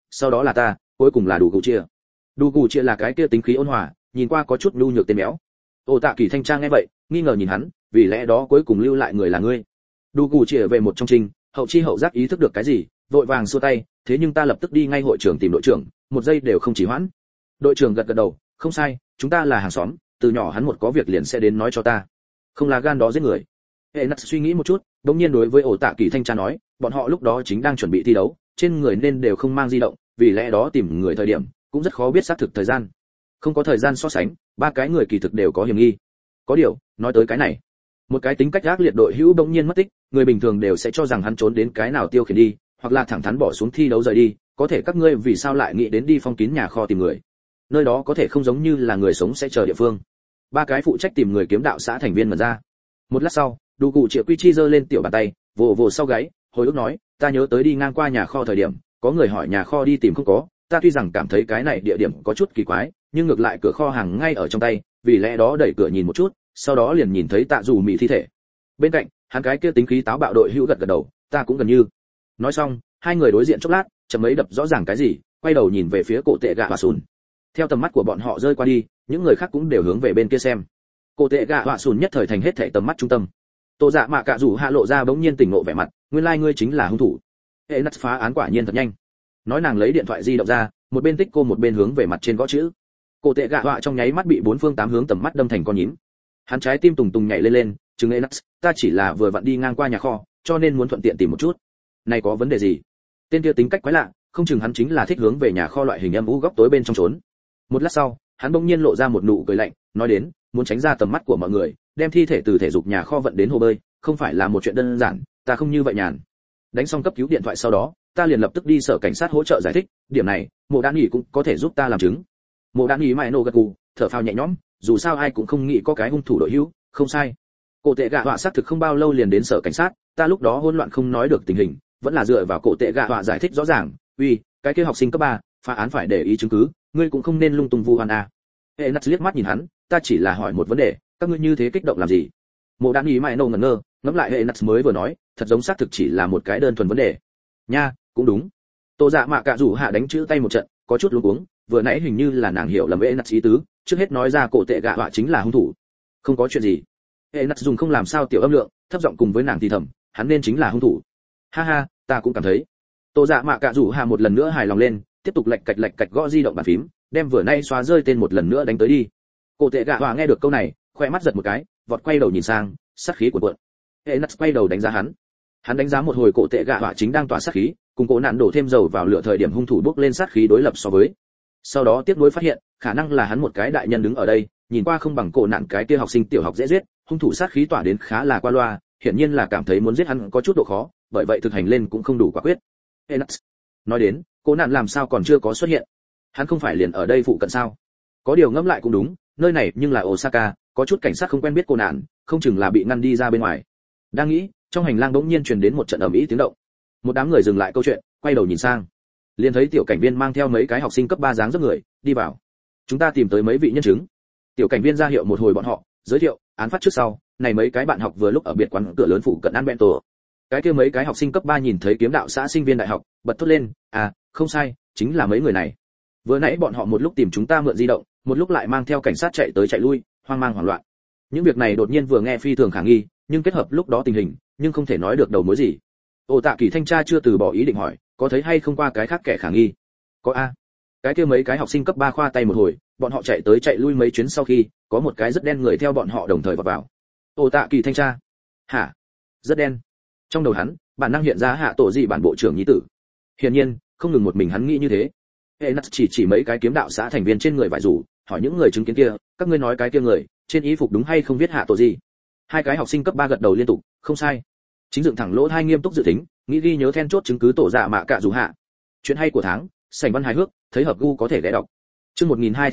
sau đó là ta, cuối cùng là đủ cụ chia. Đủ cụ chia là cái kia tính khí ôn hòa, nhìn qua có chút nhu nhược tên béo. Ổ Tạ Kỳ thanh tra nghe vậy, nghi ngờ nhìn hắn, vì lẽ đó cuối cùng lưu lại người là ngươi. Đủ cụ chia về một trong trình, hậu chi hậu giác ý thức được cái gì, vội vàng xua tay, thế nhưng ta lập tức đi ngay hội trưởng tìm đội trưởng, một giây đều không chỉ hoãn. Đội trưởng gật gật đầu, không sai, chúng ta là hàng xóm, từ nhỏ hắn một có việc liền sẽ đến nói cho ta. Không là gan đó giết người. Hệ nặt suy nghĩ một chút, đống nhiên đối với Ổ Tạ Kỳ thanh tra nói, bọn họ lúc đó chính đang chuẩn bị thi đấu, trên người nên đều không mang di động, vì lẽ đó tìm người thời điểm cũng rất khó biết xác thực thời gian. Không có thời gian so sánh, ba cái người kỳ thực đều có hiểm nghi. Có điều, nói tới cái này, một cái tính cách ác liệt đội hữu đống nhiên mất tích, người bình thường đều sẽ cho rằng hắn trốn đến cái nào tiêu khiển đi, hoặc là thẳng thắn bỏ xuống thi đấu rời đi, có thể các ngươi vì sao lại nghĩ đến đi phong kín nhà kho tìm người? Nơi đó có thể không giống như là người sống sẽ chờ địa phương. Ba cái phụ trách tìm người kiếm đạo xã thành viên mở ra. Một lát sau, Đủ cụ Triệu Quy Chi giơ lên tiểu bàn tay, vồ vồ sau gáy, hồi ức nói, ta nhớ tới đi ngang qua nhà kho thời điểm, có người hỏi nhà kho đi tìm không có, ta tuy rằng cảm thấy cái này địa điểm có chút kỳ quái, nhưng ngược lại cửa kho hàng ngay ở trong tay, vì lẽ đó đẩy cửa nhìn một chút, sau đó liền nhìn thấy Tạ Dù Mị thi thể. Bên cạnh, hắn cái kia tính khí táo bạo đội hữu gật gật đầu, ta cũng gần như. Nói xong, hai người đối diện chốc lát, chậm mấy đập rõ ràng cái gì, quay đầu nhìn về phía cổ tệ gạ họa sùn. Theo tầm mắt của bọn họ rơi qua đi, những người khác cũng đều hướng về bên kia xem. Cổ tệ gạ họa sùn nhất thời thành hết thảy tầm mắt trung tâm. Tô Dạ Mạ Cạ Rủ Hạ lộ ra bỗng nhiên tỉnh ngộ vẻ mặt, nguyên lai ngươi chính là hung thủ. Hệ nắt phá án quả nhiên thật nhanh. Nói nàng lấy điện thoại di động ra, một bên tích cô một bên hướng về mặt trên gõ chữ. Cổ tệ gạ họa trong nháy mắt bị bốn phương tám hướng tầm mắt đâm thành con nhím. Hắn trái tim tùng tùng nhảy lên lên, chứng Hệ nắt, ta chỉ là vừa vặn đi ngang qua nhà kho, cho nên muốn thuận tiện tìm một chút. Này có vấn đề gì? Tên kia tính cách quái lạ, không chừng hắn chính là thích hướng về nhà kho loại hình âm u góc tối bên trong trốn. Một lát sau, hắn bỗng nhiên lộ ra một nụ cười lạnh, nói đến, muốn tránh ra tầm mắt của mọi người, đem thi thể từ thể dục nhà kho vận đến hồ bơi, không phải là một chuyện đơn giản, ta không như vậy nhàn. Đánh xong cấp cứu điện thoại sau đó, ta liền lập tức đi sở cảnh sát hỗ trợ giải thích, điểm này, Mộ Đan Nghị cũng có thể giúp ta làm chứng. Mộ Đan Nghị mày nổ gật gù, thở phào nhẹ nhõm, dù sao ai cũng không nghĩ có cái hung thủ đội hữu, không sai. Cổ tệ gạ họa xác thực không bao lâu liền đến sở cảnh sát, ta lúc đó hỗn loạn không nói được tình hình, vẫn là dựa vào cổ tệ gạ họa giải thích rõ ràng, uy, cái kia học sinh cấp 3, phá án phải để ý chứng cứ, ngươi cũng không nên lung tung vu oan a. Hệ nắt liếc mắt nhìn hắn, ta chỉ là hỏi một vấn đề, các ngươi như thế kích động làm gì? Mộ Đan Nghị mày nổ ngẩn ngơ, ngẫm lại hệ nắt mới vừa nói, thật giống xác thực chỉ là một cái đơn thuần vấn đề. Nha, cũng đúng. Tô Dạ Mạ Cạ Rủ Hạ đánh chữ tay một trận, có chút luống cuống, vừa nãy hình như là nàng hiểu lầm hệ nắt ý tứ, trước hết nói ra cổ tệ gạ họa chính là hung thủ. Không có chuyện gì. Hệ nắt dùng không làm sao tiểu âm lượng, thấp giọng cùng với nàng thì thầm, hắn nên chính là hung thủ. Ha ha, ta cũng cảm thấy. Tô Dạ Mạ Cạ Rủ Hạ một lần nữa hài lòng lên, tiếp tục lạch cạch gõ di động bàn phím, đem vừa nay xóa rơi tên một lần nữa đánh tới đi. Cổ tệ gạ họa nghe được câu này, khoe mắt giật một cái, vọt quay đầu nhìn sang, sát khí cuộn cuộn. Hệ nắt quay đầu đánh giá hắn. Hắn đánh giá một hồi cổ tệ gạ họa chính đang tỏa sát khí, cùng cổ nạn đổ thêm dầu vào lửa thời điểm hung thủ bốc lên sát khí đối lập so với. Sau đó tiếp nối phát hiện, khả năng là hắn một cái đại nhân đứng ở đây, nhìn qua không bằng cổ nạn cái kia học sinh tiểu học dễ giết, hung thủ sát khí tỏa đến khá là qua loa, hiển nhiên là cảm thấy muốn giết hắn có chút độ khó, bởi vậy thực hành lên cũng không đủ quả quyết. Enax nói đến, cổ nạn làm sao còn chưa có xuất hiện? Hắn không phải liền ở đây phụ cận sao? Có điều ngẫm lại cũng đúng, nơi này nhưng là Osaka, có chút cảnh sát không quen biết cổ nạn, không chừng là bị ngăn đi ra bên ngoài. Đang nghĩ, trong hành lang bỗng nhiên truyền đến một trận ầm ĩ tiếng động. Một đám người dừng lại câu chuyện, quay đầu nhìn sang. Liền thấy tiểu cảnh viên mang theo mấy cái học sinh cấp 3 dáng dấp người, đi vào. Chúng ta tìm tới mấy vị nhân chứng. Tiểu cảnh viên ra hiệu một hồi bọn họ, giới thiệu, án phát trước sau, này mấy cái bạn học vừa lúc ở biệt quán cửa lớn phụ cận ăn bento. Cái kia mấy cái học sinh cấp 3 nhìn thấy kiếm đạo xã sinh viên đại học, bật thốt lên, à, không sai, chính là mấy người này. Vừa nãy bọn họ một lúc tìm chúng ta mượn di động, một lúc lại mang theo cảnh sát chạy tới chạy lui, hoang mang hoảng loạn. Những việc này đột nhiên vừa nghe phi thường khả nghi, nhưng kết hợp lúc đó tình hình, nhưng không thể nói được đầu mối gì. Ổ Tạ Kỳ thanh tra chưa từ bỏ ý định hỏi, có thấy hay không qua cái khác kẻ khả nghi? Có a. Cái kia mấy cái học sinh cấp 3 khoa tay một hồi, bọn họ chạy tới chạy lui mấy chuyến sau khi, có một cái rất đen người theo bọn họ đồng thời vào vào. Ổ Tạ Kỳ thanh tra. Hả? Rất đen. Trong đầu hắn, bản năng hiện ra hạ tổ gì bản bộ trưởng nhi tử. Hiển nhiên, không ngừng một mình hắn nghĩ như thế. Enax chỉ mấy cái kiếm đạo xã thành viên trên người vải rủ, hỏi những người chứng kiến kia, các ngươi nói cái kia người, trên y phục đúng hay không viết hạ tổ gì? Hai cái học sinh cấp 3 gật đầu liên tục, không sai. Chính dựng thẳng lỗ hai nghiêm túc dự tính, nghĩ ghi nhớ then chốt chứng cứ Tổ Dạ Mạ Cạ Rủ Hạ. Chuyện hay của tháng, sảnh văn hài hước, thấy hợp gu có thể ghé đọc. Chương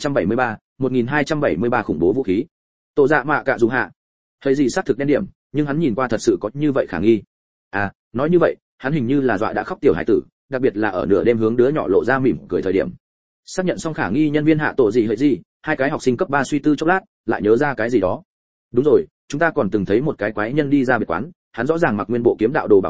1273 khủng bố vũ khí. Tổ Dạ Mạ Cạ Rủ Hạ. Thấy gì xác thực đen điểm, nhưng hắn nhìn qua thật sự có như vậy khả nghi. À, nói như vậy, hắn hình như là dọa đã khóc tiểu hải tử, đặc biệt là ở nửa đêm hướng đứa nhỏ lộ ra mỉm cười thời điểm. Xác nhận xong khả nghi nhân viên hạ tổ gì hệ gì, hai cái học sinh cấp 3 suy tư chốc lát, lại nhớ ra cái gì đó. Đúng rồi, chúng ta còn từng thấy một cái quái nhân đi ra biệt quán, hắn rõ ràng mặc nguyên bộ kiếm đạo đồ bảo hộ,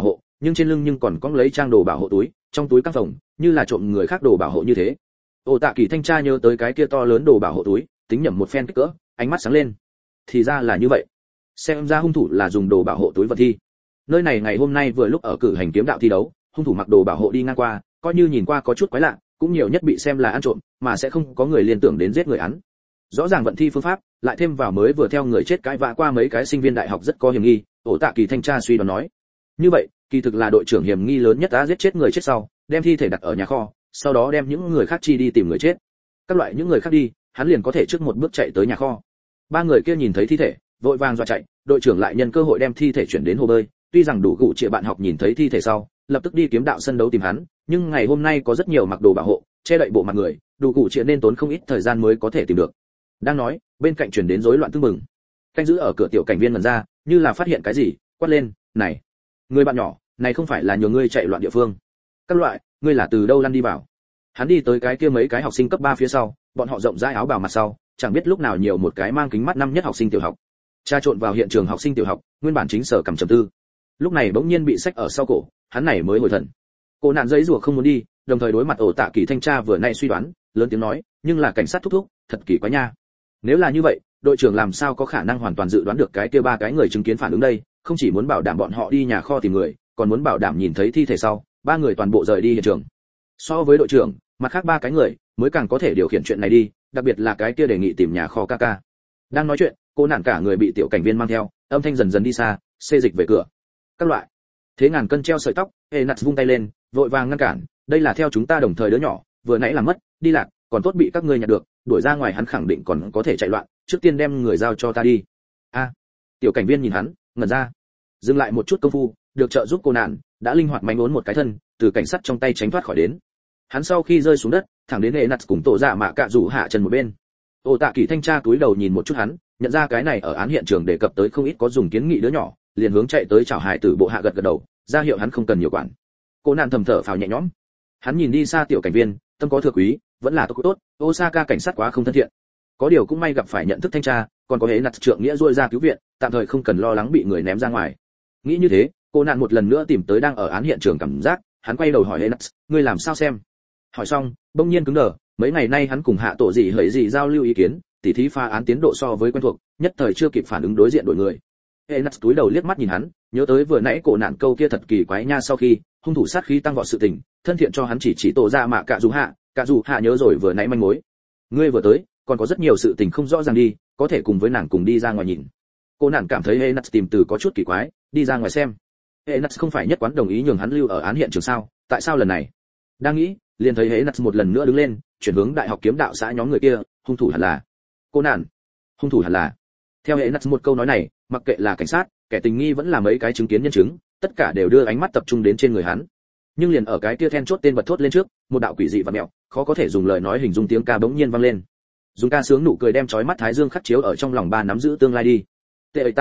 nhưng trên lưng nhưng còn cõng lấy trang đồ bảo hộ túi, trong túi căng phồng như là trộm người khác đồ bảo hộ như thế. Ổ Tạ Kỳ thanh tra nhớ tới cái kia to lớn đồ bảo hộ túi, tính nhẩm một phen kích cỡ, ánh mắt sáng lên. Thì ra là như vậy, xem ra hung thủ là dùng đồ bảo hộ túi vật thi. Nơi này ngày hôm nay vừa lúc ở cử hành kiếm đạo thi đấu, hung thủ mặc đồ bảo hộ đi ngang qua, coi như nhìn qua có chút quái lạ, cũng nhiều nhất bị xem là ăn trộm, mà sẽ không có người liên tưởng đến giết người án. Rõ ràng vận thi phương pháp, lại thêm vào mới vừa theo người chết cãi vã qua mấy cái sinh viên đại học rất có hiểm nghi, Ổ Tạ Kỳ thanh tra suy đoán nói. Như vậy, kỳ thực là đội trưởng hiểm nghi lớn nhất đã giết chết người chết sau, đem thi thể đặt ở nhà kho, sau đó đem những người khác chi đi tìm người chết. Các loại những người khác đi, hắn liền có thể trước một bước chạy tới nhà kho. Ba người kia nhìn thấy thi thể, vội vàng dọa chạy, đội trưởng lại nhân cơ hội đem thi thể chuyển đến hồ bơi, tuy rằng đủ gụ trịa bạn học nhìn thấy thi thể sau, lập tức đi kiếm đạo sân đấu tìm hắn, nhưng ngày hôm nay có rất nhiều mặc đồ bảo hộ, che đậy bộ mặt người, đủ gụ trịa nên tốn không ít thời gian mới có thể tìm được. Đang nói, bên cạnh truyền đến rối loạn tương mừng. Canh giữ ở cửa tiểu cảnh viên mần ra, như là phát hiện cái gì, quát lên, "Này, người bạn nhỏ, này không phải là nhờ ngươi chạy loạn địa phương. Các loại, ngươi là từ đâu lăn đi vào?" Hắn đi tới cái kia mấy cái học sinh cấp 3 phía sau, bọn họ rộng rãi áo bào mặt sau, chẳng biết lúc nào nhiều một cái mang kính mắt năm nhất học sinh tiểu học. Tra trộn vào hiện trường học sinh tiểu học, nguyên bản chính sở cầm trầm tư. Lúc này bỗng nhiên bị xách ở sau cổ, hắn này mới hồi thần. Cô nạn giấy rùa không muốn đi, đồng thời đối mặt Ổ Tạ Kỳ thanh tra vừa nay suy đoán, lớn tiếng nói, "Nhưng là cảnh sát thúc thúc, thật kỳ quái nha. Nếu là như vậy, đội trưởng làm sao có khả năng hoàn toàn dự đoán được cái kia ba cái người chứng kiến phản ứng đây, không chỉ muốn bảo đảm bọn họ đi nhà kho tìm người, còn muốn bảo đảm nhìn thấy thi thể sau, ba người toàn bộ rời đi hiện trường. So với đội trưởng, mặt khác ba cái người mới càng có thể điều khiển chuyện này đi, đặc biệt là cái kia đề nghị tìm nhà kho Kaka." Đang nói chuyện, cô nạn cả người bị tiểu cảnh viên mang theo, âm thanh dần dần đi xa, xê dịch về cửa. Các loại, thế ngàn cân treo sợi tóc, Enat vung tay lên, vội vàng ngăn cản, "Đây là theo chúng ta đồng thời đứa nhỏ, vừa nãy làm mất, đi lạc, còn tốt bị các ngươi nhặt được, đuổi ra ngoài hắn khẳng định còn có thể chạy loạn, trước tiên đem người giao cho ta đi." A. Tiểu cảnh viên nhìn hắn, ngẩn ra. Dừng lại một chút công phu, được trợ giúp cô nạn, đã linh hoạt mánh uốn một cái thân, từ cảnh sát trong tay tránh thoát khỏi đến. Hắn sau khi rơi xuống đất, thẳng đến Enat cùng tổ dạ mạ cạ rủ hạ chân một bên. Ổ Tạ Kỳ thanh tra cúi đầu nhìn một chút hắn, nhận ra cái này ở án hiện trường đề cập tới không ít có dùng kiến nghị đứa nhỏ, liền hướng chạy tới chào hài tử bộ hạ gật gật đầu, ra hiệu hắn không cần nhiều quản. Cô nạn thầm thở phào nhẹ nhõm. Hắn nhìn đi xa tiểu cảnh viên, tâm có thừa quý, vẫn là tốt, Osaka cảnh sát quá không thân thiện. Có điều cũng may gặp phải nhận thức thanh tra, còn có Enat trượng nghĩa ruôi ra cứu viện, tạm thời không cần lo lắng bị người ném ra ngoài. Nghĩ như thế, cô nạn một lần nữa tìm tới đang ở án hiện trường cảm giác, hắn quay đầu hỏi Enat, "Ngươi làm sao xem?" Hỏi xong, bỗng nhiên cứng đờ, mấy ngày nay hắn cùng hạ tổ gì hỡi gì giao lưu ý kiến, tỉ thí phá án tiến độ so với quen thuộc, nhất thời chưa kịp phản ứng đối diện đổi người. Enat túi đầu liếc mắt nhìn hắn, nhớ tới vừa nãy cổ nạn câu kia thật kỳ quái nha, sau khi hung thủ sát khí tăng vọt sự tình, thân thiện cho hắn chỉ tổ ra mà cả dù hạ nhớ rồi vừa nãy manh mối. "Ngươi vừa tới, còn có rất nhiều sự tình không rõ ràng đi, có thể cùng với nàng cùng đi ra ngoài nhìn." Cô nạn cảm thấy Enat tìm từ có chút kỳ quái, đi ra ngoài xem. Enat không phải nhất quán đồng ý nhường hắn lưu ở án hiện trường sao, tại sao lần này? Đang nghĩ, liền thấy Enat một lần nữa đứng lên, chuyển hướng đại học kiếm đạo xã nhóm người kia, hung thủ hẳn là cô nạn. Hung thủ hẳn là. Theo Enat một câu nói này, mặc kệ là cảnh sát, kẻ tình nghi vẫn là mấy cái chứng kiến nhân chứng, tất cả đều đưa ánh mắt tập trung đến trên người hắn. Nhưng liền ở cái kia then chốt tên bật thốt lên trước, một đạo quỷ dị và mẹo, khó có thể dùng lời nói hình dung tiếng ca bỗng nhiên vang lên. Dùng ca sướng nụ cười đem chói mắt thái dương khắc chiếu ở trong lòng ba nắm giữ tương lai đi. Tệ ẩy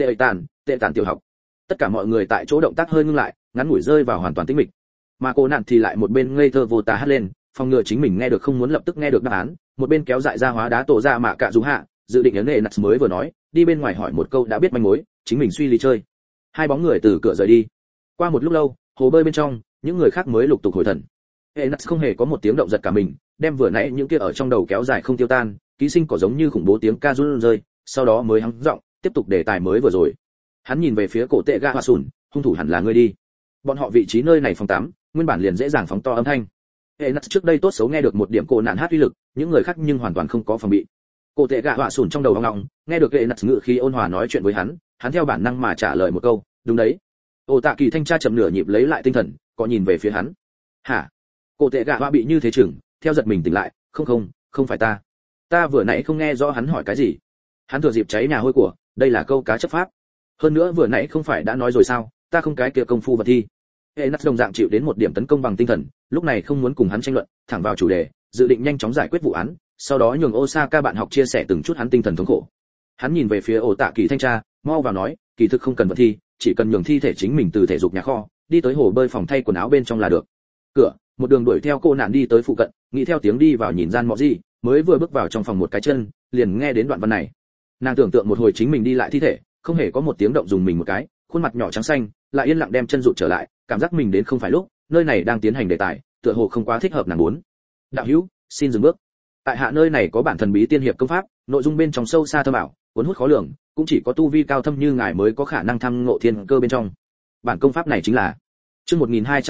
tàn tiểu học. Tất cả mọi người tại chỗ động tác hơi ngưng lại, ngắn ngủi rơi vào hoàn toàn tĩnh mịch. Mà cô nạn thì lại một bên ngây thơ vô tà hát lên, phòng ngừa chính mình nghe được không muốn lập tức nghe được đáp án, một bên kéo dại ra hóa đá tổ ra mạ cạ rú hạ, dự định ấn Enat mới vừa nói, đi bên ngoài hỏi một câu đã biết manh mối, chính mình suy lý chơi. Hai bóng người từ cửa rời đi. Qua một lúc lâu, hồ bơi bên trong, những người khác mới lục tục hồi thần. Enat không hề có một tiếng động giật cả mình, đem vừa nãy những kia ở trong đầu kéo dài không tiêu tan, ký sinh có giống như khủng bố tiếng ca run rơi, sau đó mới hắng giọng, tiếp tục đề tài mới vừa rồi. Hắn nhìn về phía cổ tệ gạ hoa sùn, hung thủ hẳn là ngươi đi. Bọn họ vị trí nơi này phòng 8, nguyên bản liền dễ dàng phóng to âm thanh. Enat trước đây tốt xấu nghe được một điểm cổ nạn hát uy lực, những người khác nhưng hoàn toàn không có phòng bị. Cổ tệ gạ hoa sùn trong đầu hoang ngọng, nghe được Enat ngự khí ôn hòa nói chuyện với hắn, hắn theo bản năng mà trả lời một câu, đúng đấy. Ổ Tạ Kỳ thanh tra chậm nửa nhịp lấy lại tinh thần, có nhìn về phía hắn. Hả? Cổ tệ gạ hoa bị như thế chừng, theo giật mình tỉnh lại, không phải ta vừa nãy không nghe rõ hắn hỏi cái gì. Hắn thừa dịp cháy nhà hôi của, đây là câu cá chấp pháp. Hơn nữa vừa nãy không phải đã nói rồi sao, ta không cái kia công phu vật thi. Enat đồng dạng chịu đến một điểm tấn công bằng tinh thần, lúc này không muốn cùng hắn tranh luận, thẳng vào chủ đề, dự định nhanh chóng giải quyết vụ án, sau đó nhường Osaka bạn học chia sẻ từng chút hắn tinh thần thống khổ. Hắn nhìn về phía Ổ Tạ Kỳ thanh tra, mau vào nói, kỳ thực không cần vật thi, chỉ cần nhường thi thể chính mình từ thể dục nhà kho đi tới hồ bơi phòng thay quần áo bên trong là được. Cửa, một đường đuổi theo cô nạn đi tới phụ cận, nghĩ theo tiếng đi vào nhìn gian mọ gì, mới vừa bước vào trong phòng một cái chân, liền nghe đến đoạn văn này. Nàng tưởng tượng một hồi chính mình đi lại thi thể, không hề có một tiếng động dùng mình một cái, khuôn mặt nhỏ trắng xanh, lại yên lặng đem chân rụt trở lại, cảm giác mình đến không phải lúc, nơi này đang tiến hành đề tài, tựa hồ không quá thích hợp nàng muốn. Đạo hữu, xin dừng bước. Tại hạ nơi này có bản thần bí tiên hiệp công pháp, nội dung bên trong sâu xa thâm ảo, cuốn hút khó lường, cũng chỉ có tu vi cao thâm như ngài mới có khả năng thăm ngộ thiên cơ bên trong. Bản công pháp này chính là chương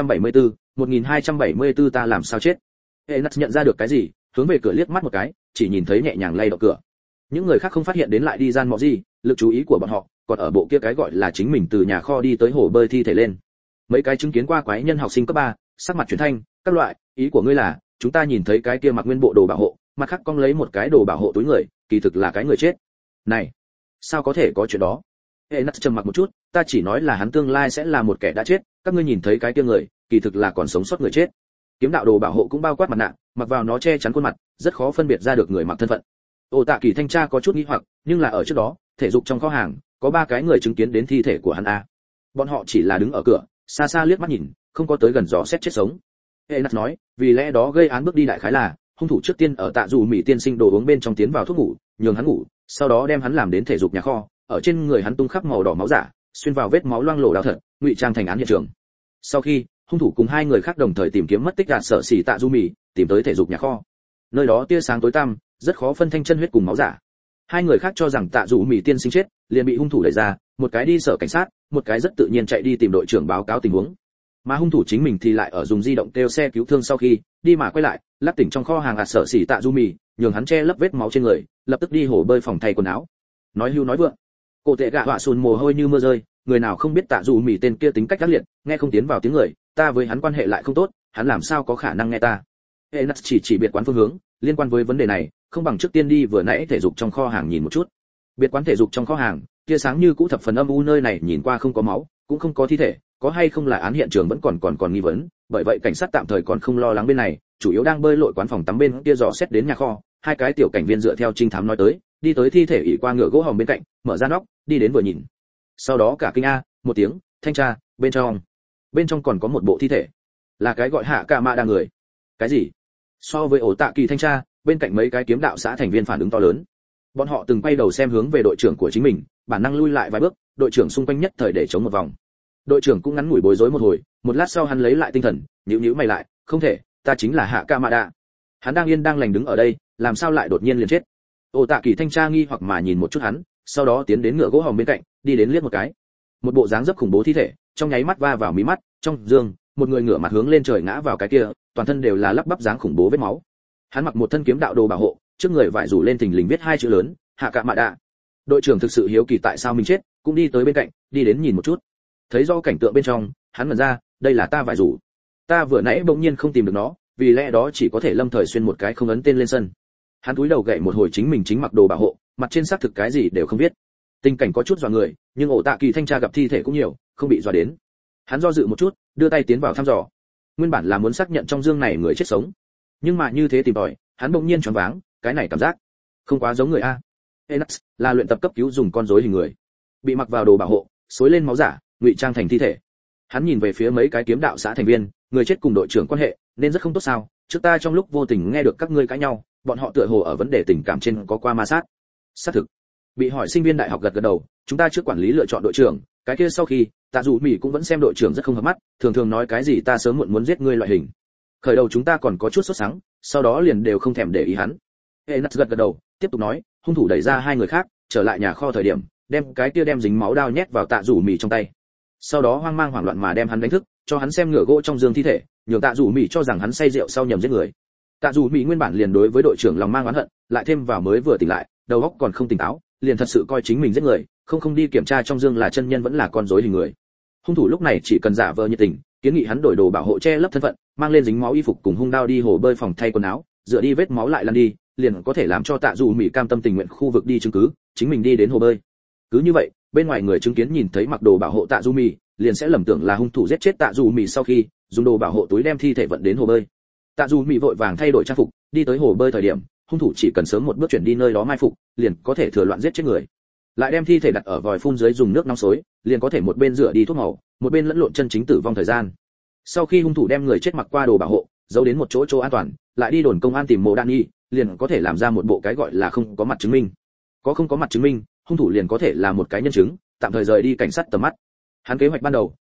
1274 ta làm sao chết. Enas nhận ra được cái gì, hướng về cửa liếc mắt một cái, chỉ nhìn thấy nhẹ nhàng lay động cửa. Những người khác không phát hiện đến lại đi gian mọ gì, lực chú ý của bọn họ còn ở bộ kia cái gọi là chính mình từ nhà kho đi tới hồ bơi thi thể lên. Mấy cái chứng kiến qua quái nhân học sinh cấp 3, sắc mặt chuyển thanh, các loại, ý của ngươi là, chúng ta nhìn thấy cái kia mặc nguyên bộ đồ bảo hộ, mặt khác cong lấy một cái đồ bảo hộ túi người, kỳ thực là cái người chết. Này, sao có thể có chuyện đó? Enas trầm mặc một chút, ta chỉ nói là hắn tương lai sẽ là một kẻ đã chết, các ngươi nhìn thấy cái kia người, kỳ thực là còn sống sót người chết. Kiếm đạo đồ bảo hộ cũng bao quát mặt nạ, mặc vào nó che chắn khuôn mặt, rất khó phân biệt ra được người mặc thân phận. Ổ Tạ Kỳ thanh tra có chút nghi hoặc, nhưng là ở trước đó, thể dục trong kho hàng, có 3 cái người chứng kiến đến thi thể của hắn a. Bọn họ chỉ là đứng ở cửa, xa xa liếc mắt nhìn, không có tới gần dò xét chết sống. Enas nói, vì lẽ đó gây án bước đi đại khái là, hung thủ trước tiên ở Tạ Dù Mỹ tiên sinh đồ uống bên trong tiến vào thuốc ngủ, nhường hắn ngủ, sau đó đem hắn làm đến thể dục nhà kho, ở trên người hắn tung khắp màu đỏ máu giả, xuyên vào vết máu loang lổ đau thật, ngụy trang thành án hiện trường. Sau khi, hung thủ cùng 2 người khác đồng thời tìm kiếm mất tích gạt sở xỉ Tạ Du Mì, tìm tới thể dục nhà kho. Nơi đó tia sáng tối tăm, rất khó phân thanh chân huyết cùng máu giả. 2 người khác cho rằng Tạ Du Mì tiên sinh chết, liền bị hung thủ đẩy ra, một cái đi sở cảnh sát, một cái rất tự nhiên chạy đi tìm đội trưởng báo cáo tình huống. Mà hung thủ chính mình thì lại ở dùng di động kêu xe cứu thương sau khi đi mà quay lại, lắp tỉnh trong kho hàng gạt sở xỉ Tạ Du Mì, nhường hắn che lấp vết máu trên người, lập tức đi hồ bơi phòng thay quần áo. Nói hưu nói vượng, cổ tệ gạ họa sùn mồ hôi như mưa rơi, người nào không biết Tạ Du Mì tên kia tính cách ác liệt, nghe không tiến vào tiếng người, ta với hắn quan hệ lại không tốt, hắn làm sao có khả năng nghe ta. Enas chỉ biệt quán phương hướng, liên quan với vấn đề này, không bằng trước tiên đi vừa nãy thể dục trong kho hàng nhìn một chút. Biệt quán thể dục trong kho hàng, tia sáng như cũ thập phần âm u, nơi này nhìn qua không có máu, cũng không có thi thể, có hay không là án hiện trường vẫn còn nghi vấn, bởi vậy cảnh sát tạm thời còn không lo lắng bên này, chủ yếu đang bơi lội quán phòng tắm bên kia dò xét đến nhà kho. 2 cái tiểu cảnh viên dựa theo trinh thám nói tới, đi tới thi thể ỉ qua ngựa gỗ hồng bên cạnh, mở ra nóc, đi đến vừa nhìn. Sau đó cả kinh a một tiếng, thanh tra, bên trong còn có một bộ thi thể, là cái gọi hạ cả mạ đa người. Cái gì? So với Ổ Tạ Kỳ thanh tra, bên cạnh mấy cái kiếm đạo xã thành viên phản ứng to lớn. Bọn họ từng quay đầu xem hướng về đội trưởng của chính mình, bản năng lui lại vài bước, đội trưởng xung quanh nhất thời để chống một vòng. Đội trưởng cũng ngắn ngủi bối rối một hồi, một lát sau hắn lấy lại tinh thần, nhíu mày lại, không thể, ta chính là hạ cả mạ đa. Hắn đang yên đang lành đứng ở đây, làm sao lại đột nhiên liền chết? Ổ Tạ Kỳ thanh tra nghi hoặc mà nhìn một chút hắn, sau đó tiến đến ngựa gỗ hồng bên cạnh, đi đến liếc một cái. Một bộ dáng dấp khủng bố thi thể, trong nháy mắt va vào mí mắt, trong giường, một người ngửa mặt hướng lên trời ngã vào cái kia, toàn thân đều là lắp bắp dáng khủng bố vết máu. Hắn mặc một thân kiếm đạo đồ bảo hộ, trước người vải rủ lên thình lình viết 2 chữ lớn, hạ cả mạ đa. Đội trưởng thực sự hiếu kỳ tại sao mình chết, cũng đi tới bên cạnh, đi đến nhìn một chút. Thấy do cảnh tượng bên trong, hắn ngẩn ra, đây là ta vải rủ. Ta vừa nãy bỗng nhiên không tìm được nó, vì lẽ đó chỉ có thể lâm thời xuyên một cái không ấn tên lên sân. Hắn cúi đầu gậy một hồi chính mình chính mặc đồ bảo hộ, mặt trên xác thực cái gì đều không biết. Tình cảnh có chút dọa người, nhưng Ổ Tạ Kỳ thanh tra gặp thi thể cũng nhiều, không bị dọa đến. Hắn do dự một chút, đưa tay tiến vào thăm dò. Nguyên bản là muốn xác nhận trong dương này người chết sống, nhưng mà như thế tìm tòi, hắn bỗng nhiên choáng váng, cái này cảm giác không quá giống người a. Enas là luyện tập cấp cứu dùng con rối hình người, bị mặc vào đồ bảo hộ, xối lên máu giả, ngụy trang thành thi thể. Hắn nhìn về phía mấy cái kiếm đạo xã thành viên, người chết cùng đội trưởng quan hệ nên rất không tốt sao? Trước ta trong lúc vô tình nghe được các ngươi cãi nhau, bọn họ tựa hồ ở vấn đề tình cảm trên có qua ma sát. Xác thực. Bị hỏi sinh viên đại học gật đầu, chúng ta trước quản lý lựa chọn đội trưởng, cái kia sau khi, Tạ Dù Mỹ cũng vẫn xem đội trưởng rất không hợp mắt, thường thường nói cái gì ta sớm muộn muốn giết ngươi loại hình. Khởi đầu chúng ta còn có chút sốt sắng, sau đó liền đều không thèm để ý hắn. Enas gật đầu, tiếp tục nói, hung thủ đẩy ra 2 người khác, trở lại nhà kho thời điểm, đem cái kia đem dính máu đao nhét vào Tạ Dù Mỹ trong tay. Sau đó hoang mang hoảng loạn mà đem hắn đánh thức, cho hắn xem ngựa gỗ trong giường thi thể, nhường Tạ Dù Mỹ cho rằng hắn say rượu sau nhầm giết người. Tạ Dù Mỹ nguyên bản liền đối với đội trưởng lòng mang oán hận, lại thêm vào mới vừa tỉnh lại, đầu óc còn không tỉnh táo, liền thật sự coi chính mình giết người, không đi kiểm tra trong dương là chân nhân vẫn là con rối hình người. Hung thủ lúc này chỉ cần giả vờ nhiệt tình, kiến nghị hắn đổi đồ bảo hộ che lấp thân phận, mang lên dính máu y phục cùng hung đao đi hồ bơi phòng thay quần áo, dựa đi vết máu lại lăn đi, liền có thể làm cho Tạ Dù Mỹ cam tâm tình nguyện khu vực đi chứng cứ, chính mình đi đến hồ bơi. Cứ như vậy, bên ngoài người chứng kiến nhìn thấy mặc đồ bảo hộ Tạ Dù Mỹ, liền sẽ lầm tưởng là hung thủ giết chết Tạ Dù Mỹ sau khi dùng đồ bảo hộ túi đem thi thể vận đến hồ bơi. Tạ Dù Mỹ vội vàng thay đổi trang phục, đi tới hồ bơi thời điểm, hung thủ chỉ cần sớm một bước chuyển đi nơi đó mai phục, liền có thể thừa loạn giết chết người. Lại đem thi thể đặt ở vòi phun dưới dùng nước nóng xối, liền có thể một bên rửa đi thuốc màu, một bên lẫn lộn chân chính tử vong thời gian. Sau khi hung thủ đem người chết mặc qua đồ bảo hộ, giấu đến một chỗ an toàn, lại đi đồn công an tìm mộ đạn nghi, liền có thể làm ra một bộ cái gọi là không có mặt chứng minh. Có không có mặt chứng minh, hung thủ liền có thể là một cái nhân chứng, tạm thời rời đi cảnh sát tầm mắt. Hắn kế hoạch ban đầu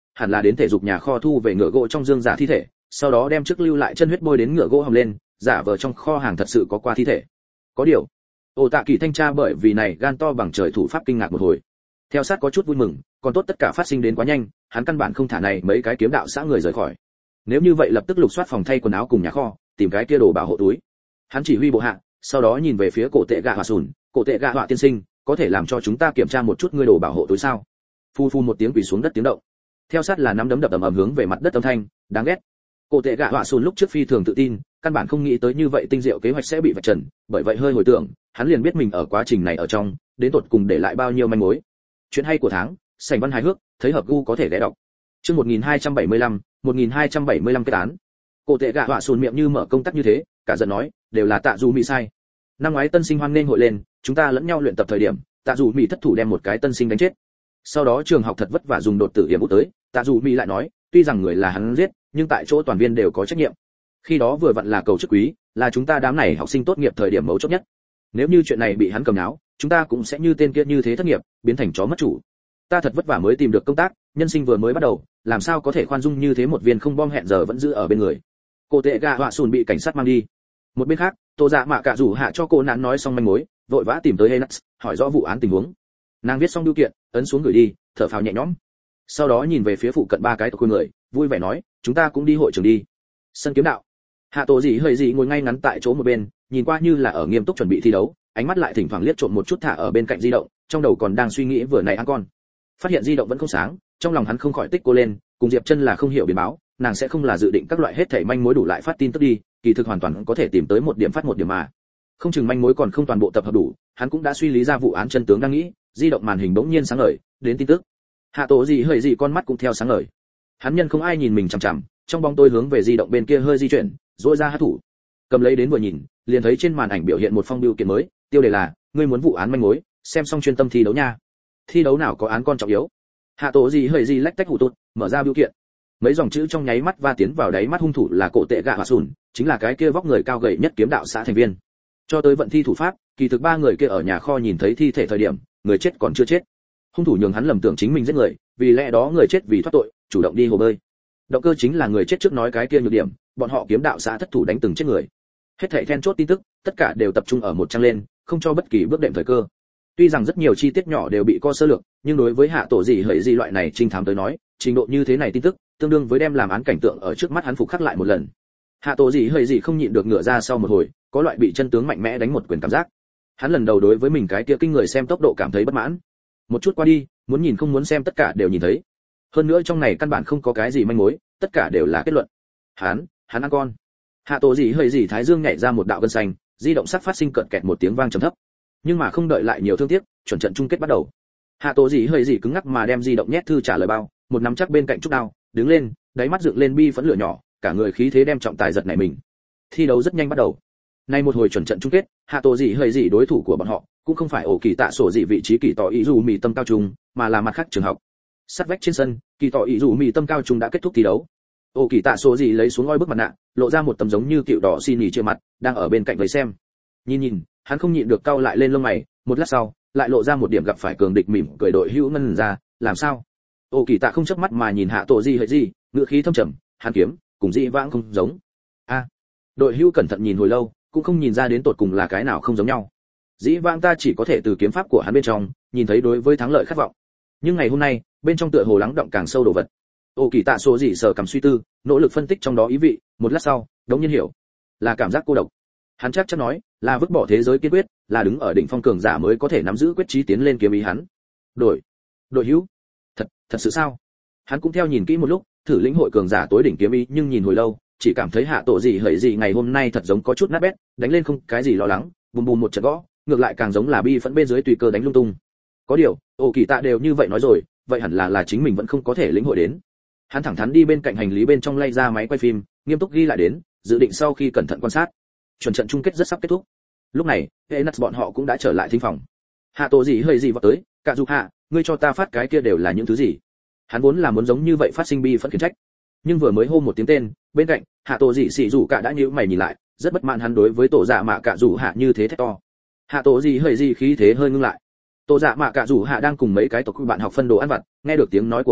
hẳn là đến thể dục nhà kho thu về ngựa gỗ trong dương giả thi thể, sau đó đem trước lưu lại chân huyết bôi đến ngựa gỗ hồng lên, giả vờ trong kho hàng thật sự có qua thi thể. Có điều, ổ tạ kỳ thanh tra bởi vì này gan to bằng trời thủ pháp kinh ngạc một hồi. Theo sát có chút vui mừng, còn tốt tất cả phát sinh đến quá nhanh, hắn căn bản không thả này mấy cái kiếm đạo xã người rời khỏi. Nếu như vậy lập tức lục soát phòng thay quần áo cùng nhà kho, tìm cái kia đồ bảo hộ túi. Hắn chỉ huy bộ hạ, sau đó nhìn về phía cổ tệ gạ hỏa sùn, cổ tệ gạ hỏa tiên sinh, có thể làm cho chúng ta kiểm tra một chút ngươi đồ bảo hộ túi sao? Phu phu một tiếng quỳ xuống đất tiếng động. Theo sát là nắm đấm đập ầm ầm hướng về mặt đất âm thanh, đáng ghét. Cổ tệ gạ hỏa sùn lúc trước phi thường tự tin, căn bản không nghĩ tới như vậy tinh diệu kế hoạch sẽ bị vạch trần, bởi vậy hơi hồi tưởng, hắn liền biết mình ở quá trình này ở trong, đến tột cùng để lại bao nhiêu manh mối. Chuyện hay của tháng, sảnh văn hài hước, thấy hợp gu có thể ghé đọc. Chương 1275 kết án. Cổ tệ gạ hỏa sùn miệng như mở công tắc như thế, cả giận nói, đều là Tạ Dù Mị sai. Năm ngoái tân sinh hoan nên hội lên, chúng ta lẫn nhau luyện tập thời điểm, Tạ Dù Mị thất thủ đem một cái tân sinh đánh chết. Sau đó trường học thật vất vả dùng đột tử yểm út tới, Tạ Dù Mị lại nói, tuy rằng người là hắn giết, nhưng tại chỗ toàn viên đều có trách nhiệm. Khi đó vừa vặn là cầu chức quý, là chúng ta đám này học sinh tốt nghiệp thời điểm mấu chốt nhất. Nếu như chuyện này bị hắn cầm náo, chúng ta cũng sẽ như tên kia như thế thất nghiệp, biến thành chó mất chủ. Ta thật vất vả mới tìm được công tác, nhân sinh vừa mới bắt đầu, làm sao có thể khoan dung như thế một viên không bom hẹn giờ vẫn giữ ở bên người. Cổ tệ gạ họa sùn bị cảnh sát mang đi. Một bên khác, Tô Dạ Mạ Cả rủ hạ cho cô nạn nói xong manh mối, vội vã tìm tới Henax, hỏi rõ vụ án tình huống. Nàng viết xong điều kiện, ấn xuống gửi đi, thở phào nhẹ nhõm. Sau đó nhìn về phía phụ cận ba cái tộc người, vui vẻ nói, chúng ta cũng đi hội trường đi. Sân kiếm đạo. Hạ Tổ Dị hơi dị ngồi ngay ngắn tại chỗ một bên, nhìn qua như là ở nghiêm túc chuẩn bị thi đấu, ánh mắt lại thỉnh thoảng liếc trộm một chút thả ở bên cạnh di động, trong đầu còn đang suy nghĩ vừa nãy ăn con. Phát hiện di động vẫn không sáng, trong lòng hắn không khỏi tích cô lên, cùng Diệp Chân là không hiểu biến báo, nàng sẽ không là dự định các loại hết thảy manh mối đủ lại phát tin tức đi, kỳ thực hoàn toàn có thể tìm tới một điểm phát một điểm mà. Không chừng manh mối còn không toàn bộ tập hợp đủ, hắn cũng đã suy lý ra vụ án chân tướng đang nghĩ, di động màn hình bỗng nhiên sáng ngời, đến tin tức. Hạ Tổ Dị hơi dị con mắt cũng theo sáng ngời. Hắn nhân không ai nhìn mình chằm chằm, trong bóng tối hướng về di động bên kia hơi di chuyển, rũa ra hất thủ. Cầm lấy đến vừa nhìn, liền thấy trên màn ảnh biểu hiện một phong bưu kiện mới, tiêu đề là, ngươi muốn vụ án manh mối, xem xong chuyên tâm thi đấu nha. Thi đấu nào có án con trọng yếu. Hạ Tổ Dị hơi dị lách tách hủ tụt, mở ra bưu kiện. Mấy dòng chữ trong nháy mắt va tiến vào đáy mắt hung thủ là cổ tệ gạ hỏa sùn, chính là cái kia vóc người cao gầy nhất kiếm đạo xã thành viên. Cho tới vận thi thủ pháp, kỳ thực ba người kia ở nhà kho nhìn thấy thi thể thời điểm, người chết còn chưa chết. Hung thủ nhường hắn lầm tưởng chính mình giết người, vì lẽ đó người chết vì thoát tội, chủ động đi hồ bơi. Động cơ chính là người chết trước nói cái kia nhược điểm, bọn họ kiếm đạo xã thất thủ đánh từng chết người. Hết thảy then chốt tin tức, tất cả đều tập trung ở một trang lên, không cho bất kỳ bước đệm thời cơ. Tuy rằng rất nhiều chi tiết nhỏ đều bị co sơ lược, nhưng đối với Hạ Tổ Dị hỡi gì loại này trinh thám tới nói, trình độ như thế này tin tức, tương đương với đem làm án cảnh tượng ở trước mắt hắn phục khắc lại một lần. Hạ Tổ Dị hỡi gì không nhịn được ngửa ra sau một hồi, có loại bị chân tướng mạnh mẽ đánh một quyền cảm giác. Hắn lần đầu đối với mình cái kia kinh người xem tốc độ cảm thấy bất mãn. Một chút qua đi, muốn nhìn không muốn xem tất cả đều nhìn thấy. Hơn nữa trong này căn bản không có cái gì manh mối, tất cả đều là kết luận. Hắn ăn con. Hạ Tổ Dị hơi gì thái dương nhảy ra một đạo gân xanh, di động sắc phát sinh cợt kẹt một tiếng vang trầm thấp. Nhưng mà không đợi lại nhiều thương tiếc, chuẩn trận chung kết bắt đầu. Hạ Tổ Dị hơi gì cứng ngắc mà đem di động nhét thư trả lời bao, một nắm chắc bên cạnh trúc đao, đứng lên, đáy mắt dựng lên bi phẫn lửa nhỏ, cả người khí thế đem trọng tài giật nảy mình. Thi đấu rất nhanh bắt đầu. Nay một hồi chuẩn trận chung kết, Hạ Tổ Dị hơi gì đối thủ của bọn họ, cũng không phải ổ kỳ tạ sổ dị vị trí kỳ tỏ ý dù mì tâm cao trung, mà là mặt khác trường học. Sát vách trên sân, kỳ tỏ ý dù mì tâm cao trung đã kết thúc thi đấu. Ổ kỳ tạ sổ dị lấy xuống ngôi bức mặt nạ, lộ ra một tấm giống như cựu đỏ xin nhì trên mặt, đang ở bên cạnh với xem. Nhìn, hắn không nhịn được cau lại lên lông mày, một lát sau, lại lộ ra một điểm gặp phải cường địch mỉm cười đội hữu ngân ra, làm sao? Ổ kỳ tạ không chớp mắt mà nhìn Hạ Tổ Dị hơi gì, ngữ khí thâm trầm, hàn kiếm, cùng dị vãng không giống. Đội hữu cẩn thận nhìn hồi lâu, cũng không nhìn ra đến tột cùng là cái nào không giống nhau. Dĩ vãng ta chỉ có thể từ kiếm pháp của hắn bên trong nhìn thấy đối với thắng lợi khát vọng, nhưng ngày hôm nay bên trong tựa hồ lắng động càng sâu đồ vật. Ô kỳ tạ số gì sờ cầm suy tư, nỗ lực phân tích trong đó ý vị, một lát sau đống nhiên hiểu, là cảm giác cô độc. Hắn chắc chắn nói là vứt bỏ thế giới kiên quyết, là đứng ở đỉnh phong cường giả mới có thể nắm giữ quyết chí tiến lên kiếm ý hắn. Đội hữu, thật sự sao? Hắn cũng theo nhìn kỹ một lúc, thử lĩnh hội cường giả tối đỉnh kiếm ý, nhưng nhìn hồi lâu, chỉ cảm thấy Hạ Tổ Dị hỡi gì ngày hôm nay thật giống có chút nát bét, đánh lên không cái gì lo lắng, bùm bùm một trận gõ, ngược lại càng giống là bi phẫn bên dưới tùy cơ đánh lung tung. Có điều, Ổ Kỳ Tạ đều như vậy nói rồi, vậy hẳn là chính mình vẫn không có thể lĩnh hội đến. Hắn thẳng thắn đi bên cạnh hành lý bên trong lay ra máy quay phim, nghiêm túc ghi lại đến, dự định sau khi cẩn thận quan sát. Chuẩn trận chung kết rất sắp kết thúc. Lúc này, Enas bọn họ cũng đã trở lại thính phòng. Hạ Tổ Dị hơi gì vào tới, "Cả Dục Hạ, ngươi cho ta phát cái kia đều là những thứ gì?" Hắn vốn là muốn giống như vậy phát sinh bi phẫn khiển trách, nhưng vừa mới hô một tiếng tên, bên cạnh Hạ Tổ Dị xỉ rủ cả đã nhíu mày nhìn lại, rất bất mãn hắn đối với Tổ Dạ Mạ Cả rủ Hạ như thế thét to. Hạ Tổ Dị hơi gì khí thế hơi ngưng lại. Tổ Dạ Mạ Cả rủ Hạ đang cùng mấy cái tộc bạn học phân đồ ăn vặt, nghe được tiếng nói của hắn,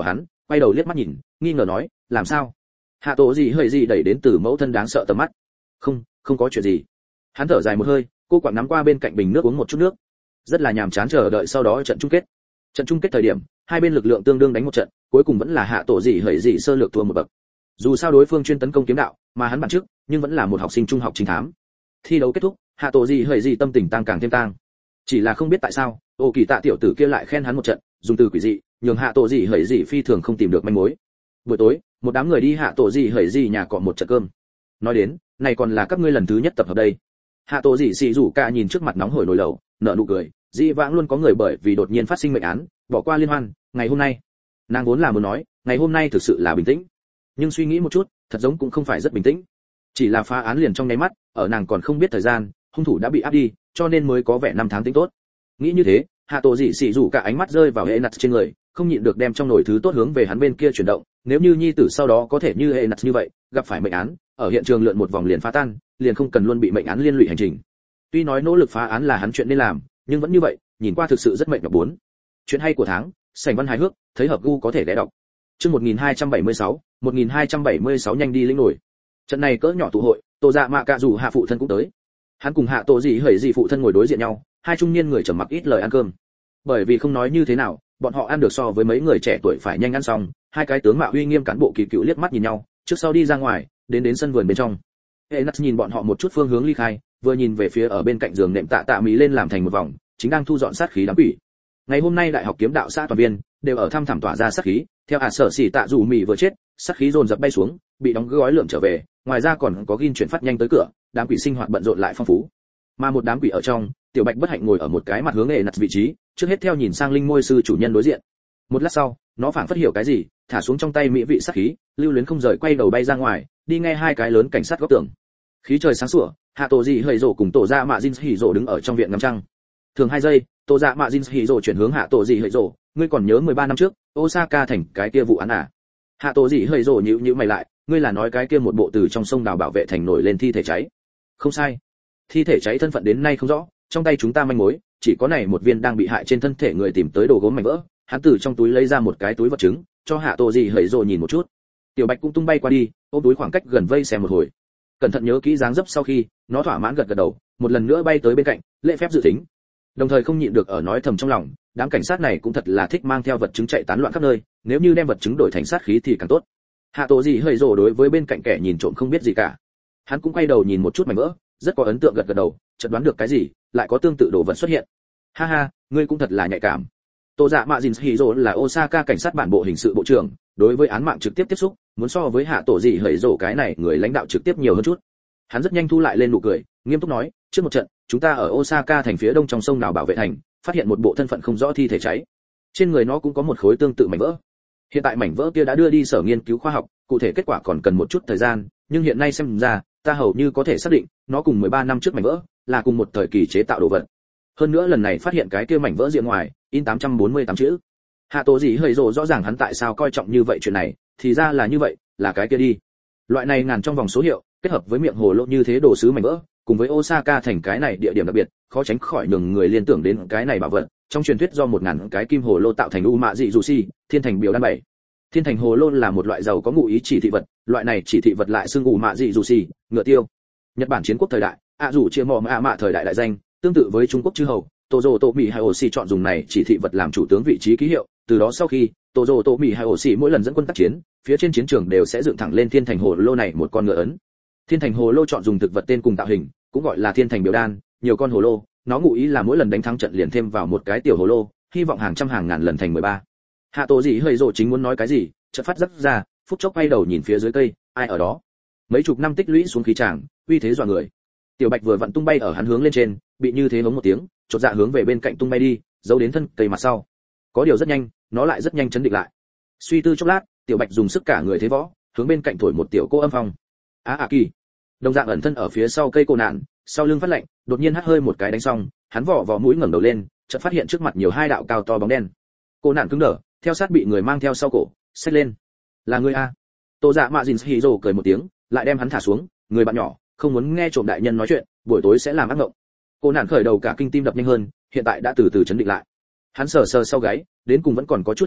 quay đầu liếc mắt nhìn, nghi ngờ nói, làm sao? Hạ Tổ gì hơi gì đẩy đến từ mẫu thân đáng sợ tầm mắt. Không có chuyện gì. Hắn thở dài một hơi, cô quặng nắm qua bên cạnh bình nước uống một chút nước. Rất là nhàm chán chờ đợi sau đó trận chung kết. Trận chung kết thời điểm, hai bên lực lượng tương đương đánh một trận, cuối cùng vẫn là Hạ Tổ gì hơi gì sơ lược thua một bậc. Dù sao đối phương chuyên tấn công kiếm đạo, mà hắn bản trước, nhưng vẫn là một học sinh trung học chính thám. Thi đấu kết thúc, Hạ Tổ gì hơi gì tâm tình tăng càng thêm tăng. Chỉ là không biết tại sao, Ô Kỳ Tạ tiểu tử kia lại khen hắn một trận, dùng từ quỷ dị, nhường Hạ Tổ gì hơi gì phi thường không tìm được manh mối. Buổi tối, một đám người đi Hạ Tổ gì hơi gì nhà cọ một trận cơm. Nói đến, này còn là các ngươi lần thứ nhất tập hợp đây. Hạ Tổ gì xì rủ cả nhìn trước mặt nóng hổi nồi lẩu, nở nụ cười, dĩ vãng luôn có người bởi vì đột nhiên phát sinh mệnh án, bỏ qua liên hoan, ngày hôm nay, nàng vốn là muốn nói, ngày hôm nay thực sự là bình tĩnh. Nhưng suy nghĩ một chút, thật giống cũng không phải rất bình tĩnh. Chỉ là phá án liền trong nháy mắt, ở nàng còn không biết thời gian, hung thủ đã bị áp đi, cho nên mới có vẻ năm tháng tính tốt. Nghĩ như thế, Hạ Tổ dị xì rủ cả ánh mắt rơi vào hệ nặt trên người, không nhịn được đem trong nồi thứ tốt hướng về hắn bên kia chuyển động. Nếu như nhi tử sau đó có thể như hệ nặt như vậy, gặp phải mệnh án, ở hiện trường lượn một vòng liền phá tan, liền không cần luôn bị mệnh án liên lụy hành trình. Tuy nói nỗ lực phá án là hắn chuyện nên làm, nhưng vẫn như vậy, nhìn qua thực sự rất mệt nhọc bốn. Chuyện hay của tháng, sảnh văn hài hước, thấy hợp gu có thể ghé đọc. Chương 1276 nhanh đi lĩnh nổi. Trận này cỡ nhỏ tụ hội, Tô Dạ Mạ Cạ dù Hạ phụ thân cũng tới. Hắn cùng Hạ Tổ dị hởi dị phụ thân ngồi đối diện nhau, hai trung niên người trầm mặc ít lời ăn cơm. Bởi vì không nói như thế nào, bọn họ ăn được so với mấy người trẻ tuổi phải nhanh ăn xong, hai cái tướng mạo uy nghiêm cán bộ kỳ cựu liếc mắt nhìn nhau, trước sau đi ra ngoài, đến sân vườn bên trong. Enas nhìn bọn họ một chút phương hướng ly khai, vừa nhìn về phía ở bên cạnh giường nệm tạ mỹ lên làm thành một vòng, chính đang thu dọn sát khí đám quỷ. Ngày hôm nay đại học kiếm đạo xã toàn viên đều ở thăm thẳm tỏa ra sát khí, theo sở xỉ tạ dù mì vừa chết, sát khí dồn dập bay xuống, bị đóng gói lượng trở về, ngoài ra còn có gin chuyển phát nhanh tới cửa, đám quỷ sinh hoạt bận rộn lại phong phú. Mà một đám quỷ ở trong, Tiểu Bạch bất hạnh ngồi ở một cái mặt hướng Enas vị trí, trước hết theo nhìn sang linh môi sư chủ nhân đối diện. Một lát sau, nó phảng phất hiểu cái gì, thả xuống trong tay mỹ vị sát khí, lưu luyến không rời quay đầu bay ra ngoài, đi nghe hai cái lớn cảnh sát góc tường. Khí trời sáng sủa, Hạ Tổ dị hơi rồ cùng Tổ Dạ Mạ Jin Hỉ rồ đứng ở trong viện ngắm trăng. Thường 2 giây, Tổ Dạ Mạ Jin Hỉ rồ chuyển hướng Hạ Tổ dị hơi rồ, ngươi còn nhớ 13 năm trước, Osaka thành cái kia vụ án à? Hạ Tổ dị hơi rồ nhíu mày lại, ngươi là nói cái kia một bộ từ trong sông đào bảo vệ thành nổi lên thi thể cháy? Không sai. Thi thể cháy thân phận đến nay không rõ, trong tay chúng ta manh mối, chỉ có này một viên đang bị hại trên thân thể người tìm tới đồ gốm mảnh vỡ, hắn từ trong túi lấy ra một cái túi vật chứng, cho Hạ Tổ dị hơi rồ nhìn một chút. Tiểu Bạch cũng tung bay qua đi, ôm túi khoảng cách gần vây xem một hồi. Cẩn thận nhớ kỹ dáng dấp sau khi, nó thỏa mãn gật đầu, một lần nữa bay tới bên cạnh, lễ phép dự tính. Đồng thời không nhịn được ở nói thầm trong lòng, đám cảnh sát này cũng thật là thích mang theo vật chứng chạy tán loạn khắp nơi, nếu như đem vật chứng đổi thành sát khí thì càng tốt. Hạ Tổ dị hơi rồ đối với bên cạnh kẻ nhìn trộm không biết gì cả. Hắn cũng quay đầu nhìn một chút mảnh vỡ, rất có ấn tượng gật đầu, chợt đoán được cái gì, lại có tương tự đồ vật xuất hiện. Ha ha, ngươi cũng thật là nhạy cảm. Tô Dạ Mạ Jin Hỉ rồ là Osaka cảnh sát bản bộ hình sự bộ trưởng, đối với án mạng trực tiếp tiếp xúc, muốn so với Hạ Tổ dị hởi rồ cái này người lãnh đạo trực tiếp nhiều hơn chút. Hắn rất nhanh thu lại lên nụ cười, nghiêm túc nói, trước một trận, chúng ta ở Osaka thành phía đông trong sông đào bảo vệ thành, phát hiện một bộ thân phận không rõ thi thể cháy. Trên người nó cũng có một khối tương tự mảnh vỡ. Hiện tại mảnh vỡ kia đã đưa đi sở nghiên cứu khoa học, cụ thể kết quả còn cần một chút thời gian, nhưng hiện nay xem ra, ta hầu như có thể xác định, nó cùng 13 năm trước mảnh vỡ, là cùng một thời kỳ chế tạo đồ vật. Hơn nữa lần này phát hiện cái kia mảnh vỡ diện ngoài, in 848 chữ. Hạ Tổ dị hơi rồ rõ ràng hắn tại sao coi trọng như vậy chuyện này, thì ra là như vậy, là cái kia đi. Loại này ngàn trong vòng số hiệu, kết hợp với miệng hồ lô như thế đồ sứ mảnh vỡ, cùng với Osaka thành cái này địa điểm đặc biệt, khó tránh khỏi nhường người liên tưởng đến cái này bảo vật. Trong truyền thuyết do 1000 cái kim hồ lô tạo thành u mạ dị dù si, thiên thành biểu đan 7. Thiên thành hồ lô là một loại giàu có ngụ ý chỉ thị vật, loại này chỉ thị vật lại xưng u mạ dị dù si, ngựa tiêu. Nhật Bản chiến quốc thời đại, dù chia mò mạ thời đại đại danh, tương tự với Trung Quốc chư hầu, Tojo Tomi Hayoshi chọn dùng này chỉ thị vật làm chủ tướng vị trí ký hiệu, từ đó sau khi Tojo Tomi Hayoshi mỗi lần dẫn quân tác chiến, phía trên chiến trường đều sẽ dựng thẳng lên thiên thành hồ lô này một con ngựa ấn. Thiên thành hồ lô chọn dùng thực vật tên cùng tạo hình, cũng gọi là thiên thành biểu đan, nhiều con hồ lô, nó ngụ ý là mỗi lần đánh thắng trận liền thêm vào một cái tiểu hồ lô, hy vọng hàng trăm hàng ngàn lần thành 13. Hạ Tổ dị hơi rồ chính muốn nói cái gì, chợt phát giấc ra, phút chốc quay đầu nhìn phía dưới cây, ai ở đó? Mấy chục năm tích lũy xuống khí tràng, uy thế dọa người. Tiểu Bạch vừa vặn tung bay ở hắn hướng lên trên, bị như thế hống một tiếng, chột dạ hướng về bên cạnh tung bay đi, giấu đến thân cây mặt sau. Có điều rất nhanh, nó lại rất nhanh chấn định lại. Suy tư chốc lát, Tiểu Bạch dùng sức cả người thế võ, hướng bên cạnh thổi một tiểu cô âm phong. Kỳ. Đồng dạng ẩn thân ở phía sau cây cô nạn, sau lưng phát lạnh, đột nhiên hắt hơi một cái đánh xong, hắn vò mũi ngẩng đầu lên, chợt phát hiện trước mặt nhiều hai đạo cao to bóng đen. Cô nạn cứng đờ, theo sát bị người mang theo sau cổ, xách lên. Là ngươi a? Tô Dạ Mạ Jin Hỉ rồ cười một tiếng, lại đem hắn thả xuống, người bạn nhỏ, không muốn nghe trộm đại nhân nói chuyện, buổi tối sẽ làm ác mộng. Cô nạn khởi đầu cả kinh tim đập nhanh hơn, hiện tại đã từ từ chấn định lại. Hắn sờ sau gáy, đến cùng vẫn còn có chút hiếu kỳ,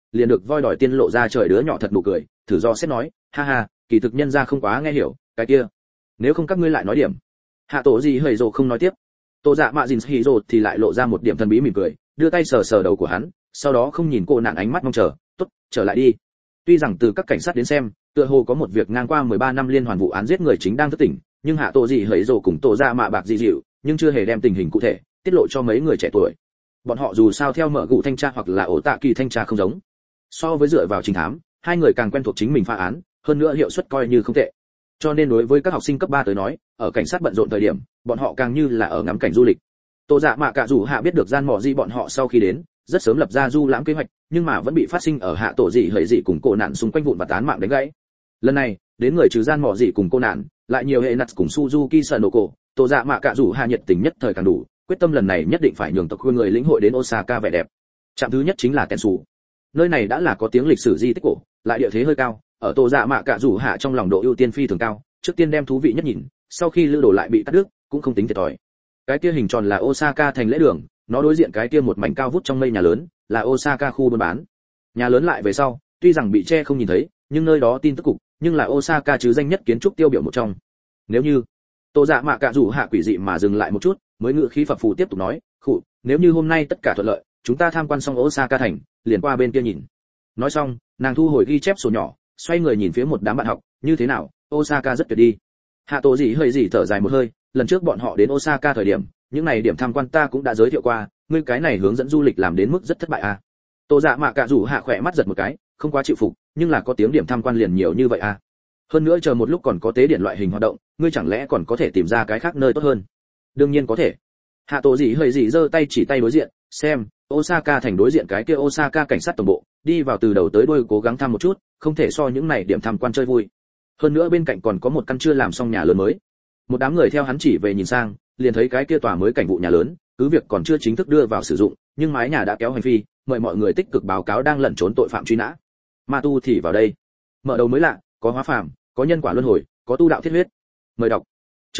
liền được voi đòi tiên lộ ra trời đứa nhỏ thật nụ cười, thử do xét nói, ha ha, kỳ thực nhân gia không quá nghe hiểu, cái kia, nếu không các ngươi lại nói điểm. Hạ tổ gì hời rồ không nói tiếp. Tô Dạ Mạ Dìn Hỉ Rồ thì lại lộ ra một điểm thần bí mỉm cười, đưa tay sờ sờ đầu của hắn, sau đó không nhìn cô nạn ánh mắt mong chờ, tốt, trở lại đi. Tuy rằng từ các cảnh sát đến xem, tựa hồ có một việc ngang qua 13 năm liên hoàn vụ án giết người chính đang thức tỉnh, nhưng Hạ tổ gì hời rồ cùng Tô Dạ Mạ bạc dị dịu, nhưng chưa hề đem tình hình cụ thể tiết lộ cho mấy người trẻ tuổi. Bọn họ dù sao theo mở gụ thanh tra hoặc là ổ tạ kỳ thanh tra không giống. So với dựa vào trình thám, hai người càng quen thuộc chính mình phá án, hơn nữa hiệu suất coi như không tệ. Cho nên đối với các học sinh cấp 3 tới nói, ở cảnh sát bận rộn thời điểm, bọn họ càng như là ở ngắm cảnh du lịch. Tô Dạ Mạ cả dù Hạ biết được gian mỏ gì bọn họ sau khi đến, rất sớm lập ra du lãm kế hoạch, nhưng mà vẫn bị phát sinh ở Hạ tổ gì hời gì cùng cô nạn xung quanh vụn và tán mạng đánh gãy. Lần này, đến người trừ gian mỏ gì cùng cô nạn, lại nhiều hệ nặt cùng Suzuki Sanoko, Tô Dạ Mạ cả dù Hạ nhiệt tình nhất thời càng đủ, quyết tâm lần này nhất định phải nhường tộc khuyên người lĩnh hội đến Osaka vẻ đẹp. Trạm thứ nhất chính là Tensu. Nơi này đã là có tiếng lịch sử di tích cổ, lại địa thế hơi cao, ở Tô Dạ Mạ cả dù Hạ trong lòng độ ưu tiên phi thường cao, trước tiên đem thú vị nhất nhìn, sau khi lữ đồ lại bị cắt đứt, cũng không tính thiệt thòi. Cái kia hình tròn là Osaka thành lễ đường, nó đối diện cái kia một mảnh cao vút trong mây nhà lớn, là Osaka khu buôn bán. Nhà lớn lại về sau, tuy rằng bị che không nhìn thấy, nhưng nơi đó tin tức cục, nhưng là Osaka chứ danh nhất kiến trúc tiêu biểu một trong. Nếu như Tô Dạ Mạ cả rủ Hạ quỷ dị mà dừng lại một chút, mới ngự khí phập phù tiếp tục nói, "Khụ, nếu như hôm nay tất cả thuận lợi, chúng ta tham quan xong Osaka thành, liền qua bên kia nhìn." Nói xong, nàng thu hồi ghi chép sổ nhỏ, xoay người nhìn phía một đám bạn học, "Như thế nào, Osaka rất tuyệt đi." Hạ Tổ gì hơi gì thở dài một hơi, lần trước bọn họ đến Osaka thời điểm, những này điểm tham quan ta cũng đã giới thiệu qua, ngươi cái này hướng dẫn du lịch làm đến mức rất thất bại à? Tô Dạ Mạ cả rủ Hạ khỏe mắt giật một cái, không quá chịu phục, nhưng là có tiếng điểm tham quan liền nhiều như vậy à? Hơn nữa chờ một lúc còn có tế điện loại hình hoạt động, ngươi chẳng lẽ còn có thể tìm ra cái khác nơi tốt hơn? Đương nhiên có thể. Hạ Tổ gì hơi gì giơ tay chỉ tay đối diện, xem, Osaka thành đối diện cái kia Osaka cảnh sát tổng bộ, đi vào từ đầu tới đuôi cố gắng thăm một chút, không thể so những này điểm tham quan chơi vui. Hơn nữa bên cạnh còn có một căn chưa làm xong nhà lớn mới. Một đám người theo hắn chỉ về nhìn sang, liền thấy cái kia tòa mới cảnh vụ nhà lớn, cứ việc còn chưa chính thức đưa vào sử dụng, nhưng mái nhà đã kéo hành phi, mời mọi người tích cực báo cáo đang lẩn trốn tội phạm truy nã. Ma tu thì vào đây. Mở đầu mới lạ, có hóa phàm, có nhân quả luân hồi, có tu đạo thiết huyết. Mời đọc. Chương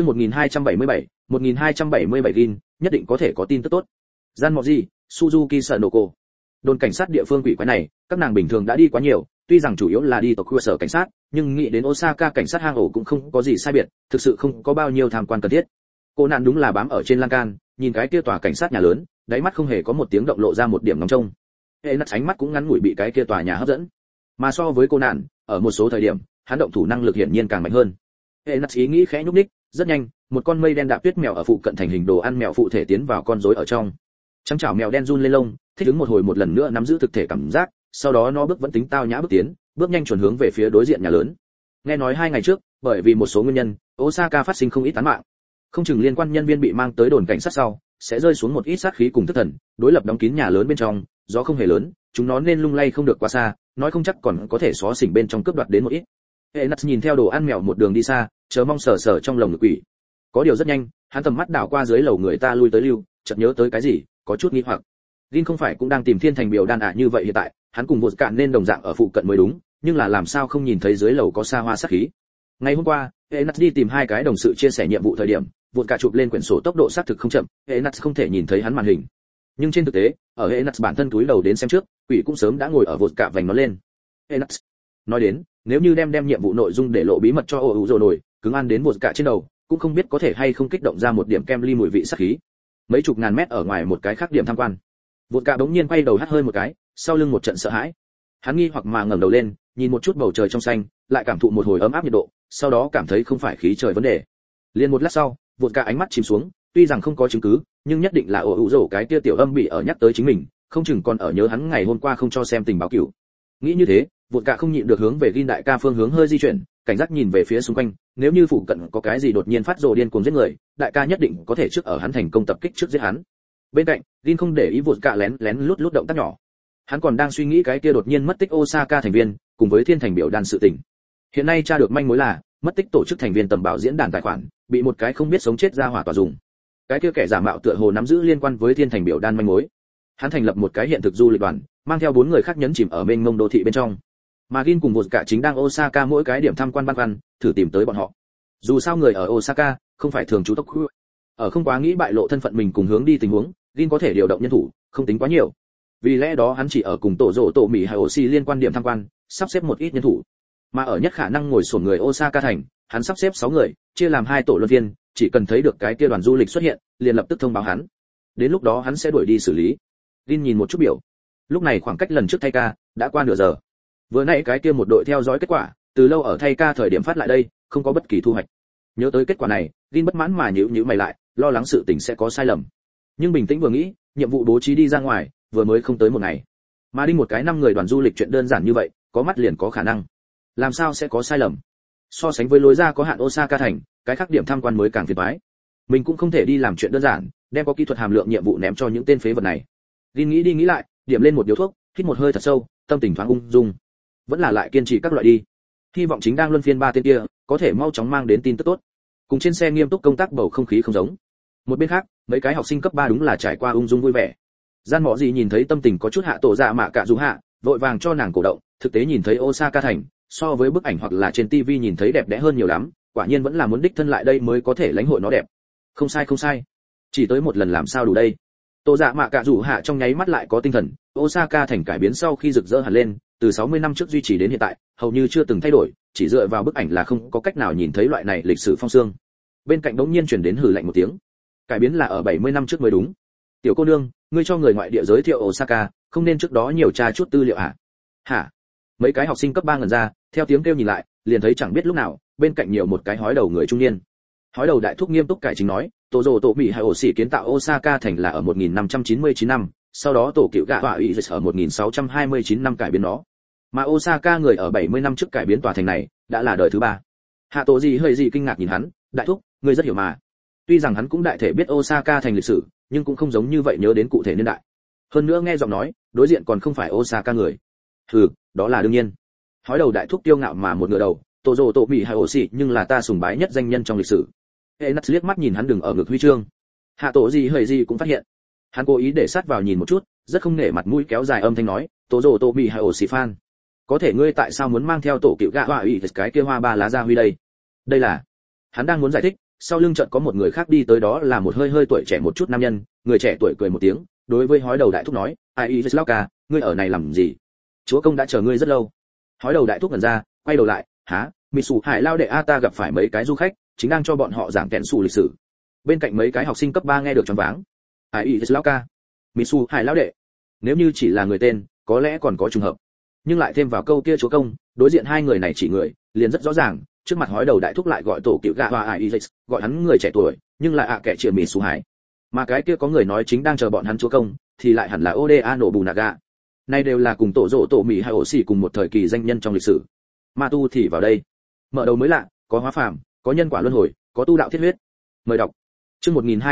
1277 gin, nhất định có thể có tin tức tốt. Gian Mọ Gì, Suzuki Sanoko. Đồn cảnh sát địa phương quỷ quái này, các nàng bình thường đã đi quá nhiều, tuy rằng chủ yếu là đi tộc khu sở cảnh sát, nhưng nghĩ đến Osaka cảnh sát hang ổ cũng không có gì sai biệt, thực sự không có bao nhiêu tham quan cần thiết. Cô nạn đúng là bám ở trên lan can, nhìn cái kia tòa cảnh sát nhà lớn, đáy mắt không hề có một tiếng động lộ ra một điểm ngóng trông. Hệ nát ánh mắt cũng ngắn ngủi bị cái kia tòa nhà hấp dẫn. Mà so với cô nạn, ở một số thời điểm, hắn động thủ năng lực hiển nhiên càng mạnh hơn. Hệ nát ý nghĩ khẽ nhúc nhích, rất nhanh, một con mây đen đạp tuyết mèo ở phụ cận thành hình đồ ăn mèo phụ thể tiến vào con rối ở trong. Trắng chảo mèo đen run lên lông, thích ứng một hồi một lần nữa nắm giữ thực thể cảm giác, sau đó nó bước vẫn tính tao nhã bước tiến, bước nhanh chuẩn hướng về phía đối diện nhà lớn. Nghe nói 2 ngày trước, bởi vì một số nguyên nhân, Osaka phát sinh không ít án mạng. Không chừng liên quan nhân viên bị mang tới đồn cảnh sát sau, sẽ rơi xuống một ít sát khí cùng thức thần, đối lập đóng kín nhà lớn bên trong, gió không hề lớn, chúng nó nên lung lay không được quá xa, nói không chắc còn có thể xóa xỉnh bên trong cướp đoạt đến một ít. Enas nhìn theo đồ ăn mèo một đường đi xa, chờ mong sờ sờ trong lồng ngực quỷ. Có điều rất nhanh, hắn tầm mắt đảo qua dưới lầu người ta lui tới lưu, chợt nhớ tới cái gì, có chút nghi hoặc. Gin không phải cũng đang tìm thiên thành biểu đan như vậy hiện tại, hắn cùng vụt cạn nên đồng dạng ở phụ cận mới đúng, nhưng là làm sao không nhìn thấy dưới lầu có xa hoa sát khí. Ngày hôm qua, Enas đi tìm 2 cái đồng sự chia sẻ nhiệm vụ thời điểm, vụt cạn chụp lên quyển sổ tốc độ xác thực không chậm, Enas không thể nhìn thấy hắn màn hình. Nhưng trên thực tế, ở Enas bản thân túi đầu đến xem trước, quỷ cũng sớm đã ngồi ở vụt cạn vành nó lên. Enas nói đến, nếu như đem nhiệm vụ nội dung để lộ bí mật cho ổ rồi nổi, cứng ăn đến vụt cạn trên đầu, cũng không biết có thể hay không kích động ra một điểm kem ly mùi vị sát khí. Mấy chục ngàn mét ở ngoài một cái khác điểm tham quan, vụt cạn bỗng nhiên quay đầu hắt hơi một cái, sau lưng một trận sợ hãi. Hắn nghi hoặc mà ngẩng đầu lên, nhìn một chút bầu trời trong xanh, lại cảm thụ một hồi ấm áp nhiệt độ, sau đó cảm thấy không phải khí trời vấn đề. Liền một lát sau, vụt cạn ánh mắt chìm xuống, tuy rằng không có chứng cứ, nhưng nhất định là ổ rổ cái kia tiểu âm bị ở nhắc tới chính mình, không chừng còn ở nhớ hắn ngày hôm qua không cho xem tình báo cửu. Nghĩ như thế, vụt cạn không nhịn được hướng về Gin đại ca phương hướng hơi di chuyển, cảnh giác nhìn về phía xung quanh, nếu như phụ cận có cái gì đột nhiên phát rồ điên cuồng giết người, đại ca nhất định có thể trước ở hắn thành công tập kích trước giết hắn. Bên cạnh, Gin không để ý vụt cạn lén lén lút lút động tác nhỏ. Hắn còn đang suy nghĩ cái kia đột nhiên mất tích Osaka thành viên, cùng với thiên thành biểu đan sự tình. Hiện nay tra được manh mối là, mất tích tổ chức thành viên tầm bảo diễn đàn tài khoản, bị một cái không biết sống chết ra hỏa tỏa dùng. Cái kia kẻ giả mạo tựa hồ nắm giữ liên quan với thiên thành biểu đan manh mối. Hắn thành lập một cái hiện thực du lịch đoàn, mang theo 4 người khác nhấn chìm ở mênh mông đô thị bên trong. Mà Gin cùng vụt cạn chính đang Osaka mỗi cái điểm tham quan băn khoăn, thử tìm tới bọn họ. Dù sao người ở Osaka không phải thường trú tộc khu, ở không quá nghĩ bại lộ thân phận mình cùng hướng đi tình huống, Gin có thể điều động nhân thủ, không tính quá nhiều. Vì lẽ đó hắn chỉ ở cùng tổ rổ tổ mỹ hay oxy liên quan điểm tham quan, sắp xếp một ít nhân thủ. Mà ở nhất khả năng ngồi sổn người Osaka thành, hắn sắp xếp 6 người, chia làm 2 tổ luân viên, chỉ cần thấy được cái kia đoàn du lịch xuất hiện, liền lập tức thông báo hắn. Đến lúc đó hắn sẽ đuổi đi xử lý. Jin nhìn một chút biểu. Lúc này khoảng cách lần trước thay ca đã qua nửa giờ. Vừa nãy cái kia một đội theo dõi kết quả, từ lâu ở thay ca thời điểm phát lại đây, không có bất kỳ thu hoạch. Nhớ tới kết quả này, Jin bất mãn mà nhíu mày lại, lo lắng sự tình sẽ có sai lầm. Nhưng bình tĩnh vừa nghĩ, nhiệm vụ bố trí đi ra ngoài, vừa mới không tới một ngày. Mà đi một cái 5 người đoàn du lịch chuyện đơn giản như vậy, có mắt liền có khả năng. Làm sao sẽ có sai lầm? So sánh với lối ra có hạn Osaka thành, cái khác điểm tham quan mới càng phiền toái. Mình cũng không thể đi làm chuyện đơn giản, đem có kỹ thuật hàm lượng nhiệm vụ ném cho những tên phế vật này. Jin nghĩ đi nghĩ lại, điểm lên một điếu thuốc, hít một hơi thật sâu, tâm tình thoáng ung dung. Vẫn là lại kiên trì các loại đi. Hy vọng chính đang luân phiên 3 tên kia, có thể mau chóng mang đến tin tức tốt. Cùng trên xe nghiêm túc công tác bầu không khí không giống. Một bên khác, mấy cái học sinh cấp 3 đúng là trải qua ung dung vui vẻ. Gian Mọ gì nhìn thấy tâm tình có chút hạ tổ dạ mạ cả dù hạ, vội vàng cho nàng cổ động, thực tế nhìn thấy Osaka thành, so với bức ảnh hoặc là trên TV nhìn thấy đẹp đẽ hơn nhiều lắm, quả nhiên vẫn là muốn đích thân lại đây mới có thể lãnh hội nó đẹp. Không sai không sai, chỉ tới một lần làm sao đủ đây. Tổ dạ mạ cả dù hạ trong nháy mắt lại có tinh thần, Osaka thành cải biến sau khi rực rỡ hẳn lên, từ 60 năm trước duy trì đến hiện tại, hầu như chưa từng thay đổi, chỉ dựa vào bức ảnh là không có cách nào nhìn thấy loại này lịch sử phong xương. Bên cạnh đống nhiên truyền đến hừ lạnh một tiếng. Cải biến là ở 70 năm trước mới đúng. Tiểu cô nương, ngươi cho người ngoại địa giới thiệu Osaka, không nên trước đó nhiều tra chút tư liệu hả? Hả? Mấy cái học sinh cấp 3 ngẩn ra, theo tiếng kêu nhìn lại, liền thấy chẳng biết lúc nào, bên cạnh nhiều một cái hói đầu người trung niên. Hói đầu đại thúc nghiêm túc cải chính nói, tổ rồ tổ mỹ hay ổ xỉ kiến tạo Osaka thành là ở 1599 năm, sau đó tổ cựu gạ họa ủy ở 1629 năm cải biến nó. Mà Osaka người ở 70 năm trước cải biến tòa thành này, đã là đời thứ 3. Hạ tổ gì hơi gì kinh ngạc nhìn hắn, đại thúc, ngươi rất hiểu mà. Tuy rằng hắn cũng đại thể biết Osaka thành lịch sử, nhưng cũng không giống như vậy nhớ đến cụ thể niên đại. Hơn nữa nghe giọng nói, đối diện còn không phải Osaka người. Hừ, đó là đương nhiên. Hói đầu đại thúc tiêu ngạo mà một ngửa đầu, tổ rồ tổ mỹ hay ổ xỉ nhưng là ta sùng bái nhất danh nhân trong lịch sử. Enas liếc mắt nhìn hắn đừng ở ngực huy chương. Hạ tổ gì hơi gì cũng phát hiện. Hắn cố ý để sát vào nhìn một chút, rất không nể mặt mũi kéo dài âm thanh nói, tổ rồ tổ mỹ hay ổ xỉ fan. Có thể ngươi tại sao muốn mang theo tổ cựu gạ họa ủy cái kia hoa ba lá ra huy đây? Đây là. Hắn đang muốn giải thích, sau lưng chợt có một người khác đi tới, đó là một hơi tuổi trẻ một chút nam nhân, người trẻ tuổi cười một tiếng, đối với hói đầu đại thúc nói, ai Islauka, ngươi ở này làm gì? Chúa công đã chờ ngươi rất lâu. Hói đầu đại thúc ngẩn ra, quay đầu lại, hả? Mitsu Hải lao đệ a, ta gặp phải mấy cái du khách, chính đang cho bọn họ giảng kèn sủ lịch sử. Bên cạnh mấy cái học sinh cấp 3 nghe được choáng váng. Ai Islauka, Mitsu Hải lao đệ. Nếu như chỉ là người tên, có lẽ còn có trùng hợp. Nhưng lại thêm vào câu kia chúa công, đối diện hai người này chỉ người, liền rất rõ ràng, trước mặt hói đầu đại thúc lại gọi tổ cựu gạ hoa gọi hắn người trẻ tuổi, nhưng lại kẻ chìa mì xù hải. Mà cái kia có người nói chính đang chờ bọn hắn chúa công, thì lại hẳn là Oda Nobunaga. Này đều là cùng tổ rộ tổ mì hay ổ xỉ cùng một thời kỳ danh nhân trong lịch sử. Ma tu thì vào đây. Mở đầu mới lạ, có hóa phàm, có nhân quả luân hồi, có tu đạo thiết huyết. Mời đọc. Chương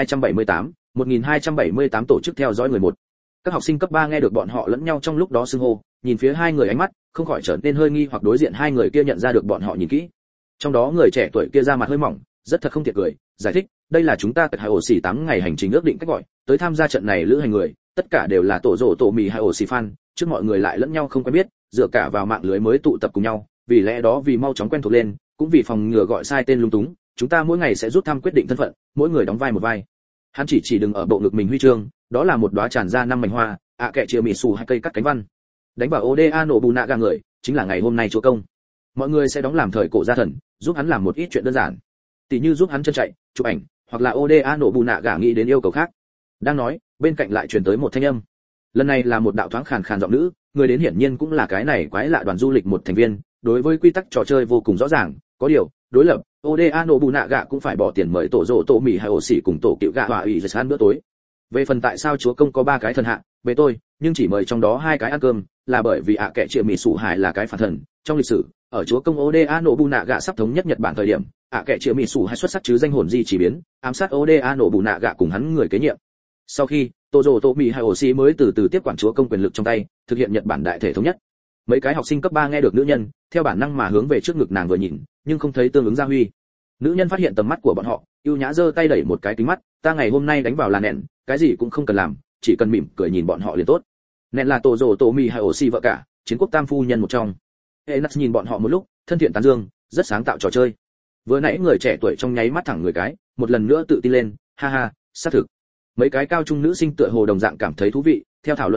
1278 tổ chức theo dõi người một. Các học sinh cấp 3 nghe được bọn họ lẫn nhau trong lúc đó xưng hô, nhìn phía hai người ánh mắt, không khỏi trở nên hơi nghi, hoặc đối diện hai người kia nhận ra được bọn họ nhìn kỹ. Trong đó người trẻ tuổi kia da mặt hơi mỏng, rất thật không tiện cười, giải thích, đây là chúng ta tại Hải Ổ Xỉ 8 ngày hành trình ước định cách gọi, tới tham gia trận này lữ hành người, tất cả đều là tổ rộ tổ mì Hải Ổ Xỉ fan, trước mọi người lại lẫn nhau không quen biết, dựa cả vào mạng lưới mới tụ tập cùng nhau, vì lẽ đó vì mau chóng quen thuộc lên, cũng vì phòng ngừa gọi sai tên lung túng, chúng ta mỗi ngày sẽ rút thăm quyết định thân phận, mỗi người đóng vai một vai. Hắn chỉ đừng ở bộ ngực mình huy chương, đó là một đóa tràn ra 5 mảnh hoa, kệ chia mì xù hai cây cắt cánh văn. Đánh vào Oda Nobunaga người, chính là ngày hôm nay chúa công. Mọi người sẽ đóng làm thời cổ gia thần, giúp hắn làm một ít chuyện đơn giản, tỷ như giúp hắn chân chạy, chụp ảnh, hoặc là Oda Nobunaga nghĩ đến yêu cầu khác. Đang nói, bên cạnh lại truyền tới một thanh âm. Lần này là một đạo thoáng khàn khàn giọng nữ, người đến hiển nhiên cũng là cái này quái lạ đoàn du lịch một thành viên, đối với quy tắc trò chơi vô cùng rõ ràng, có điều, đối lập, Oda Nobunaga cũng phải bỏ tiền mời tổ rộ tổ mì hay ổ xỉ cùng tổ cựu gạ họa ủy giật ăn bữa tối. Về phần tại sao chúa công có 3 cái thần hạ, về tôi, nhưng chỉ mời trong đó 2 cái ăn cơm, là bởi vì kệ chia mì sủ hải là cái phản thần, trong lịch sử, ở chúa công Oda Nobunaga sắp thống nhất Nhật Bản thời điểm, kệ chia mì sủ hải xuất sắc chứ danh hồn di chỉ biến, ám sát Oda Nobunaga cùng hắn người kế nhiệm. Sau khi, tổ rộ tổ mì hay ổ xỉ mới từ từ tiếp quản chúa công quyền lực trong tay, thực hiện Nhật Bản đại thể thống nhất. Mấy cái học sinh cấp 3 nghe được nữ nhân, theo bản năng mà hướng về trước ngực nàng vừa nhìn, nhưng không thấy tương ứng gia huy. Nữ nhân phát hiện tầm mắt của bọn họ, ưu nhã giơ tay đẩy một cái kính mắt, ta ngày hôm nay đánh vào là nện, cái gì cũng không cần làm, chỉ cần mỉm cười nhìn bọn họ liền tốt. Nện là tổ rồ tổ mì hay ổ xỉ vợ cả, chiến quốc tam phu nhân một trong. Enas nhìn bọn họ một lúc, thân thiện tán dương, rất sáng tạo trò chơi. Vừa nãy người trẻ tuổi trong nháy mắt thẳng người cái, một lần nữa tự tin lên, ha ha, xác thực. Mấy cái cao trung nữ sinh tựa hồ đồng dạng cảm thấy thú vị, theo thảo luận lên,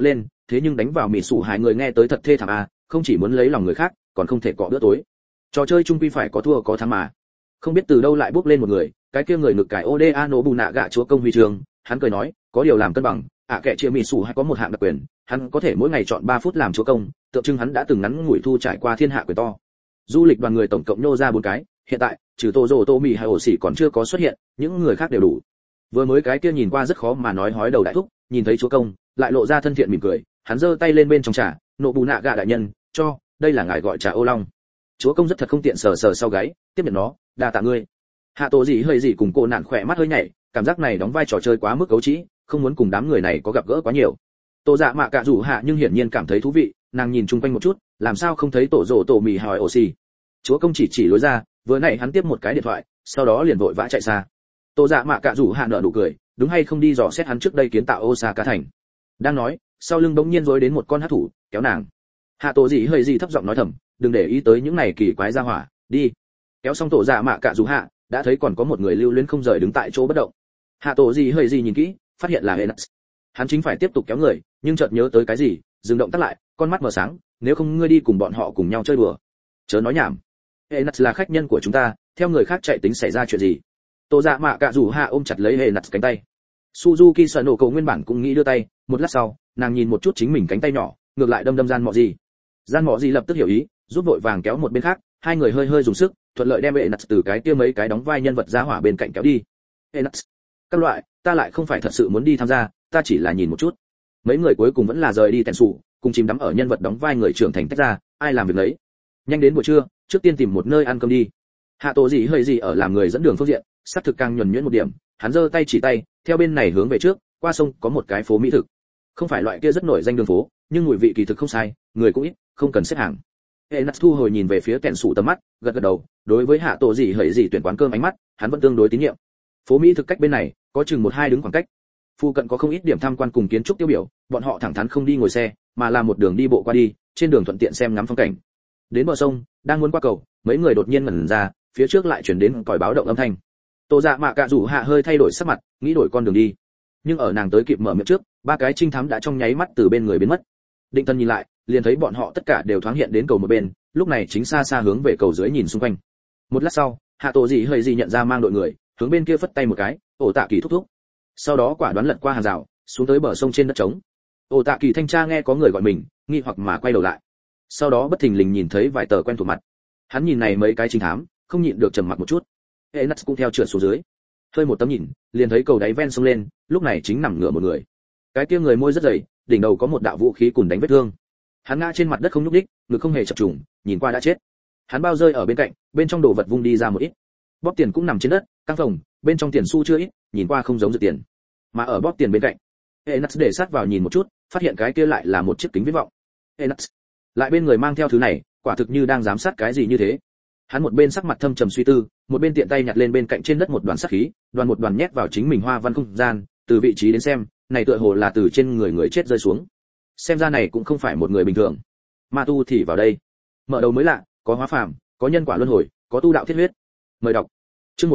thế nhưng đánh vào mị sủ hai người nghe tới thật thê thảm à, không chỉ muốn lấy lòng người khác còn không thể cọ bữa tối. Trò chơi chung quy phải có thua có thắng mà. Không biết từ đâu lại bước lên một người, cái kia người ngực cải Oda Nobunaga chúa công huy chương, hắn cười nói, có điều làm cân bằng, kẻ chia mị sủ hay có một hạng đặc quyền, hắn có thể mỗi ngày chọn 3 phút làm chúa công, tượng trưng hắn đã từng ngắn ngủi thu trải qua thiên hạ quyền to. Du lịch đoàn người tổng cộng nhô ra 4 cái, hiện tại trừ Tomi hay ổ xỉ còn chưa có xuất hiện, những người khác đều đủ. Vừa mới cái kia nhìn qua rất khó mà nói hói đầu đại thúc, nhìn thấy chúa công, lại lộ ra thân thiện mỉm cười, hắn giơ tay lên bên trong trà, Nobunaga đại nhân, cho, đây là ngài gọi trà ô long. Chúa công rất thật không tiện sờ sờ sau gáy, tiếp nhận nó, đa tạ ngươi. Hạ Tổ gì hơi gì cùng cô nạn khỏe mắt hơi nhảy, cảm giác này đóng vai trò chơi quá mức cấu trĩ, không muốn cùng đám người này có gặp gỡ quá nhiều. Tô Dạ Mạ Cạ rủ hạ nhưng hiển nhiên cảm thấy thú vị, nàng nhìn chung quanh một chút, làm sao không thấy tổ rồ tổ mì hỏi ổ xì. Chúa công chỉ lối ra, vừa nãy hắn tiếp một cái điện thoại, sau đó liền vội vã chạy xa. Tô Dạ Mạ Cạ rủ hạ nở nụ cười, đúng hay không đi dò xét hắn trước đây kiến tạo Osaka thành. Đang nói, sau lưng bỗng nhiên rối đến một con hắc thủ, kéo nàng. Hạ Tổ gì hơi gì thấp giọng nói thầm, đừng để ý tới những này kỳ quái ra hỏa, đi. Kéo xong Tổ Dạ Mạ Cạ rủ hạ, đã thấy còn có một người lưu luyến không rời đứng tại chỗ bất động. Hạ Tổ gì hơi gì nhìn kỹ, phát hiện là Enas. Hắn chính phải tiếp tục kéo người, nhưng chợt nhớ tới cái gì, dừng động tác lại, con mắt mở sáng, nếu không ngươi đi cùng bọn họ cùng nhau chơi đùa. Chớ nói nhảm. Enas là khách nhân của chúng ta, theo người khác chạy tính xảy ra chuyện gì. Tô Dạ Mạ Cạ rủ hạ ôm chặt lấy Enas cánh tay. Suzuki sợ nổ cầu nguyên bản cũng nghĩ đưa tay, một lát sau, nàng nhìn một chút chính mình cánh tay nhỏ, ngược lại đâm gian mọ gì. Gian mọ gì lập tức hiểu ý, giúp vội vàng kéo một bên khác, hai người hơi hơi dùng sức, thuận lợi đem Enas từ cái kia mấy cái đóng vai nhân vật ra hỏa bên cạnh kéo đi. Enas, các loại, ta lại không phải thật sự muốn đi tham gia, ta chỉ là nhìn một chút. Mấy người cuối cùng vẫn là rời đi tèn sủ, cùng chìm đắm ở nhân vật đóng vai người trưởng thành tách ra, ai làm việc lấy. Nhanh đến buổi trưa, trước tiên tìm một nơi ăn cơm đi. Hạ Tổ gì hơi gì ở làm người dẫn đường phương diện, sắp thực càng nhuần nhuyễn một điểm, hắn giơ tay chỉ tay, theo bên này hướng về trước, qua sông có một cái phố mỹ thực. Không phải loại kia rất nổi danh đường phố, nhưng mùi vị kỳ thực không sai, người cũng ít, không cần xếp hàng. Enas thu hồi nhìn về phía tèn sủ tầm mắt, gật gật đầu, đối với Hạ Tổ gì hơi gì tuyển quán cơm ánh mắt, hắn vẫn tương đối tín nhiệm. Phố mỹ thực cách bên này, có chừng 1-2 đứng khoảng cách. Phụ cận có không ít điểm tham quan cùng kiến trúc tiêu biểu, bọn họ thẳng thắn không đi ngồi xe, mà là một đường đi bộ qua đi, trên đường thuận tiện xem ngắm phong cảnh. Đến bờ sông, đang muốn qua cầu, mấy người đột nhiên ngẩn ra, phía trước lại chuyển đến còi báo động âm thanh. Tô Dạ Mạ Cạ rủ hạ hơi thay đổi sắc mặt, nghĩ đổi con đường đi. Nhưng ở nàng tới kịp mở miệng trước, 3 cái trinh thám đã trong nháy mắt từ bên người biến mất. Định Tân nhìn lại, liền thấy bọn họ tất cả đều thoáng hiện đến cầu một bên, lúc này chính xa xa hướng về cầu dưới nhìn xung quanh. Một lát sau, Hạ Tổ gì hơi gì nhận ra mang đội người, hướng bên kia phất tay một cái, ổ tạ kỳ thúc thúc. Sau đó quả đoán lật qua hàng rào, xuống tới bờ sông trên đất trống. Ổ tạ kỳ thanh tra nghe có người gọi mình, nghi hoặc mà quay đầu lại. Sau đó bất thình lình nhìn thấy vài tờ quen thuộc mặt. Hắn nhìn này mấy cái trinh thám, không nhịn được trầm mặc một chút. Enas cũng theo trượt xuống dưới. Hơi một tấm nhìn, liền thấy cầu đáy ven sông lên, lúc này chính nằm ngửa một người. Cái kia người môi rất dày, đỉnh đầu có một đạo vũ khí cùn đánh vết thương. Hắn ngã trên mặt đất không nhúc nhích, ngực không hề chập trùng, nhìn qua đã chết. Hắn bao rơi ở bên cạnh, bên trong đồ vật vung đi ra một ít. Bóp tiền cũng nằm trên đất, căng phồng, bên trong tiền xu chưa ít, nhìn qua không giống dự tiền. Mà ở bóp tiền bên cạnh, Enas để sát vào nhìn một chút, phát hiện cái kia lại là một chiếc kính viễn vọng. Enas lại bên người mang theo thứ này, quả thực như đang giám sát cái gì như thế. Hắn một bên sắc mặt thâm trầm suy tư, một bên tiện tay nhặt lên bên cạnh trên đất một đoàn sát khí, một đoàn nhét vào chính mình hoa văn không gian, từ vị trí đến xem, này tựa hồ là từ trên người chết rơi xuống. Xem ra này cũng không phải một người bình thường. Ma tu thì vào đây. Mở đầu mới lạ, có hóa phàm, có nhân quả luân hồi, có tu đạo thiết huyết. Mời đọc. Chương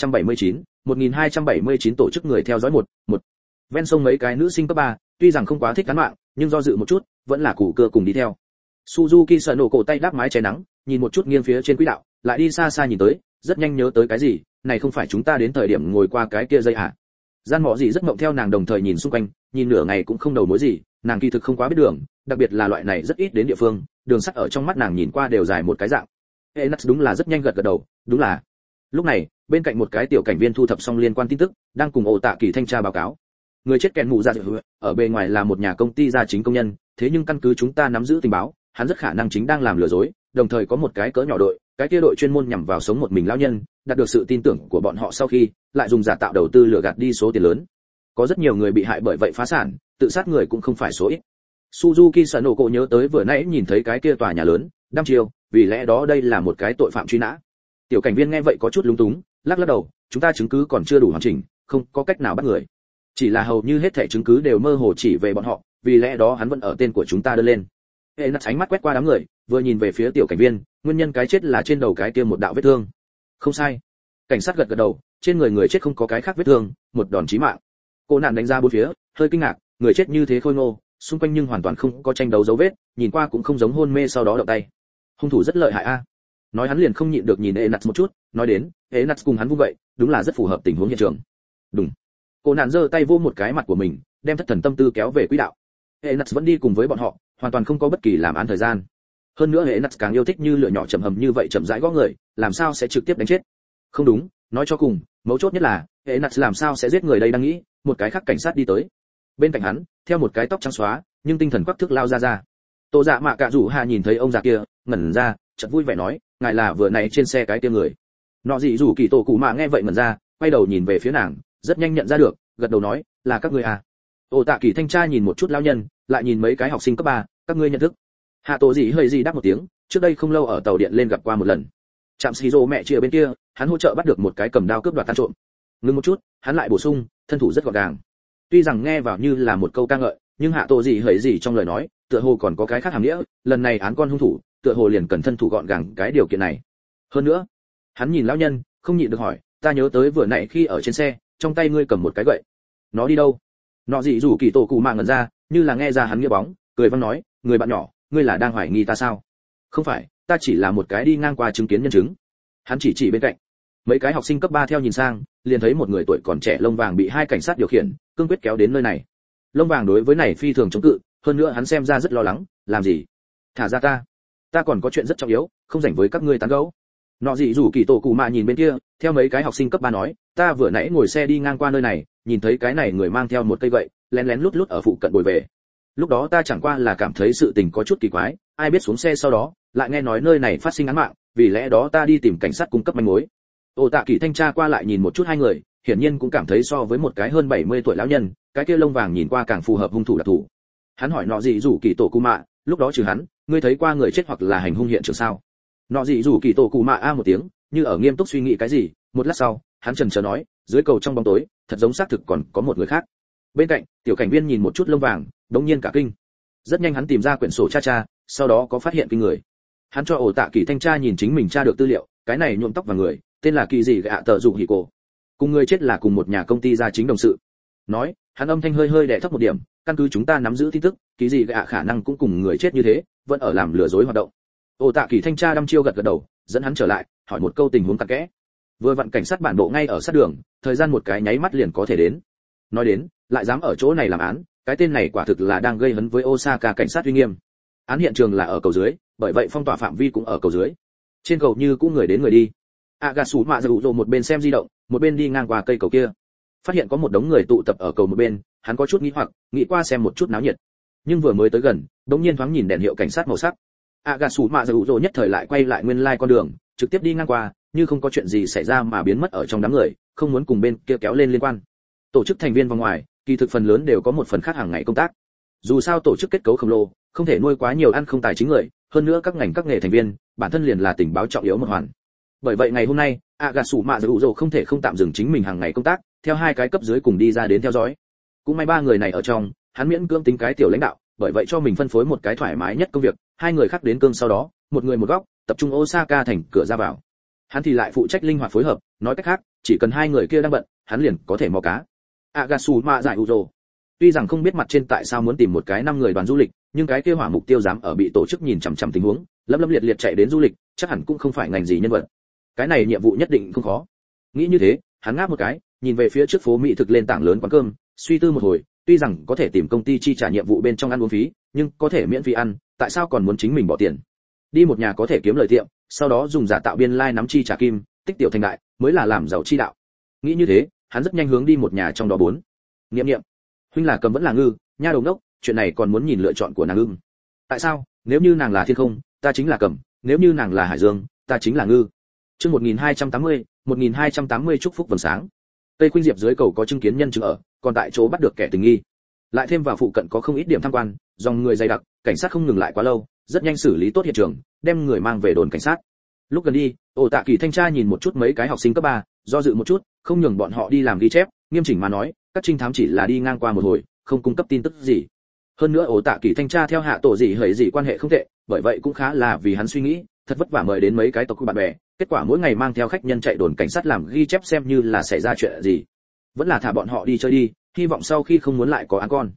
1279 tổ chức người theo dõi một. Ven sông mấy cái nữ sinh cấp 3, tuy rằng không quá thích cán mạng, nhưng do dự một chút, vẫn là củ cưa cùng đi theo. Suzuki sợ nổ cổ tay đáp mái che nắng, nhìn một chút nghiêng phía trên quỹ đạo, lại đi xa xa nhìn tới, rất nhanh nhớ tới cái gì, này không phải chúng ta đến thời điểm ngồi qua cái kia dây à? Gian mọ gì rất mộng theo nàng đồng thời nhìn xung quanh, nhìn nửa ngày cũng không đầu mối gì, nàng kỳ thực không quá biết đường, đặc biệt là loại này rất ít đến địa phương, đường sắt ở trong mắt nàng nhìn qua đều dài một cái dạng. Enas đúng là rất nhanh gật đầu, đúng là. Lúc này, bên cạnh một cái tiểu cảnh viên thu thập xong liên quan tin tức, đang cùng ổ tạ kỳ thanh tra báo cáo. Người chết kèn mù ra ở bề ngoài là một nhà công ty gia chính công nhân, thế nhưng căn cứ chúng ta nắm giữ tình báo, hắn rất khả năng chính đang làm lừa dối, đồng thời có một cái cỡ nhỏ đội, cái kia đội chuyên môn nhằm vào sống một mình lão nhân, đạt được sự tin tưởng của bọn họ sau khi, lại dùng giả tạo đầu tư lừa gạt đi số tiền lớn. Có rất nhiều người bị hại bởi vậy phá sản, tự sát người cũng không phải số ít. Suzuki Sanoko nhớ tới vừa nãy nhìn thấy cái kia tòa nhà lớn, đăm chiêu, vì lẽ đó đây là một cái tội phạm truy nã. Tiểu cảnh viên nghe vậy có chút lúng túng, lắc lắc đầu, chúng ta chứng cứ còn chưa đủ hoàn chỉnh, không có cách nào bắt người. Chỉ là hầu như hết thảy chứng cứ đều mơ hồ chỉ về bọn họ, vì lẽ đó hắn vẫn ở tên của chúng ta đơn lên. Enas ánh mắt quét qua đám người, vừa nhìn về phía tiểu cảnh viên, nguyên nhân cái chết là trên đầu cái kia một đạo vết thương. Không sai. Cảnh sát gật gật đầu, trên người người chết không có cái khác vết thương, một đòn chí mạng. Cô nạn đánh ra bốn phía, hơi kinh ngạc, người chết như thế khôi ngô, xung quanh nhưng hoàn toàn không có tranh đấu dấu vết, nhìn qua cũng không giống hôn mê sau đó động tay. Hung thủ rất lợi hại a. Nói hắn liền không nhịn được nhìn Enats một chút, nói đến, Enats cùng hắn vung vậy, đúng là rất phù hợp tình huống hiện trường. Đúng. Cô nạn giơ tay vô một cái mặt của mình, đem thất thần tâm tư kéo về quỹ đạo. Enats vẫn đi cùng với bọn họ, hoàn toàn không có bất kỳ làm án thời gian. Hơn nữa Enats càng yêu thích như lửa nhỏ chậm hầm như vậy chậm rãi gõ người, làm sao sẽ trực tiếp đánh chết? Không đúng, nói cho cùng, mấu chốt nhất là, Enats làm sao sẽ giết người đây đang nghĩ, một cái khác cảnh sát đi tới. Bên cạnh hắn, theo một cái tóc trắng xóa, nhưng tinh thần quắc thước lao ra. Tô Dạ Mạ Cạ Rủ Hạ nhìn thấy ông già kia, ngẩn ra, chợt vui vẻ nói, ngài là vừa nãy trên xe cái kia người. Nọ dị rủ kỳ tổ cụ mạ nghe vậy ngẩn ra, quay đầu nhìn về phía nàng, rất nhanh nhận ra được, gật đầu nói, là các ngươi à? Ô Tạ Kỳ thanh tra nhìn một chút lão nhân, lại nhìn mấy cái học sinh cấp 3, các ngươi nhận thức? Hạ Tổ dị hơi gì đáp một tiếng, trước đây không lâu ở tàu điện lên gặp qua một lần. Trạm Shiro mẹ chia bên kia, hắn hỗ trợ bắt được một cái cầm đao cướp đoạt tan trộm. Ngưng một chút, hắn lại bổ sung, thân thủ rất gọn gàng. Tuy rằng nghe vào như là một câu ca ngợi, nhưng Hạ Tổ dị hơi gì trong lời nói, tựa hồ còn có cái khác hàm nghĩa, lần này án con hung thủ, tựa hồ liền cần thân thủ gọn gàng cái điều kiện này. Hơn nữa, hắn nhìn lão nhân, không nhịn được hỏi, ta nhớ tới vừa nãy khi ở trên xe, trong tay ngươi cầm một cái gậy. Nó đi đâu? Nọ dị rủ kỳ tổ cụ mạng ngẩn ra, như là nghe ra hắn nghĩa bóng, cười vang nói, người bạn nhỏ, ngươi là đang hoài nghi ta sao? Không phải, ta chỉ là một cái đi ngang qua chứng kiến nhân chứng. Hắn chỉ bên cạnh. Mấy cái học sinh cấp 3 theo nhìn sang, liền thấy một người tuổi còn trẻ lông vàng bị hai cảnh sát điều khiển, cương quyết kéo đến nơi này. Lông vàng đối với này phi thường chống cự, hơn nữa hắn xem ra rất lo lắng, làm gì? Thả ra ta còn có chuyện rất trọng yếu, không rảnh với các ngươi tán gẫu. Nọ dị rủ kỳ tổ cụ mạ nhìn bên kia, theo mấy cái học sinh cấp 3 nói, ta vừa nãy ngồi xe đi ngang qua nơi này, nhìn thấy cái này người mang theo một cây gậy, lén lén lút lút ở phụ cận bồi về. Lúc đó ta chẳng qua là cảm thấy sự tình có chút kỳ quái, ai biết xuống xe sau đó, lại nghe nói nơi này phát sinh án mạng, vì lẽ đó ta đi tìm cảnh sát cung cấp manh mối. Ô Tạ Kỳ thanh tra qua lại nhìn một chút hai người, hiển nhiên cũng cảm thấy so với một cái hơn 70 tuổi lão nhân, cái kia lông vàng nhìn qua càng phù hợp hung thủ đặc thủ. Hắn hỏi nọ dị rủ kỳ tổ cụ mạ, lúc đó trừ hắn, ngươi thấy qua người chết hoặc là hành hung hiện trường sao? Nọ dị rủ kỳ tổ cụ mạ a một tiếng, như ở nghiêm túc suy nghĩ cái gì, một lát sau, hắn chần chờ nói, dưới cầu trong bóng tối, thật giống xác thực còn có một người khác. Bên cạnh, tiểu cảnh viên nhìn một chút lông vàng, đống nhiên cả kinh. Rất nhanh hắn tìm ra quyển sổ cha, sau đó có phát hiện kinh người. Hắn cho Ổ Tạ Kỳ thanh tra nhìn chính mình tra được tư liệu, cái này nhuộm tóc và người, tên là Kỳ gì gạ tợ dụ hỉ cổ. Cùng người chết là cùng một nhà công ty gia chính đồng sự. Nói, hắn âm thanh hơi đè thấp một điểm, căn cứ chúng ta nắm giữ tin tức, Kỳ gì gạ khả năng cũng cùng người chết như thế, vẫn ở làm lừa dối hoạt động. Ổ Tạ Kỳ thanh tra đăm chiêu gật đầu, dẫn hắn trở lại, hỏi một câu tình huống cặn kẽ. Vừa vặn cảnh sát bản bộ ngay ở sát đường, thời gian một cái nháy mắt liền có thể đến. Nói đến, lại dám ở chỗ này làm án, cái tên này quả thực là đang gây hấn với Osaka cảnh sát uy nghiêm. Án hiện trường là ở cầu dưới, bởi vậy phong tỏa phạm vi cũng ở cầu dưới. Trên cầu như cũng người đến người đi. Agasu mạ dụ một bên xem di động, một bên đi ngang qua cây cầu kia. Phát hiện có một đống người tụ tập ở cầu một bên, hắn có chút nghi hoặc, nghĩ qua xem một chút náo nhiệt. Nhưng vừa mới tới gần, đống nhiên thoáng nhìn đèn hiệu cảnh sát màu sắc. Agasu mạ dụ nhất thời lại quay lại nguyên lai con đường, trực tiếp đi ngang qua, như không có chuyện gì xảy ra mà biến mất ở trong đám người, không muốn cùng bên kia kéo lên liên quan. Tổ chức thành viên vòng ngoài, kỳ thực phần lớn đều có một phần khác hàng ngày công tác. Dù sao tổ chức kết cấu khổng lồ, không thể nuôi quá nhiều ăn không tài chính người, hơn nữa các ngành các nghề thành viên, bản thân liền là tình báo trọng yếu một hoàn. Bởi vậy ngày hôm nay, Agasu mạ dụ không thể không tạm dừng chính mình hàng ngày công tác, theo hai cái cấp dưới cùng đi ra đến theo dõi. Cũng may ba người này ở trong, hắn miễn cưỡng tính cái tiểu lãnh đạo, bởi vậy cho mình phân phối một cái thoải mái nhất công việc, hai người khác đến cương sau đó, một người một góc, tập trung Osaka thành cửa ra vào. Hắn thì lại phụ trách linh hoạt phối hợp, nói cách khác, chỉ cần hai người kia đang bận, hắn liền có thể mò cá. Agasu mạ dụ tuy rằng không biết mặt trên tại sao muốn tìm một cái 5 người đoàn du lịch, nhưng cái kia hỏa mục tiêu dám ở bị tổ chức nhìn chằm chằm tình huống, lâm liệt liệt chạy đến du lịch, chắc hẳn cũng không phải ngành gì nhân vật. Cái này nhiệm vụ nhất định không khó. Nghĩ như thế, hắn ngáp một cái, nhìn về phía trước phố mỹ thực lên tảng lớn quán cơm, suy tư một hồi, tuy rằng có thể tìm công ty chi trả nhiệm vụ bên trong ăn uống phí, nhưng có thể miễn phí ăn, tại sao còn muốn chính mình bỏ tiền? Đi một nhà có thể kiếm lời tiệm, sau đó dùng giả tạo biên lai nắm chi trả kim, tích tiểu thành đại, mới là làm giàu chi đạo. Nghĩ như thế, hắn rất nhanh hướng đi một nhà trong đó 4. Niệm, huynh là cầm vẫn là ngư, nha đầu đốc, chuyện này còn muốn nhìn lựa chọn của nàng ưng. Tại sao? Nếu như nàng là thiên không, ta chính là cầm, nếu như nàng là hải dương, ta chính là ngư. Chương 1280 chúc phúc vầng sáng. Tây Khuynh Diệp dưới cầu có chứng kiến nhân chứng ở, còn tại chỗ bắt được kẻ tình nghi. Lại thêm vào phụ cận có không ít điểm tham quan, dòng người dày đặc, cảnh sát không ngừng lại quá lâu, rất nhanh xử lý tốt hiện trường, đem người mang về đồn cảnh sát. Lúc gần đi, Ổ Tạ Kỳ thanh tra nhìn một chút mấy cái học sinh cấp 3, do dự một chút, không nhường bọn họ đi làm ghi chép, nghiêm chỉnh mà nói, các trinh thám chỉ là đi ngang qua một hồi, không cung cấp tin tức gì. Hơn nữa Ổ Tạ Kỳ thanh tra theo Hạ Tổ gì hỡi gì quan hệ không tệ, bởi vậy cũng khá là vì hắn suy nghĩ, thật vất vả mời đến mấy cái tộc của bạn bè, kết quả mỗi ngày mang theo khách nhân chạy đồn cảnh sát làm ghi chép xem như là xảy ra chuyện gì. Vẫn là thả bọn họ đi chơi đi, hy vọng sau khi không muốn lại có án con.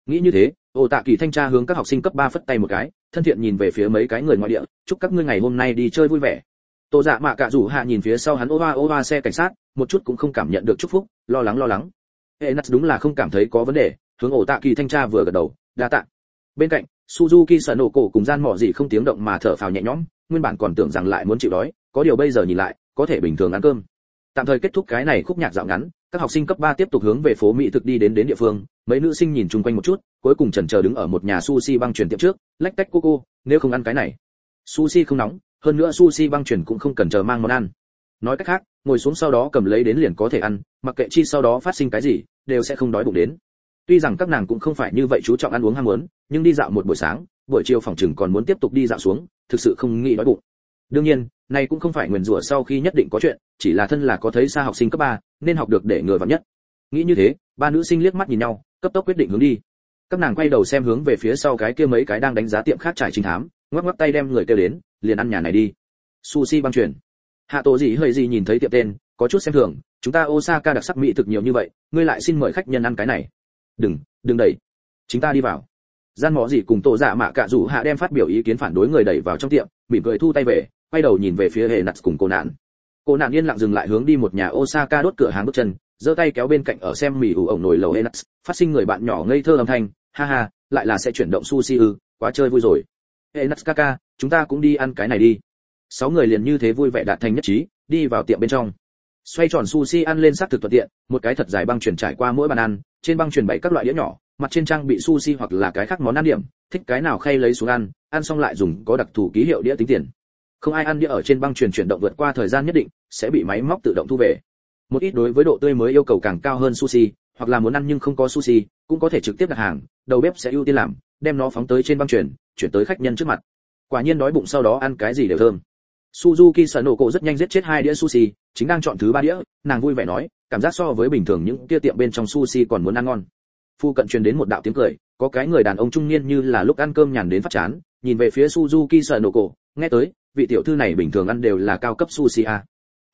Nghĩ như thế, ổ tạ kỳ thanh tra hướng các học sinh cấp 3 phất tay một cái, thân thiện nhìn về phía mấy cái người ngoại địa, chúc các ngươi ngày hôm nay đi chơi vui vẻ. Tô Dạ Mạ Cạ Rủ Hạ nhìn phía sau hắn ô va xe cảnh sát, một chút cũng không cảm nhận được chúc phúc, lo lắng. Enas đúng là không cảm thấy có vấn đề, hướng ổ tạ kỳ thanh tra vừa gật đầu, đa tạ. Bên cạnh, Suzuki Sanoko cùng gian mỏ gì không tiếng động mà thở phào nhẹ nhõm, nguyên bản còn tưởng rằng lại muốn chịu đói, có điều bây giờ nhìn lại, có thể bình thường ăn cơm. Tạm thời kết thúc cái này khúc nhạc dạo ngắn, các học sinh cấp 3 tiếp tục hướng về phố mỹ thực đi đến địa phương, mấy nữ sinh nhìn chung quanh một chút, cuối cùng chần chờ đứng ở một nhà sushi băng truyền tiệm trước, lách tách cô, nếu không ăn cái này. Sushi không nóng, hơn nữa sushi băng truyền cũng không cần chờ mang món ăn. Nói cách khác, ngồi xuống sau đó cầm lấy đến liền có thể ăn, mặc kệ chi sau đó phát sinh cái gì, đều sẽ không đói bụng đến. Tuy rằng các nàng cũng không phải như vậy chú trọng ăn uống ham muốn, nhưng đi dạo một buổi sáng, buổi chiều phòng chừng còn muốn tiếp tục đi dạo xuống, thực sự không nghĩ đói bụng. Đương nhiên, này cũng không phải nguyền rủa sau khi nhất định có chuyện, chỉ là thân là có thấy xa học sinh cấp 3, nên học được để ngừa vạn nhất. Nghĩ như thế, ba nữ sinh liếc mắt nhìn nhau, cấp tốc quyết định hướng đi. Các nàng quay đầu xem hướng về phía sau cái kia mấy cái đang đánh giá tiệm khác trải trinh thám, ngoắc tay đem người kêu đến, liền ăn nhà này đi. Sushi băng truyền. Hạ Tổ gì hơi gì nhìn thấy tiệm tên, có chút xem thường, chúng ta Osaka đặc sắc mỹ thực nhiều như vậy, ngươi lại xin mời khách nhân ăn cái này. Đừng đẩy, chính ta đi vào. Gian mỏ gì cùng Tổ Dạ Mạ Cạ Rủ Hạ đem phát biểu ý kiến phản đối người đẩy vào trong tiệm, mỉm cười thu tay về, quay đầu nhìn về phía hệ nặt cùng cô nạn. Cô nạn yên lặng dừng lại hướng đi một nhà Osaka đốt cửa hàng bước chân, giơ tay kéo bên cạnh ở xem mì ủ ổng nồi lẩu Enuts, phát sinh người bạn nhỏ ngây thơ âm thanh, ha ha, lại là sẽ chuyển động sushi ư, quá chơi vui rồi. Enuts kaka, chúng ta cũng đi ăn cái này đi. 6 người liền như thế vui vẻ đạt thành nhất trí, đi vào tiệm bên trong. Xoay tròn sushi ăn lên sắc thực thuận tiện, một cái thật dài băng chuyển trải qua mỗi bàn ăn, trên băng chuyển 7 các loại đĩa nhỏ, mặt trên trang bị sushi hoặc là cái khác món ăn điểm, thích cái nào khay lấy xuống ăn xong lại dùng có đặc thù ký hiệu đĩa tính tiền. Không ai ăn đĩa ở trên băng chuyển động vượt qua thời gian nhất định, sẽ bị máy móc tự động thu về. Một ít đối với độ tươi mới yêu cầu càng cao hơn sushi, hoặc là muốn ăn nhưng không có sushi, cũng có thể trực tiếp đặt hàng, đầu bếp sẽ ưu tiên làm, đem nó phóng tới trên băng chuyển tới khách nhân trước mặt. Quả nhiên đói bụng sau đó ăn cái gì đều thơm. Suzuki Sanoko rất nhanh giết chết 2 đĩa sushi, chính đang chọn thứ 3 đĩa, nàng vui vẻ nói, cảm giác so với bình thường những kia tiệm bên trong sushi còn muốn ăn ngon. Phu cận truyền đến một đạo tiếng cười, có cái người đàn ông trung niên như là lúc ăn cơm nhàn đến phát chán, nhìn về phía Suzuki Sanoko, nghe tới, vị tiểu thư này bình thường ăn đều là cao cấp sushi à.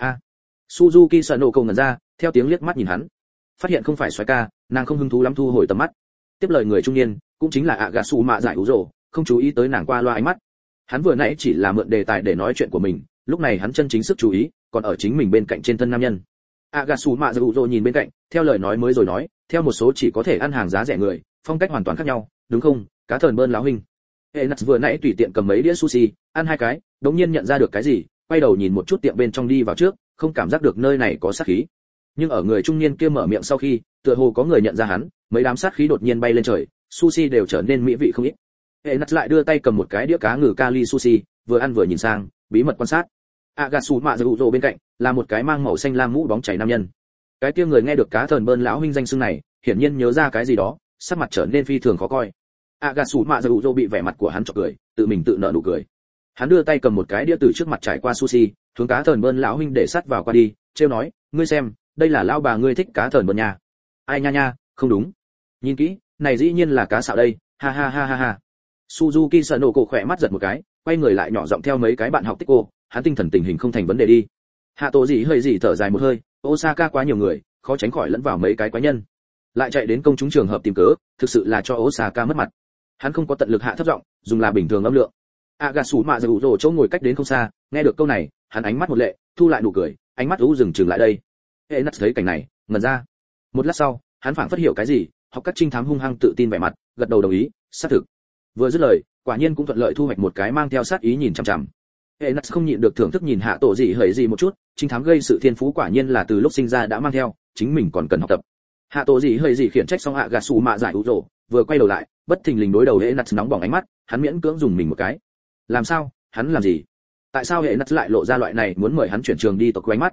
Suzuki Sanoko ngẩn ra, theo tiếng liếc mắt nhìn hắn. Phát hiện không phải soái ca, nàng không hứng thú lắm thu hồi tầm mắt. Tiếp lời người trung niên, cũng chính là Agasu Mạ Giải Uzo, không chú ý tới nàng qua loa ánh mắt. Hắn vừa nãy chỉ là mượn đề tài để nói chuyện của mình, lúc này hắn chân chính sức chú ý, còn ở chính mình bên cạnh trên thân nam nhân. Agasu Mạ Giải Uzo nhìn bên cạnh, theo lời nói mới rồi nói, theo một số chỉ có thể ăn hàng giá rẻ người, phong cách hoàn toàn khác nhau, đúng không? Cá thần bơn láo huynh. Enuts vừa nãy tùy tiện cầm mấy đĩa sushi, ăn 2 cái, đống nhiên nhận ra được cái gì, quay đầu nhìn một chút tiệm bên trong đi vào trước, không cảm giác được nơi này có sát khí. Nhưng ở người trung niên kia mở miệng sau khi, tựa hồ có người nhận ra hắn, mấy đám sát khí đột nhiên bay lên trời, sushi đều trở nên mỹ vị không ít. Enuts lại đưa tay cầm một cái đĩa cá ngừ kali sushi, vừa ăn vừa nhìn sang, bí mật quan sát. Agasu Mạ Dụ bên cạnh là một cái mang màu xanh lam mũ bóng chảy nam nhân. Cái kia người nghe được cá thần bơn lão huynh danh xưng này, hiển nhiên nhớ ra cái gì đó, sắc mặt trở nên phi thường khó coi. Agasu Mạ Dụ bị vẻ mặt của hắn chọc cười, tự mình tự nở nụ cười. Hắn đưa tay cầm một cái đĩa từ trước mặt trải qua sushi, hướng cá thần bơn lão huynh để sát vào qua đi, trêu nói, ngươi xem, đây là lão bà ngươi thích cá thần bơn nha. Ai nha, không đúng. Nhìn kỹ, này dĩ nhiên là cá xạo đây, ha ha. Suzuki Sanoko khỏe mắt giật một cái, quay người lại nhỏ giọng theo mấy cái bạn học tích cô, hắn tinh thần tình hình không thành vấn đề đi. Hạ Tổ gì hơi gì thở dài một hơi, Osaka quá nhiều người, khó tránh khỏi lẫn vào mấy cái quái nhân. Lại chạy đến công chúng trường hợp tìm cớ, thực sự là cho Osaka mất mặt. Hắn không có tận lực hạ thấp giọng, dùng là bình thường âm lượng. Agasu Mạ Dụ chỗ ngồi cách đến không xa, nghe được câu này, hắn ánh mắt một lệ, thu lại nụ cười, ánh mắt u dừng chừng lại đây. Enuts thấy cảnh này, ngẩn ra. Một lát sau, hắn phảng phất hiểu cái gì, học các trinh thám hung hăng tự tin vẻ mặt, gật đầu đồng ý, xác thực. Vừa dứt lời, quả nhiên cũng thuận lợi thu hoạch một cái mang theo sát ý nhìn chằm chằm. Enuts không nhịn được thưởng thức nhìn Hạ Tổ gì hởi gì một chút, trinh thám gây sự thiên phú quả nhiên là từ lúc sinh ra đã mang theo, chính mình còn cần học tập. Hạ Tổ gì hởi gì khiển trách xong Agasu Mạ Giải Uzo, vừa quay đầu lại, bất thình lình đối đầu Enuts nóng bỏng ánh mắt, hắn miễn cưỡng dùng mình một cái. Làm sao? Hắn làm gì? Tại sao Enuts lại lộ ra loại này muốn mời hắn chuyển trường đi tộc ánh mắt?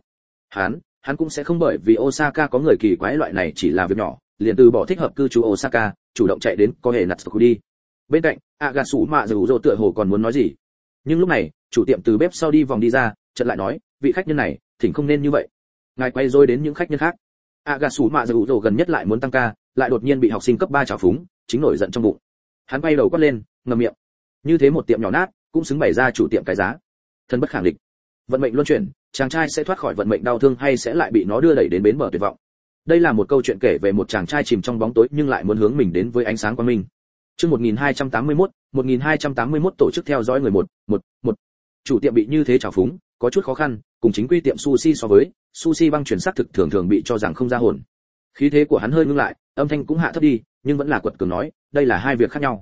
Hắn cũng sẽ không bởi vì Osaka có người kỳ quái loại này chỉ là việc nhỏ, liền từ bỏ thích hợp cư trú Osaka, chủ động chạy đến có Enuts khu đi. Bên cạnh, Agasu Mạ Dụ tựa hồ còn muốn nói gì. Nhưng lúc này, chủ tiệm từ bếp sau đi vòng đi ra, chợt lại nói, vị khách nhân này, thỉnh không nên như vậy. Ngài quay rồi đến những khách nhân khác. Agasu Mạ Dụ gần nhất lại muốn tăng ca, lại đột nhiên bị học sinh cấp 3 trào phúng, chính nổi giận trong bụng. Hắn quay đầu quát lên, ngậm miệng. Như thế một tiệm nhỏ nát, cũng xứng bày ra chủ tiệm cái giá. Thân bất khẳng định. Vận mệnh luân chuyển, chàng trai sẽ thoát khỏi vận mệnh đau thương hay sẽ lại bị nó đưa đẩy đến bến bờ tuyệt vọng. Đây là một câu chuyện kể về một chàng trai chìm trong bóng tối nhưng lại muốn hướng mình đến với ánh sáng quang minh. Chương 1281 tổ chức theo dõi người một. Chủ tiệm bị như thế trào phúng, có chút khó khăn, cùng chính quy tiệm sushi so với, sushi băng chuyển sắc thực thường thường bị cho rằng không ra hồn. Khí thế của hắn hơi ngưng lại, âm thanh cũng hạ thấp đi, nhưng vẫn là quật cường nói, đây là hai việc khác nhau.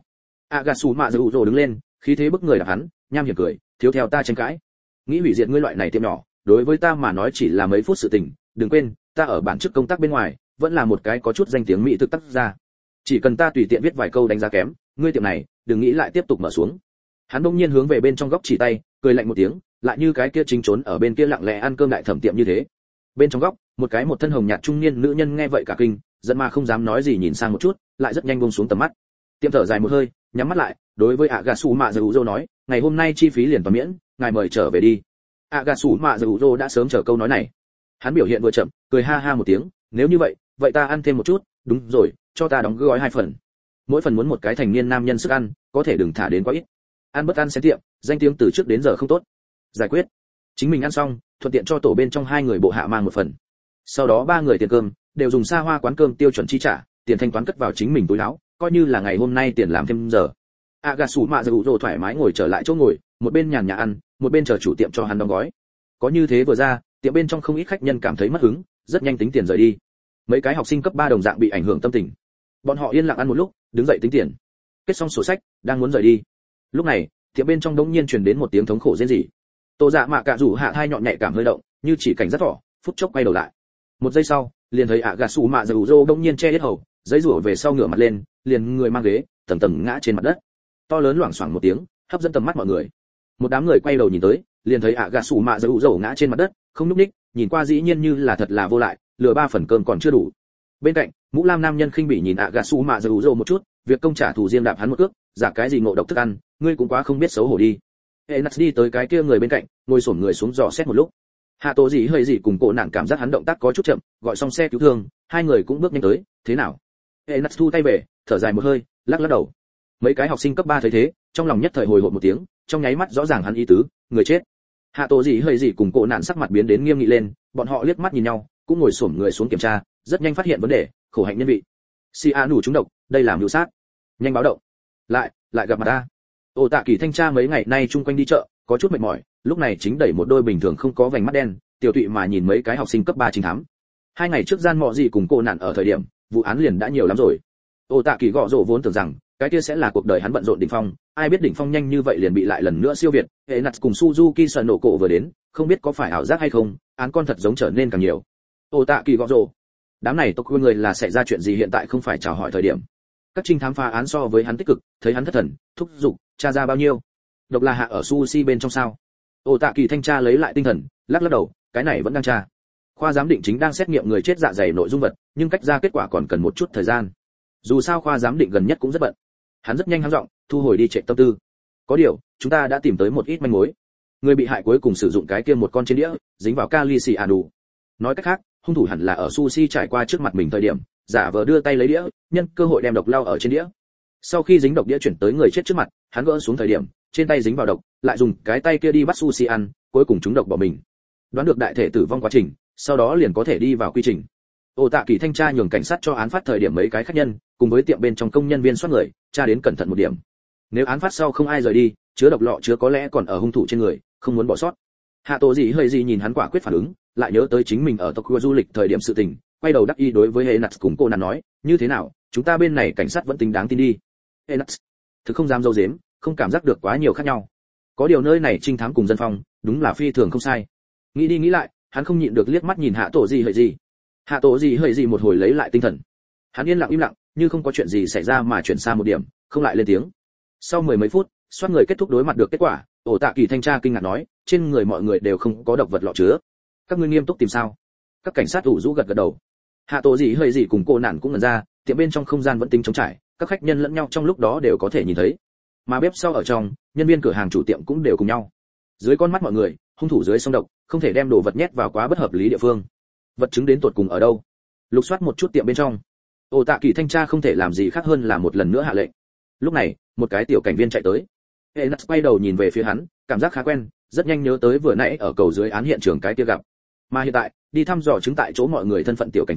Agatsu đứng lên, khí thế bức người đạp hắn, nham hiểm cười, thiếu theo ta tranh cãi. Nghĩ hủy diệt ngươi loại này tiệm nhỏ, đối với ta mà nói chỉ là mấy phút sự tình, đừng quên, ta ở bản chức công tác bên ngoài, vẫn là một cái có chút danh tiếng mỹ thực tác gia. Chỉ cần ta tùy tiện viết vài câu đánh giá kém, ngươi tiệm này, đừng nghĩ lại tiếp tục mở xuống. Hắn bỗng nhiên hướng về bên trong góc chỉ tay, cười lạnh một tiếng, lại như cái kia chính trốn ở bên kia lặng lẽ ăn cơm đại thẩm tiệm như thế. Bên trong góc, một thân hồng nhạt trung niên nữ nhân nghe vậy cả kinh, giận mà không dám nói gì nhìn sang một chút, lại rất nhanh buông xuống tầm mắt. Tiệm thở dài một hơi, nhắm mắt lại, đối với Agatsu nói, ngày hôm nay chi phí liền toàn miễn, ngài mời trở về đi. Agatsu đã sớm chờ câu nói này. Hắn biểu hiện vừa chậm, cười ha ha một tiếng, nếu như vậy ta ăn thêm một chút, đúng rồi, cho ta đóng gói 2 phần. Mỗi phần muốn một cái thành niên nam nhân sức ăn, có thể đừng thả đến quá ít. Ăn bất ăn xén tiệm, danh tiếng từ trước đến giờ không tốt. Giải quyết. Chính mình ăn xong, thuận tiện cho tổ bên trong 2 người bộ hạ mang một phần. Sau đó 3 người tiền cơm đều dùng xa hoa quán cơm tiêu chuẩn chi trả, tiền thanh toán cất vào chính mình túi áo, coi như là ngày hôm nay tiền làm thêm giờ. Agatsu thoải mái ngồi trở lại chỗ ngồi, một bên nhàn nhã ăn, một bên chờ chủ tiệm cho hắn đóng gói. Có như thế vừa ra, tiệm bên trong không ít khách nhân cảm thấy mất hứng, rất nhanh tính tiền rời đi. Mấy cái học sinh cấp 3 đồng dạng bị ảnh hưởng tâm tình. Bọn họ yên lặng ăn một lúc, đứng dậy tính tiền. Kết xong sổ sách, đang muốn rời đi. Lúc này, tiệm bên trong đống nhiên truyền đến một tiếng thống khổ rên rỉ. Tô Dạ Mạ Cạ rủ hạ thai nhọn nhạy cảm hơi động, như chỉ cảnh rất thỏ, phút chốc quay đầu lại. Một giây sau, liền thấy Agatsu đống nhiên che hết hầu, giấy rủa về sau ngửa mặt lên, liền người mang ghế, tầng tầng ngã trên mặt đất. To lớn loảng xoảng một tiếng, hấp dẫn tầm mắt mọi người. Một đám người quay đầu nhìn tới, liền thấy Agatsu ngã trên mặt đất, không nhúc nhích, nhìn qua dĩ nhiên như là thật là vô lại, lừa 3 phần cơm còn chưa đủ. Bên cạnh, mũ lam nam nhân khinh bỉ nhìn Agatsu một chút, việc công trả thù riêng đạp hắn một cước, giả cái gì ngộ độc thức ăn, ngươi cũng quá không biết xấu hổ đi. Enas đi tới cái kia người bên cạnh, ngồi xổm người xuống dò xét một lúc. Hạ Tố gì hơi gì cùng cổ nạn cảm giác hắn động tác có chút chậm, gọi xong xe cứu thương, 2 người cũng bước nhanh tới, thế nào? Enas thu tay về, thở dài một hơi, lắc lắc đầu. Mấy cái học sinh cấp 3 thấy thế, trong lòng nhất thời hồi hộp một tiếng, trong nháy mắt rõ ràng hắn ý tứ, người chết. Hạ Tố gì hơi gì cùng cổ nạn sắc mặt biến đến nghiêm nghị lên, bọn họ liếc mắt nhìn nhau, cũng ngồi xổm người xuống kiểm tra, rất nhanh phát hiện vấn đề, khổ hạnh nhân vị. Cyanur trúng độc, đây là mưu sát. Nhanh báo động. Lại gặp mặt ta. Ổ Tạ Kỳ thanh tra mấy ngày nay chung quanh đi chợ, có chút mệt mỏi, lúc này chính đẩy một đôi bình thường không có vành mắt đen, tiểu tụy mà nhìn mấy cái học sinh cấp 3 trinh thám. 2 ngày trước gian mọ gì cùng cô nạn ở thời điểm, vụ án liền đã nhiều lắm rồi. Ổ Tạ Kỳ gõ rổ vốn tưởng rằng, cái kia sẽ là cuộc đời hắn bận rộn đỉnh phong, ai biết đỉnh phong nhanh như vậy liền bị lại lần nữa siêu việt. Hệ nặt cùng Suzuki sợ nổ cổ vừa đến, không biết có phải ảo giác hay không, án con thật giống trở nên càng nhiều. Ổ Tạ Kỳ gõ rổ. Đám này tộc người là xảy ra chuyện gì hiện tại không phải chào hỏi thời điểm. Các trinh thám phá án so với hắn tích cực, thấy hắn thất thần, thúc giục, tra ra bao nhiêu? Độc là hạ ở sushi bên trong sao? Ổ Tạ Kỳ thanh tra lấy lại tinh thần, lắc lắc đầu, cái này vẫn đang tra. Khoa giám định chính đang xét nghiệm người chết dạ dày nội dung vật, nhưng cách ra kết quả còn cần một chút thời gian. Dù sao khoa giám định gần nhất cũng rất bận. Hắn rất nhanh hắng giọng, thu hồi đi chạy tâm tư. Có điều, chúng ta đã tìm tới một ít manh mối. Người bị hại cuối cùng sử dụng cái kia một con trên đĩa, dính vào kali cyanur. Nói cách khác, hung thủ hẳn là ở sushi trải qua trước mặt mình thời điểm, giả vờ đưa tay lấy đĩa, nhân cơ hội đem độc lao ở trên đĩa. Sau khi dính độc đĩa chuyển tới người chết trước mặt, hắn gỡ xuống thời điểm, trên tay dính vào độc, lại dùng cái tay kia đi bắt sushi ăn, cuối cùng trúng độc bỏ mình. Đoán được đại thể tử vong quá trình, sau đó liền có thể đi vào quy trình. Ổ Tạ Kỳ thanh tra nhường cảnh sát cho án phát thời điểm mấy cái khách nhân, cùng với tiệm bên trong công nhân viên soát người, tra đến cẩn thận một điểm. Nếu án phát sau không ai rời đi, chứa độc lọ chứa có lẽ còn ở hung thủ trên người, không muốn bỏ sót. Hạ Tổ gì hơi gì nhìn hắn quả quyết phản ứng, lại nhớ tới chính mình ở Tokyo du lịch thời điểm sự tình, quay đầu đắc ý đối với Enas cùng cô nàng nói, như thế nào, chúng ta bên này cảnh sát vẫn tính đáng tin đi. Enas, thực không dám dâu dếm, không cảm giác được quá nhiều khác nhau. Có điều nơi này trinh thám cùng dân phòng, đúng là phi thường không sai. Nghĩ đi nghĩ lại, hắn không nhịn được liếc mắt nhìn Hạ Tổ gì hơi gì. Hạ Tổ gì hơi gì một hồi lấy lại tinh thần. Hắn yên lặng im lặng, như không có chuyện gì xảy ra mà chuyển xa một điểm, không lại lên tiếng. Sau 10 mấy phút, soát người kết thúc đối mặt được kết quả, Ổ Tạ Kỳ thanh tra kinh ngạc nói, trên người mọi người đều không có độc vật lọ chứa. Các ngươi nghiêm túc tìm sao? Các cảnh sát ủ rũ gật gật đầu. Hạ Tổ gì hơi gì cùng cô nản cũng ngẩn ra, tiệm bên trong không gian vẫn tính trống trải, các khách nhân lẫn nhau trong lúc đó đều có thể nhìn thấy. Mà bếp sau ở trong, nhân viên cửa hàng chủ tiệm cũng đều cùng nhau. Dưới con mắt mọi người, hung thủ dưới sông độc, không thể đem đồ vật nhét vào quá bất hợp lý địa phương. Vật chứng đến tột cùng ở đâu? Lục soát một chút tiệm bên trong. Ổ Tạ Kỳ thanh tra không thể làm gì khác hơn là một lần nữa hạ lệnh. Lúc này, một cái tiểu cảnh viên chạy tới. Enas quay đầu nhìn về phía hắn, cảm giác khá quen, rất nhanh nhớ tới vừa nãy ở cầu dưới án hiện trường cái kia gặp. Mà hiện tại, đi thăm dò chứng tại chỗ mọi người thân phận tiểu cảnh viên,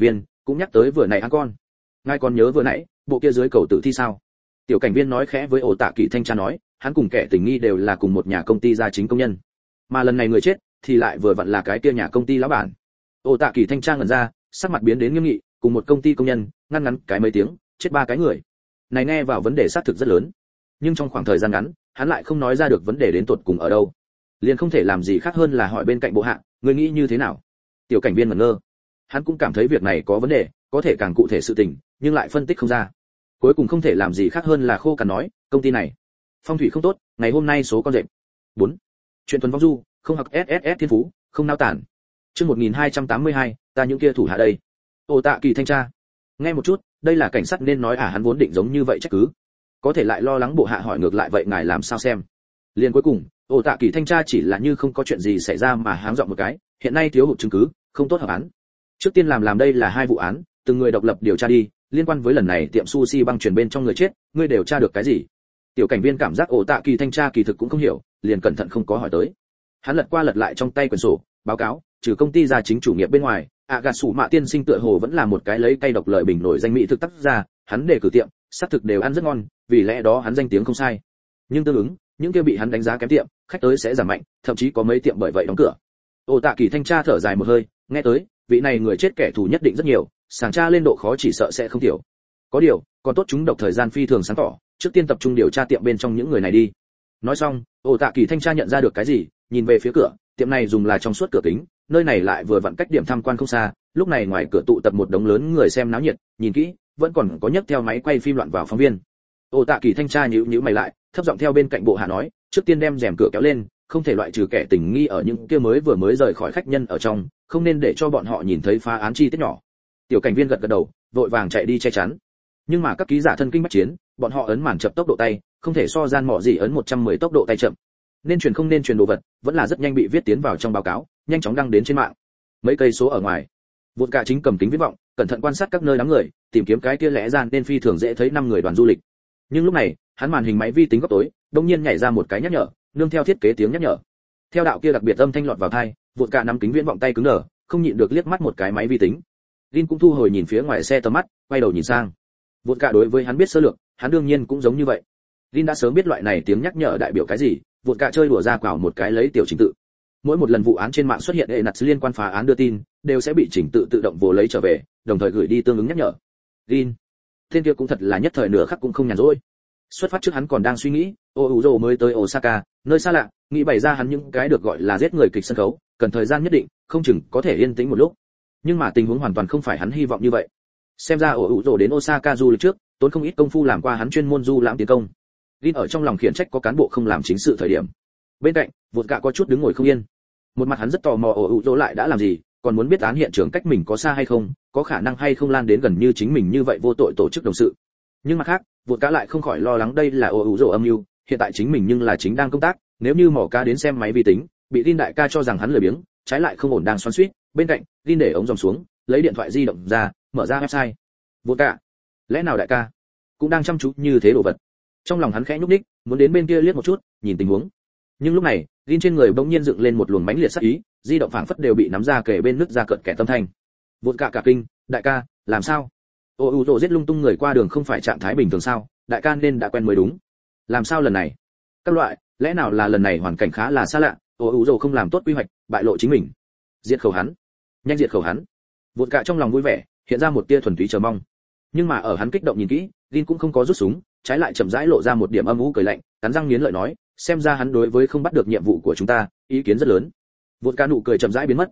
cũng nhắc tới vừa nãy ăn con. Ngài còn nhớ vừa nãy bộ kia dưới cầu tử thi sao? Tiểu cảnh viên nói khẽ với ổ tạ kỳ thanh tra nói, hắn cùng kẻ tình nghi đều là cùng một nhà công ty gia chính công nhân, mà lần này người chết thì lại vừa vặn là cái kia nhà công ty lão bản. Ổ tạ kỳ thanh tra ngẩn ra, sắc mặt biến đến nghiêm nghị, cùng một công ty công nhân ngăn ngắn cái mấy tiếng chết 3 cái người, này nghe vào vấn đề xác thực rất lớn, nhưng trong khoảng thời gian ngắn hắn lại không nói ra được vấn đề đến tột cùng ở đâu, liền không thể làm gì khác hơn là hỏi bên cạnh bộ hạ, người nghĩ như thế nào? Tiểu cảnh viên ngẩn ngơ, hắn cũng cảm thấy việc này có vấn đề, có thể càng cụ thể sự tình nhưng lại phân tích không ra, cuối cùng không thể làm gì khác hơn là khô cằn nói, công ty này phong thủy không tốt, ngày hôm nay số con rệp. 4. Chuyện thuần vong du, không học SSS thiên phú, không nao tản. Chương 1282, ta những kia thủ hạ đây. Ổ tạ kỳ thanh tra. Nghe một chút, đây là cảnh sát nên nói à, hắn vốn định giống như vậy trách cứ, có thể lại lo lắng bộ hạ hỏi ngược lại vậy ngài làm sao xem. Liền cuối cùng, ổ tạ kỳ thanh tra chỉ là như không có chuyện gì xảy ra mà háng giọng một cái, hiện nay thiếu hụt chứng cứ, không tốt hợp án. Trước tiên làm đây là 2 vụ án, từng người độc lập điều tra đi, liên quan với lần này tiệm sushi băng chuyển bên trong người chết, ngươi đều tra được cái gì? Tiểu cảnh viên cảm giác ổ tạ kỳ thanh tra kỳ thực cũng không hiểu, liền cẩn thận không có hỏi tới. Hắn lật qua lật lại trong tay quyển sổ, báo cáo, trừ công ty gia chính chủ nghiệp bên ngoài, gạt sủ mạ tiên sinh tựa hồ vẫn là một cái lấy cây độc lợi bình nổi danh mỹ thực tác gia, hắn đề cử tiệm, xác thực đều ăn rất ngon, vì lẽ đó hắn danh tiếng không sai. Nhưng tương ứng, những kia bị hắn đánh giá kém tiệm, khách tới sẽ giảm mạnh, thậm chí có mấy tiệm bởi vậy đóng cửa. Ổ tạ kỳ thanh tra thở dài một hơi, nghe tới, vị này người chết kẻ thù nhất định rất nhiều, sàng tra lên độ khó chỉ sợ sẽ không tiểu. Có điều, còn tốt chúng độc thời gian phi thường sáng tỏ, trước tiên tập trung điều tra tiệm bên trong những người này đi. Nói xong, ổ tạ kỳ thanh tra nhận ra được cái gì, nhìn về phía cửa, tiệm này dùng là trong suốt cửa kính, nơi này lại vừa vặn cách điểm tham quan không xa, lúc này ngoài cửa tụ tập một đống lớn người xem náo nhiệt, nhìn kỹ, vẫn còn có nhấc theo máy quay phim loạn vào phóng viên. Ổ tạ kỳ thanh tra nhíu mày lại, thấp giọng theo bên cạnh bộ hạ nói, trước tiên đem rèm cửa kéo lên, không thể loại trừ kẻ tình nghi ở những kia mới rời khỏi khách nhân ở trong, không nên để cho bọn họ nhìn thấy phá án chi tiết nhỏ. Tiểu cảnh viên gật đầu, vội vàng chạy đi che chắn. Nhưng mà các ký giả thân kinh bách chiến, bọn họ ấn màn chậm tốc độ tay, không thể so gian mọ gì ấn 110 tốc độ tay chậm. Nên truyền không nên truyền đồ vật, vẫn là rất nhanh bị viết tiến vào trong báo cáo, nhanh chóng đăng đến trên mạng. Mấy cây số ở ngoài, Vụt Cả chính cầm kính viễn vọng, cẩn thận quan sát các nơi đám người, tìm kiếm cái kia lẽ ra nên phi thường dễ thấy 5 người đoàn du lịch. Nhưng lúc này, hắn màn hình máy vi tính góc tối, đột nhiên nhảy ra một cái nhắc nhở, nương theo thiết kế tiếng nhắc nhở. Theo đạo kia đặc biệt âm thanh lọt vào tai, Vụt Cả nắm kính viễn vọng tay cứng đờ, không nhịn được liếc mắt một cái máy vi tính. Lin cũng thu hồi nhìn phía ngoài xe tầm mắt, quay đầu nhìn sang. Vụt Cả đối với hắn biết sơ lược, hắn đương nhiên cũng giống như vậy. Lin đã sớm biết loại này tiếng nhắc nhở đại biểu cái gì, Vụt Cả chơi đùa ra quảo một cái lấy tiểu trình tự. Mỗi một lần vụ án trên mạng xuất hiện hệ nặt liên quan phá án đưa tin, đều sẽ bị chỉnh tự tự động vô lấy trở về, đồng thời gửi đi tương ứng nhắc nhở. Lin, tên kia cũng thật là nhất thời nửa khắc cũng không nhàn rỗi. Xuất phát trước hắn còn đang suy nghĩ, Ouzo mới tới Osaka, nơi xa lạ, nghĩ bày ra hắn những cái được gọi là giết người kịch sân khấu, cần thời gian nhất định, không chừng có thể yên tĩnh một lúc. Nhưng mà tình huống hoàn toàn không phải hắn hy vọng như vậy. Xem ra Ouzo đến Osaka du lịch trước, tốn không ít công phu làm qua hắn chuyên môn du lãm tiến công. Lin ở trong lòng khiển trách có cán bộ không làm chính sự thời điểm. Bên cạnh, Vụt Cả có chút đứng ngồi không yên. Một mặt hắn rất tò mò Ouzo lại đã làm gì, còn muốn biết án hiện trường cách mình có xa hay không, có khả năng hay không lan đến gần như chính mình như vậy vô tội tổ chức đồng sự. Nhưng mặt khác, Vụt Cả lại không khỏi lo lắng đây là Ouzo âm mưu, hiện tại chính mình nhưng là chính đang công tác, nếu như mỏ cá đến xem máy vi tính, bị Lin đại ca cho rằng hắn lười biếng, trái lại không ổn đang xoắn xuýt. Bên cạnh, Lin để ống dòng xuống, lấy điện thoại di động ra, mở ra website. Vụt Cả, lẽ nào đại ca cũng đang chăm chú như thế đồ vật? Trong lòng hắn khẽ nhúc nhích, muốn đến bên kia liếc một chút, nhìn tình huống. Nhưng lúc này, Lin trên người bỗng nhiên dựng lên một luồng mãnh liệt sát ý, di động phảng phất đều bị nắm ra kề bên nứt ra cận kẻ tâm thanh. Vụt Cả cả kinh, đại ca, làm sao? Ouzo giết lung tung người qua đường không phải trạng thái bình thường sao? Đại ca nên đã quen mới đúng. Làm sao lần này? Các loại, lẽ nào là lần này hoàn cảnh khá là xa lạ, Ouzo không làm tốt quy hoạch, bại lộ chính mình. Diệt khẩu hắn, nhanh diệt khẩu hắn. Vụt Cả trong lòng vui vẻ, hiện ra một tia thuần túy chờ mong. Nhưng mà ở hắn kích động nhìn kỹ, Lin cũng không có rút súng, trái lại chậm rãi lộ ra một điểm âm u cười lạnh, cắn răng nghiến lợi nói, xem ra hắn đối với không bắt được nhiệm vụ của chúng ta, ý kiến rất lớn. Vụt Cả nụ cười chậm rãi biến mất.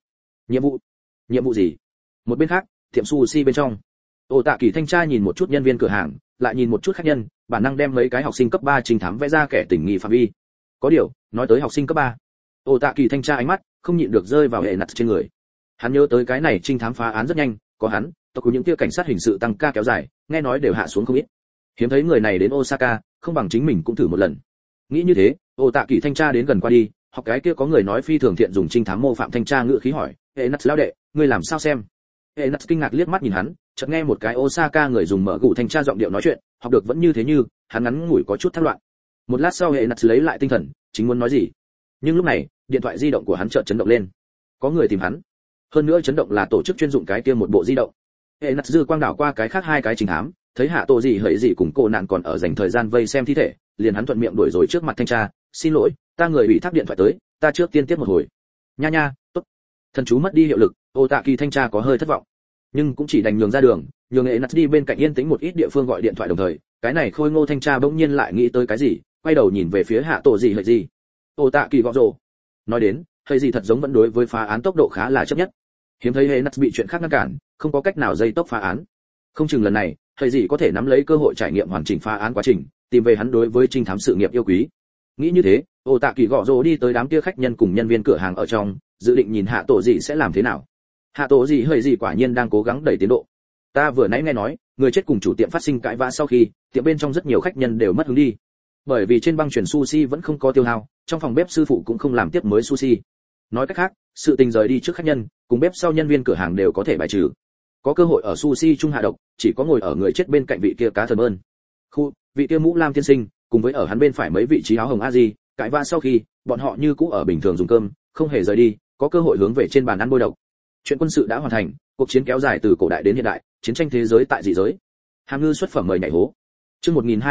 Nhiệm vụ gì? Một bên khác, tiệm sushi bên trong, Ổ Tạ Kỳ thanh tra nhìn một chút nhân viên cửa hàng, lại nhìn một chút khách nhân, bản năng đem mấy cái học sinh cấp 3 trinh thám vẽ ra kẻ tình nghi phạm vi. Có điều, nói tới học sinh cấp 3, Ổ Tạ Kỳ thanh tra ánh mắt không nhịn được rơi vào hệ nặt trên người. Hắn nhớ tới cái này trinh thám phá án rất nhanh, có hắn, tộc của những kia cảnh sát hình sự tăng ca kéo dài, nghe nói đều hạ xuống không ít. Hiếm thấy người này đến Osaka, không bằng chính mình cũng thử một lần. Nghĩ như thế, Ổ Tạ Kỳ thanh tra đến gần qua đi, học cái kia có người nói phi thường thiện dùng trinh thám mô phạm thanh tra ngữ khí hỏi, hệ nặt lão đệ, ngươi làm sao xem? Hệ nặt kinh ngạc liếc mắt nhìn hắn, chợt nghe một cái Osaka người dùng mở gụ thanh tra giọng điệu nói chuyện, học được vẫn như thế như, hắn ngắn ngủi có chút thất loạn. Một lát sau hệ nặt lấy lại tinh thần, chính muốn nói gì, nhưng lúc này, điện thoại di động của hắn chợt chấn động lên. Có người tìm hắn. Hơn nữa chấn động là tổ chức chuyên dụng cái kia một bộ di động. hệ nặt dư quang đảo qua cái khác hai cái trình thám, thấy hạ tổ gì hỡi gì cùng cô nạn còn ở dành thời gian vây xem thi thể, liền hắn thuận miệng đuổi rồi trước mặt thanh tra, xin lỗi, ta người ủy thác điện thoại tới, ta trước tiên tiếp một hồi. Nha nha, tốt. Thần chú mất đi hiệu lực, ô tạ kỳ thanh tra có hơi thất vọng, nhưng cũng chỉ đành nhường ra đường, nhường hệ nặt đi bên cạnh yên tĩnh một ít địa phương gọi điện thoại đồng thời, cái này khôi ngô thanh tra bỗng nhiên lại nghĩ tới cái gì, quay đầu nhìn về phía hạ tổ gì hỡi gì. Ô tạ kỳ gõ rồ. Nói đến, hỡi gì thật giống vẫn đối với phá án tốc độ khá là chấp nhất. Hiếm thấy hệ nặt bị chuyện khác ngăn cản, không có cách nào dây tốc phá án. Không chừng lần này, hỡi gì có thể nắm lấy cơ hội trải nghiệm hoàn chỉnh phá án quá trình, tìm về hắn đối với trinh thám sự nghiệp yêu quý. Nghĩ như thế, ô tạ kỳ gõ rồ đi tới đám kia khách nhân cùng nhân viên cửa hàng ở trong, dự định nhìn hạ tổ gì sẽ làm thế nào. Hạ tổ gì hỡi gì quả nhiên đang cố gắng đẩy tiến độ. Ta vừa nãy nghe nói, người chết cùng chủ tiệm phát sinh cãi vã sau khi, tiệm bên trong rất nhiều khách nhân đều mất hứng đi. Bởi vì trên băng chuyển sushi vẫn không có tiêu hao, trong phòng bếp sư phụ cũng không làm tiếp mới sushi. Nói cách khác, sự tình rời đi trước khách nhân, cùng bếp sau nhân viên cửa hàng đều có thể bài trừ. Có cơ hội ở sushi trung hạ độc, chỉ có ngồi ở người chết bên cạnh vị kia cá thần ơn. Vị kia mũ lam tiên sinh, cùng với ở hắn bên phải mấy vị trí áo hồng a di, cãi vã sau khi, bọn họ như cũ ở bình thường dùng cơm, không hề rời đi, có cơ hội hướng về trên bàn ăn bôi độc. Chuyện quân sự đã hoàn thành, cuộc chiến kéo dài từ cổ đại đến hiện đại, chiến tranh thế giới tại dị giới. Hàm ngư xuất phẩm mời nhảy hố. Chương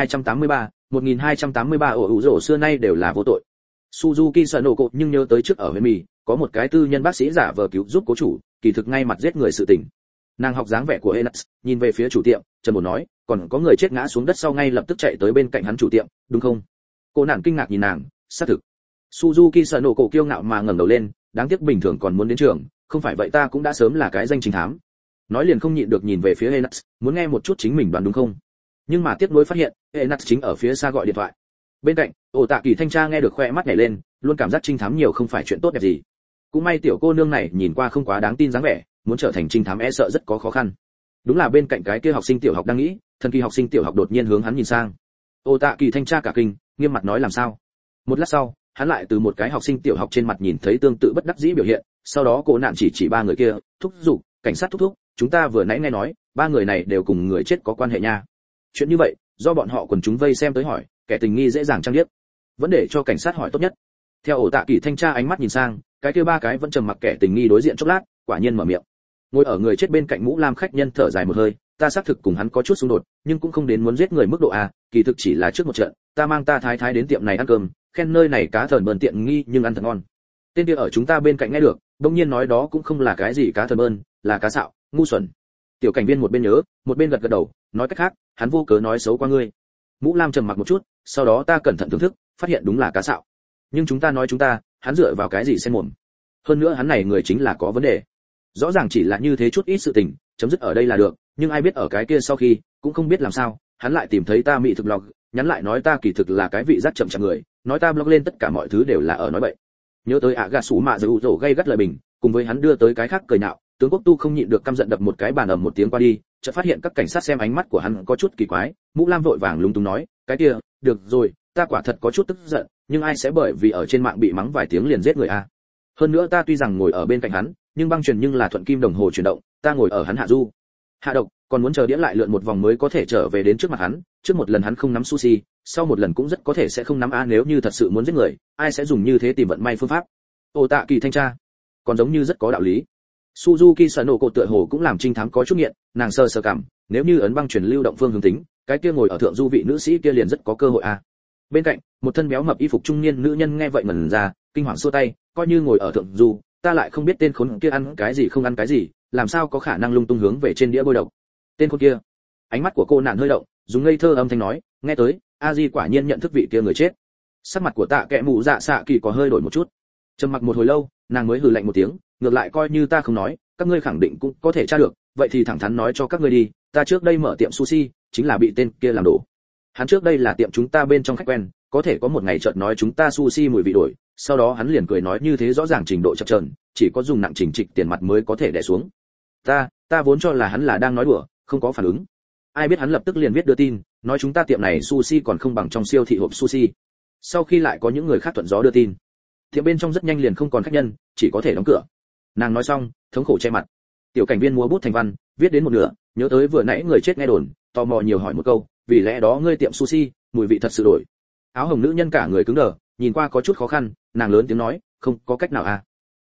1283 ổ ủ rổ xưa nay đều là vô tội. Suzuki sợ nổ cột nhưng nhớ tới trước ở huyện mì, có một cái tư nhân bác sĩ giả vờ cứu giúp cố chủ, kỳ thực ngay mặt giết người sự tình. Nàng học dáng vẻ của Enas, nhìn về phía chủ tiệm, trần bổ nói, còn có người chết ngã xuống đất sau ngay lập tức chạy tới bên cạnh hắn chủ tiệm, đúng không? Cô nàng kinh ngạc nhìn nàng, xác thực. Suzuki sợ nổ cổ kiêu ngạo mà ngẩng đầu lên, đáng tiếc bình thường còn muốn đến trường, không phải vậy ta cũng đã sớm là cái danh chính thám. Nói liền không nhịn được nhìn về phía Enas, muốn nghe một chút chính mình đoán đúng không? Nhưng mà tiếc nuối phát hiện, Enas chính ở phía xa gọi điện thoại. Bên cạnh, ổ tạ kỳ thanh tra nghe được khoe mắt nhảy lên, luôn cảm giác trinh thám nhiều không phải chuyện tốt đẹp gì. Cũng may tiểu cô nương này nhìn qua không quá đáng tin dáng vẻ, muốn trở thành trinh thám e sợ rất có khó khăn. Đúng là bên cạnh cái kia học sinh tiểu học đang nghĩ, thần kỳ học sinh tiểu học đột nhiên hướng hắn nhìn sang. Ổ tạ kỳ thanh tra cả kinh, nghiêm mặt nói làm sao? Một lát sau, hắn lại từ một cái học sinh tiểu học trên mặt nhìn thấy tương tự bất đắc dĩ biểu hiện, sau đó cô nạn chỉ ba người kia, thúc giục, cảnh sát thúc, chúng ta vừa nãy nghe nói, ba người này đều cùng người chết có quan hệ nha. Chuyện như vậy, do bọn họ quần chúng vây xem tới hỏi, kẻ tình nghi dễ dàng trang điếc. Vẫn để cho cảnh sát hỏi tốt nhất. Theo ổ tạ kỳ thanh tra ánh mắt nhìn sang, cái kia ba cái vẫn trầm mặc kẻ tình nghi đối diện chốc lát, quả nhiên mở miệng. Ngồi ở người chết bên cạnh mũ lam khách nhân thở dài một hơi, ta xác thực cùng hắn có chút xung đột, nhưng cũng không đến muốn giết người mức độ a, kỳ thực chỉ là trước một trận, ta mang ta thái thái đến tiệm này ăn cơm, khen nơi này cá thần bơn tiện nghi nhưng ăn thật ngon. Tên kia ở chúng ta bên cạnh nghe được, đương nhiên nói đó cũng không là cái gì cá thần bơn, là cá sạo, ngu xuẩn. Tiểu cảnh viên một bên nhớ, một bên gật gật đầu, nói cách khác, hắn vô cớ nói xấu qua ngươi. Mũ lam trầm mặc một chút, sau đó ta cẩn thận thưởng thức, phát hiện đúng là cá sạo. Nhưng chúng ta nói chúng ta, hắn dựa vào cái gì xen mồm? Hơn nữa hắn này người chính là có vấn đề. Rõ ràng chỉ là như thế chút ít sự tình, chấm dứt ở đây là được, nhưng ai biết ở cái kia sau khi, cũng không biết làm sao, hắn lại tìm thấy ta mỹ thực blog, nhắn lại nói ta kỳ thực là cái vị giác chậm chạp người, nói ta blog lên tất cả mọi thứ đều là ở nói bậy. Nhớ tới gà sủ mạ dữ dỗ gây gắt lời bình, cùng với hắn đưa tới cái khác cười nhạo, tướng quốc tu không nhịn được căm giận đập một cái bàn ầm một tiếng qua đi, chợt phát hiện các cảnh sát xem ánh mắt của hắn có chút kỳ quái, mũ lam vội vàng lúng túng nói, cái kia, được rồi, ta quả thật có chút tức giận, nhưng ai sẽ bởi vì ở trên mạng bị mắng vài tiếng liền giết người a? Hơn nữa ta tuy rằng ngồi ở bên cạnh hắn, nhưng băng truyền nhưng là thuận kim đồng hồ chuyển động, ta ngồi ở hắn hạ du. Hạ độc, còn muốn chờ đĩa lại lượn một vòng mới có thể trở về đến trước mặt hắn, trước một lần hắn không nắm sushi, sau một lần cũng rất có thể sẽ không nắm a, nếu như thật sự muốn giết người, ai sẽ dùng như thế tìm vận may phương pháp. Ồ tạ kỳ thanh tra, còn giống như rất có đạo lý. Suzuki sợ nổ cột tựa hồ cũng làm trinh thám có chút nghiện, nàng sơ cảm, nếu như ấn băng truyền lưu động phương hướng tính, cái kia ngồi ở thượng du vị nữ sĩ kia liền rất có cơ hội a. Bên cạnh, một thân béo mập y phục trung niên nữ nhân nghe vậy ngẩn ra, kinh hoàng xua tay, coi như ngồi ở thượng du, ta lại không biết tên khốn kia ăn cái gì không ăn cái gì, làm sao có khả năng lung tung hướng về trên đĩa bôi độc. Tên khốn kia. Ánh mắt của cô nạn hơi động, dùng ngây thơ âm thanh nói, nghe tới, a di quả nhiên nhận thức vị kia người chết. Sắc mặt của tạ kệ mụ dạ xạ kỳ có hơi đổi một chút. Trầm mặc một hồi lâu, nàng mới hừ lạnh một tiếng, ngược lại coi như ta không nói, các ngươi khẳng định cũng có thể tra được, vậy thì thẳng thắn nói cho các ngươi đi, ta trước đây mở tiệm sushi, chính là bị tên kia làm đổ. Hắn trước đây là tiệm chúng ta bên trong khách quen, có thể có một ngày chợt nói chúng ta sushi mùi vị đổi, sau đó hắn liền cười nói như thế rõ ràng trình độ chập chờn, chỉ có dùng nặng chỉnh trịch tiền mặt mới có thể đè xuống. Ta vốn cho là hắn là đang nói đùa, không có phản ứng. Ai biết hắn lập tức liền viết đưa tin, nói chúng ta tiệm này sushi còn không bằng trong siêu thị hộp sushi. Sau khi lại có những người khác thuận gió đưa tin, tiệm bên trong rất nhanh liền không còn khách nhân, chỉ có thể đóng cửa. Nàng nói xong, thống khổ che mặt. Tiểu cảnh viên múa bút thành văn, viết đến một nửa, nhớ tới vừa nãy người chết nghe đồn, tò mò nhiều hỏi một câu, vì lẽ đó ngươi tiệm sushi, mùi vị thật sự đổi. Áo hồng nữ nhân cả người cứng đờ, nhìn qua có chút khó khăn, nàng lớn tiếng nói, không có cách nào à.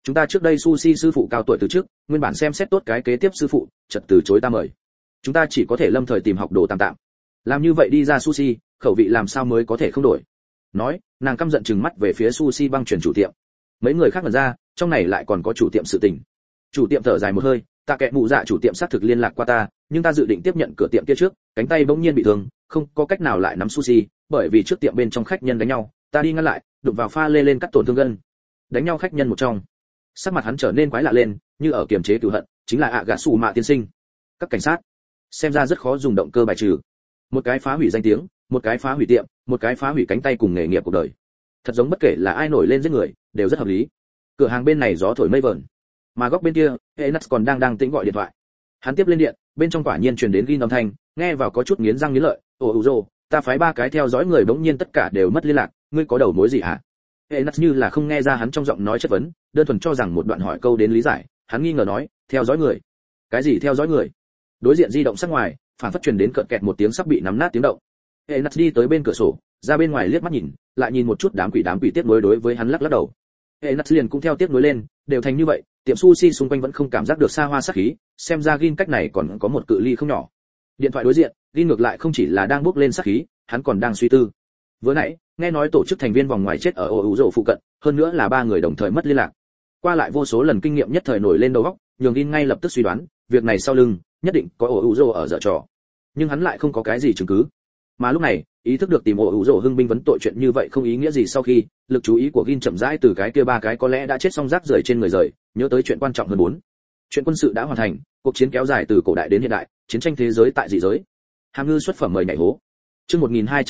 chúng ta trước đây sushi sư phụ cao tuổi từ trước, nguyên bản xem xét tốt cái kế tiếp sư phụ chợt từ chối ta mời, chúng ta chỉ có thể lâm thời tìm học đồ tạm tạm. Làm như vậy đi ra sushi, khẩu vị làm sao mới có thể không đổi. Nói, nàng căm giận trừng mắt về phía sushi băng chuyển chủ tiệm. Mấy người khác ngẩn ra, trong này lại còn có chủ tiệm sự tình. Chủ tiệm thở dài một hơi, tạ kệ mụ dạ chủ tiệm xác thực liên lạc qua ta, nhưng ta dự định tiếp nhận cửa tiệm kia trước, cánh tay bỗng nhiên bị thương, không có cách nào lại nắm sushi, bởi vì trước tiệm bên trong khách nhân đánh nhau, ta đi ngăn lại, đụng vào pha lê lên cắt tổn thương gân. Đánh nhau khách nhân một trong. Sắc mặt hắn trở nên quái lạ lên, như ở kiềm chế cừu hận, chính là ạ gã sủ mạ tiên sinh. Các cảnh sát, xem ra rất khó dùng động cơ bài trừ. Một cái phá hủy danh tiếng, một cái phá hủy tiệm, một cái phá hủy cánh tay cùng nghề nghiệp cuộc đời. Thật giống bất kể là ai nổi lên giết người, đều rất hợp lý. Cửa hàng bên này gió thổi mây vẩn, mà góc bên kia, Enas còn đang tĩnh gọi điện thoại. Hắn tiếp lên điện, bên trong quả nhiên truyền đến ghi âm thanh, nghe vào có chút nghiến răng nghiến lợi. Uzo, ta phái 3 cái theo dõi người bỗng nhiên tất cả đều mất liên lạc, ngươi có đầu mối gì hả? Enas như là không nghe ra hắn trong giọng nói chất vấn, đơn thuần cho rằng một đoạn hỏi câu đến lý giải, hắn nghi ngờ nói, theo dõi người? Cái gì theo dõi người? Đối diện di động sắc ngoài, phản phất truyền đến cợt kẹt một tiếng sắp bị nắm nát tiếng động. Enas đi tới bên cửa sổ, ra bên ngoài liếc mắt nhìn, lại nhìn một chút đám quỷ tiếc nuối đối với hắn lắc đầu. Enas liền cũng theo tiếc nuối lên, đều thành như vậy, tiệm sushi xung quanh vẫn không cảm giác được xa hoa sát khí, xem ra Gin cách này còn có một cự ly không nhỏ. Điện thoại đối diện, Gin ngược lại không chỉ là đang bước lên sát khí, hắn còn đang suy tư. Vừa nãy, nghe nói tổ chức thành viên vòng ngoài chết ở Uzo phụ cận, hơn nữa là 3 người đồng thời mất liên lạc. Qua lại vô số lần kinh nghiệm nhất thời nổi lên đầu óc, nhường Gin ngay lập tức suy đoán, việc này sau lưng nhất định có Uzo ở giở trò. Nhưng hắn lại không có cái gì chứng cứ. Mà lúc này, ý thức được tìm Uzo hưng binh vấn tội chuyện như vậy không ý nghĩa gì sau khi, lực chú ý của Gin chậm rãi từ cái kia 3 cái có lẽ đã chết xong rác rưởi trên người rời, nhớ tới chuyện quan trọng hơn 4. Chuyện quân sự đã hoàn thành, cuộc chiến kéo dài từ cổ đại đến hiện đại, chiến tranh thế giới tại dị giới. Hàm ngư xuất phẩm mời nhảy hố. Chương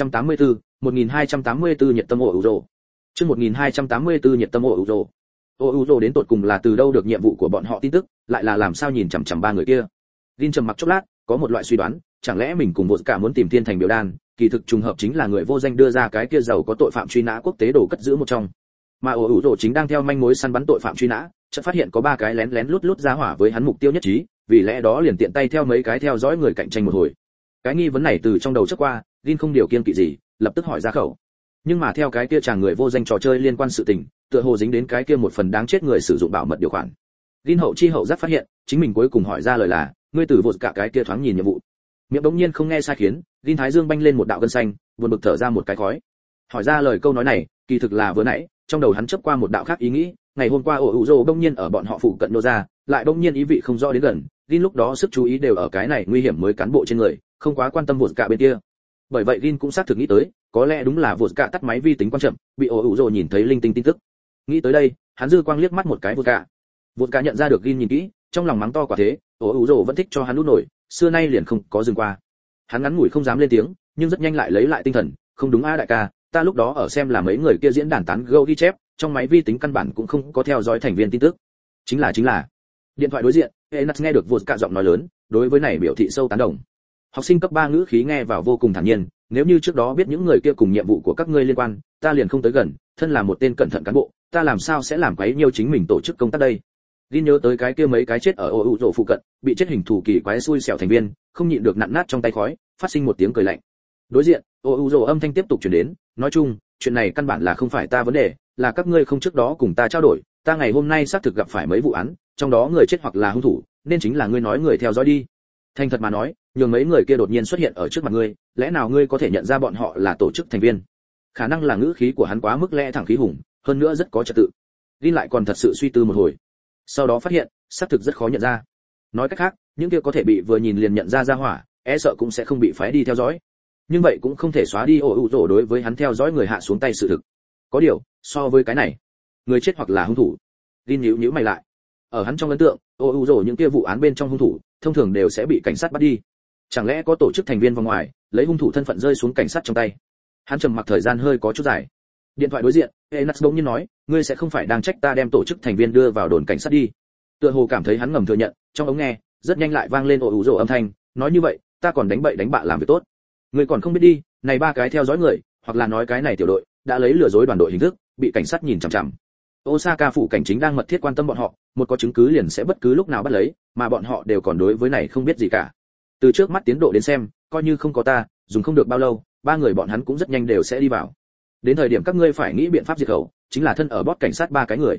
1284 nhiệt tâm Uzo. Chương 1284 nhiệt tâm Uzo. Uzo đến tột cùng là từ đâu được nhiệm vụ của bọn họ tin tức, lại là làm sao nhìn chằm chằm 3 người kia. Gin trầm mặc chốc lát, có một loại suy đoán, chẳng lẽ mình cùng cả muốn tìm thiên thành biểu đan, kỳ thực trùng hợp chính là người vô danh đưa ra cái kia giàu có tội phạm truy nã quốc tế đồ cất giữ một trong. Mà Uzo chính đang theo manh mối săn bắn tội phạm truy nã, chợt phát hiện có 3 cái lén lén lút ra hỏa với hắn mục tiêu nhất trí, vì lẽ đó liền tiện tay theo mấy cái theo dõi người cạnh tranh một hồi. Cái nghi vấn này từ trong đầu chớp qua, Gin không điều kiêng kỵ gì, lập tức hỏi ra khẩu. Nhưng mà theo cái kia chàng người vô danh trò chơi liên quan sự tình, tựa hồ dính đến cái kia một phần đáng chết người sử dụng bảo mật điều khoản. Gin hậu chi hậu giác phát hiện, chính mình cuối cùng hỏi ra lời là, ngươi từ vụt cả cái kia thoáng nhìn nhiệm vụ. Miệng đống nhiên không nghe sai khiến, Gin thái dương banh lên một đạo gân xanh, buồn bực thở ra một cái khói. Hỏi ra lời câu nói này, kỳ thực là vừa nãy, trong đầu hắn chớp qua một đạo khác ý nghĩ, ngày hôm qua Uzo đông nhiên ở bọn họ phụ cận nô ra, lại đông nhiên ý vị không rõ đến gần, Gin lúc đó sức chú ý đều ở cái này nguy hiểm mới cán bộ trên người, không quá quan tâm vụt cả bên kia. Bởi vậy Gin cũng xác thực nghĩ tới, có lẽ đúng là vụt cả tắt máy vi tính quan chậm, bị Uzo nhìn thấy linh tinh tin tức. Nghĩ tới đây, hắn dư quang liếc mắt một cái vụt cả. Vụt cả nhận ra được Gin nhìn kỹ, trong lòng mắng to quả thế, Uzo vẫn thích cho hắn nút nổi, xưa nay liền không có dừng qua. Hắn ngắn ngủi không dám lên tiếng, nhưng rất nhanh lại lấy lại tinh thần, không đúng a đại ca, ta lúc đó ở xem là mấy người kia diễn đàn tán gẫu ghi chép, trong máy vi tính căn bản cũng không có theo dõi thành viên tin tức. Chính là. Điện thoại đối diện, Enas nghe được vụt cả giọng nói lớn, đối với này biểu thị sâu tán đồng. Học sinh cấp 3 ngữ khí nghe vào vô cùng thản nhiên, nếu như trước đó biết những người kia cùng nhiệm vụ của các ngươi liên quan, ta liền không tới gần, thân là một tên cẩn thận cán bộ, ta làm sao sẽ làm quấy nhiêu chính mình tổ chức công tác đây. Gin nhớ tới cái kia mấy cái chết ở Uzo phụ cận, bị chết hình thù kỳ quái xui xẻo thành viên, không nhịn được nặn nát trong tay khói, phát sinh một tiếng cười lạnh. Đối diện, Uzo âm thanh tiếp tục truyền đến, nói chung, chuyện này căn bản là không phải ta vấn đề, là các ngươi không trước đó cùng ta trao đổi, ta ngày hôm nay xác thực gặp phải mấy vụ án, trong đó người chết hoặc là hung thủ, nên chính là ngươi nói người theo dõi đi. Thành thật mà nói, nhường mấy người kia đột nhiên xuất hiện ở trước mặt ngươi, lẽ nào ngươi có thể nhận ra bọn họ là tổ chức thành viên? Khả năng là ngữ khí của hắn quá mức lẽ thẳng khí hùng, hơn nữa rất có trật tự. Gin lại còn thật sự suy tư một hồi, sau đó phát hiện, xác thực rất khó nhận ra. Nói cách khác, những kia có thể bị vừa nhìn liền nhận ra hỏa, e sợ cũng sẽ không bị phái đi theo dõi. Nhưng vậy cũng không thể xóa đi Uzo đối với hắn theo dõi người hạ xuống tay sự thực. Có điều, so với cái này, người chết hoặc là hung thủ. Gin nhíu mày lại. Ở hắn trong ấn tượng, Uzo những kia vụ án bên trong hung thủ, thông thường đều sẽ bị cảnh sát bắt đi. Chẳng lẽ có tổ chức thành viên vòng ngoài, lấy hung thủ thân phận rơi xuống cảnh sát trong tay? Hắn trầm mặc thời gian hơi có chút dài. Điện thoại đối diện, Enas bỗng nhiên nói, ngươi sẽ không phải đang trách ta đem tổ chức thành viên đưa vào đồn cảnh sát đi? Tựa hồ cảm thấy hắn ngầm thừa nhận, trong ống nghe, rất nhanh lại vang lên Uzo âm thanh, nói như vậy, ta còn đánh bậy đánh bạ làm việc tốt. Ngươi còn không biết đi, này 3 cái theo dõi người, hoặc là nói cái này tiểu đội, đã lấy lừa dối đoàn đội hình thức, bị cảnh sát nhìn chằm chằm. Osaka phủ cảnh chính đang mật thiết quan tâm bọn họ, một có chứng cứ liền sẽ bất cứ lúc nào bắt lấy, mà bọn họ đều còn đối với này không biết gì cả. Từ trước mắt tiến độ đến xem, coi như không có ta, dùng không được bao lâu, 3 người bọn hắn cũng rất nhanh đều sẽ đi vào. Đến thời điểm các ngươi phải nghĩ biện pháp diệt khẩu, chính là thân ở bót cảnh sát 3 cái người.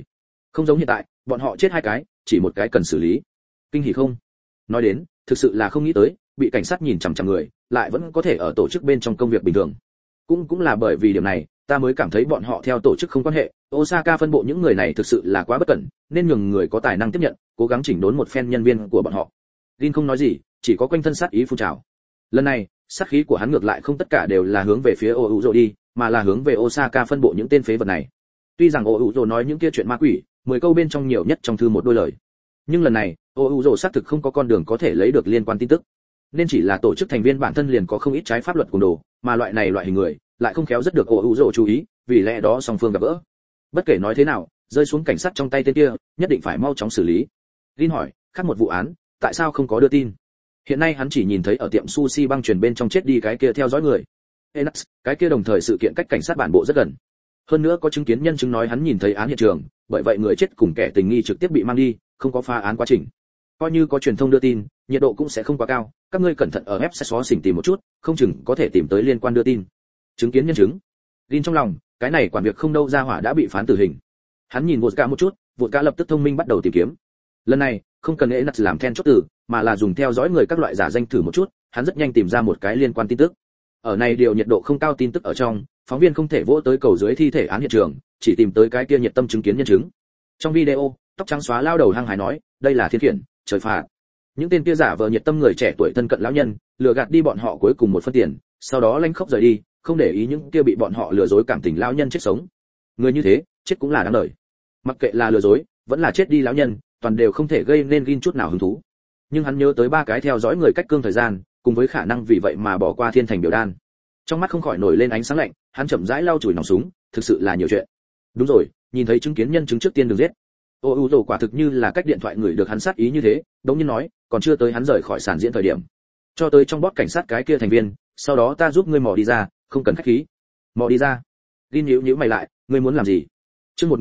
Không giống hiện tại, bọn họ chết 2 cái, chỉ một cái cần xử lý. Kinh hỉ không? Nói đến, thực sự là không nghĩ tới, bị cảnh sát nhìn chằm chằm người, lại vẫn có thể ở tổ chức bên trong công việc bình thường. Cũng là bởi vì điểm này, ta mới cảm thấy bọn họ theo tổ chức không quan hệ. Osaka phân bộ những người này thực sự là quá bất cẩn, nên nhường người có tài năng tiếp nhận, cố gắng chỉnh đốn một phen nhân viên của bọn họ. Rin không nói gì, chỉ có quanh thân sát ý phun trào. Lần này, sát khí của hắn ngược lại không tất cả đều là hướng về phía Ouzo đi, mà là hướng về Osaka phân bộ những tên phế vật này. Tuy rằng Ouzo nói những kia chuyện ma quỷ, 10 câu bên trong nhiều nhất trong thư một đôi lời. Nhưng lần này, Ouzo xác thực không có con đường có thể lấy được liên quan tin tức. Nên chỉ là tổ chức thành viên bản thân liền có không ít trái pháp luật cùng đồ, mà loại hình người lại không khéo rất được Ouzo chú ý, vì lẽ đó song phương gặp gỡ. Bất kể nói thế nào, rơi xuống cảnh sát trong tay tên kia, nhất định phải mau chóng xử lý. Rin hỏi, khác một vụ án, tại sao không có đưa tin? Hiện nay hắn chỉ nhìn thấy ở tiệm sushi băng truyền bên trong chết đi cái kia theo dõi người. Enax, cái kia đồng thời sự kiện cách cảnh sát bản bộ rất gần. Hơn nữa có chứng kiến nhân chứng nói hắn nhìn thấy án hiện trường, bởi vậy người chết cùng kẻ tình nghi trực tiếp bị mang đi, không có phá án quá trình. Coi như có truyền thông đưa tin, nhiệt độ cũng sẽ không quá cao, các ngươi cẩn thận ở website xóa xỉnh tìm một chút, không chừng có thể tìm tới liên quan đưa tin. Chứng kiến nhân chứng. Rin trong lòng, cái này quản việc không đâu ra hỏa đã bị phán tử hình. Hắn nhìn Vodka một chút, Vodka lập tức thông minh bắt đầu tìm kiếm. Lần này, không cần Enax làm then chốt từ, mà là dùng theo dõi người các loại giả danh thử một chút, hắn rất nhanh tìm ra một cái liên quan tin tức. Ở này điều nhiệt độ không cao tin tức ở trong, phóng viên không thể vỗ tới cầu dưới thi thể án hiện trường, chỉ tìm tới cái kia nhiệt tâm chứng kiến nhân chứng. Trong video, tóc trắng xóa lao đầu hăng hái nói, đây là thiên khiển, trời phạt. Những tên kia giả vờ nhiệt tâm người trẻ tuổi thân cận lão nhân, lừa gạt đi bọn họ cuối cùng một phân tiền, sau đó lanh khóc rời đi, không để ý những kia bị bọn họ lừa dối cảm tình lão nhân chết sống. Người như thế, chết cũng là đáng đời. Mặc kệ là lừa dối, vẫn là chết đi lão nhân, toàn đều không thể gây nên Gin chút nào hứng thú. Nhưng hắn nhớ tới 3 cái theo dõi người cách cương thời gian, cùng với khả năng vì vậy mà bỏ qua thiên thành biểu đan. Trong mắt không khỏi nổi lên ánh sáng lạnh, hắn chậm rãi lau chùi nòng súng, thực sự là nhiều chuyện. Đúng rồi, nhìn thấy chứng kiến nhân chứng trước tiên đừng giết. Ouzo quả thực như là cách điện thoại người được hắn sát ý như thế, đống nhiên nói, còn chưa tới hắn rời khỏi sàn diễn thời điểm. Cho tới trong bót cảnh sát cái kia thành viên, sau đó ta giúp ngươi mò đi ra, không cần khách khí. Mò đi ra. Gin nhíu mày lại, ngươi muốn làm gì? Chương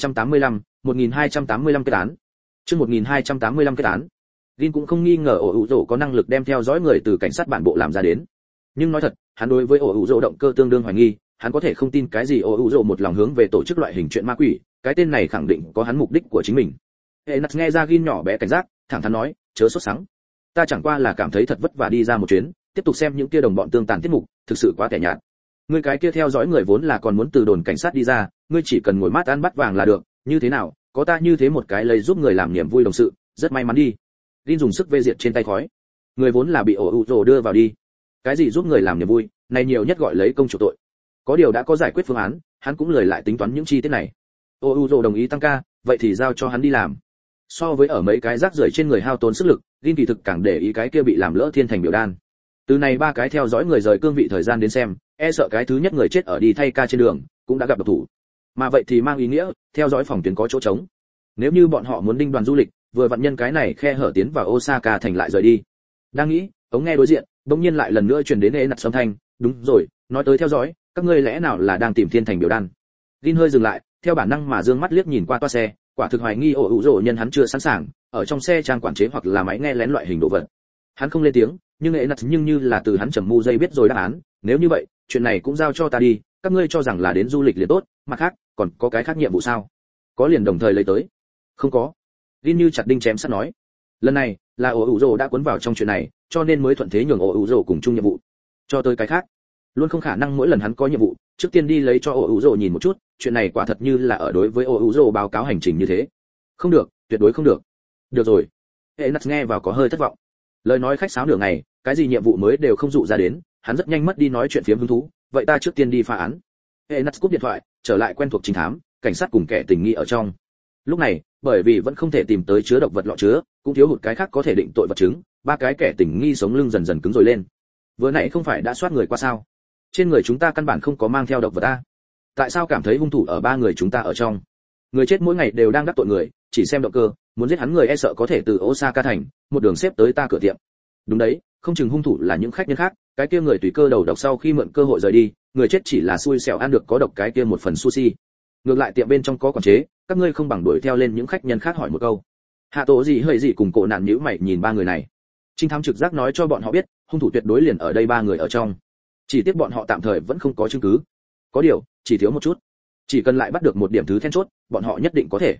1285 kết án. Chương 1285 kết án. Gin cũng không nghi ngờ Ouzo có năng lực đem theo dõi người từ cảnh sát bản bộ làm ra đến. Nhưng nói thật, hắn đối với Ouzo động cơ tương đương hoài nghi, hắn có thể không tin cái gì Ouzo một lòng hướng về tổ chức loại hình chuyện ma quỷ, cái tên này khẳng định có hắn mục đích của chính mình. Enax nghe ra Gin nhỏ bé cảnh giác, thẳng thắn nói, chớ sốt sắng. Ta chẳng qua là cảm thấy thật vất vả đi ra một chuyến, tiếp tục xem những kia đồng bọn tương tàn tiết mục, thực sự quá tẻ nhạt. Ngươi cái kia theo dõi người vốn là còn muốn từ đồn cảnh sát đi ra, ngươi chỉ cần ngồi mát ăn bát vàng là được, như thế nào, có ta như thế một cái lấy giúp người làm niềm vui đồng sự, rất may mắn đi. Gin dùng sức vê diệt trên tay khói. Người vốn là bị Ouzo đưa vào đi. Cái gì giúp người làm niềm vui, này nhiều nhất gọi lấy công chủ tội. Có điều đã có giải quyết phương án, hắn cũng lười lại tính toán những chi tiết này. Ouzo đồng ý tăng ca, vậy thì giao cho hắn đi làm. So với ở mấy cái rác rưởi trên người hao tốn sức lực, Gin kỳ thực càng để ý cái kia bị làm lỡ thiên thành biểu đan. Từ này 3 cái theo dõi người rời cương vị thời gian đến xem, e sợ cái thứ nhất người chết ở đi thay ca trên đường, cũng đã gặp độc thủ. Mà vậy thì mang ý nghĩa, theo dõi phòng tuyến có chỗ trống. Nếu như bọn họ muốn đinh đoàn du lịch, vừa vặn nhân cái này khe hở tiến vào Osaka thành lại rời đi. Đang nghĩ, ống nghe đối diện, bỗng nhiên lại lần nữa truyền đến Enax âm thanh, đúng rồi, nói tới theo dõi, các ngươi lẽ nào là đang tìm thiên thành biểu đan? Gin hơi dừng lại, theo bản năng mà dương mắt liếc nhìn qua toa xe, quả thực hoài nghi Ouzo nhân hắn chưa sẵn sàng, ở trong xe trang quản chế hoặc là máy nghe lén loại hình đồ vật. Hắn không lên tiếng, nhưng Enax nhưng như là từ hắn trầm mu dây biết rồi đáp án, nếu như vậy, chuyện này cũng giao cho ta đi, các ngươi cho rằng là đến du lịch liền tốt, mặt khác, còn có cái khác nhiệm vụ sao? Có liền đồng thời lấy tới. Không có. Gin như chặt đinh chém sắt nói. Lần này, là Ouzo đã cuốn vào trong chuyện này, cho nên mới thuận thế nhường Ouzo cùng chung nhiệm vụ. Cho tới cái khác, luôn không khả năng mỗi lần hắn có nhiệm vụ, trước tiên đi lấy cho Ouzo nhìn một chút, chuyện này quả thật như là ở đối với Ouzo báo cáo hành trình như thế. Không được, tuyệt đối không được. Được rồi. Enax nghe vào có hơi thất vọng. Lời nói khách sáo nửa ngày, cái gì nhiệm vụ mới đều không dụ ra đến, hắn rất nhanh mất đi nói chuyện phiếm hứng thú, vậy ta trước tiên đi phá án. Enax cúp điện thoại, trở lại quen thuộc trinh thám, cảnh sát cùng kẻ tình nghi ở trong. Lúc này, bởi vì vẫn không thể tìm tới chứa độc vật lọ chứa, cũng thiếu hụt cái khác có thể định tội vật chứng, 3 cái kẻ tình nghi sống lưng dần dần cứng rồi lên. Vừa nãy không phải đã soát người qua sao? Trên người chúng ta căn bản không có mang theo độc vật a. Tại sao cảm thấy hung thủ ở 3 người chúng ta ở trong? Người chết mỗi ngày đều đang đắc tội người, chỉ xem động cơ, muốn giết hắn người e sợ có thể từ Osaka thành, một đường xếp tới ta cửa tiệm. Đúng đấy, không chừng hung thủ là những khách nhân khác, cái kia người tùy cơ đầu độc sau khi mượn cơ hội rời đi, người chết chỉ là xui xẻo ăn được có độc cái kia một phần sushi. Ngược lại tiệm bên trong có quản chế, các ngươi không bằng đuổi theo lên những khách nhân khác hỏi một câu. Hạ Tổ gì hơi gì cùng cổ nạn nhíu mày nhìn 3 người này. Trinh thám trực giác nói cho bọn họ biết, hung thủ tuyệt đối liền ở đây 3 người ở trong. Chỉ tiếc bọn họ tạm thời vẫn không có chứng cứ. Có điều, chỉ thiếu một chút. Chỉ cần lại bắt được một điểm thứ then chốt, bọn họ nhất định có thể.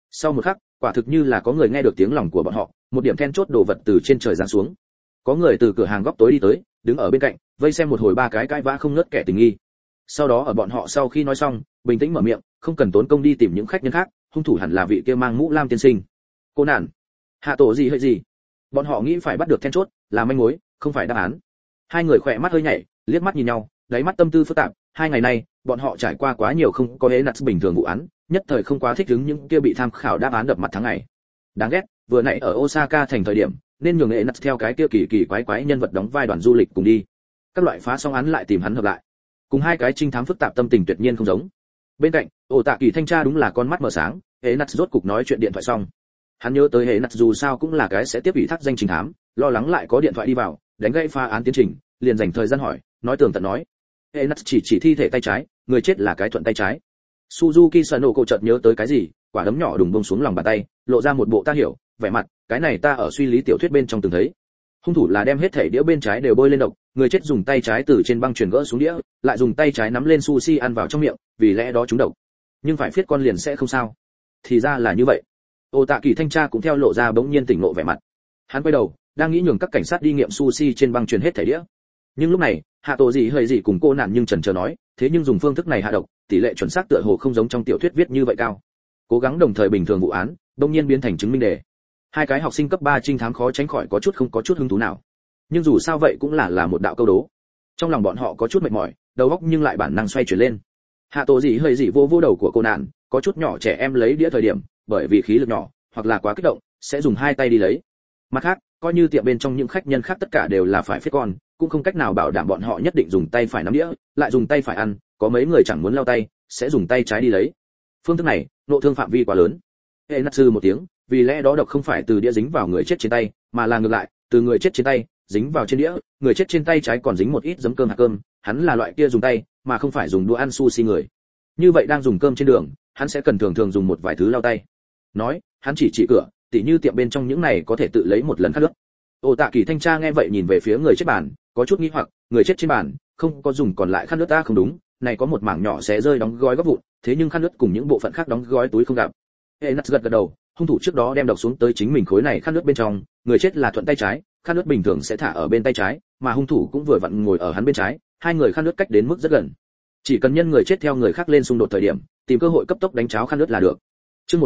Sau một khắc, quả thực như là có người nghe được tiếng lòng của bọn họ, một điểm then chốt đồ vật từ trên trời giáng xuống. Có người từ cửa hàng góc tối đi tới, đứng ở bên cạnh, vây xem một hồi ba cái cãi vã không ngớt kẻ tình nghi. Sau đó ở bọn họ sau khi nói xong, bình tĩnh mở miệng, không cần tốn công đi tìm những khách nhân khác, hung thủ hẳn là vị kia mang mũ lam tiên sinh. Cô nạn, hạ tổ gì hay gì? Bọn họ nghĩ phải bắt được then chốt, là manh mối, không phải đáp án. Hai người khỏe mắt hơi nhảy, liếc mắt nhìn nhau, đáy mắt tâm tư phức tạp. Hai ngày nay, bọn họ trải qua quá nhiều không có hễ nặt bình thường vụ án, nhất thời không quá thích ứng những kia bị tham khảo đáp án đập mặt tháng ngày. Đáng ghét, vừa nãy ở Osaka thành thời điểm, nên nhường hễ nặt theo cái kia kỳ kỳ quái quái nhân vật đóng vai đoàn du lịch cùng đi. Các loại phá xong án lại tìm hắn hợp lại. Cùng hai cái trinh thám phức tạp tâm tình tuyệt nhiên không giống. Bên cạnh, ổ tạ kỳ thanh tra đúng là con mắt mở sáng, hễ nặt rốt cục nói chuyện điện thoại xong. Hắn nhớ tới hễ nặt dù sao cũng là cái sẽ tiếp ủy thác danh trinh thám, lo lắng lại có điện thoại đi vào, đánh gãy phá án tiến trình, liền dành thời gian hỏi, nói tường tận nói. Hễ nặt chỉ thi thể tay trái, người chết là cái thuận tay trái. Suzuki Sanoko chợt nhớ tới cái gì, quả đấm nhỏ đùng bông xuống lòng bàn tay, lộ ra một bộ ta hiểu, vẻ mặt, cái này ta ở suy lý tiểu thuyết bên trong từng thấy. Hung thủ là đem hết thể đĩa bên trái đều bôi lên độc, người chết dùng tay trái từ trên băng truyền gỡ xuống đĩa, lại dùng tay trái nắm lên sushi ăn vào trong miệng, vì lẽ đó trúng độc. Nhưng phải phiết con liền sẽ không sao. Thì ra là như vậy. Ô Tạ Kỳ thanh tra cũng theo lộ ra bỗng nhiên tỉnh ngộ vẻ mặt. Hắn quay đầu, đang nghĩ nhường các cảnh sát đi nghiệm sushi trên băng truyền hết thể đĩa. Nhưng lúc này, hạ tổ gì hơi gì cùng cô nạn nhưng chần chờ nói, thế nhưng dùng phương thức này hạ độc, tỷ lệ chuẩn xác tựa hồ không giống trong tiểu thuyết viết như vậy cao. Cố gắng đồng thời bình thường vụ án, bỗng nhiên biến thành chứng minh đề. Hai cái học sinh cấp 3 trinh thám khó tránh khỏi có chút hứng thú nào. Nhưng dù sao vậy cũng là một đạo câu đố. Trong lòng bọn họ có chút mệt mỏi, đầu óc nhưng lại bản năng xoay chuyển lên. Hạ tổ gì hơi gì vô đầu của cô nạn, có chút nhỏ trẻ em lấy đĩa thời điểm, bởi vì khí lực nhỏ, hoặc là quá kích động, sẽ dùng hai tay đi lấy. Mặt khác, coi như tiệm bên trong những khách nhân khác tất cả đều là phải phết con, cũng không cách nào bảo đảm bọn họ nhất định dùng tay phải nắm đĩa, lại dùng tay phải ăn, có mấy người chẳng muốn lau tay, sẽ dùng tay trái đi lấy. Phương thức này, nội thương phạm vi quá lớn. Hệ nát sư một tiếng, vì lẽ đó độc không phải từ đĩa dính vào người chết trên tay, mà là ngược lại, từ người chết trên tay dính vào trên đĩa, người chết trên tay trái còn dính một ít giấm cơm hạt cơm, hắn là loại kia dùng tay, mà không phải dùng đũa ăn sushi người. Như vậy đang dùng cơm trên đường, hắn sẽ cần thường dùng một vài thứ lau tay. Nói, hắn chỉ cửa, tỉ như tiệm bên trong những này có thể tự lấy một lần khát nước. Ô Tạ Kỳ thanh tra nghe vậy nhìn về phía người chết bàn, có chút nghi hoặc, người chết trên bàn không có dùng còn lại khát nước ta không đúng, này có một mảng nhỏ sẽ rơi đóng gói góc vụn, thế nhưng khát nước cùng những bộ phận khác đóng gói túi không gặp. Enas gật đầu, hung thủ trước đó đem độc xuống tới chính mình khối này khát nước bên trong, người chết là thuận tay trái, khát nước bình thường sẽ thả ở bên tay trái, mà hung thủ cũng vừa vặn ngồi ở hắn bên trái, hai người khát nước cách đến mức rất gần. Chỉ cần nhân người chết theo người khác lên xung đột thời điểm, tìm cơ hội cấp tốc đánh cháo khát nước là được. Chương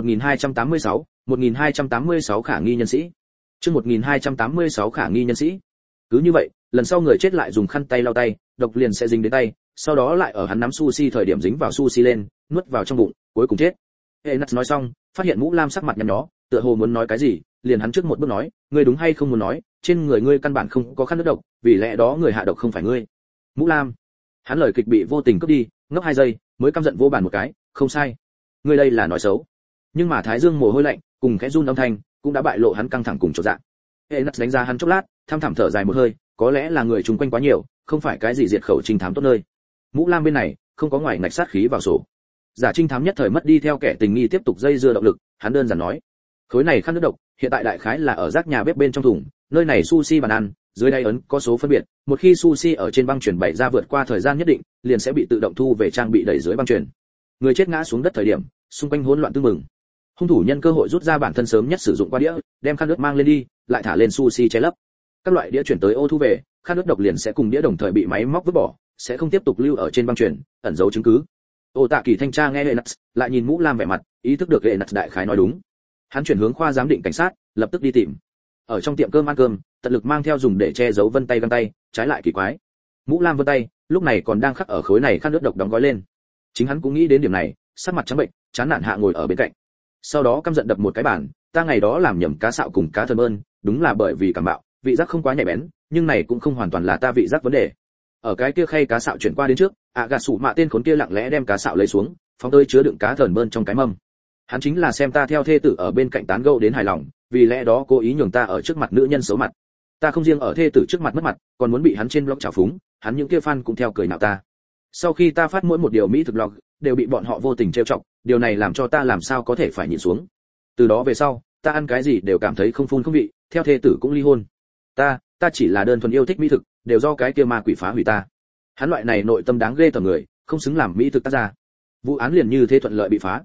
1286 khả nghi nhân sĩ. Chương 1286 khả nghi nhân sĩ. Cứ như vậy, lần sau người chết lại dùng khăn tay lau tay, độc liền sẽ dính đến tay, sau đó lại ở hắn nắm sushi thời điểm dính vào sushi lên, nuốt vào trong bụng, cuối cùng chết. Enas nói xong, phát hiện Mũ Lam sắc mặt nhăn nhó, tựa hồ muốn nói cái gì, liền hắn trước một bước nói, ngươi đúng hay không muốn nói, trên người ngươi căn bản không có khăn nước độc, vì lẽ đó người hạ độc không phải ngươi. Mũ Lam. Hắn lời kịch bị vô tình cướp đi, ngốc 2 giây, mới căm giận vô bàn một cái, không sai. Ngươi đây là nói xấu. Nhưng mà Thái Dương mồ hôi lạnh, cùng khẽ run âm thanh, cũng đã bại lộ hắn căng thẳng cùng chột dạ. Enas đánh giá hắn chốc lát, thăm thẳm thở dài một hơi, có lẽ là người chung quanh quá nhiều, không phải cái gì diệt khẩu trinh thám tốt nơi. Mũ Lam bên này, không có ngoài ngạch sát khí vào sổ. Giả trinh thám nhất thời mất đi theo kẻ tình nghi tiếp tục dây dưa động lực, hắn đơn giản nói, khối này khăn nước độc, hiện tại đại khái là ở rác nhà bếp bên trong thùng, nơi này sushi bàn ăn, dưới đây ấn có số phân biệt, một khi sushi ở trên băng chuyển bày ra vượt qua thời gian nhất định, liền sẽ bị tự động thu về trang bị đẩy dưới băng chuyển. Người chết ngã xuống đất thời điểm, xung quanh hỗn loạn tương mừng. Hung thủ nhân cơ hội rút ra bản thân sớm nhất sử dụng qua đĩa, đem khăn nước mang lên đi, lại thả lên sushi che lấp. Các loại đĩa chuyển tới ô thu về, khăn nước độc liền sẽ cùng đĩa đồng thời bị máy móc vứt bỏ, sẽ không tiếp tục lưu ở trên băng chuyển, ẩn giấu chứng cứ. Ô Tạ Kỳ thanh tra nghe Enas, lại nhìn Mũ Lam vẻ mặt, ý thức được Enas đại khái nói đúng. Hắn chuyển hướng khoa giám định cảnh sát, lập tức đi tìm. Ở trong tiệm cơm ăn cơm, tận lực mang theo dùng để che giấu vân tay găng tay, trái lại kỳ quái. Mũ Lam vân tay, lúc này còn đang khắc ở khối này khăn nước độc đóng gói lên. Chính hắn cũng nghĩ đến điểm này, sắc mặt trắng bệnh, chán nản hạ ngồi ở bên cạnh. Sau đó căm giận đập một cái bàn, ta ngày đó làm nhầm cá sạo cùng cá thần ơn, đúng là bởi vì cảm bạo, vị giác không quá nhạy bén, nhưng này cũng không hoàn toàn là ta vị giác vấn đề. Ở cái kia khay cá sạo chuyển qua đến trước, gà sủ mạ tên khốn kia lặng lẽ đem cá sạo lấy xuống, phóng tới chứa đựng cá thần bơn trong cái mâm. Hắn chính là xem ta theo thê tử ở bên cạnh tán gẫu đến hài lòng, vì lẽ đó cố ý nhường ta ở trước mặt nữ nhân xấu mặt. Ta không riêng ở thê tử trước mặt mất mặt, còn muốn bị hắn trên blog trào phúng, hắn những kia fan cũng theo cười nhạo ta. Sau khi ta phát mỗi một điều mỹ thực blog, đều bị bọn họ vô tình trêu chọc, điều này làm cho ta làm sao có thể phải nhịn xuống. Từ đó về sau, ta ăn cái gì đều cảm thấy không phun không vị, theo thê tử cũng ly hôn. Ta chỉ là đơn thuần yêu thích mỹ thực, đều do cái kia ma quỷ phá hủy ta. Hắn loại này nội tâm đáng ghê tởm người, không xứng làm mỹ thực tác gia. Vụ án liền như thế thuận lợi bị phá.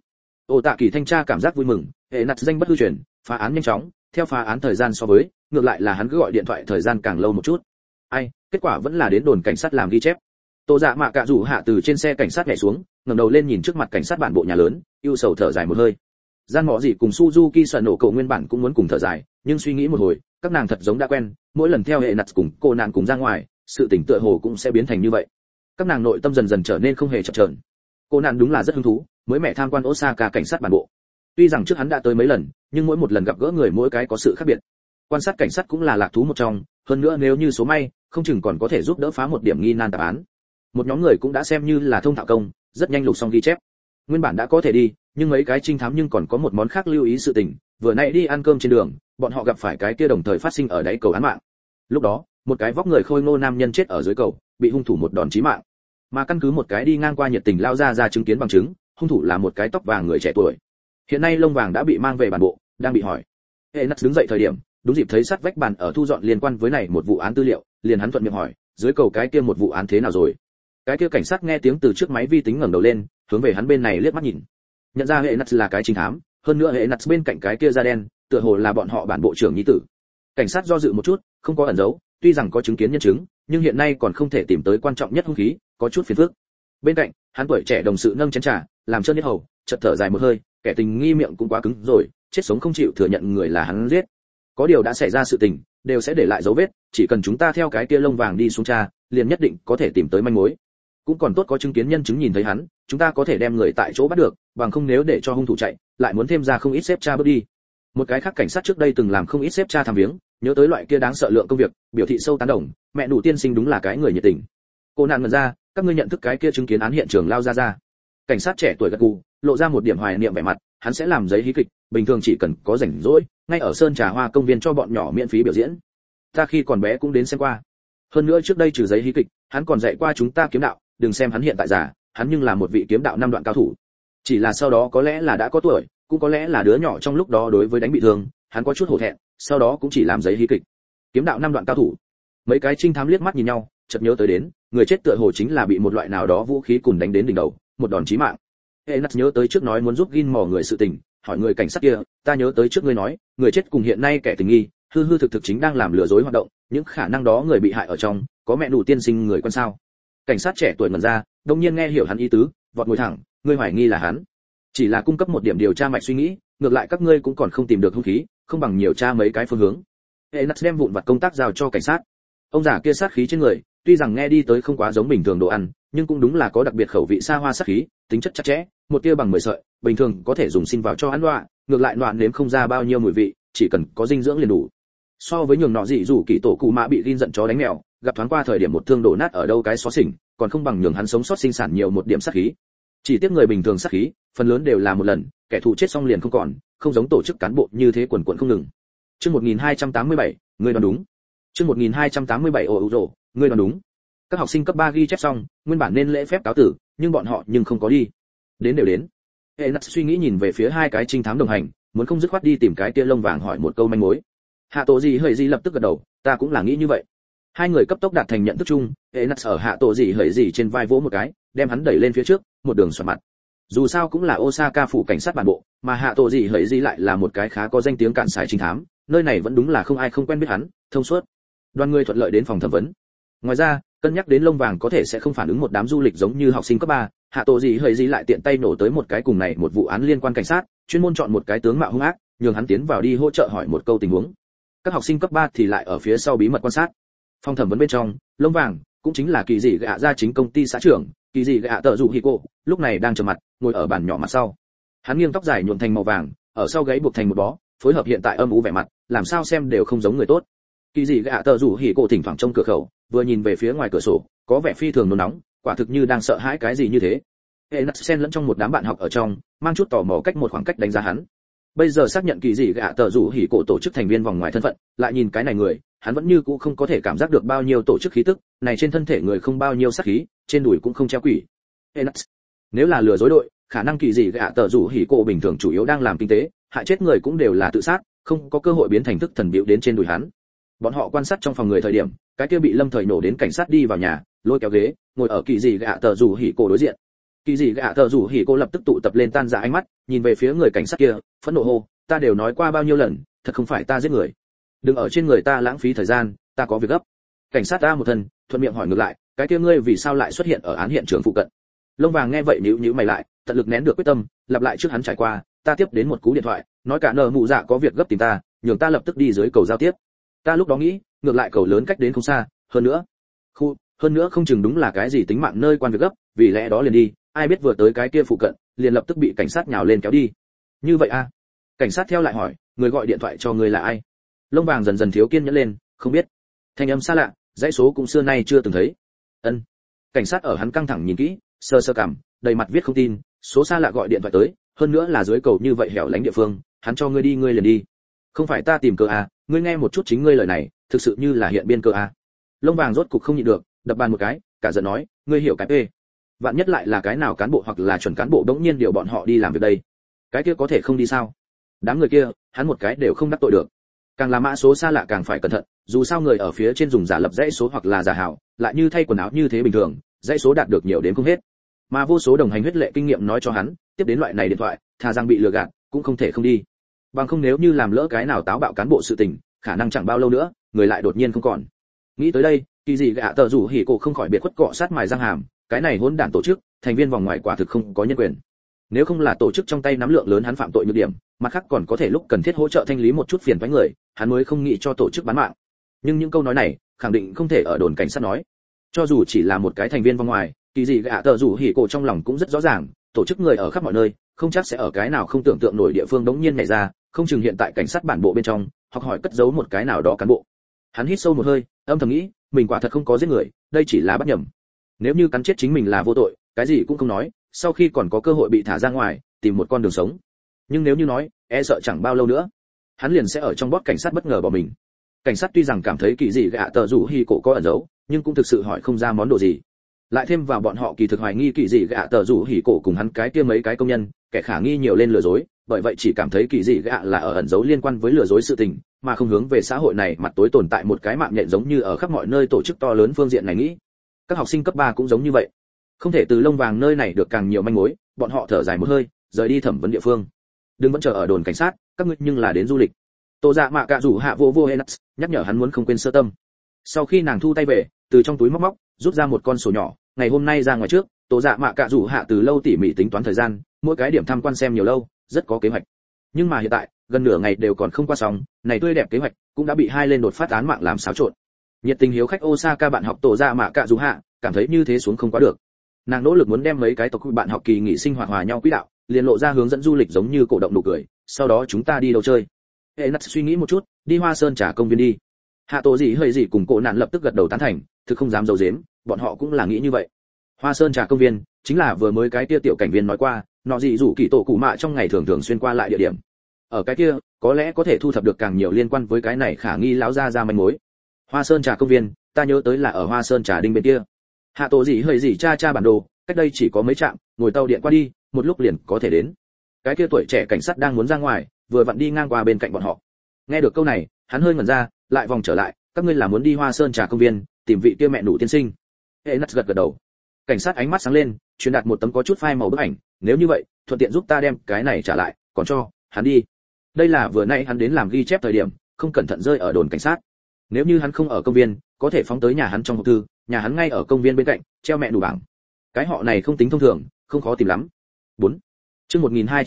Ổ Tạ Kỳ thanh tra cảm giác vui mừng, hệ nặt danh bất hư truyền, phá án nhanh chóng, theo phá án thời gian so với, ngược lại là hắn cứ gọi điện thoại thời gian càng lâu một chút. Ai, kết quả vẫn là đến đồn cảnh sát làm ghi chép. Tô Dạ Mạ Cạ rủ hạ từ trên xe cảnh sát nhảy xuống, ngẩng đầu lên nhìn trước mặt cảnh sát bản bộ nhà lớn, ưu sầu thở dài một hơi. Gian Mọ Dị cùng Suzuki sợ nổ cậu nguyên bản cũng muốn cùng thở dài, nhưng suy nghĩ một hồi, các nàng thật giống đã quen, mỗi lần theo hệ nặt cùng cô nàng cùng ra ngoài, sự tình tựa hồ cũng sẽ biến thành như vậy. Các nàng nội tâm dần dần trở nên không hề chập chờn. Cô nàng đúng là rất hứng thú, mới mẹ tham quan Osaka cảnh sát bản bộ. Tuy rằng trước hắn đã tới mấy lần, nhưng mỗi một lần gặp gỡ người mỗi cái có sự khác biệt. Quan sát cảnh sát cũng là lạc thú một trong, hơn nữa nếu như số may, không chừng còn có thể giúp đỡ phá một điểm nghi nan tạp án. Một nhóm người cũng đã xem như là thông thạo công, rất nhanh lục xong ghi chép. Nguyên bản đã có thể đi, nhưng mấy cái trinh thám nhưng còn có một món khác lưu ý sự tình, vừa nãy đi ăn cơm trên đường, bọn họ gặp phải cái kia đồng thời phát sinh ở đáy cầu án mạng. Lúc đó, một cái vóc người khôi ngô nam nhân chết ở dưới cầu, bị hung thủ một đòn chí mạng. Mà căn cứ một cái đi ngang qua nhiệt tình lao ra chứng kiến bằng chứng, hung thủ là một cái tóc vàng người trẻ tuổi. Hiện nay lông vàng đã bị mang về bản bộ, đang bị hỏi. Hệ nắt đứng dậy thời điểm, đúng dịp thấy sát vách bàn ở thu dọn liên quan với này một vụ án tư liệu, liền hắn thuận miệng hỏi, dưới cầu cái kia một vụ án thế nào rồi? Cái kia cảnh sát nghe tiếng từ trước máy vi tính ngẩng đầu lên, hướng về hắn bên này liếc mắt nhìn. Nhận ra hệ nắt là cái trinh thám, hơn nữa hệ nắt bên cạnh cái kia da đen, tựa hồ là bọn họ bản bộ trưởng nhi tử. Cảnh sát do dự một chút, không có ẩn giấu, tuy rằng có chứng kiến nhân chứng, nhưng hiện nay còn không thể tìm tới quan trọng nhất hung khí, có chút phiền phức. Bên cạnh, hắn tuổi trẻ đồng sự nâng chén trà, làm trơn hết hầu, chợt thở dài một hơi, kẻ tình nghi miệng cũng quá cứng rồi, chết sống không chịu thừa nhận người là hắn giết. Có điều đã xảy ra sự tình, đều sẽ để lại dấu vết, chỉ cần chúng ta theo cái kia lông vàng đi xuống tra, liền nhất định có thể tìm tới manh mối. Cũng còn tốt có chứng kiến nhân chứng nhìn thấy hắn, chúng ta có thể đem người tại chỗ bắt được, bằng không nếu để cho hung thủ chạy, lại muốn thêm ra không ít xếp tra bước đi. Một cái khác cảnh sát trước đây từng làm không ít xếp tra tham viếng, nhớ tới loại kia đáng sợ lượng công việc, biểu thị sâu tán đồng, mẹ đủ tiên sinh đúng là cái người nhiệt tình. Cô nạn ngẩn ra, các ngươi nhận thức cái kia chứng kiến án hiện trường lao ra. Cảnh sát trẻ tuổi gật gù, lộ ra một điểm hoài niệm vẻ mặt, hắn sẽ làm giấy hí kịch, bình thường chỉ cần có rảnh rỗi, ngay ở sơn trà hoa công viên cho bọn nhỏ miễn phí biểu diễn. Ta khi còn bé cũng đến xem qua. Hơn nữa trước đây trừ giấy hí kịch, hắn còn dạy qua chúng ta kiếm đạo, đừng xem hắn hiện tại già, hắn nhưng là một vị kiếm đạo năm đoạn cao thủ. Chỉ là sau đó có lẽ là đã có tuổi, cũng có lẽ là đứa nhỏ trong lúc đó đối với đánh bị thương, hắn có chút hổ thẹn, sau đó cũng chỉ làm giấy hí kịch. Kiếm đạo năm đoạn cao thủ. Mấy cái trinh thám liếc mắt nhìn nhau, chợt nhớ tới đến, người chết tựa hồ chính là bị một loại nào đó vũ khí cùn đánh đến đỉnh đầu, một đòn chí mạng. Enas nhớ tới trước nói muốn giúp Gin mò người sự tình, hỏi người cảnh sát kia, ta nhớ tới trước ngươi nói, người chết cùng hiện nay kẻ tình nghi, hư hư thực thực chính đang làm lừa dối hoạt động, những khả năng đó người bị hại ở trong, có mẹ đủ tiên sinh người quan sao? Cảnh sát trẻ tuổi ngẩn ra, đột nhiên nghe hiểu hắn ý tứ, vọt ngồi thẳng, ngươi hoài nghi là hắn. Chỉ là cung cấp một điểm điều tra mạch suy nghĩ, ngược lại các ngươi cũng còn không tìm được hung khí, không bằng nhiều tra mấy cái phương hướng. Enas đem vụn vặt công tác giao cho cảnh sát. Ông già kia sát khí trên người, tuy rằng nghe đi tới không quá giống bình thường đồ ăn, nhưng cũng đúng là có đặc biệt khẩu vị xa hoa sát khí, tính chất chặt chẽ, một tia bằng 10 sợi, bình thường có thể dùng xin vào cho ăn loạ, ngược lại loạn nếm không ra bao nhiêu mùi vị, chỉ cần có dinh dưỡng liền đủ. So với nhường nọ dị rủ kỳ tổ cụ mã bị Gin giận chó đánh mèo, gặp thoáng qua thời điểm một thương đổ nát ở đâu cái xó xỉnh, còn không bằng nhường hắn sống sót sinh sản nhiều một điểm sát khí. Chỉ tiếc người bình thường sát khí, phần lớn đều là một lần, kẻ thù chết xong liền không còn, không giống tổ chức cán bộ như thế quần quần không ngừng. Chương 1287, ngươi đoán đúng. Chương 1287 ồ rồ, ngươi đoán đúng. Các học sinh cấp 3 ghi chép xong, nguyên bản nên lễ phép cáo tử, nhưng bọn họ nhưng không có đi. Đến đều đến. Enas suy nghĩ nhìn về phía hai cái trinh thám đồng hành, muốn không dứt khoát đi tìm cái tia lông vàng hỏi một câu manh mối. Hạ Tổ Dị Hởi Dị lập tức gật đầu, ta cũng là nghĩ như vậy. Hai người cấp tốc đạt thành nhận thức chung, Enas ở Hạ Tổ Dị Hởi Dị trên vai vỗ một cái, đem hắn đẩy lên phía trước, một đường xoắn mặt. Dù sao cũng là Osaka phủ cảnh sát bản bộ, mà Hạ Tổ Dị Hởi Dị lại là một cái khá có danh tiếng cạn sải trinh thám, nơi này vẫn đúng là không ai không quen biết hắn, thông suốt. Đoàn người thuận lợi đến phòng thẩm vấn. Ngoài ra, cân nhắc đến lông vàng có thể sẽ không phản ứng một đám du lịch giống như học sinh cấp 3, Hạ Tổ Dị Hởi Dị lại tiện tay nổ tới một cái cùng này một vụ án liên quan cảnh sát, chuyên môn chọn một cái tướng mạo hung ác, nhường hắn tiến vào đi hỗ trợ hỏi một câu tình huống. Các học sinh cấp 3 thì lại ở phía sau bí mật quan sát. Phòng thẩm vấn bên trong, lông vàng cũng chính là kỳ dị gạ gia chính công ty xã trưởng, kỳ dị gạ tợ dụ hiko, lúc này đang trầm mặt, ngồi ở bàn nhỏ mặt sau. Hắn nghiêng tóc dài nhuộm thành màu vàng, ở sau gáy buộc thành một bó, phối hợp hiện tại âm u vẻ mặt, làm sao xem đều không giống người tốt. Kỳ dị gạ tợ dụ hiko thỉnh thoảng trông cửa khẩu, vừa nhìn về phía ngoài cửa sổ, có vẻ phi thường nôn nóng, quả thực như đang sợ hãi cái gì như thế. Enas xen lẫn trong một đám bạn học ở trong, mang chút tò mò cách một khoảng cách đánh giá hắn. Bây giờ xác nhận kỳ dị gạ tợ rủ hỉ cổ tổ chức thành viên vòng ngoài thân phận, lại nhìn cái này người, hắn vẫn như cũ không có thể cảm giác được bao nhiêu tổ chức khí tức, này trên thân thể người không bao nhiêu sát khí, trên đùi cũng không treo quỷ. Enas, nếu là lừa dối đội, khả năng kỳ dị gạ tợ rủ hỉ cổ bình thường chủ yếu đang làm kinh tế, hại chết người cũng đều là tự sát, không có cơ hội biến thành thức thần biểu đến trên đùi hắn. Bọn họ quan sát trong phòng người thời điểm, cái kia bị lâm thời nổ đến cảnh sát đi vào nhà, lôi kéo ghế, ngồi ở kỳ dị gạ tợ rủ hỉ cổ đối diện. Kỳ dị gạ tờ rủ hỉ cô lập tức tụ tập lên tan rã ánh mắt, nhìn về phía người cảnh sát kia, phẫn nộ hô, ta đều nói qua bao nhiêu lần, thật không phải ta giết người. Đừng ở trên người ta lãng phí thời gian, ta có việc gấp. Cảnh sát ta một thân, thuận miệng hỏi ngược lại, cái kia ngươi vì sao lại xuất hiện ở án hiện trường phụ cận? Lông vàng nghe vậy nhíu nhíu mày lại, tận lực nén được quyết tâm, lặp lại trước hắn trải qua, ta tiếp đến một cú điện thoại, nói cả nợ mụ dạ có việc gấp tìm ta, nhường ta lập tức đi dưới cầu giao tiếp. Ta lúc đó nghĩ, ngược lại cầu lớn cách đến không xa, hơn nữa không chừng đúng là cái gì tính mạng nơi quan việc gấp, vì lẽ đó liền đi, ai biết vừa tới cái kia phụ cận, liền lập tức bị cảnh sát nhào lên kéo đi. Như vậy a? Cảnh sát theo lại hỏi, người gọi điện thoại cho ngươi là ai? Lông vàng dần dần thiếu kiên nhẫn lên, không biết. Thanh âm xa lạ, dãy số cũng xưa nay chưa từng thấy. Ân. Cảnh sát ở hắn căng thẳng nhìn kỹ, sơ sơ cảm, đầy mặt viết không tin, số xa lạ gọi điện thoại tới, hơn nữa là dưới cầu như vậy hẻo lánh địa phương, hắn cho ngươi đi ngươi liền đi. Không phải ta tìm cơ à, ngươi nghe một chút chính ngươi lời này, thực sự như là hiện biên cơ à. Lông vàng rốt cục không nhịn được, đập bàn một cái, cả giận nói, ngươi hiểu cái p. Vạn nhất lại là cái nào cán bộ hoặc là chuẩn cán bộ đống nhiên điều bọn họ đi làm việc đây. Cái kia có thể không đi sao? Đám người kia, hắn một cái đều không đắc tội được. Càng là mã số xa lạ càng phải cẩn thận, dù sao người ở phía trên dùng giả lập dãy số hoặc là giả hảo, lại như thay quần áo như thế bình thường, dãy số đạt được nhiều đến không hết. Mà vô số đồng hành huyết lệ kinh nghiệm nói cho hắn, tiếp đến loại này điện thoại, thà rằng bị lừa gạt, cũng không thể không đi. Bằng không nếu như làm lỡ cái nào táo bạo cán bộ sự tình, khả năng chẳng bao lâu nữa, người lại đột nhiên không còn. Nghĩ tới đây, kỳ dị gạ tờ rủ hỉ cổ không khỏi biệt khuất cọ sát mài răng hàm, cái này hỗn đản tổ chức, thành viên vòng ngoài quả thực không có nhân quyền. Nếu không là tổ chức trong tay nắm lượng lớn hắn phạm tội nhược điểm, mặt khác còn có thể lúc cần thiết hỗ trợ thanh lý một chút phiền toái người, hắn mới không nghĩ cho tổ chức bán mạng. Nhưng những câu nói này, khẳng định không thể ở đồn cảnh sát nói. Cho dù chỉ là một cái thành viên vòng ngoài, kỳ dị gạ tờ rủ hỉ cổ trong lòng cũng rất rõ ràng, tổ chức người ở khắp mọi nơi, không chắc sẽ ở cái nào không tưởng tượng nổi địa phương đống nhiên nhảy ra, không chừng hiện tại cảnh sát bản bộ bên trong, hoặc hỏi cất giấu một cái nào đó cán bộ. Hắn hít sâu một hơi, âm thầm nghĩ, mình quả thật không có giết người, đây chỉ là bắt nhầm. Nếu như cắn chết chính mình là vô tội, cái gì cũng không nói, sau khi còn có cơ hội bị thả ra ngoài, tìm một con đường sống. Nhưng nếu như nói, e sợ chẳng bao lâu nữa, hắn liền sẽ ở trong bót cảnh sát bất ngờ bỏ mình. Cảnh sát tuy rằng cảm thấy kỳ dị gạ tờ rủ hỉ cổ có ẩn giấu, nhưng cũng thực sự hỏi không ra món đồ gì. Lại thêm vào bọn họ kỳ thực hoài nghi kỳ dị gạ tờ rủ hỉ cổ cùng hắn cái kia mấy cái công nhân, kẻ khả nghi nhiều lên lừa dối, bởi vậy chỉ cảm thấy kỳ dị gạ là ở ẩn giấu liên quan với lừa dối sự tình, mà không hướng về xã hội này mặt tối tồn tại một cái mạng nhện giống như ở khắp mọi nơi tổ chức to lớn phương diện này nghĩ. Các học sinh cấp 3 cũng giống như vậy. Không thể từ lông vàng nơi này được càng nhiều manh mối, bọn họ thở dài một hơi, rời đi thẩm vấn địa phương. Đừng vẫn chờ ở đồn cảnh sát, các ngươi nhưng là đến du lịch. Tô Dạ Mạ Cạ rủ hạ vô Henax, nhắc nhở hắn muốn không quên sơ tâm. Sau khi nàng thu tay về, từ trong túi móc, rút ra một con sổ nhỏ, ngày hôm nay ra ngoài trước, Tô Dạ Mạ Cạ rủ hạ từ lâu tỉ mỉ tính toán thời gian, mỗi cái điểm tham quan xem nhiều lâu, rất có kế hoạch. Nhưng mà hiện tại, gần nửa ngày đều còn không qua xong, này tươi đẹp kế hoạch cũng đã bị hai lên đột phát án mạng làm xáo trộn. Nhiệt tình hiếu khách Osaka bạn học Tô Dạ Mạ Cạ rủ hạ, cảm thấy như thế xuống không quá được. Nàng nỗ lực muốn đem mấy cái tộc bạn học kỳ nghỉ sinh hoạt hòa nhau quỹ đạo, liền lộ ra hướng dẫn du lịch giống như cổ động nụ cười, sau đó chúng ta đi đâu chơi? Nát suy nghĩ một chút, đi Hoa Sơn Trà công viên đi. Hạ Tổ gì hơi gì cùng Cổ Nạn lập tức gật đầu tán thành, thực không dám giấu giếm, bọn họ cũng là nghĩ như vậy. Hoa Sơn Trà công viên chính là vừa mới cái kia tiểu cảnh viên nói qua, nọ gì rủ kỳ tổ cụ mạ trong ngày thường thường xuyên qua lại địa điểm. Ở cái kia, có lẽ có thể thu thập được càng nhiều liên quan với cái này khả nghi láo ra manh mối. Hoa Sơn Trà công viên, ta nhớ tới là ở Hoa Sơn Trà đinh bên kia. Hạ Tổ gì hơi gì cha bản đồ, cách đây chỉ có mấy trạm, ngồi tàu điện qua đi, một lúc liền có thể đến. Cái kia tuổi trẻ cảnh sát đang muốn ra ngoài, vừa vặn đi ngang qua bên cạnh bọn họ. Nghe được câu này, hắn hơi ngẩn ra, lại vòng trở lại, các ngươi là muốn đi Hoa Sơn Trà công viên, tìm vị kia mẹ nụ tiên sinh. Nát gật đầu. Cảnh sát ánh mắt sáng lên, truyền đạt một tấm có chút phai màu bức ảnh, nếu như vậy, thuận tiện giúp ta đem cái này trả lại, còn cho hắn đi. Đây là vừa nãy hắn đến làm ghi chép thời điểm, không cẩn thận rơi ở đồn cảnh sát. Nếu như hắn không ở công viên, có thể phóng tới nhà hắn trong hộp thư, nhà hắn ngay ở công viên bên cạnh, treo mẹ nụ bảng. Cái họ này không tính thông thường, không khó tìm lắm. 4. Chương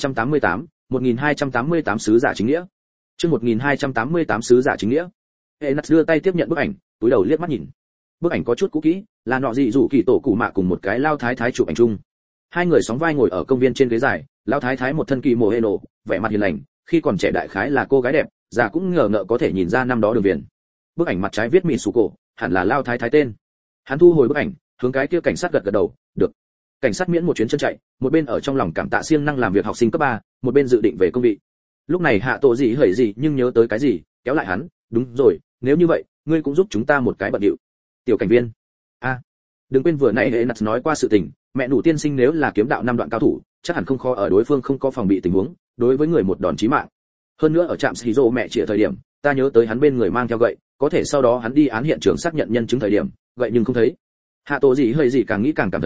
1288 sứ giả chính nghĩa. Chương 1288 sứ giả chính nghĩa. Enas đưa tay tiếp nhận bức ảnh, túi đầu liếc mắt nhìn. Bức ảnh có chút cũ kỹ, là nọ gì rủ kỳ tổ cụ mạ cùng một cái lao thái thái chụp ảnh chung. Hai người sóng vai ngồi ở công viên trên ghế dài, lao thái thái một thân kỳ mồ heno, vẻ mặt hiền lành, khi còn trẻ đại khái là cô gái đẹp, già cũng ngờ ngợ có thể nhìn ra năm đó đường viền. Bức ảnh mặt trái viết Mitsuko, hẳn là lao thái thái tên. Hắn thu hồi bức ảnh, hướng cái kia cảnh sát gật đầu, được. Cảnh sát miễn một chuyến chân chạy, một bên ở trong lòng cảm tạ siêng năng làm việc học sinh cấp 3, một bên dự định về công vị. Lúc này Hạ Tổ gì hởi gì nhưng nhớ tới cái gì, kéo lại hắn, đúng rồi, nếu như vậy, ngươi cũng giúp chúng ta một cái bận điệu. Tiểu cảnh viên. Đừng quên vừa nãy Nats nói qua sự tình, mẹ nụ tiên sinh nếu là kiếm đạo năm đoạn cao thủ, chắc hẳn không khó ở đối phương không có phòng bị tình huống, đối với người một đòn chí mạng. Hơn nữa ở trạm Shizuo mẹ chỉ thời điểm, ta nhớ tới hắn bên người mang theo gậy, có thể sau đó hắn đi án hiện trường xác nhận nhân chứng thời điểm, gậy nhưng không thấy. Hạ Tổ gì hơi gì càng nghĩ càng cảm thấy,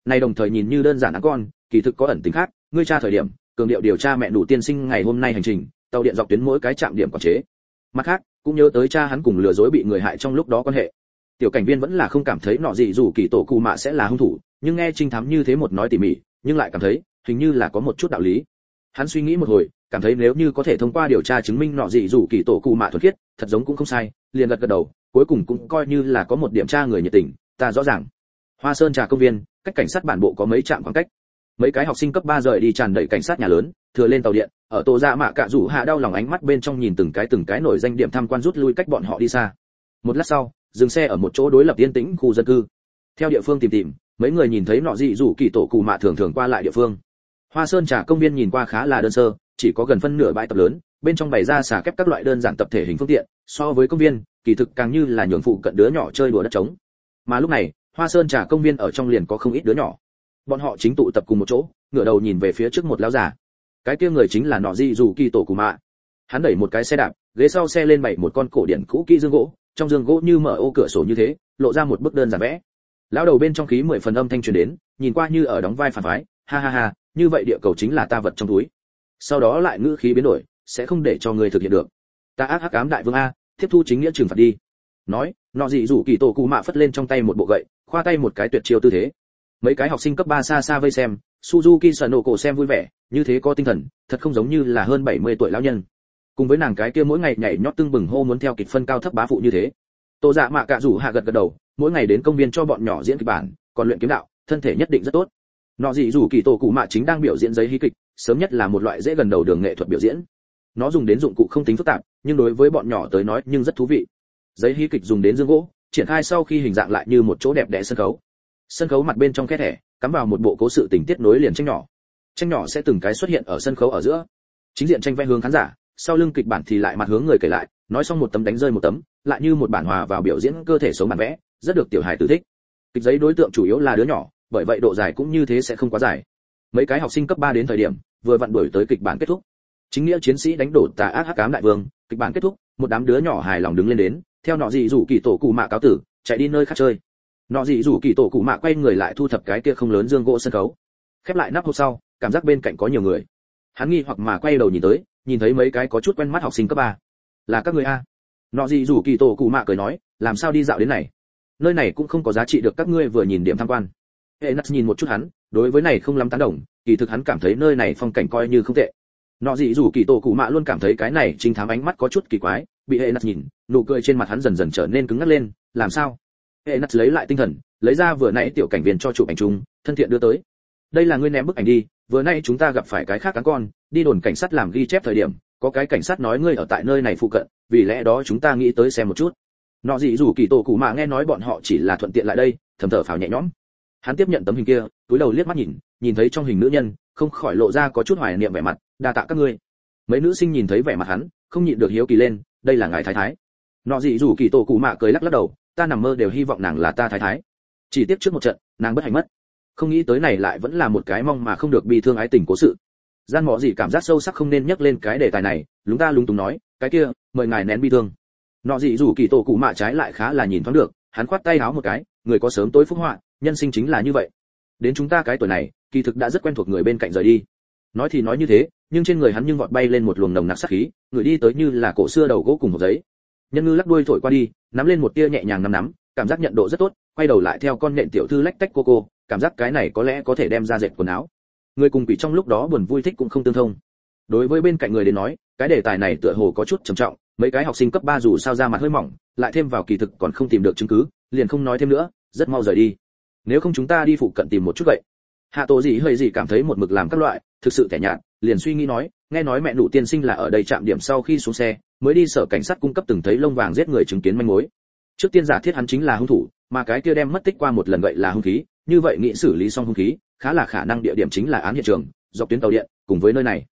này đồng thời nhìn như đơn giản án con, kỳ thực có ẩn tính khác, ngươi tra thời điểm, cường điệu điều tra mẹ đủ tiên sinh ngày hôm nay hành trình, tàu điện dọc tuyến mỗi cái trạm điểm quản chế. Mặt khác, cũng nhớ tới cha hắn cùng lừa dối bị người hại trong lúc đó quan hệ. Tiểu cảnh viên vẫn là không cảm thấy nọ gì dù kỳ tổ cụ mạ sẽ là hung thủ, nhưng nghe trinh thám như thế một nói tỉ mỉ, nhưng lại cảm thấy hình như là có một chút đạo lý. Hắn suy nghĩ một hồi, cảm thấy nếu như có thể thông qua điều tra chứng minh nọ gì dù kỳ tổ cụ mạ thuần khiết, thật giống cũng không sai, liền gật gật đầu, cuối cùng cũng coi như là có một điểm tra người nhiệt tình, ta rõ ràng. Hoa Sơn trà công viên, cách cảnh sát bản bộ có mấy trạm khoảng cách. Mấy cái học sinh cấp 3 rời đi tràn đầy cảnh sát nhà lớn, thừa lên tàu điện, ở Tô Dạ Mạ Cạ rủ hạ đau lòng ánh mắt bên trong nhìn từng cái nổi danh điểm tham quan rút lui cách bọn họ đi xa. Một lát sau, dừng xe ở một chỗ đối lập yên tĩnh khu dân cư. Theo địa phương tìm, mấy người nhìn thấy nọ dị rủ kỳ tổ cụ mạ thường thường qua lại địa phương. Hoa Sơn trà công viên nhìn qua khá là đơn sơ, chỉ có gần phân nửa bãi tập lớn, bên trong bày ra xà kép các loại đơn giản tập thể hình phương tiện, so với công viên, kỳ thực càng như là nhường phụ cận đứa nhỏ chơi đùa đất trống. Mà lúc này, Hoa Sơn trà công viên ở trong liền có không ít đứa nhỏ. Bọn họ chính tụ tập cùng một chỗ, ngửa đầu nhìn về phía trước một lão già. Cái kia người chính là nọ dị rủ kỳ tổ cụ mạ. Hắn đẩy một cái xe đạp, ghế sau xe lên bày một con cổ điển cũ kỹ dương gỗ, trong dương gỗ như mở ô cửa sổ như thế, lộ ra một bức đơn giản vẽ. Lão đầu bên trong khí 10 phần âm thanh truyền đến, nhìn qua như ở đóng vai phản phái, ha ha ha, như vậy địa cầu chính là ta vật trong túi. Sau đó lại ngữ khí biến đổi, sẽ không để cho ngươi thực hiện được. Ta ác hắc ám đại vương a, tiếp thu chính nghĩa trừng phạt đi. Nói, nọ dị rủ kỳ tổ cụ mạ phất lên trong tay một bộ gậy, khoa tay một cái tuyệt chiêu tư thế. Mấy cái học sinh cấp 3 xa xa vây xem, Suzuki Sanoko xem vui vẻ, như thế có tinh thần, thật không giống như là hơn 70 tuổi lão nhân. Cùng với nàng cái kia mỗi ngày nhảy nhót tưng bừng hô muốn theo kịch phân cao thấp bá phụ như thế. Tô Dạ Mạ Cạ rủ hạ gật gật đầu, mỗi ngày đến công viên cho bọn nhỏ diễn kịch bản, còn luyện kiếm đạo, thân thể nhất định rất tốt. Nọ dị rủ kỳ tổ cụ mạ chính đang biểu diễn giấy hí kịch, sớm nhất là một loại dễ gần đầu đường nghệ thuật biểu diễn. Nó dùng đến dụng cụ không tính phức tạp, nhưng đối với bọn nhỏ tới nói nhưng rất thú vị. Giấy hí kịch dùng đến dương gỗ, triển khai sau khi hình dạng lại như một chỗ đẹp đẽ sân khấu. Sân khấu mặt bên trong khe hở, cắm vào một bộ cố sự tình tiết nối liền tranh nhỏ. Tranh nhỏ sẽ từng cái xuất hiện ở sân khấu ở giữa. Chính diện tranh vẽ hướng khán giả, sau lưng kịch bản thì lại mặt hướng người kể lại, nói xong một tấm đánh rơi một tấm, lại như một bản hòa vào biểu diễn cơ thể sống bản vẽ, rất được tiểu hài tử thích. Kịch giấy đối tượng chủ yếu là đứa nhỏ, bởi vậy độ dài cũng như thế sẽ không quá dài. Mấy cái học sinh cấp 3 đến thời điểm, vừa vặn đuổi tới kịch bản kết thúc. Chính nghĩa chiến sĩ đánh đổ tà ác hắc ám đại vương, kịch bản kết thúc, một đám đứa nhỏ hài lòng đứng lên đến, theo nọ dị rủ kỳ tổ cụ mạ cáo tử, chạy đi nơi khác chơi. Nọ dị rủ kỳ tổ cụ mạ quay người lại thu thập cái kia không lớn dương gỗ sân khấu, khép lại nắp hộp sau, cảm giác bên cạnh có nhiều người. Hắn nghi hoặc mà quay đầu nhìn tới, nhìn thấy mấy cái có chút quen mắt học sinh cấp 3. Là các người a? Nọ dị rủ kỳ tổ cụ mạ cười nói, làm sao đi dạo đến này? Nơi này cũng không có giá trị được các ngươi vừa nhìn điểm tham quan. Enas nhìn một chút hắn, đối với này không lắm tán đồng, kỳ thực hắn cảm thấy nơi này phong cảnh coi như không tệ. Nọ dị rủ kỳ tổ cụ mạ luôn cảm thấy cái này trinh thám ánh mắt có chút kỳ quái, bị Enas nhìn, nụ cười trên mặt hắn dần dần trở nên cứng ngắc lên, làm sao? Enas lấy lại tinh thần, lấy ra vừa nãy tiểu cảnh viên cho chụp ảnh chung, thân thiện đưa tới. Đây là ngươi ném bức ảnh đi, vừa nãy chúng ta gặp phải cái khác cán con, đi đồn cảnh sát làm ghi chép thời điểm, có cái cảnh sát nói ngươi ở tại nơi này phụ cận, vì lẽ đó chúng ta nghĩ tới xem một chút. Nọ dị rủ kỳ tổ cụ mạ nghe nói bọn họ chỉ là thuận tiện lại đây, thầm thở phào nhẹ nhõm. Hắn tiếp nhận tấm hình kia, túi đầu liếc mắt nhìn, nhìn thấy trong hình nữ nhân, không khỏi lộ ra có chút hoài niệm vẻ mặt, đa tạ các ngươi. Mấy nữ sinh nhìn thấy vẻ mặt hắn, không nhịn được hiếu kỳ lên, đây là ngài thái thái. Nọ dị rủ kỳ tổ cụ mạ cười lắc lắc đầu, ta nằm mơ đều hy vọng nàng là ta thái thái. Chỉ tiếc trước một trận, nàng bất hạnh mất. Không nghĩ tới này lại vẫn là một cái mong mà không được bi thương ái tình cố sự. Gian mọ gì cảm giác sâu sắc không nên nhắc lên cái đề tài này, lúng ta lúng túng nói, cái kia, mời ngài nén bi thương. Nọ dị rủ kỳ tổ cụ mạ trái lại khá là nhìn thoáng được, hắn khoát tay háo một cái, người có sớm tối phúc họa, nhân sinh chính là như vậy. Đến chúng ta cái tuổi này, kỳ thực đã rất quen thuộc người bên cạnh rời đi. Nói thì nói như thế, nhưng trên người hắn nhưng vọt bay lên một luồng nồng nặc sát khí, người đi tới như là cổ xưa đầu gỗ cùng hộp giấy. Nhân ngư lắc đuôi thổi qua đi, nắm lên một tia nhẹ nhàng nắm, cảm giác nhận độ rất tốt, quay đầu lại theo con nện tiểu thư lách tách cô, cảm giác cái này có lẽ có thể đem ra dệt quần áo. Người cùng quỷ trong lúc đó buồn vui thích cũng không tương thông. Đối với bên cạnh người đến nói, cái đề tài này tựa hồ có chút trầm trọng, mấy cái học sinh cấp 3 dù sao ra mặt hơi mỏng, lại thêm vào kỳ thực còn không tìm được chứng cứ, liền không nói thêm nữa, rất mau rời đi. Nếu không chúng ta đi phụ cận tìm một chút vậy. Hạ Tổ gì hơi gì cảm thấy một mực làm các loại, thực sự tẻ nhạt, liền suy nghĩ nói, nghe nói mẹ nụ tiên sinh là ở đây trạm điểm sau khi xuống xe, mới đi sở cảnh sát cung cấp từng thấy lông vàng giết người chứng kiến manh mối. Trước tiên giả thiết hắn chính là hung thủ, mà cái kia đem mất tích qua một lần vậy là hung khí, như vậy nghĩ xử lý xong hung khí, khá là khả năng địa điểm chính là án hiện trường, dọc tuyến tàu điện, cùng với nơi này.